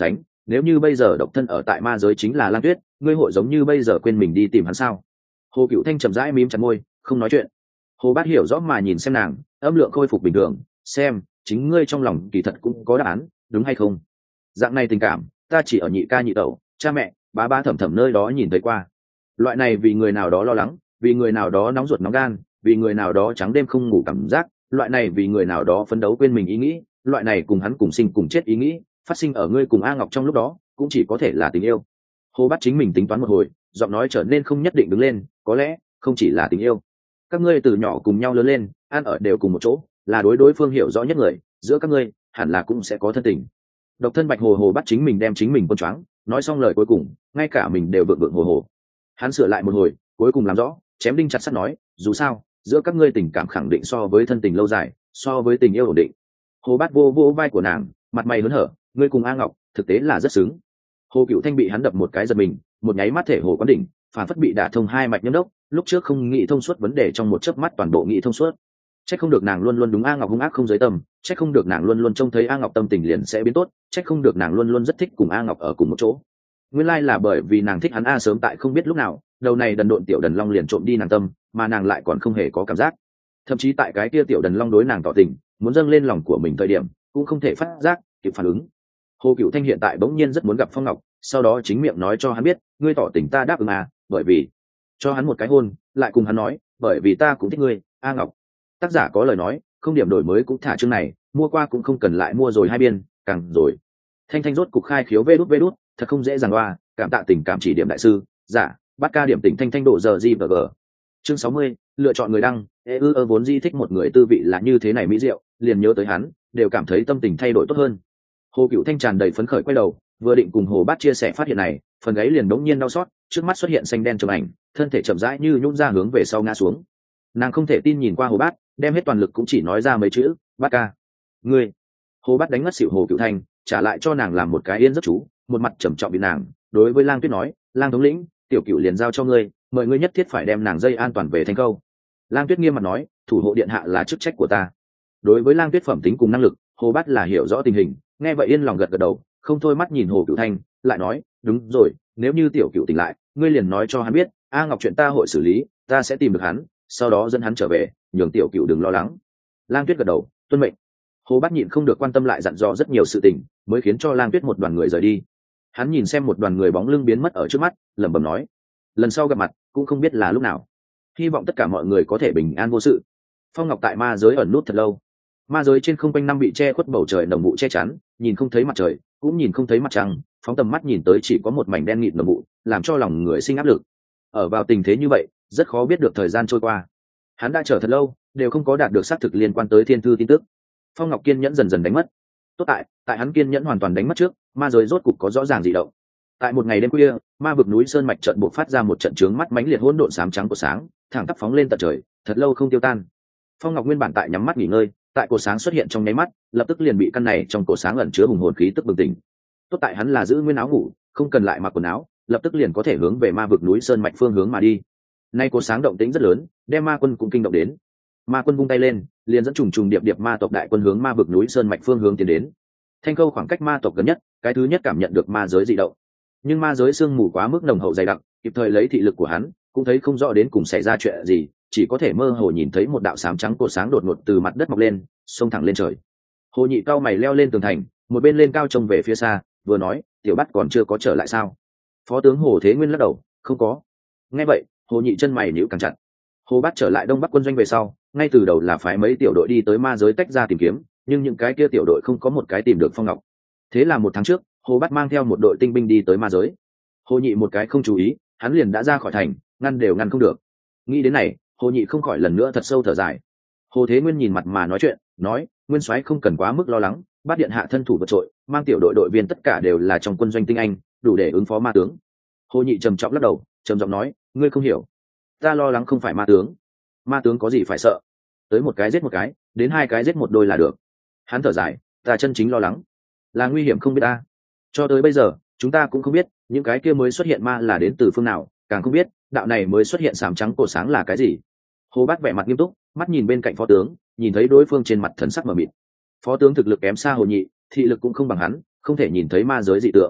nếu như bây giờ độc thân ở tại ma giới chính là Lang Tuyết, ngươi hội giống như bây giờ quên mình đi tìm hắn sao? Hồ Cựu Thanh chậm rãi mím chặt môi, không nói chuyện. Hồ Bát hiểu rõ mà nhìn xem nàng, âm lượng khôi phục bình thường, xem, chính ngươi trong lòng kỳ thật cũng có đáp án, đúng hay không? Dạng này tình cảm, ta chỉ ở nhị ca nhị tẩu, cha mẹ, bá bá thẩm thẩm nơi đó nhìn thấy qua. Loại này vì người nào đó lo lắng, vì người nào đó nóng ruột nóng gan, vì người nào đó trắng đêm không ngủ cảm giác, loại này vì người nào đó phấn đấu quên mình ý nghĩ, loại này cùng hắn cùng sinh cùng chết ý nghĩ, phát sinh ở ngươi cùng A Ngọc trong lúc đó, cũng chỉ có thể là tình yêu. Hồ Bát chính mình tính toán một hồi, giọng nói trở nên không nhất định đứng lên, có lẽ không chỉ là tình yêu. Các ngươi từ nhỏ cùng nhau lớn lên, ăn ở đều cùng một chỗ, là đối đối phương hiểu rõ nhất người, giữa các ngươi hẳn là cũng sẽ có thân tình. Độc thân Bạch Hồ Hồ Bát chính mình đem chính mình quân choáng, nói xong lời cuối cùng, ngay cả mình đều vượng vượng hồ hồ. Hắn sửa lại một hồi, cuối cùng làm rõ, chém đinh chặt sắt nói, dù sao, giữa các ngươi tình cảm khẳng định so với thân tình lâu dài, so với tình yêu ổn định. Hồ Bát vô vô vai của nàng, mặt mày hớn hở, ngươi cùng A Ngọc thực tế là rất xứng. Hồ Cựu Thanh bị hắn đập một cái giật mình, một nháy mắt thể hồ quán đỉnh, phản phất bị đả thông hai mạch nhâm đốc, lúc trước không nghĩ thông suốt vấn đề trong một chớp mắt toàn bộ nghĩ thông suốt. Trách không được nàng luôn luôn đúng A Ngọc hung ác không giới tâm, trách không được nàng luôn luôn trông thấy A Ngọc tâm tình liền sẽ biến tốt, trách không được nàng luôn luôn rất thích cùng A Ngọc ở cùng một chỗ. Nguyên lai là bởi vì nàng thích hắn A sớm tại không biết lúc nào, đầu này đần độn tiểu đần long liền trộm đi nàng tâm, mà nàng lại còn không hề có cảm giác. Thậm chí tại cái kia tiểu đần long đối nàng tỏ tình, muốn dâng lên lòng của mình thời điểm, cũng không thể phát giác, kịp phản ứng. Hồ Cựu Thanh hiện tại bỗng nhiên rất muốn gặp Phong Ngọc, sau đó chính miệng nói cho hắn biết, ngươi tỏ tình ta đáp ứng à, bởi vì cho hắn một cái hôn, lại cùng hắn nói, bởi vì ta cũng thích ngươi, A Ngọc. Tác giả có lời nói, không điểm đổi mới cũng thả chương này, mua qua cũng không cần lại mua rồi hai biên, càng rồi. Thanh Thanh rốt cục khai khiếu vê đút vê đút, thật không dễ dàng loa, cảm tạ tình cảm chỉ điểm đại sư, giả, bắt ca điểm tình Thanh Thanh độ giờ gì và g. Chương sáu mươi, lựa chọn người đăng, ê ư ơ vốn di thích một người tư vị là như thế này mỹ diệu, liền nhớ tới hắn, đều cảm thấy tâm tình thay đổi tốt hơn. Hồ Cựu Thanh tràn đầy phấn khởi quay đầu, vừa định cùng Hồ Bát chia sẻ phát hiện này, phần gáy liền đống nhiên đau xót, trước mắt xuất hiện xanh đen chụp ảnh, thân thể chậm rãi như nhũn ra hướng về sau ngã xuống. Nàng không thể tin nhìn qua Hồ Bát, đem hết toàn lực cũng chỉ nói ra mấy chữ, "Bát ca." "Ngươi." Hồ Bát đánh ngất xỉu Hồ Cựu Thanh, trả lại cho nàng làm một cái yên giấc chú, một mặt trầm trọng bị nàng, đối với Lang Tuyết nói, "Lang thống lĩnh, tiểu Cựu liền giao cho ngươi, mời ngươi nhất thiết phải đem nàng dây an toàn về Thanh Câu." Lang Tuyết nghiêm mặt nói, "Thủ hộ điện hạ là chức trách của ta." Đối với Lang Tuyết phẩm tính cùng năng lực, Hồ Bát là hiểu rõ tình hình, nghe vậy yên lòng gật gật đầu, không thôi mắt nhìn Hồ Cựu Thanh, lại nói, "Đúng rồi, nếu như tiểu Cựu tỉnh lại, ngươi liền nói cho hắn biết, A Ngọc chuyện ta hội xử lý, ta sẽ tìm được hắn, sau đó dẫn hắn trở về, nhường tiểu Cựu đừng lo lắng." Lang Tuyết gật đầu, tuân mệnh. Hồ Bát nhịn không được quan tâm lại dặn dò rất nhiều sự tình, mới khiến cho Lang Tuyết một đoàn người rời đi. Hắn nhìn xem một đoàn người bóng lưng biến mất ở trước mắt, lẩm bẩm nói, lần sau gặp mặt cũng không biết là lúc nào, hy vọng tất cả mọi người có thể bình an vô sự. Phong Ngọc tại ma giới ẩn nút thật lâu, ma giới trên không quanh năm bị che khuất bầu trời nồng vụ che chắn, nhìn không thấy mặt trời, cũng nhìn không thấy mặt trăng, phóng tầm mắt nhìn tới chỉ có một mảnh đen nghịt nồng vụ, làm cho lòng người sinh áp lực. Ở vào tình thế như vậy, rất khó biết được thời gian trôi qua. Hắn đã chờ thật lâu, đều không có đạt được xác thực liên quan tới thiên thư tin tức. Phong Ngọc kiên nhẫn dần dần đánh mất. Tốt tại, tại hắn kiên nhẫn hoàn toàn đánh mất trước, ma giới rốt cục có rõ ràng dị động. Tại một ngày đêm khuya, ma vực núi sơn mạch trận bộ phát ra một trận chướng mắt mãnh liệt hỗn độn xám trắng của sáng, thẳng tắp phóng lên tận trời, thật lâu không tiêu tan. Phong Ngọc nguyên bản tại nhắm mắt nghỉ ngơi, tại cổ sáng xuất hiện trong nháy mắt, lập tức liền bị căn này trong cổ sáng ẩn chứa hùng hồn khí tức bừng tỉnh. Tốt tại hắn là giữ nguyên áo ngủ, không cần lại mặc quần áo, lập tức liền có thể hướng về ma vực núi sơn mạch phương hướng mà đi. Nay cổ sáng động tĩnh rất lớn, đem ma quân cũng kinh động đến. Ma quân vung tay lên, liền dẫn trùng trùng điệp điệp ma tộc đại quân hướng ma vực núi sơn mạch phương hướng tiến đến. Thanh Câu khoảng cách ma tộc gần nhất, cái thứ nhất cảm nhận được ma giới dị động. Nhưng ma giới sương mù quá mức nồng hậu dày đặc, kịp thời lấy thị lực của hắn, cũng thấy không rõ đến cùng xảy ra chuyện gì, chỉ có thể mơ hồ nhìn thấy một đạo xám trắng cột sáng đột ngột từ mặt đất mọc lên, xông thẳng lên trời. Hồ Nhị cao mày leo lên tường thành, một bên lên cao trông về phía xa, vừa nói, tiểu Bát còn chưa có trở lại sao? Phó tướng Hồ Thế Nguyên lắc đầu, không có. Nghe vậy, Hồ Nhị chân mày nhíu càng chặt. Hồ Bát trở lại Đông Bắc quân doanh về sau, ngay từ đầu là phái mấy tiểu đội đi tới ma giới tách ra tìm kiếm, nhưng những cái kia tiểu đội không có một cái tìm được Phong Ngọc. Thế là một tháng trước, Hồ Bát mang theo một đội tinh binh đi tới ma giới. Hồ Nhị một cái không chú ý, hắn liền đã ra khỏi thành, ngăn đều ngăn không được. Nghĩ đến này, Hồ Nhị không khỏi lần nữa thật sâu thở dài. Hồ Thế Nguyên nhìn mặt mà nói chuyện, nói, Nguyên soái không cần quá mức lo lắng, Bát điện hạ thân thủ vượt trội, mang tiểu đội đội viên tất cả đều là trong quân doanh tinh anh, đủ để ứng phó ma tướng. Hồ Nhị trầm trọng lắc đầu, trầm giọng nói, ngươi không hiểu, ta lo lắng không phải ma tướng, ma tướng có gì phải sợ, tới một cái giết một cái, đến hai cái giết một đôi là được. Hắn thở dài, ta chân chính lo lắng là nguy hiểm không biết ta. Cho tới bây giờ, chúng ta cũng không biết những cái kia mới xuất hiện ma là đến từ phương nào, càng không biết đạo này mới xuất hiện sám trắng cổ sáng là cái gì. Hồ Bát vẻ mặt nghiêm túc, mắt nhìn bên cạnh phó tướng, nhìn thấy đối phương trên mặt thần sắc mờ mịt. Phó tướng thực lực kém xa Hồ Nhị, thị lực cũng không bằng hắn, không thể nhìn thấy ma giới dị tượng.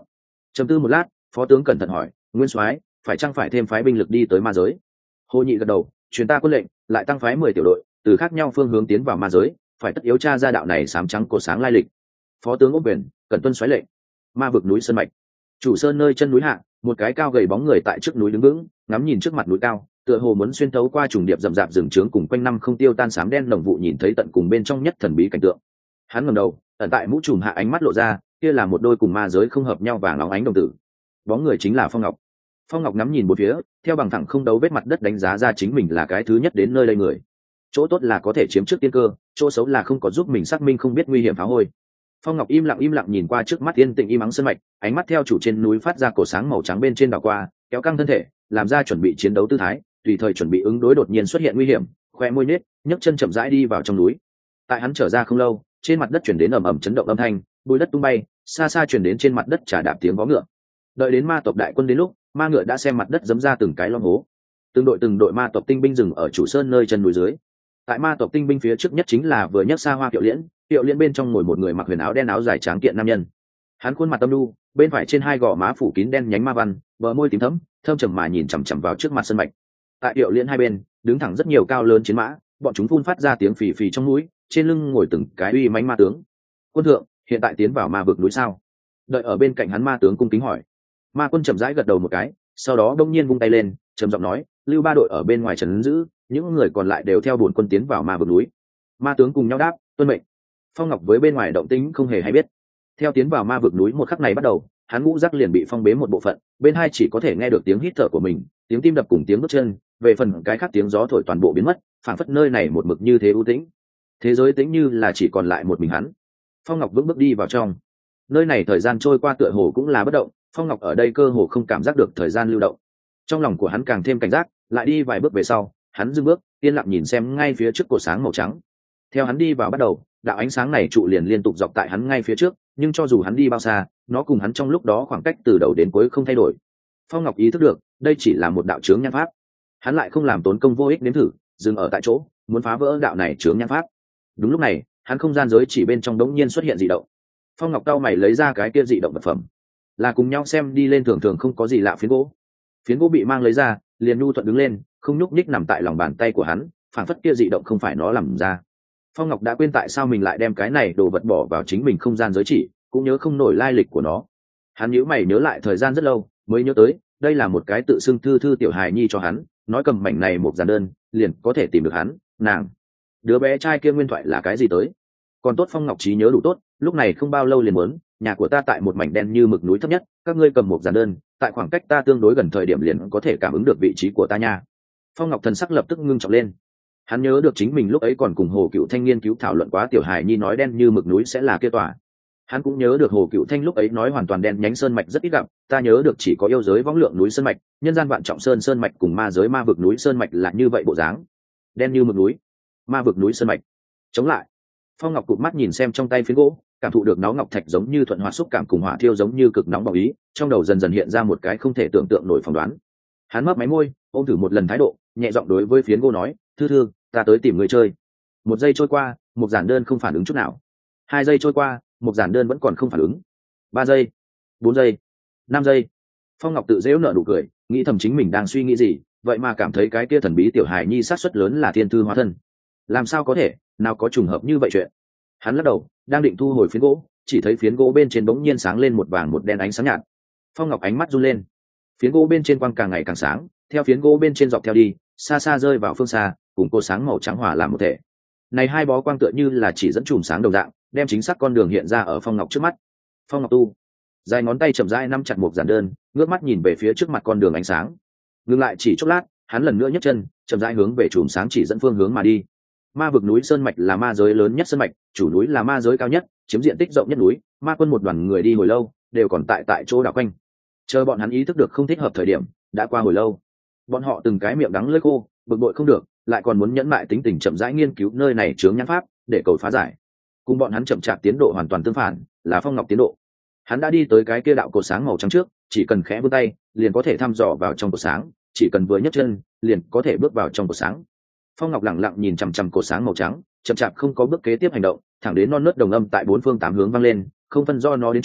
trầm tư một lát, phó tướng cẩn thận hỏi, nguyên soái phải chăng phải thêm phái binh lực đi tới ma giới? Hồ Nhị gật đầu, truyền ta quân lệnh, lại tăng phái mười tiểu đội từ khác nhau phương hướng tiến vào ma giới, phải tất yếu tra ra đạo này sám trắng cổ sáng lai lịch. Phó tướng ôm quyền, cần tuân soái lệnh. Ma vực núi sơn mạch, chủ sơn nơi chân núi hạ, một cái cao gầy bóng người tại trước núi đứng vững, ngắm nhìn trước mặt núi cao, tựa hồ muốn xuyên thấu qua trùng điệp rậm rạp rừng trướng cùng quanh năm không tiêu tan sám đen nồng vụ, nhìn thấy tận cùng bên trong nhất thần bí cảnh tượng. Hắn ngẩng đầu, ẩn tại mũ trùm hạ ánh mắt lộ ra, kia là một đôi cùng ma giới không hợp nhau vàng óng ánh đồng tử. Bóng người chính là Phong Ngọc. Phong Ngọc ngắm nhìn bốn phía, theo bằng thẳng không đấu vết mặt đất đánh giá ra chính mình là cái thứ nhất đến nơi đây người. Chỗ tốt là có thể chiếm trước tiên cơ, chỗ xấu là không có giúp mình xác minh không biết nguy hiểm phá hôi. Phong Ngọc im lặng im lặng nhìn qua trước mắt yên tĩnh im ắng sơn mạch, ánh mắt theo chủ trên núi phát ra cổ sáng màu trắng bên trên đảo qua, kéo căng thân thể, làm ra chuẩn bị chiến đấu tư thái, tùy thời chuẩn bị ứng đối đột nhiên xuất hiện nguy hiểm, khoe môi nết, nhấc chân chậm rãi đi vào trong núi. Tại hắn trở ra không lâu, trên mặt đất chuyển đến ầm ầm chấn động âm thanh, bụi đất tung bay, xa xa chuyển đến trên mặt đất trả đạp tiếng vó ngựa. Đợi đến ma tộc đại quân đến lúc, ma ngựa đã xem mặt đất giấm ra từng cái lom hố. Từng đội từng đội ma tộc tinh binh dừng ở chủ sơn nơi chân núi dưới. Tại ma tộc tinh binh phía trước nhất chính là vừa nhấc xa hoa Kiệu Liễn, Kiệu Liễn bên trong ngồi một người mặc huyền áo đen áo dài tráng kiện nam nhân. Hắn khuôn mặt tâm lu, bên phải trên hai gò má phủ kín đen nhánh ma văn, bờ môi tím thẫm, thâm trầm mà nhìn chằm chằm vào trước mặt sân mạch. Tại Kiệu Liễn hai bên, đứng thẳng rất nhiều cao lớn chiến mã, bọn chúng phun phát ra tiếng phì phì trong núi, trên lưng ngồi từng cái uy mãnh ma tướng. Quân thượng, hiện tại tiến vào ma vực núi sao? Đợi ở bên cạnh hắn ma tướng cung kính hỏi. Ma quân chậm rãi gật đầu một cái, sau đó đông nhiên vung tay lên, trầm giọng nói, lưu ba đội ở bên ngoài trấn giữ, những người còn lại đều theo bổn quân tiến vào ma vực núi. Ma tướng cùng nhau đáp, tuân mệnh. Phong Ngọc với bên ngoài động tĩnh không hề hay biết. Theo tiến vào ma vực núi một khắc này bắt đầu, hắn ngũ giác liền bị phong bế một bộ phận, bên hai chỉ có thể nghe được tiếng hít thở của mình, tiếng tim đập cùng tiếng bước chân, về phần cái khác tiếng gió thổi toàn bộ biến mất, phảng phất nơi này một mực như thế u tĩnh. Thế giới tĩnh như là chỉ còn lại một mình hắn. Phong Ngọc vững bước đi vào trong. Nơi này thời gian trôi qua tựa hồ cũng là bất động, Phong Ngọc ở đây cơ hồ không cảm giác được thời gian lưu động. Trong lòng của hắn càng thêm cảnh giác, lại đi vài bước về sau, hắn dừng bước, yên lặng nhìn xem ngay phía trước cột sáng màu trắng. Theo hắn đi vào bắt đầu, đạo ánh sáng này trụ liền liên tục dọc tại hắn ngay phía trước, nhưng cho dù hắn đi bao xa, nó cùng hắn trong lúc đó khoảng cách từ đầu đến cuối không thay đổi. Phong Ngọc ý thức được, đây chỉ là một đạo chướng nhan pháp. Hắn lại không làm tốn công vô ích nếm thử, dừng ở tại chỗ, muốn phá vỡ đạo này chướng nhan pháp. Đúng lúc này, hắn không gian giới chỉ bên trong đống nhiên xuất hiện dị động. Phong Ngọc cau mày lấy ra cái kia dị động vật phẩm, là cùng nhau xem đi lên thường thường không có gì lạ phiến gỗ. Phiến gỗ bị mang lấy ra, liền nhu thuận đứng lên, không nhúc nhích nằm tại lòng bàn tay của hắn, phảng phất kia dị động không phải nó làm ra. Phong Ngọc đã quên tại sao mình lại đem cái này đồ vật bỏ vào chính mình không gian giới chỉ, cũng nhớ không nổi lai lịch của nó. Hắn nhíu mày nhớ lại thời gian rất lâu, mới nhớ tới, đây là một cái tự xưng thư thư tiểu hài nhi cho hắn, nói cầm mảnh này một giản đơn, liền có thể tìm được hắn, nàng. Đứa bé trai kia nguyên thoại là cái gì tới? Còn tốt Phong Ngọc trí nhớ đủ tốt, lúc này không bao lâu liền muốn, nhà của ta tại một mảnh đen như mực núi thấp nhất, các ngươi cầm một giản đơn, tại khoảng cách ta tương đối gần thời điểm liền có thể cảm ứng được vị trí của ta nha. Phong Ngọc thần sắc lập tức ngưng trọng lên. Hắn nhớ được chính mình lúc ấy còn cùng Hồ Cựu Thanh nghiên cứu thảo luận quá tiểu hài nhi nói đen như mực núi sẽ là kia tòa. Hắn cũng nhớ được Hồ Cựu Thanh lúc ấy nói hoàn toàn đen nhánh sơn mạch rất ít gặp, ta nhớ được chỉ có yêu giới võng lượng núi sơn mạch, nhân gian vạn trọng sơn sơn mạch cùng ma giới ma vực núi sơn mạch là như vậy bộ dáng. Đen như mực núi, ma vực núi sơn mạch. Chống lại. Phong Ngọc cụp mắt nhìn xem trong tay phiến gỗ, cảm thụ được nó ngọc thạch giống như thuận hòa xúc cảm cùng hỏa thiêu giống như cực nóng bỏng ý, trong đầu dần dần hiện ra một cái không thể tưởng tượng nổi phỏng đoán. Hắn mấp máy môi, ôm thử một lần thái độ, nhẹ giọng đối với phiến gỗ nói, thư thư, ta tới tìm người chơi. Một giây trôi qua, một giản đơn không phản ứng chút nào. Hai giây trôi qua, một giản đơn vẫn còn không phản ứng. Ba giây, bốn giây, năm giây. Phong Ngọc tự dễu nở nụ cười, nghĩ thầm chính mình đang suy nghĩ gì, vậy mà cảm thấy cái kia thần bí tiểu hài nhi sát suất lớn là thiên thư hóa thân. Làm sao có thể, nào có trùng hợp như vậy chuyện. Hắn lắc đầu, đang định thu hồi phiến gỗ, chỉ thấy phiến gỗ bên trên bỗng nhiên sáng lên một vàng một đen ánh sáng nhạt. Phong Ngọc ánh mắt run lên. Phiến gỗ bên trên quang càng ngày càng sáng, theo phiến gỗ bên trên dọc theo đi, xa xa rơi vào phương xa, cùng cô sáng màu trắng hòa làm một thể. Này hai bó quang tựa như là chỉ dẫn chùm sáng đồng dạng, đem chính xác con đường hiện ra ở Phong Ngọc trước mắt. Phong Ngọc tu, dài ngón tay chậm rãi nắm chặt một giản đơn, ngước mắt nhìn về phía trước mặt con đường ánh sáng. Ngừng lại chỉ chốc lát, hắn lần nữa nhấc chân, chậm rãi hướng về chùm sáng chỉ dẫn phương hướng mà đi. Ma vực núi sơn mạch là ma giới lớn nhất sơn mạch, chủ núi là ma giới cao nhất, chiếm diện tích rộng nhất núi. Ma quân một đoàn người đi hồi lâu, đều còn tại tại chỗ đảo quanh. Chờ bọn hắn ý thức được không thích hợp thời điểm, đã qua hồi lâu. Bọn họ từng cái miệng đắng lưỡi khô, bực bội không được, lại còn muốn nhẫn mại tính tình chậm rãi nghiên cứu nơi này chướng nhãn pháp, để cầu phá giải. Cùng bọn hắn chậm chạp tiến độ hoàn toàn tương phản, là Phong Ngọc tiến độ. Hắn đã đi tới cái kia đạo cột sáng màu trắng trước, chỉ cần khẽ vươn tay, liền có thể thăm dò vào trong cột sáng, chỉ cần vừa nhấc chân, liền có thể bước vào trong cột sáng. Phong Ngọc lặng lặng nhìn chằm chằm cột sáng màu trắng, chậm chạp không có bước kế tiếp hành động, thẳng đến non nớt đồng âm tại bốn phương tám hướng vang lên, không phân do nó đến chỗ,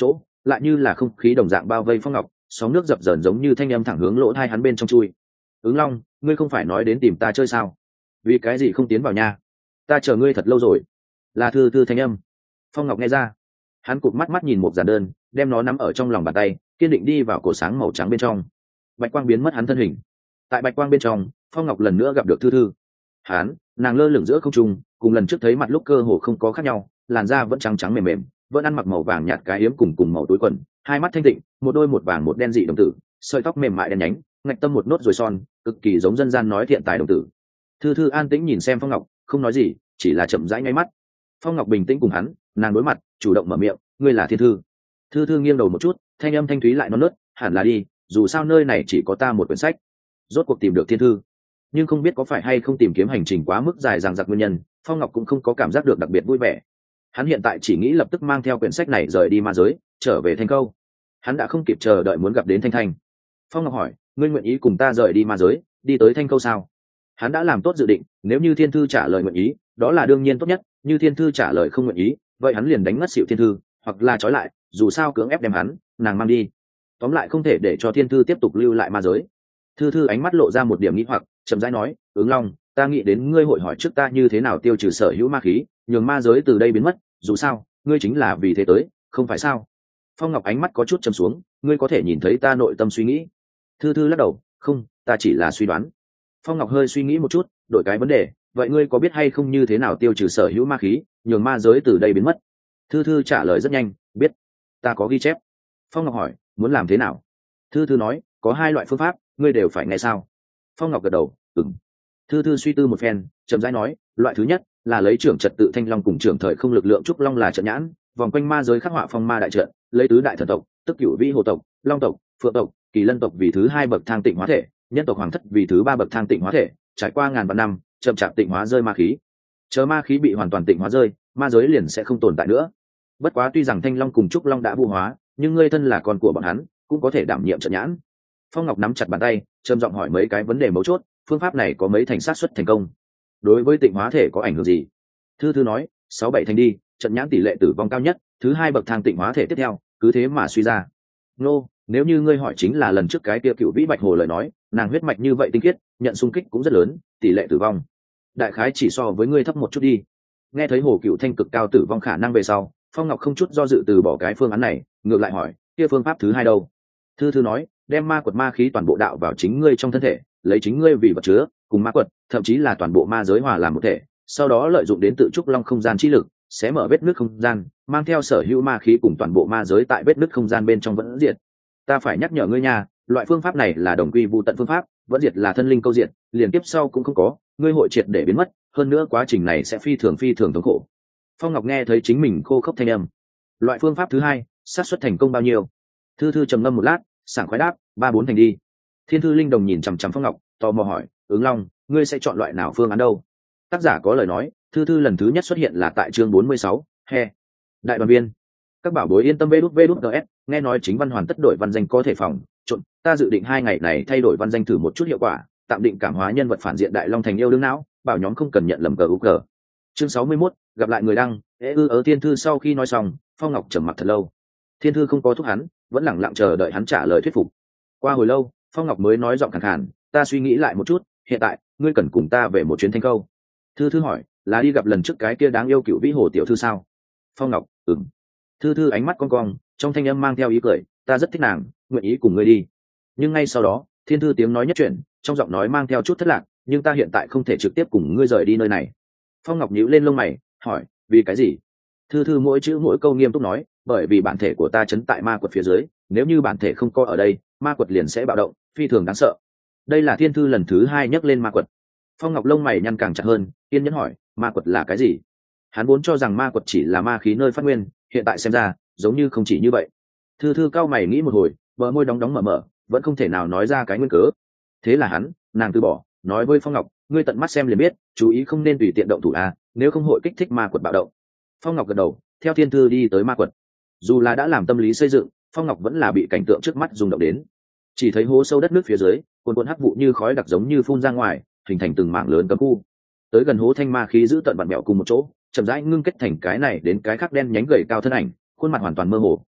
lại như là không khí đồng dạng bao vây Phong Ngọc, sóng nước dập dờn giống như thanh âm thẳng hướng lỗ tai hắn bên trong chui. Ứng Long, ngươi không phải nói đến tìm ta chơi sao? Vì cái gì không tiến vào nhà? Ta chờ ngươi thật lâu rồi. Là Thư Thư thanh âm. Phong Ngọc nghe ra, hắn cụp mắt mắt nhìn một giản đơn, đem nó nắm ở trong lòng bàn tay, kiên định đi vào cổ sáng màu trắng bên trong. Bạch quang biến mất hắn thân hình. Tại bạch quang bên trong, Phong Ngọc lần nữa gặp được Thư Thư. Hắn, nàng lơ lửng giữa không trung, cùng lần trước thấy mặt lúc cơ hồ không có khác nhau, làn da vẫn trắng trắng mềm mềm, vẫn ăn mặc màu vàng nhạt cái yếm cùng cùng màu túi quần, hai mắt thanh tịnh, một đôi một vàng một đen dị đồng tử, sợi tóc mềm mại đen nhánh, ngạch tâm một nốt rồi son, cực kỳ giống dân gian nói thiện tài đồng tử. Thư Thư an tĩnh nhìn xem Phong Ngọc, không nói gì, chỉ là chậm rãi nháy mắt. Phong Ngọc bình tĩnh cùng hắn, nàng đối mặt, chủ động mở miệng, ngươi là Thiên Thư. Thư Thư nghiêng đầu một chút, thanh âm thanh thúy lại non nớt, hẳn là đi, dù sao nơi này chỉ có ta một quyển sách. Rốt cuộc tìm được Thiên Thư, nhưng không biết có phải hay không tìm kiếm hành trình quá mức dài dằng dặc nguyên nhân, Phong Ngọc cũng không có cảm giác được đặc biệt vui vẻ. Hắn hiện tại chỉ nghĩ lập tức mang theo quyển sách này rời đi ma giới, trở về Thanh Câu. Hắn đã không kịp chờ đợi muốn gặp đến Thanh Thanh. Phong Ngọc hỏi, ngươi nguyện ý cùng ta rời đi ma giới, đi tới Thanh Câu sao? Hắn đã làm tốt dự định, nếu như Thiên Thư trả lời nguyện ý, đó là đương nhiên tốt nhất, như Thiên Thư trả lời không nguyện ý, vậy hắn liền đánh ngất xỉu Thiên Thư, hoặc là trói lại, dù sao cưỡng ép đem hắn, nàng mang đi. Tóm lại không thể để cho Thiên Thư tiếp tục lưu lại ma giới. Thư Thư ánh mắt lộ ra một điểm nghĩ hoặc, chậm rãi nói, Ứng Long, ta nghĩ đến ngươi hội hỏi trước ta như thế nào tiêu trừ sở hữu ma khí, nhường ma giới từ đây biến mất, dù sao, ngươi chính là vì thế tới, không phải sao? Phong Ngọc ánh mắt có chút trầm xuống, ngươi có thể nhìn thấy ta nội tâm suy nghĩ. Thư Thư lắc đầu, không, ta chỉ là suy đoán. Phong Ngọc hơi suy nghĩ một chút, đổi cái vấn đề, vậy ngươi có biết hay không như thế nào tiêu trừ sở hữu ma khí, nhường ma giới từ đây biến mất? Thư Thư trả lời rất nhanh, biết, ta có ghi chép. Phong Ngọc hỏi, muốn làm thế nào? Thư Thư nói, có hai loại phương pháp, ngươi đều phải nghe sao? Phong Ngọc gật đầu, ừm. Thư Thư suy tư một phen, chậm rãi nói, loại thứ nhất là lấy trưởng trật tự Thanh Long cùng trưởng thời không lực lượng trúc long là trận nhãn, vòng quanh ma giới khắc họa phong ma đại trận, lấy tứ đại thần tộc, tức Cửu Vĩ Hồ tộc, Long tộc, Phượng tộc, Kỳ Lân tộc vì thứ hai bậc thang tịnh hóa thể, nhân tộc Hoàng thất vì thứ ba bậc thang tịnh hóa thể, trải qua ngàn vạn năm, chậm chạp tịnh hóa rơi ma khí. Chờ ma khí bị hoàn toàn tịnh hóa rơi, ma giới liền sẽ không tồn tại nữa. Bất quá tuy rằng Thanh Long cùng trúc long đã vu hóa, nhưng ngươi thân là con của bọn hắn, cũng có thể đảm nhiệm trận nhãn. Phong Ngọc nắm chặt bàn tay, trầm giọng hỏi mấy cái vấn đề mấu chốt, phương pháp này có mấy thành sát suất thành công? Đối với tịnh hóa thể có ảnh hưởng gì? Thư Thư nói, sáu bảy thành đi, trận nhãn tỷ lệ tử vong cao nhất, thứ hai bậc thang tịnh hóa thể tiếp theo, cứ thế mà suy ra. Nô, nếu như ngươi hỏi chính là lần trước cái kia Cựu Vĩ Bạch Hồ lời nói, nàng huyết mạch như vậy tinh khiết, nhận xung kích cũng rất lớn, tỷ lệ tử vong đại khái chỉ so với ngươi thấp một chút đi. Nghe thấy Hồ Cựu Thanh cực cao tử vong khả năng về sau, Phong Ngọc không chút do dự từ bỏ cái phương án này, ngược lại hỏi, kia phương pháp thứ hai đâu? Thư Thư nói, đem ma quật ma khí toàn bộ đạo vào chính ngươi trong thân thể, lấy chính ngươi vì vật chứa, cùng ma quật, thậm chí là toàn bộ ma giới hòa làm một thể, sau đó lợi dụng đến tự trúc long không gian chi lực, sẽ mở vết nứt không gian, mang theo sở hữu ma khí cùng toàn bộ ma giới tại vết nứt không gian bên trong vẫn diệt. Ta phải nhắc nhở ngươi nha, loại phương pháp này là đồng quy vu tận phương pháp, vẫn diệt là thân linh câu diệt, liền tiếp sau cũng không có, ngươi hội triệt để biến mất, hơn nữa quá trình này sẽ phi thường phi thường thống khổ. Phong Ngọc nghe thấy chính mình khô khốc thanh âm. Loại phương pháp thứ hai, xác suất thành công bao nhiêu? Thư Thư trầm ngâm một lát, sảng khoái đáp, ba bốn thành đi. Thiên Thư linh đồng nhìn chằm chằm Phong Ngọc, tò mò hỏi, Ứng Long, ngươi sẽ chọn loại nào phương án đâu? Tác giả có lời nói, Thư Thư lần thứ nhất xuất hiện là tại chương bốn mươi sáu, he. Đại đoàn viên. Các bảo bối yên tâm vê đút vê đút gs, nghe nói chính văn hoàn tất đổi văn danh có thể phòng, trộn, ta dự định hai ngày này thay đổi văn danh thử một chút hiệu quả, tạm định cảm hóa nhân vật phản diện Đại Long thành yêu đương não, bảo nhóm không cần nhận lầm cờ u cờ. Chương sáu mươi mốt, gặp lại người đăng, ê ư ở Thiên Thư sau khi nói xong, Phong Ngọc trầm mặc thật lâu. Thiên Thư không có thúc hắn, vẫn lẳng lặng chờ đợi hắn trả lời thuyết phục. Qua hồi lâu, Phong Ngọc mới nói giọng khàn khàn, ta suy nghĩ lại một chút, hiện tại ngươi cần cùng ta về một chuyến Thanh Câu. Thư Thư hỏi, là đi gặp lần trước cái kia đáng yêu Cựu Vĩ Hồ tiểu thư sao? Phong Ngọc, ừm. Thư Thư ánh mắt cong cong, trong thanh âm mang theo ý cười, ta rất thích nàng, nguyện ý cùng ngươi đi. Nhưng ngay sau đó, Thiên Thư tiếng nói nhất chuyển, trong giọng nói mang theo chút thất lạc, nhưng ta hiện tại không thể trực tiếp cùng ngươi rời đi nơi này. Phong Ngọc nhíu lên lông mày, hỏi, vì cái gì? Thư Thư mỗi chữ mỗi câu nghiêm túc nói, bởi vì bản thể của ta chấn tại ma quật phía dưới, nếu như bản thể không có ở đây, ma quật liền sẽ bạo động, phi thường đáng sợ. Đây là Thiên Thư lần thứ hai nhắc lên ma quật. Phong Ngọc lông mày nhăn càng chặt hơn, kiên nhẫn hỏi, ma quật là cái gì? Hắn vốn cho rằng ma quật chỉ là ma khí nơi phát nguyên, hiện tại xem ra, giống như không chỉ như vậy. Thư Thư cao mày nghĩ một hồi, bờ môi đóng đóng mở mở, vẫn không thể nào nói ra cái nguyên cớ. Thế là hắn, nàng từ bỏ, nói với Phong Ngọc, ngươi tận mắt xem liền biết, chú ý không nên tùy tiện động thủ a, nếu không hội kích thích ma quật bạo động. Phong Ngọc gật đầu, theo Thiên Thư đi tới ma quật. Dù là đã làm tâm lý xây dựng, Phong Ngọc vẫn là bị cảnh tượng trước mắt rung động đến. Chỉ thấy hố sâu đất nước phía dưới, cuồn cuộn hắc vụ như khói đặc giống như phun ra ngoài, hình thành từng mảng lớn cấm khu. Tới gần hố thanh ma khí giữ tận vặn mèo cùng một chỗ, chậm rãi ngưng kết thành cái này đến cái khác đen nhánh gầy cao thân ảnh, khuôn mặt hoàn toàn mơ hồ,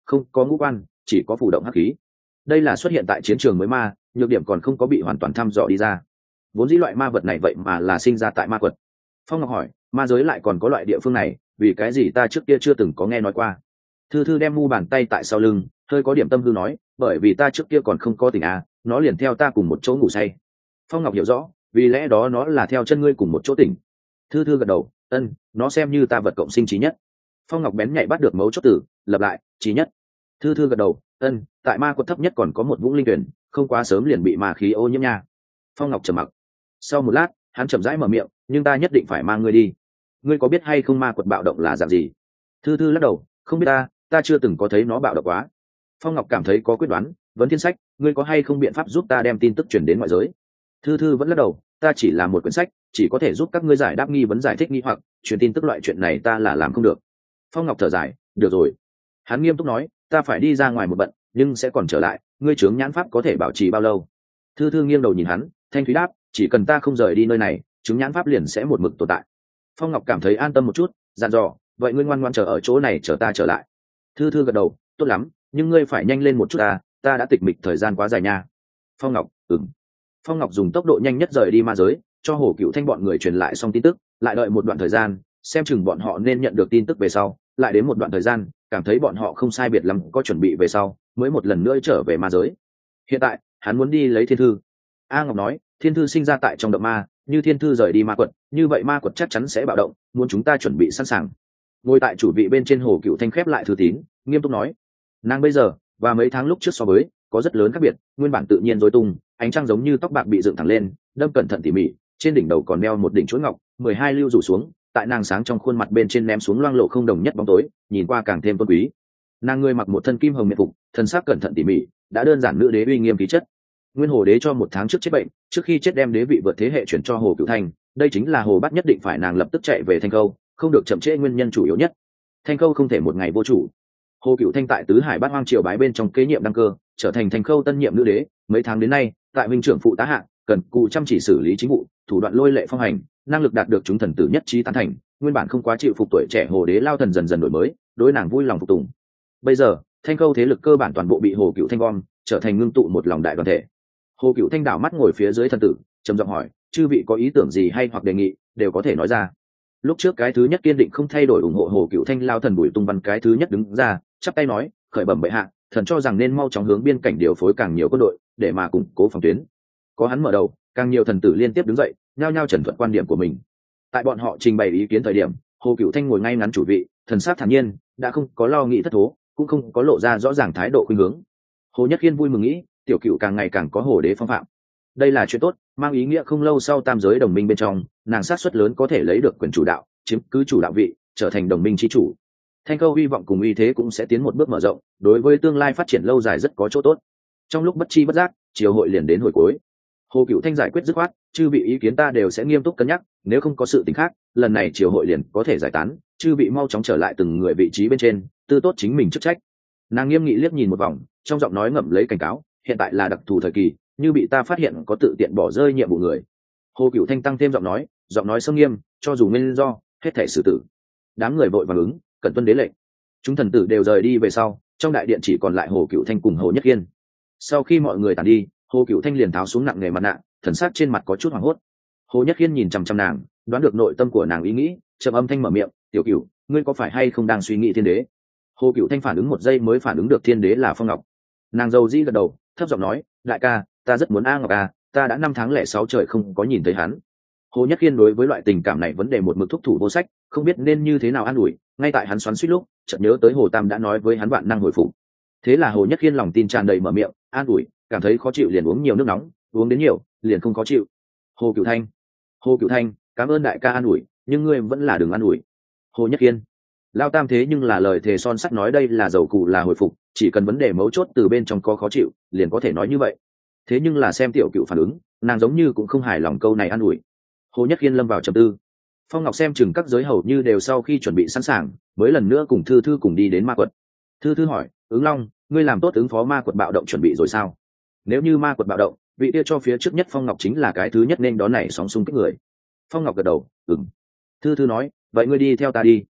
không có ngũ quan, chỉ có phủ động hắc khí. Đây là xuất hiện tại chiến trường mới ma, nhược điểm còn không có bị hoàn toàn thăm dò đi ra. Vốn dĩ loại ma vật này vậy mà là sinh ra tại ma quật. Phong Ngọc hỏi, ma giới lại còn có loại địa phương này, vì cái gì ta trước kia chưa từng có nghe nói qua? Thư Thư đem mu bàn tay tại sau lưng, hơi có điểm tâm hư nói, bởi vì ta trước kia còn không có tỉnh à, nó liền theo ta cùng một chỗ ngủ say. Phong Ngọc hiểu rõ, vì lẽ đó nó là theo chân ngươi cùng một chỗ tỉnh. Thư Thư gật đầu, ân, nó xem như ta vật cộng sinh trí nhất. Phong Ngọc bén nhạy bắt được mấu chốt tử, lập lại, trí nhất. Thư Thư gật đầu, ân, tại ma quật thấp nhất còn có một vũng linh tuyển, không quá sớm liền bị ma khí ô nhiễm nha. Phong Ngọc trầm mặc. Sau một lát, hắn chậm rãi mở miệng, nhưng ta nhất định phải mang ngươi đi. Ngươi có biết hay không ma quật bạo động là dạng gì? Thư Thư lắc đầu, không biết ta, ta chưa từng có thấy nó bạo động quá. Phong Ngọc cảm thấy có quyết đoán, vấn thiên sách, ngươi có hay không biện pháp giúp ta đem tin tức truyền đến ngoại giới? Thư Thư vẫn lắc đầu, ta chỉ là một quyển sách, chỉ có thể giúp các ngươi giải đáp nghi vấn, giải thích nghi hoặc, truyền tin tức loại chuyện này ta là làm không được. Phong Ngọc thở dài, được rồi. Hắn nghiêm túc nói, ta phải đi ra ngoài một bận, nhưng sẽ còn trở lại, ngươi chướng nhãn pháp có thể bảo trì bao lâu? Thư Thư nghiêng đầu nhìn hắn, thanh thúy đáp, chỉ cần ta không rời đi nơi này, chướng nhãn pháp liền sẽ một mực tồn tại. Phong Ngọc cảm thấy an tâm một chút, dặn dò, vậy ngươi ngoan ngoan chờ ở chỗ này chờ ta trở lại. Thư Thư gật đầu, tốt lắm, nhưng ngươi phải nhanh lên một chút ta, ta đã tịch mịch thời gian quá dài nha. Phong Ngọc, ừm. Phong Ngọc dùng tốc độ nhanh nhất rời đi ma giới, cho Hồ Cựu Thanh bọn người truyền lại xong tin tức, lại đợi một đoạn thời gian, xem chừng bọn họ nên nhận được tin tức về sau, lại đến một đoạn thời gian, cảm thấy bọn họ không sai biệt lắm có chuẩn bị về sau, mới một lần nữa trở về ma giới. Hiện tại, hắn muốn đi lấy Thiên Thư. A Ngọc nói, Thiên Thư sinh ra tại trong động ma, như Thiên Thư rời đi ma quật, như vậy ma quật chắc chắn sẽ bạo động, muốn chúng ta chuẩn bị sẵn sàng. Ngồi tại chủ vị bên trên, Hồ Cựu Thanh khép lại thư tín, nghiêm túc nói, nàng bây giờ và mấy tháng lúc trước so với có rất lớn khác biệt, nguyên bản tự nhiên rối tung, ánh trăng giống như tóc bạc bị dựng thẳng lên, đâm cẩn thận tỉ mỉ, trên đỉnh đầu còn đeo một đỉnh chuỗi ngọc, mười hai lưu rủ xuống, tại nàng sáng trong khuôn mặt bên trên ném xuống loang lộ không đồng nhất bóng tối, nhìn qua càng thêm tôn quý. Nàng người mặc một thân kim hồng miệt phục, thân xác cẩn thận tỉ mỉ, đã đơn giản nữ đế uy nghiêm khí chất. Nguyên Hồ đế cho một tháng trước chết bệnh, trước khi chết đem đế vị vượt thế hệ chuyển cho Hồ Cựu Thanh, đây chính là Hồ Bát nhất định phải nàng lập tức chạy về Thanh Câu, không được chậm trễ nguyên nhân chủ yếu nhất. Thanh Câu không thể một ngày vô chủ. Hồ Cựu Thanh tại tứ hải bát hoang triều bái bên trong kế nhiệm đăng cơ, trở thành Thanh Khâu tân nhiệm nữ đế, mấy tháng đến nay, tại huynh trưởng phụ tá hạ, cần cù chăm chỉ xử lý chính vụ, thủ đoạn lôi lệ phong hành, năng lực đạt được chúng thần tử nhất trí tán thành, nguyên bản không quá chịu phục tuổi trẻ Hồ đế lao thần dần dần đổi mới, đối nàng vui lòng phục tùng. Bây giờ, Thanh Khâu thế lực cơ bản toàn bộ bị Hồ Cựu Thanh gom, trở thành ngưng tụ một lòng đại đoàn thể. Hồ Cựu Thanh đảo mắt ngồi phía dưới thần tử, trầm giọng hỏi, chư vị có ý tưởng gì hay hoặc đề nghị, đều có thể nói ra. Lúc trước cái thứ nhất kiên định không thay đổi ủng hộ Hồ Cựu Thanh lao thần Bùi Tung Văn cái thứ nhất đứng ra, chắp tay nói, khởi bẩm bệ hạ, thần cho rằng nên mau chóng hướng biên cảnh điều phối càng nhiều quân đội, để mà củng cố phòng tuyến. Có hắn mở đầu, càng nhiều thần tử liên tiếp đứng dậy, nhao nhao trần thuận quan điểm của mình. Tại bọn họ trình bày ý kiến thời điểm, Hồ Cựu Thanh ngồi ngay ngắn chủ vị, thần sắc thản nhiên, đã không có lo nghĩ thất thố, cũng không có lộ ra rõ ràng thái độ khuynh hướng. Hồ Nhất Khiên vui mừng nghĩ, tiểu Cựu càng ngày càng có hồ đế phong phạm. Đây là chuyện tốt, mang ý nghĩa không lâu sau tam giới đồng minh bên trong, nàng sát suất lớn có thể lấy được quyền chủ đạo, chiếm cứ chủ đạo vị, trở thành đồng minh chi chủ. Thanh Câu hy vọng cùng uy thế cũng sẽ tiến một bước mở rộng, đối với tương lai phát triển lâu dài rất có chỗ tốt. Trong lúc bất chi bất giác, triều hội liền đến hồi cuối. Hồ Cựu Thanh giải quyết dứt khoát, chư vị ý kiến ta đều sẽ nghiêm túc cân nhắc, nếu không có sự tình khác, lần này triều hội liền có thể giải tán, chư vị mau chóng trở lại từng người vị trí bên trên, tư tốt chính mình chức trách. Nàng nghiêm nghị liếc nhìn một vòng, trong giọng nói ngậm lấy cảnh cáo, hiện tại là đặc thù thời kỳ, như bị ta phát hiện có tự tiện bỏ rơi nhiệm vụ người. Hồ Cựu Thanh tăng thêm giọng nói, giọng nói sâm nghiêm, cho dù nguyên do, hết thể xử tử. Đám người vội vàng ứng, cẩn tuân đế lệnh. Chúng thần tử đều rời đi về sau, trong đại điện chỉ còn lại Hồ Cựu Thanh cùng Hồ Nhất Khiên. Sau khi mọi người tàn đi, Hồ Cựu Thanh liền tháo xuống nặng nề mặt nạ, thần sắc trên mặt có chút hoảng hốt. Hồ Nhất Khiên nhìn chằm chằm nàng, đoán được nội tâm của nàng ý nghĩ, trầm âm thanh mở miệng, "Tiểu Cựu, ngươi có phải hay không đang suy nghĩ thiên đế?" Hồ Cựu Thanh phản ứng một giây mới phản ứng được thiên đế là Phong Ngọc. Nàng dầu dĩ gật đầu, thấp giọng nói, "Đại ca, ta rất muốn A Ngọc à, ta đã năm tháng lẻ sáu trời không có nhìn thấy hắn." Hồ Nhất Khiên đối với loại tình cảm này vấn đề một mực thúc thủ vô sách, không biết nên như thế nào an ủi, ngay tại hắn xoắn xuýt lúc, chợt nhớ tới Hồ Tam đã nói với hắn vạn năng hồi phục. Thế là Hồ Nhất Khiên lòng tin tràn đầy mở miệng, an ủi, cảm thấy khó chịu liền uống nhiều nước nóng, uống đến nhiều, liền không khó chịu. Hồ Cựu Thanh, Hồ Cựu Thanh, cảm ơn đại ca an ủi, nhưng ngươi vẫn là đừng an ủi. Hồ Nhất Khiên, Lao Tam thế nhưng là lời thề son sắt nói đây là dầu cụ là hồi phục, chỉ cần vấn đề mấu chốt từ bên trong có khó chịu, liền có thể nói như vậy. Thế nhưng là xem Tiểu Cựu phản ứng, nàng giống như cũng không hài lòng câu này an ủi. Hồ Nhất Khiên lâm vào trầm tư. Phong Ngọc xem chừng các giới hầu như đều sau khi chuẩn bị sẵn sàng, mới lần nữa cùng Thư Thư cùng đi đến ma quật. Thư Thư hỏi, ứng Long, ngươi làm tốt ứng phó ma quật bạo động chuẩn bị rồi sao? Nếu như ma quật bạo động, vị kia cho phía trước nhất Phong Ngọc chính là cái thứ nhất nên đón này sóng xung kích người. Phong Ngọc gật đầu, ừm. Thư Thư nói, vậy ngươi đi theo ta đi.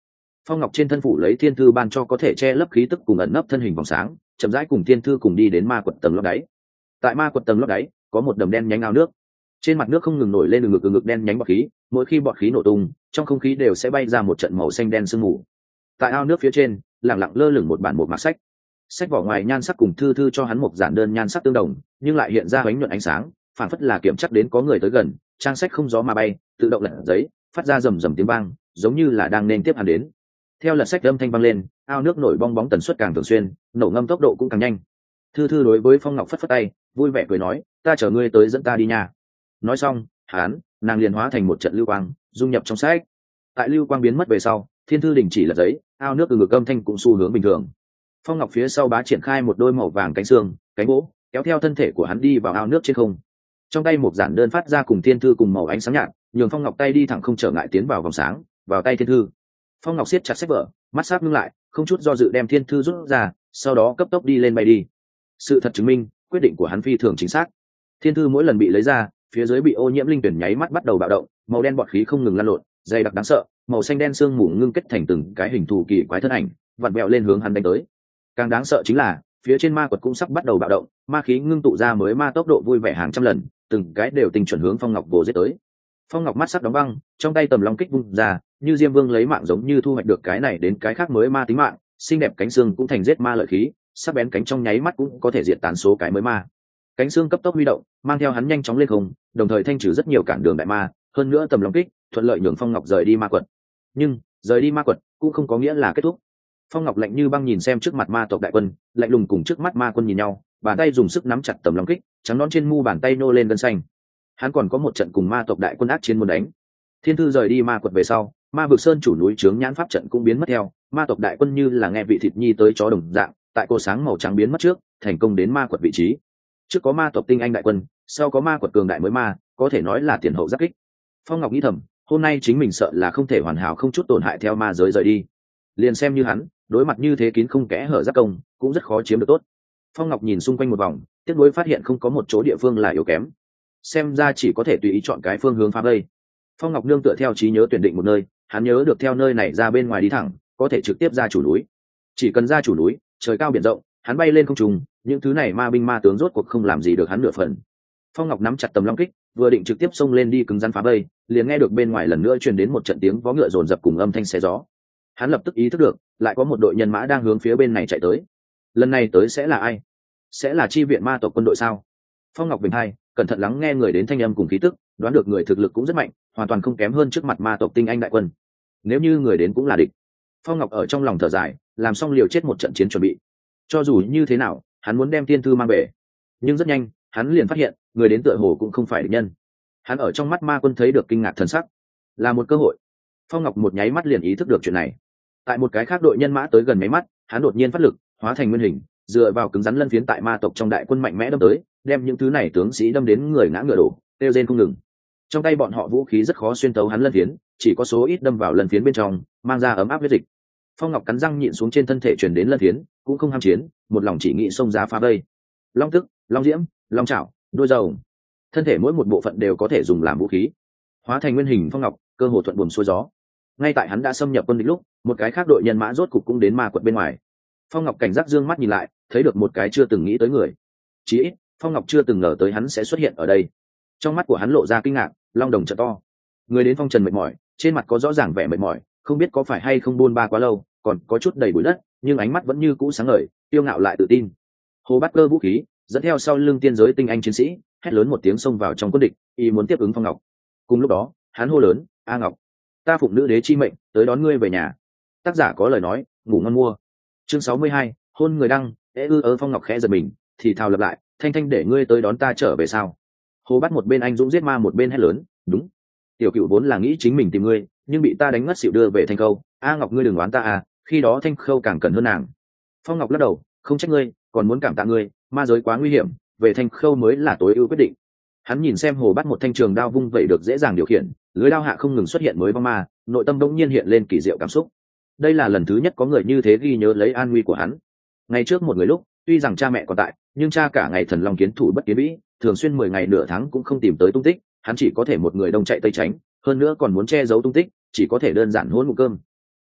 Phong ngọc trên thân phủ lấy thiên thư ban cho có thể che lấp khí tức cùng ẩn nấp thân hình vòng sáng, chậm rãi cùng thiên thư cùng đi đến ma quật tầng lót đáy. Tại ma quật tầng lót đáy có một đầm đen nhánh ao nước, trên mặt nước không ngừng nổi lên từ ngực từ ngực đen nhánh bọt khí, mỗi khi bọt khí nổ tung trong không khí đều sẽ bay ra một trận màu xanh đen sương mù. Tại ao nước phía trên lẳng lặng lơ lửng một bản một mạc sách, sách vỏ ngoài nhan sắc cùng thư thư cho hắn một giản đơn nhan sắc tương đồng, nhưng lại hiện ra ánh nhuận ánh sáng, phản phất là kiểm chắc đến có người tới gần. Trang sách không gió mà bay, tự động lật giấy, phát ra rầm rầm tiếng vang, giống như là đang nên tiếp hắn đến. Theo lật sách âm thanh vang lên, ao nước nổi bong bóng tần suất càng thường xuyên, nổ ngâm tốc độ cũng càng nhanh. Thư thư đối với Phong Ngọc phất phất tay, vui vẻ cười nói, ta chở ngươi tới dẫn ta đi nha. Nói xong, hắn, nàng liền hóa thành một trận lưu quang, dung nhập trong sách. Tại lưu quang biến mất về sau, thiên thư đình chỉ lật giấy, ao nước từ ngực âm thanh cũng xu hướng bình thường. Phong Ngọc phía sau bá triển khai một đôi màu vàng cánh xương, cánh gỗ, kéo theo thân thể của hắn đi vào ao nước trên không. Trong tay một giản đơn phát ra cùng thiên thư cùng màu ánh sáng nhạt, nhường Phong Ngọc tay đi thẳng không trở ngại tiến vào vòng sáng, vào tay thiên thư. Phong Ngọc siết chặt sách vở, mắt sát ngưng lại, không chút do dự đem thiên thư rút ra, sau đó cấp tốc đi lên bay đi. Sự thật chứng minh, quyết định của hắn phi thường chính xác. Thiên thư mỗi lần bị lấy ra, phía dưới bị ô nhiễm linh tuyển nháy mắt bắt đầu bạo động, màu đen bọt khí không ngừng lan lộn, dày đặc đáng sợ, màu xanh đen sương mù ngưng kết thành từng cái hình thù kỳ quái thân ảnh, vặn vẹo lên hướng hắn đánh tới. Càng đáng sợ chính là, phía trên ma quật cũng sắp bắt đầu bạo động, ma khí ngưng tụ ra mới ma tốc độ vui vẻ hàng trăm lần, từng cái đều tình chuẩn hướng Phong Ngọc vồ giết tới. Phong Ngọc mắt sắc đóng băng, trong tay tầm long kích vung ra, như diêm vương lấy mạng giống như thu hoạch được cái này đến cái khác mới ma tính mạng, xinh đẹp cánh xương cũng thành giết ma lợi khí, sắc bén cánh trong nháy mắt cũng có thể diệt tán số cái mới ma. Cánh xương cấp tốc huy động, mang theo hắn nhanh chóng lên không, đồng thời thanh trừ rất nhiều cản đường đại ma, hơn nữa tầm long kích thuận lợi nhường Phong Ngọc rời đi ma quật. Nhưng rời đi ma quật cũng không có nghĩa là kết thúc. Phong Ngọc lạnh như băng nhìn xem trước mặt ma tộc đại quân, lạnh lùng cùng trước mắt ma quân nhìn nhau, bàn tay dùng sức nắm chặt tầm long kích, trắng nón trên mu bàn tay nô lên gân xanh. Hắn còn có một trận cùng ma tộc đại quân ác chiến muốn đánh. Thiên thư rời đi ma quật về sau, ma vực sơn chủ núi trướng nhãn pháp trận cũng biến mất theo, ma tộc đại quân như là nghe vị thịt nhi tới chó đồng dạng, tại cô sáng màu trắng biến mất trước, thành công đến ma quật vị trí. Trước có ma tộc tinh anh đại quân, sau có ma quật cường đại mới ma, có thể nói là tiền hậu giáp kích. Phong Ngọc nghĩ thầm, hôm nay chính mình sợ là không thể hoàn hảo không chút tổn hại theo ma giới rời đi. Liền xem như hắn, đối mặt như thế kín không kẽ hở giáp công, cũng rất khó chiếm được tốt. Phong Ngọc nhìn xung quanh một vòng, tiếc nuối phát hiện không có một chỗ địa phương là yếu kém. Xem ra chỉ có thể tùy ý chọn cái phương hướng phá vây. Phong Ngọc nương tựa theo trí nhớ tuyển định một nơi, hắn nhớ được theo nơi này ra bên ngoài đi thẳng, có thể trực tiếp ra chủ núi. Chỉ cần ra chủ núi, trời cao biển rộng, hắn bay lên không trung, những thứ này ma binh ma tướng rốt cuộc không làm gì được hắn nửa phần. Phong Ngọc nắm chặt tầm long kích, vừa định trực tiếp xông lên đi cứng rắn phá vây, liền nghe được bên ngoài lần nữa truyền đến một trận tiếng vó ngựa rồn rập cùng âm thanh xé gió. Hắn lập tức ý thức được, lại có một đội nhân mã đang hướng phía bên này chạy tới. Lần này tới sẽ là ai? Sẽ là chi viện ma tộc quân đội sao? Phong Ngọc bình hai, cẩn thận lắng nghe người đến thanh âm cùng khí tức, đoán được người thực lực cũng rất mạnh, hoàn toàn không kém hơn trước mặt ma tộc tinh anh đại quân. Nếu như người đến cũng là địch, Phong Ngọc ở trong lòng thở dài, làm xong liều chết một trận chiến chuẩn bị. Cho dù như thế nào, hắn muốn đem tiên thư mang về. Nhưng rất nhanh, hắn liền phát hiện, người đến tựa hồ cũng không phải địch nhân. Hắn ở trong mắt ma quân thấy được kinh ngạc thần sắc, là một cơ hội. Phong Ngọc một nháy mắt liền ý thức được chuyện này. Tại một cái khác đội nhân mã tới gần mấy mắt, hắn đột nhiên phát lực, hóa thành nguyên hình, dựa vào cứng rắn lân phiến tại ma tộc trong đại quân mạnh mẽ đâm tới, đem những thứ này tướng sĩ đâm đến người ngã ngựa đổ, tiêu rên không ngừng. Trong tay bọn họ vũ khí rất khó xuyên tấu hắn lân phiến, chỉ có số ít đâm vào lân phiến bên trong, mang ra ấm áp huyết dịch. Phong Ngọc cắn răng nhịn xuống trên thân thể truyền đến lân phiến, cũng không ham chiến, một lòng chỉ nghĩ xông ra phá vây. Long tức, long diễm, long chảo, đôi rồng, thân thể mỗi một bộ phận đều có thể dùng làm vũ khí. Hóa thành nguyên hình Phong Ngọc, cơ hồ thuận buồm xuôi gió. Ngay tại hắn đã xâm nhập quân địch lúc, một cái khác đội nhân mã rốt cục cũng đến ma quật bên ngoài. Phong Ngọc cảnh giác dương mắt nhìn lại, thấy được một cái chưa từng nghĩ tới người. Chí ít, Phong Ngọc chưa từng ngờ tới hắn sẽ xuất hiện ở đây. Trong mắt của hắn lộ ra kinh ngạc, long đồng trợ to. Người đến phong trần mệt mỏi, trên mặt có rõ ràng vẻ mệt mỏi, không biết có phải hay không buôn ba quá lâu, còn có chút đầy bụi đất, nhưng ánh mắt vẫn như cũ sáng ngời, tiêu ngạo lại tự tin. Hồ Bát Cơ vũ khí, dẫn theo sau lưng tiên giới tinh anh chiến sĩ, hét lớn một tiếng xông vào trong quân địch, y muốn tiếp ứng Phong Ngọc. Cùng lúc đó, hắn hô lớn, "A Ngọc, ta phụng nữ đế chi mệnh, tới đón ngươi về nhà." Tác giả có lời nói, ngủ ngon mua. Chương sáu mươi hai, hôn người đăng, ê ư ớ Phong Ngọc khẽ giật mình, thì thào lập lại, "Thanh Thanh để ngươi tới đón ta trở về sao?" Hồ Bát một bên anh dũng giết ma một bên hét lớn, "Đúng, tiểu cựu vốn là nghĩ chính mình tìm ngươi, nhưng bị ta đánh ngất xỉu đưa về Thanh Khâu, A Ngọc ngươi đừng oán ta à, khi đó Thanh Khâu càng cần hơn nàng." Phong Ngọc lắc đầu, "Không trách ngươi, còn muốn cảm tạ ngươi, ma giới quá nguy hiểm, về Thanh Khâu mới là tối ưu quyết định." Hắn nhìn xem Hồ Bát một thanh trường đao vung vẩy được dễ dàng điều khiển, lưới đao hạ không ngừng xuất hiện mới vong ma, nội tâm bỗng nhiên hiện lên kỳ diệu cảm xúc. Đây là lần thứ nhất có người như thế ghi nhớ lấy an nguy của hắn. Ngày trước một người lúc, tuy rằng cha mẹ còn tại, nhưng cha cả ngày thần long kiến thủ bất kiến vĩ, thường xuyên mười ngày nửa tháng cũng không tìm tới tung tích, hắn chỉ có thể một người đông chạy tây tránh, hơn nữa còn muốn che giấu tung tích, chỉ có thể đơn giản hỗn một cơm.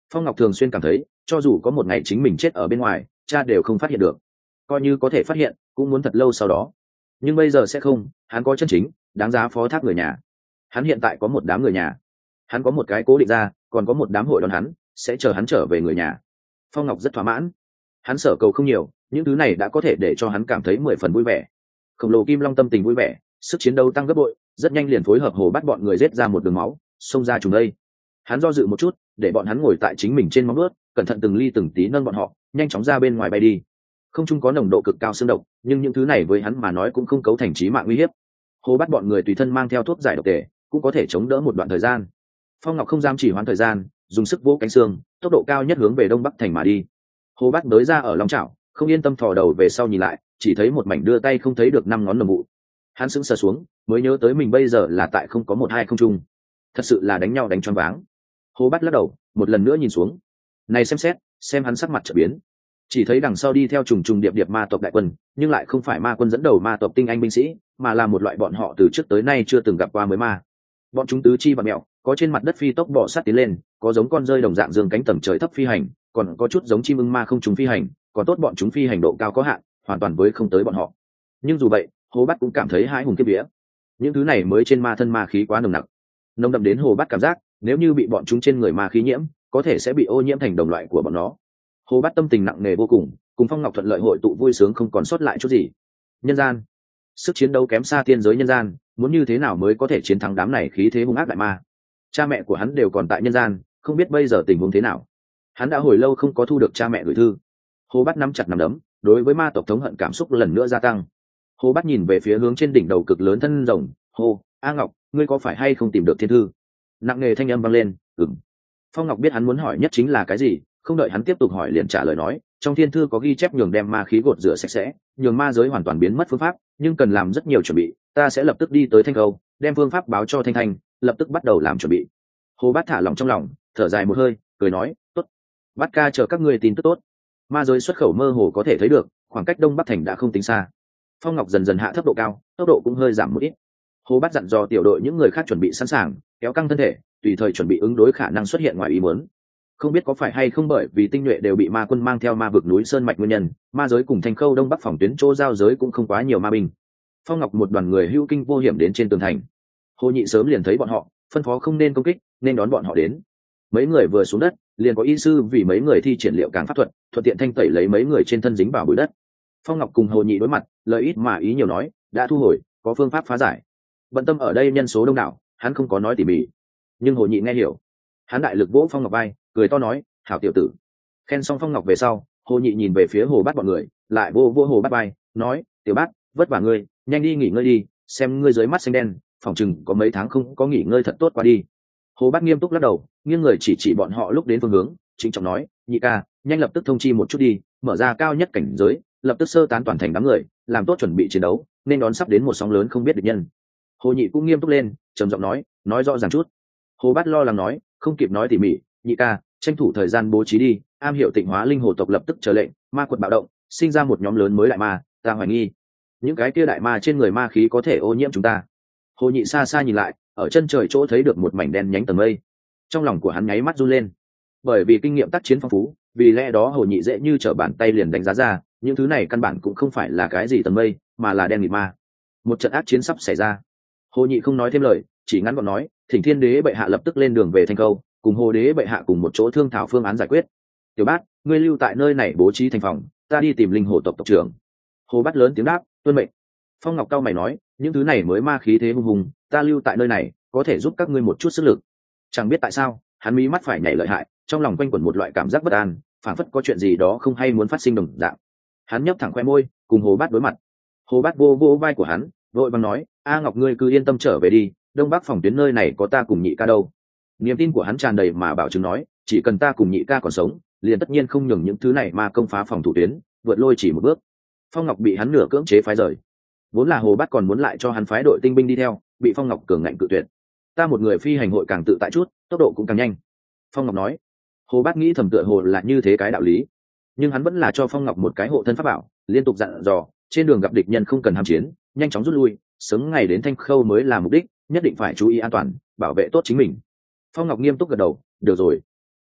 Phong Ngọc thường xuyên cảm thấy cho dù có một ngày chính mình chết ở bên ngoài, cha đều không phát hiện được, coi như có thể phát hiện cũng muốn thật lâu sau đó. Nhưng bây giờ sẽ không, hắn có chân chính đáng giá phó thác người nhà. Hắn hiện tại có một đám người nhà, hắn có một cái cố định ra, còn có một đám hội đón hắn, sẽ chờ hắn trở về người nhà. Phong Ngọc rất thỏa mãn, hắn sở cầu không nhiều, những thứ này đã có thể để cho hắn cảm thấy mười phần vui vẻ. Khổng lồ kim long tâm tình vui vẻ, sức chiến đấu tăng gấp bội, rất nhanh liền phối hợp Hồ bắt bọn người giết ra một đường máu, xông ra trùng đây. Hắn do dự một chút, để bọn hắn ngồi tại chính mình trên móng vuốt, cẩn thận từng ly từng tí nâng bọn họ, nhanh chóng ra bên ngoài bay đi. Không trung có nồng độ cực cao xương độc, nhưng những thứ này với hắn mà nói cũng không cấu thành chí mạng nguy hiểm. Hồ bắt bọn người tùy thân mang theo thuốc giải độc tề, cũng có thể chống đỡ một đoạn thời gian. Phong Ngọc không dám chỉ hoãn thời gian, dùng sức vỗ cánh xương, tốc độ cao nhất hướng về đông bắc thành mà đi. Hồ bắt tới ra ở long chảo, không yên tâm thò đầu về sau nhìn lại, chỉ thấy một mảnh đưa tay không thấy được năm ngón nồng mụ. Hắn sững sờ xuống, mới nhớ tới mình bây giờ là tại không có một hai không trung, thật sự là đánh nhau đánh choáng váng. Hồ bắt lắc đầu, một lần nữa nhìn xuống, này xem xét, xem hắn sắc mặt trở biến, chỉ thấy đằng sau đi theo trùng trùng điệp điệp ma tộc đại quân, nhưng lại không phải ma quân dẫn đầu ma tộc tinh anh binh sĩ, mà là một loại bọn họ từ trước tới nay chưa từng gặp qua mới ma. Bọn chúng tứ chi và mẹo, có trên mặt đất phi tốc bò sát tiến lên, có giống con rơi đồng dạng dương cánh tầm trời thấp phi hành, còn có chút giống chim ưng ma không trùng phi hành, còn tốt bọn chúng phi hành độ cao có hạn, hoàn toàn với không tới bọn họ. Nhưng dù vậy, Hồ Bát cũng cảm thấy hãi hùng kiếp vía. Những thứ này mới trên ma thân ma khí quá nồng nặc, nồng đậm đến Hồ Bát cảm giác, nếu như bị bọn chúng trên người ma khí nhiễm, có thể sẽ bị ô nhiễm thành đồng loại của bọn nó. Hồ Bát tâm tình nặng nề vô cùng, cùng Phong Ngọc thuận lợi hội tụ vui sướng không còn sót lại chút gì. Nhân gian, sức chiến đấu kém xa tiên giới nhân gian, muốn như thế nào mới có thể chiến thắng đám này khí thế hung ác đại ma? Cha mẹ của hắn đều còn tại nhân gian, không biết bây giờ tình huống thế nào. Hắn đã hồi lâu không có thu được cha mẹ gửi thư. Hồ Bát nắm chặt nắm đấm, đối với ma tộc thống hận cảm xúc lần nữa gia tăng. Hồ Bát nhìn về phía hướng trên đỉnh đầu cực lớn thân rồng, hô, A Ngọc, ngươi có phải hay không tìm được thiên thư? Nặng nề thanh âm vang lên, ừm. Phong Ngọc biết hắn muốn hỏi nhất chính là cái gì, không đợi hắn tiếp tục hỏi liền trả lời nói, trong thiên thư có ghi chép nhường đem ma khí gột rửa sạch sẽ, nhường ma giới hoàn toàn biến mất phương pháp, nhưng cần làm rất nhiều chuẩn bị, ta sẽ lập tức đi tới Thanh Khâu, đem phương pháp báo cho Thanh Thanh, lập tức bắt đầu làm chuẩn bị. Hồ Bát thả lòng trong lòng, thở dài một hơi, cười nói, tốt, Bát ca chờ các ngươi tin tức tốt. Ma giới xuất khẩu mơ hồ có thể thấy được, khoảng cách Đông Bắc thành đã không tính xa. Phong Ngọc dần dần hạ thấp độ cao, tốc độ cũng hơi giảm một ít. Hồ Bát dặn dò tiểu đội những người khác chuẩn bị sẵn sàng, kéo căng thân thể, tùy thời chuẩn bị ứng đối khả năng xuất hiện ngoài ý muốn. Không biết có phải hay không bởi vì tinh nhuệ đều bị ma quân mang theo ma vực núi sơn mạch nguyên nhân, ma giới cùng Thanh Khâu Đông Bắc phòng tuyến chỗ giao giới cũng không quá nhiều ma binh. Phong Ngọc một đoàn người hưu kinh vô hiểm đến trên tường thành. Hồ Nhị sớm liền thấy bọn họ, phân phó không nên công kích, nên đón bọn họ đến. Mấy người vừa xuống đất, liền có y sư vì mấy người thi triển liệu càng pháp thuật, thuận tiện thanh tẩy lấy mấy người trên thân dính vào bụi đất. Phong Ngọc cùng Hồ Nhị đối mặt, lời ít mà ý nhiều nói, đã thu hồi, có phương pháp phá giải. Bận tâm ở đây nhân số đông đảo, hắn không có nói tỉ mỉ, nhưng Hồ Nhị nghe hiểu. Hắn đại lực vỗ Phong Ngọc vai, cười to nói, hảo tiểu tử. Khen xong Phong Ngọc về sau, Hồ Nhị nhìn về phía Hồ Bát bọn người, lại vô vô Hồ Bát vai, nói, tiểu Bát, vất vả ngươi, nhanh đi nghỉ ngơi đi, xem ngươi dưới mắt xanh đen, phòng chừng có mấy tháng không có nghỉ ngơi thật tốt qua đi. Hồ Bát nghiêm túc lắc đầu, nghiêng người chỉ chỉ bọn họ lúc đến phương hướng, chính trọng nói, Nhị ca, nhanh lập tức thông chi một chút đi, mở ra cao nhất cảnh giới, lập tức sơ tán toàn thành đám người, làm tốt chuẩn bị chiến đấu, nên đón sắp đến một sóng lớn không biết địch nhân. Hồ Nhị cũng nghiêm túc lên, trầm giọng nói, nói rõ ràng chút. Hồ Bát lo lắng nói, không kịp nói tỉ mỉ, Nhị ca, tranh thủ thời gian bố trí đi, am hiểu tịnh hóa linh hồ tộc lập tức chờ lệnh, ma quật bạo động, sinh ra một nhóm lớn mới đại ma, ta hoài nghi những cái kia đại ma trên người ma khí có thể ô nhiễm chúng ta. Hồ Nhị xa xa nhìn lại, ở chân trời chỗ thấy được một mảnh đen nhánh tầng mây, trong lòng của hắn nháy mắt run lên. Bởi vì kinh nghiệm tác chiến phong phú, vì lẽ đó Hồ Nhị dễ như trở bàn tay liền đánh giá ra, những thứ này căn bản cũng không phải là cái gì tầng mây, mà là đen nghịt ma. Một trận ác chiến sắp xảy ra. Hồ Nhị không nói thêm lời, chỉ ngắn gọn nói, Thỉnh Thiên Đế bệ hạ lập tức lên đường về Thanh Khâu, cùng Hồ Đế bệ hạ cùng một chỗ thương thảo phương án giải quyết. Tiểu Bát, ngươi lưu tại nơi này bố trí thành phòng, ta đi tìm linh hồ tộc tộc trưởng. Hồ Bát lớn tiếng đáp, tuân mệnh. Phong Ngọc cao mày nói, những thứ này mới ma khí thế hung hùng, ta lưu tại nơi này có thể giúp các ngươi một chút sức lực. Chẳng biết tại sao, hắn mí mắt phải nhảy lợi hại, trong lòng quanh quẩn một loại cảm giác bất an, phảng phất có chuyện gì đó không hay muốn phát sinh đồng dạng. Hắn nhấp thẳng khoe môi, cùng Hồ Bát đối mặt. Hồ Bát vô vô vai của hắn, vội vàng nói, A Ngọc ngươi cứ yên tâm trở về đi, Đông Bắc phòng tuyến nơi này có ta cùng Nhị ca đâu. Niềm tin của hắn tràn đầy mà bảo chứng nói, chỉ cần ta cùng Nhị ca còn sống, liền tất nhiên không nhường những thứ này mà công phá phòng thủ tuyến, vượt lôi chỉ một bước. Phong Ngọc bị hắn nửa cưỡng chế phái rời. Vốn là Hồ Bát còn muốn lại cho hắn phái đội tinh binh đi theo, bị Phong Ngọc cường ngạnh cự tuyệt. Ta một người phi hành hội càng tự tại chút, tốc độ cũng càng nhanh. Phong Ngọc nói. Hồ Bát nghĩ thầm tựa hồ là như thế cái đạo lý, nhưng hắn vẫn là cho Phong Ngọc một cái hộ thân pháp bảo, liên tục dặn dò, trên đường gặp địch nhân không cần ham chiến, nhanh chóng rút lui, sớm ngày đến Thanh Khâu mới là mục đích, nhất định phải chú ý an toàn, bảo vệ tốt chính mình. Phong Ngọc nghiêm túc gật đầu, được rồi.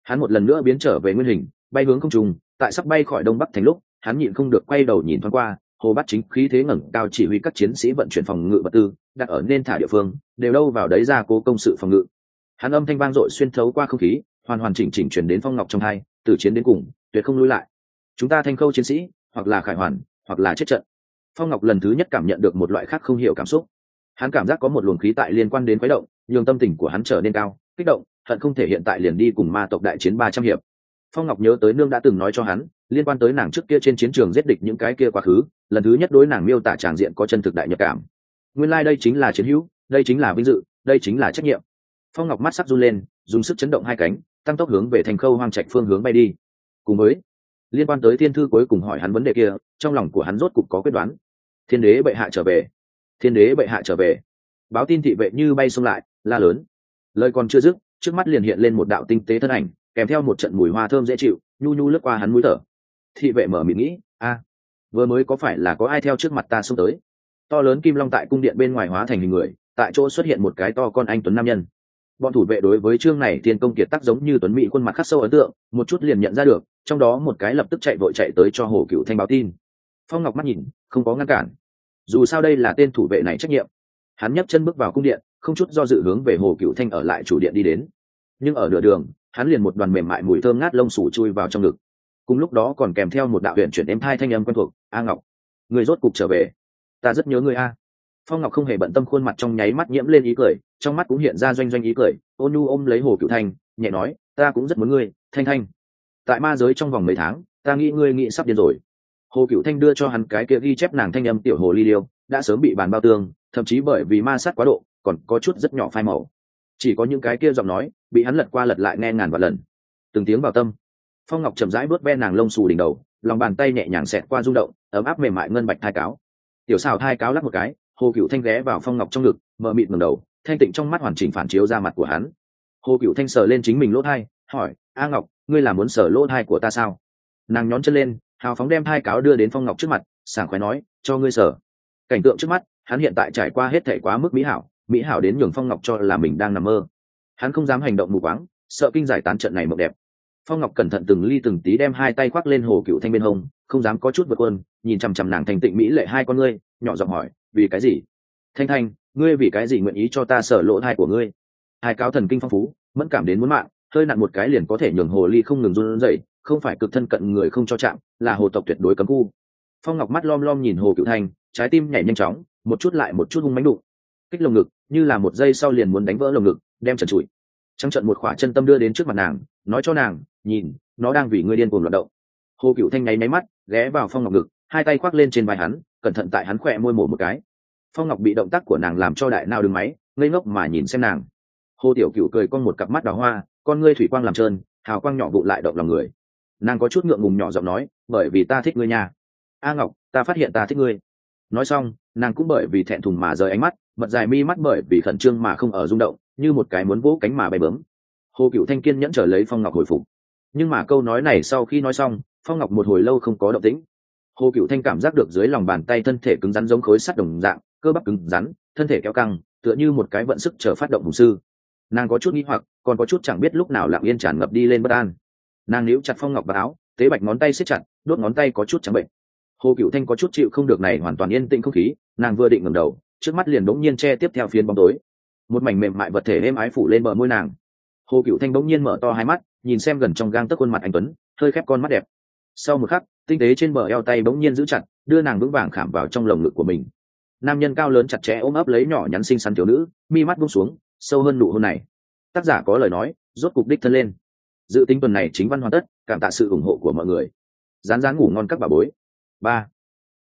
hắn một lần nữa biến trở về nguyên hình, bay hướng không trung. Tại sắp bay khỏi đông bắc thành lúc, hắn nhịn không được quay đầu nhìn thoáng qua. Hồ Bát Chính khí thế ngẩng cao chỉ huy các chiến sĩ vận chuyển phòng ngự vật tư đặt ở nên thả địa phương, đều đâu vào đấy ra cố công sự phòng ngự. Hắn âm thanh vang dội xuyên thấu qua không khí, hoàn hoàn chỉnh chỉnh truyền đến Phong Ngọc trong tai, từ chiến đến cùng, tuyệt không lui lại. Chúng ta Thanh Khâu chiến sĩ, hoặc là khải hoàn, hoặc là chết trận. Phong Ngọc lần thứ nhất cảm nhận được một loại khác không hiểu cảm xúc. Hắn cảm giác có một luồng khí tại liên quan đến quái động, nhường tâm tình của hắn trở nên cao, kích động, hận không thể hiện tại liền đi cùng ma tộc đại chiến ba trăm hiệp. Phong Ngọc nhớ tới nương đã từng nói cho hắn, liên quan tới nàng trước kia trên chiến trường giết địch những cái kia quá khứ, lần thứ nhất đối nàng miêu tả tràng diện có chân thực đại nhập cảm. Nguyên lai like đây chính là chiến hữu, đây chính là vinh dự, đây chính là trách nhiệm. Phong Ngọc mắt sắc run lên, dùng sức chấn động hai cánh, tăng tốc hướng về Thành Khâu hoang trạch phương hướng bay đi. Cùng với liên quan tới thiên thư cuối cùng hỏi hắn vấn đề kia, trong lòng của hắn rốt cục có quyết đoán. Thiên đế bệ hạ trở về, thiên đế bệ hạ trở về. Báo tin thị vệ như bay xông lại, la lớn. Lời còn chưa dứt, trước mắt liền hiện lên một đạo tinh tế thân ảnh, kèm theo một trận mùi hoa thơm dễ chịu, nhu nhu lướt qua hắn mũi thở. Thị vệ mở miệng nghĩ, a, vừa mới có phải là có ai theo trước mặt ta xông tới? To lớn kim long tại cung điện bên ngoài hóa thành hình người, tại chỗ xuất hiện một cái to con anh tuấn nam nhân. Bọn thủ vệ đối với chương này tiên công kiệt tác giống như tuấn mỹ khuôn mặt khắc sâu ấn tượng, một chút liền nhận ra được, trong đó một cái lập tức chạy vội chạy tới cho Hồ Cựu Thanh báo tin. Phong Ngọc mắt nhìn, không có ngăn cản. Dù sao đây là tên thủ vệ này trách nhiệm. Hắn nhấc chân bước vào cung điện, không chút do dự hướng về Hồ Cựu Thanh ở lại chủ điện đi đến. Nhưng ở nửa đường, hắn liền một đoàn mềm mại mùi thơm ngát lông sủ chui vào trong ngực. Cùng lúc đó còn kèm theo một đạo huyền chuyển êm thai thanh âm quen thuộc, "A Ngọc, người rốt cục trở về, ta rất nhớ ngươi a." Phong Ngọc không hề bận tâm, khuôn mặt trong nháy mắt nhiễm lên ý cười, trong mắt cũng hiện ra doanh doanh ý cười, ôn nhu ôm lấy Hồ Cựu Thanh, nhẹ nói, "Ta cũng rất muốn ngươi, Thanh Thanh. Tại ma giới trong vòng mấy tháng, ta nghĩ ngươi nghĩ sắp điên rồi." Hồ Cựu Thanh đưa cho hắn cái kia ghi chép nàng thanh âm tiểu hồ ly điêu, đã sớm bị bàn bao tương, thậm chí bởi vì ma sát quá độ, còn có chút rất nhỏ phai màu. Chỉ có những cái kia giọng nói, bị hắn lật qua lật lại nghe ngàn vạn lần, từng tiếng vào tâm. Phong Ngọc chậm rãi bước ve nàng lông xù đỉnh đầu, lòng bàn tay nhẹ nhàng xẹt qua rung động, ấm áp mềm mại ngân bạch thai cáo. Tiểu xào thai cáo lắc một cái, Hồ Cựu Thanh ghé vào Phong Ngọc trong ngực, mờ mịt ngẩng đầu, thanh tịnh trong mắt hoàn chỉnh phản chiếu ra mặt của hắn. Hồ Cựu Thanh sờ lên chính mình lỗ thai, hỏi, "A Ngọc, ngươi là muốn sờ lỗ thai của ta sao?" Nàng nhón chân lên, hào phóng đem thai cáo đưa đến Phong Ngọc trước mặt, sảng khoái nói, "Cho ngươi sờ." Cảnh tượng trước mắt, hắn hiện tại trải qua hết thảy quá mức mỹ hảo, mỹ hảo đến nhường Phong Ngọc cho là mình đang nằm mơ. Hắn không dám hành động mù quáng, sợ kinh giải tán trận này mộng đẹp. Phong Ngọc cẩn thận từng ly từng tí đem hai tay khoác lên Hồ Cựu Thanh bên hông, không dám có chút vượt quân, nhìn chằm chằm nàng thành tịnh mỹ lệ hai con ngươi, nhỏ giọng hỏi, "Vì cái gì? Thanh Thanh, ngươi vì cái gì nguyện ý cho ta sở lỗ thai của ngươi?" Hai cáo thần kinh phong phú, mẫn cảm đến muốn mạng, hơi nặn một cái liền có thể nhường hồ ly không ngừng run rẩy, không phải cực thân cận người không cho chạm, là hồ tộc tuyệt đối cấm khu. Phong Ngọc mắt lom lom nhìn Hồ Cựu Thanh, trái tim nhảy nhanh chóng, một chút lại một chút hung mãnh đụng. Kích lồng ngực, như là một giây sau liền muốn đánh vỡ lồng ngực, đem trần trụi. Trăng trận một khỏa chân tâm đưa đến trước mặt nàng, nói cho nàng, "Nhìn, nó đang vì ngươi điên cuồng loạn động." Hồ Cựu Thanh nháy nháy mắt, ghé vào Phong Ngọc ngực, hai tay khoác lên trên vai hắn, cẩn thận tại hắn khỏe môi mổ một cái. Phong Ngọc bị động tác của nàng làm cho đại nao đứng máy, ngây ngốc mà nhìn xem nàng. Hồ Tiểu Cựu cười con một cặp mắt đào hoa, con ngươi thủy quang làm trơn, hào quang nhỏ vụ lại động lòng người. Nàng có chút ngượng ngùng nhỏ giọng nói, "Bởi vì ta thích ngươi nha. A Ngọc, ta phát hiện ta thích ngươi." Nói xong, nàng cũng bởi vì thẹn thùng mà rời ánh mắt, mật dài mi mắt bởi vì khẩn trương mà không ở rung động, như một cái muốn vỗ cánh mà bay bướm. Hồ Cựu Thanh kiên nhẫn chờ lấy Phong Ngọc hồi phục, nhưng mà câu nói này sau khi nói xong, Phong Ngọc một hồi lâu không có động tĩnh. Hồ Cựu Thanh cảm giác được dưới lòng bàn tay thân thể cứng rắn giống khối sắt đồng dạng, cơ bắp cứng rắn, thân thể kéo căng, tựa như một cái vận sức chờ phát động hùng sư. Nàng có chút nghi hoặc, còn có chút chẳng biết lúc nào lặng yên tràn ngập đi lên bất an. Nàng níu chặt Phong Ngọc vào áo, tế bạch ngón tay siết chặt, đốt ngón tay có chút trắng bệnh. Hồ Cựu Thanh có chút chịu không được này hoàn toàn yên tĩnh không khí, nàng vừa định ngẩng đầu, trước mắt liền bỗng nhiên che tiếp theo phiến bóng tối. Một mảnh mềm mại vật thể êm ái phủ lên bờ môi nàng. Hồ Cựu Thanh bỗng nhiên mở to hai mắt, nhìn xem gần trong gang tấc khuôn mặt anh tuấn, hơi khép con mắt đẹp. Sau một khắc, tinh tế trên bờ eo tay bỗng nhiên giữ chặt, đưa nàng vững vàng khảm vào trong lồng ngực của mình. Nam nhân cao lớn chặt chẽ ôm ấp lấy nhỏ nhắn xinh xắn thiếu nữ, mi mắt buông xuống, sâu hơn nụ hôn này. Tác giả có lời nói, rốt cục đích thân lên. Dự tính tuần này chính văn hoàn tất, cảm tạ sự ủng hộ của mọi người. Rán rán ngủ ngon các bà bối. Ba.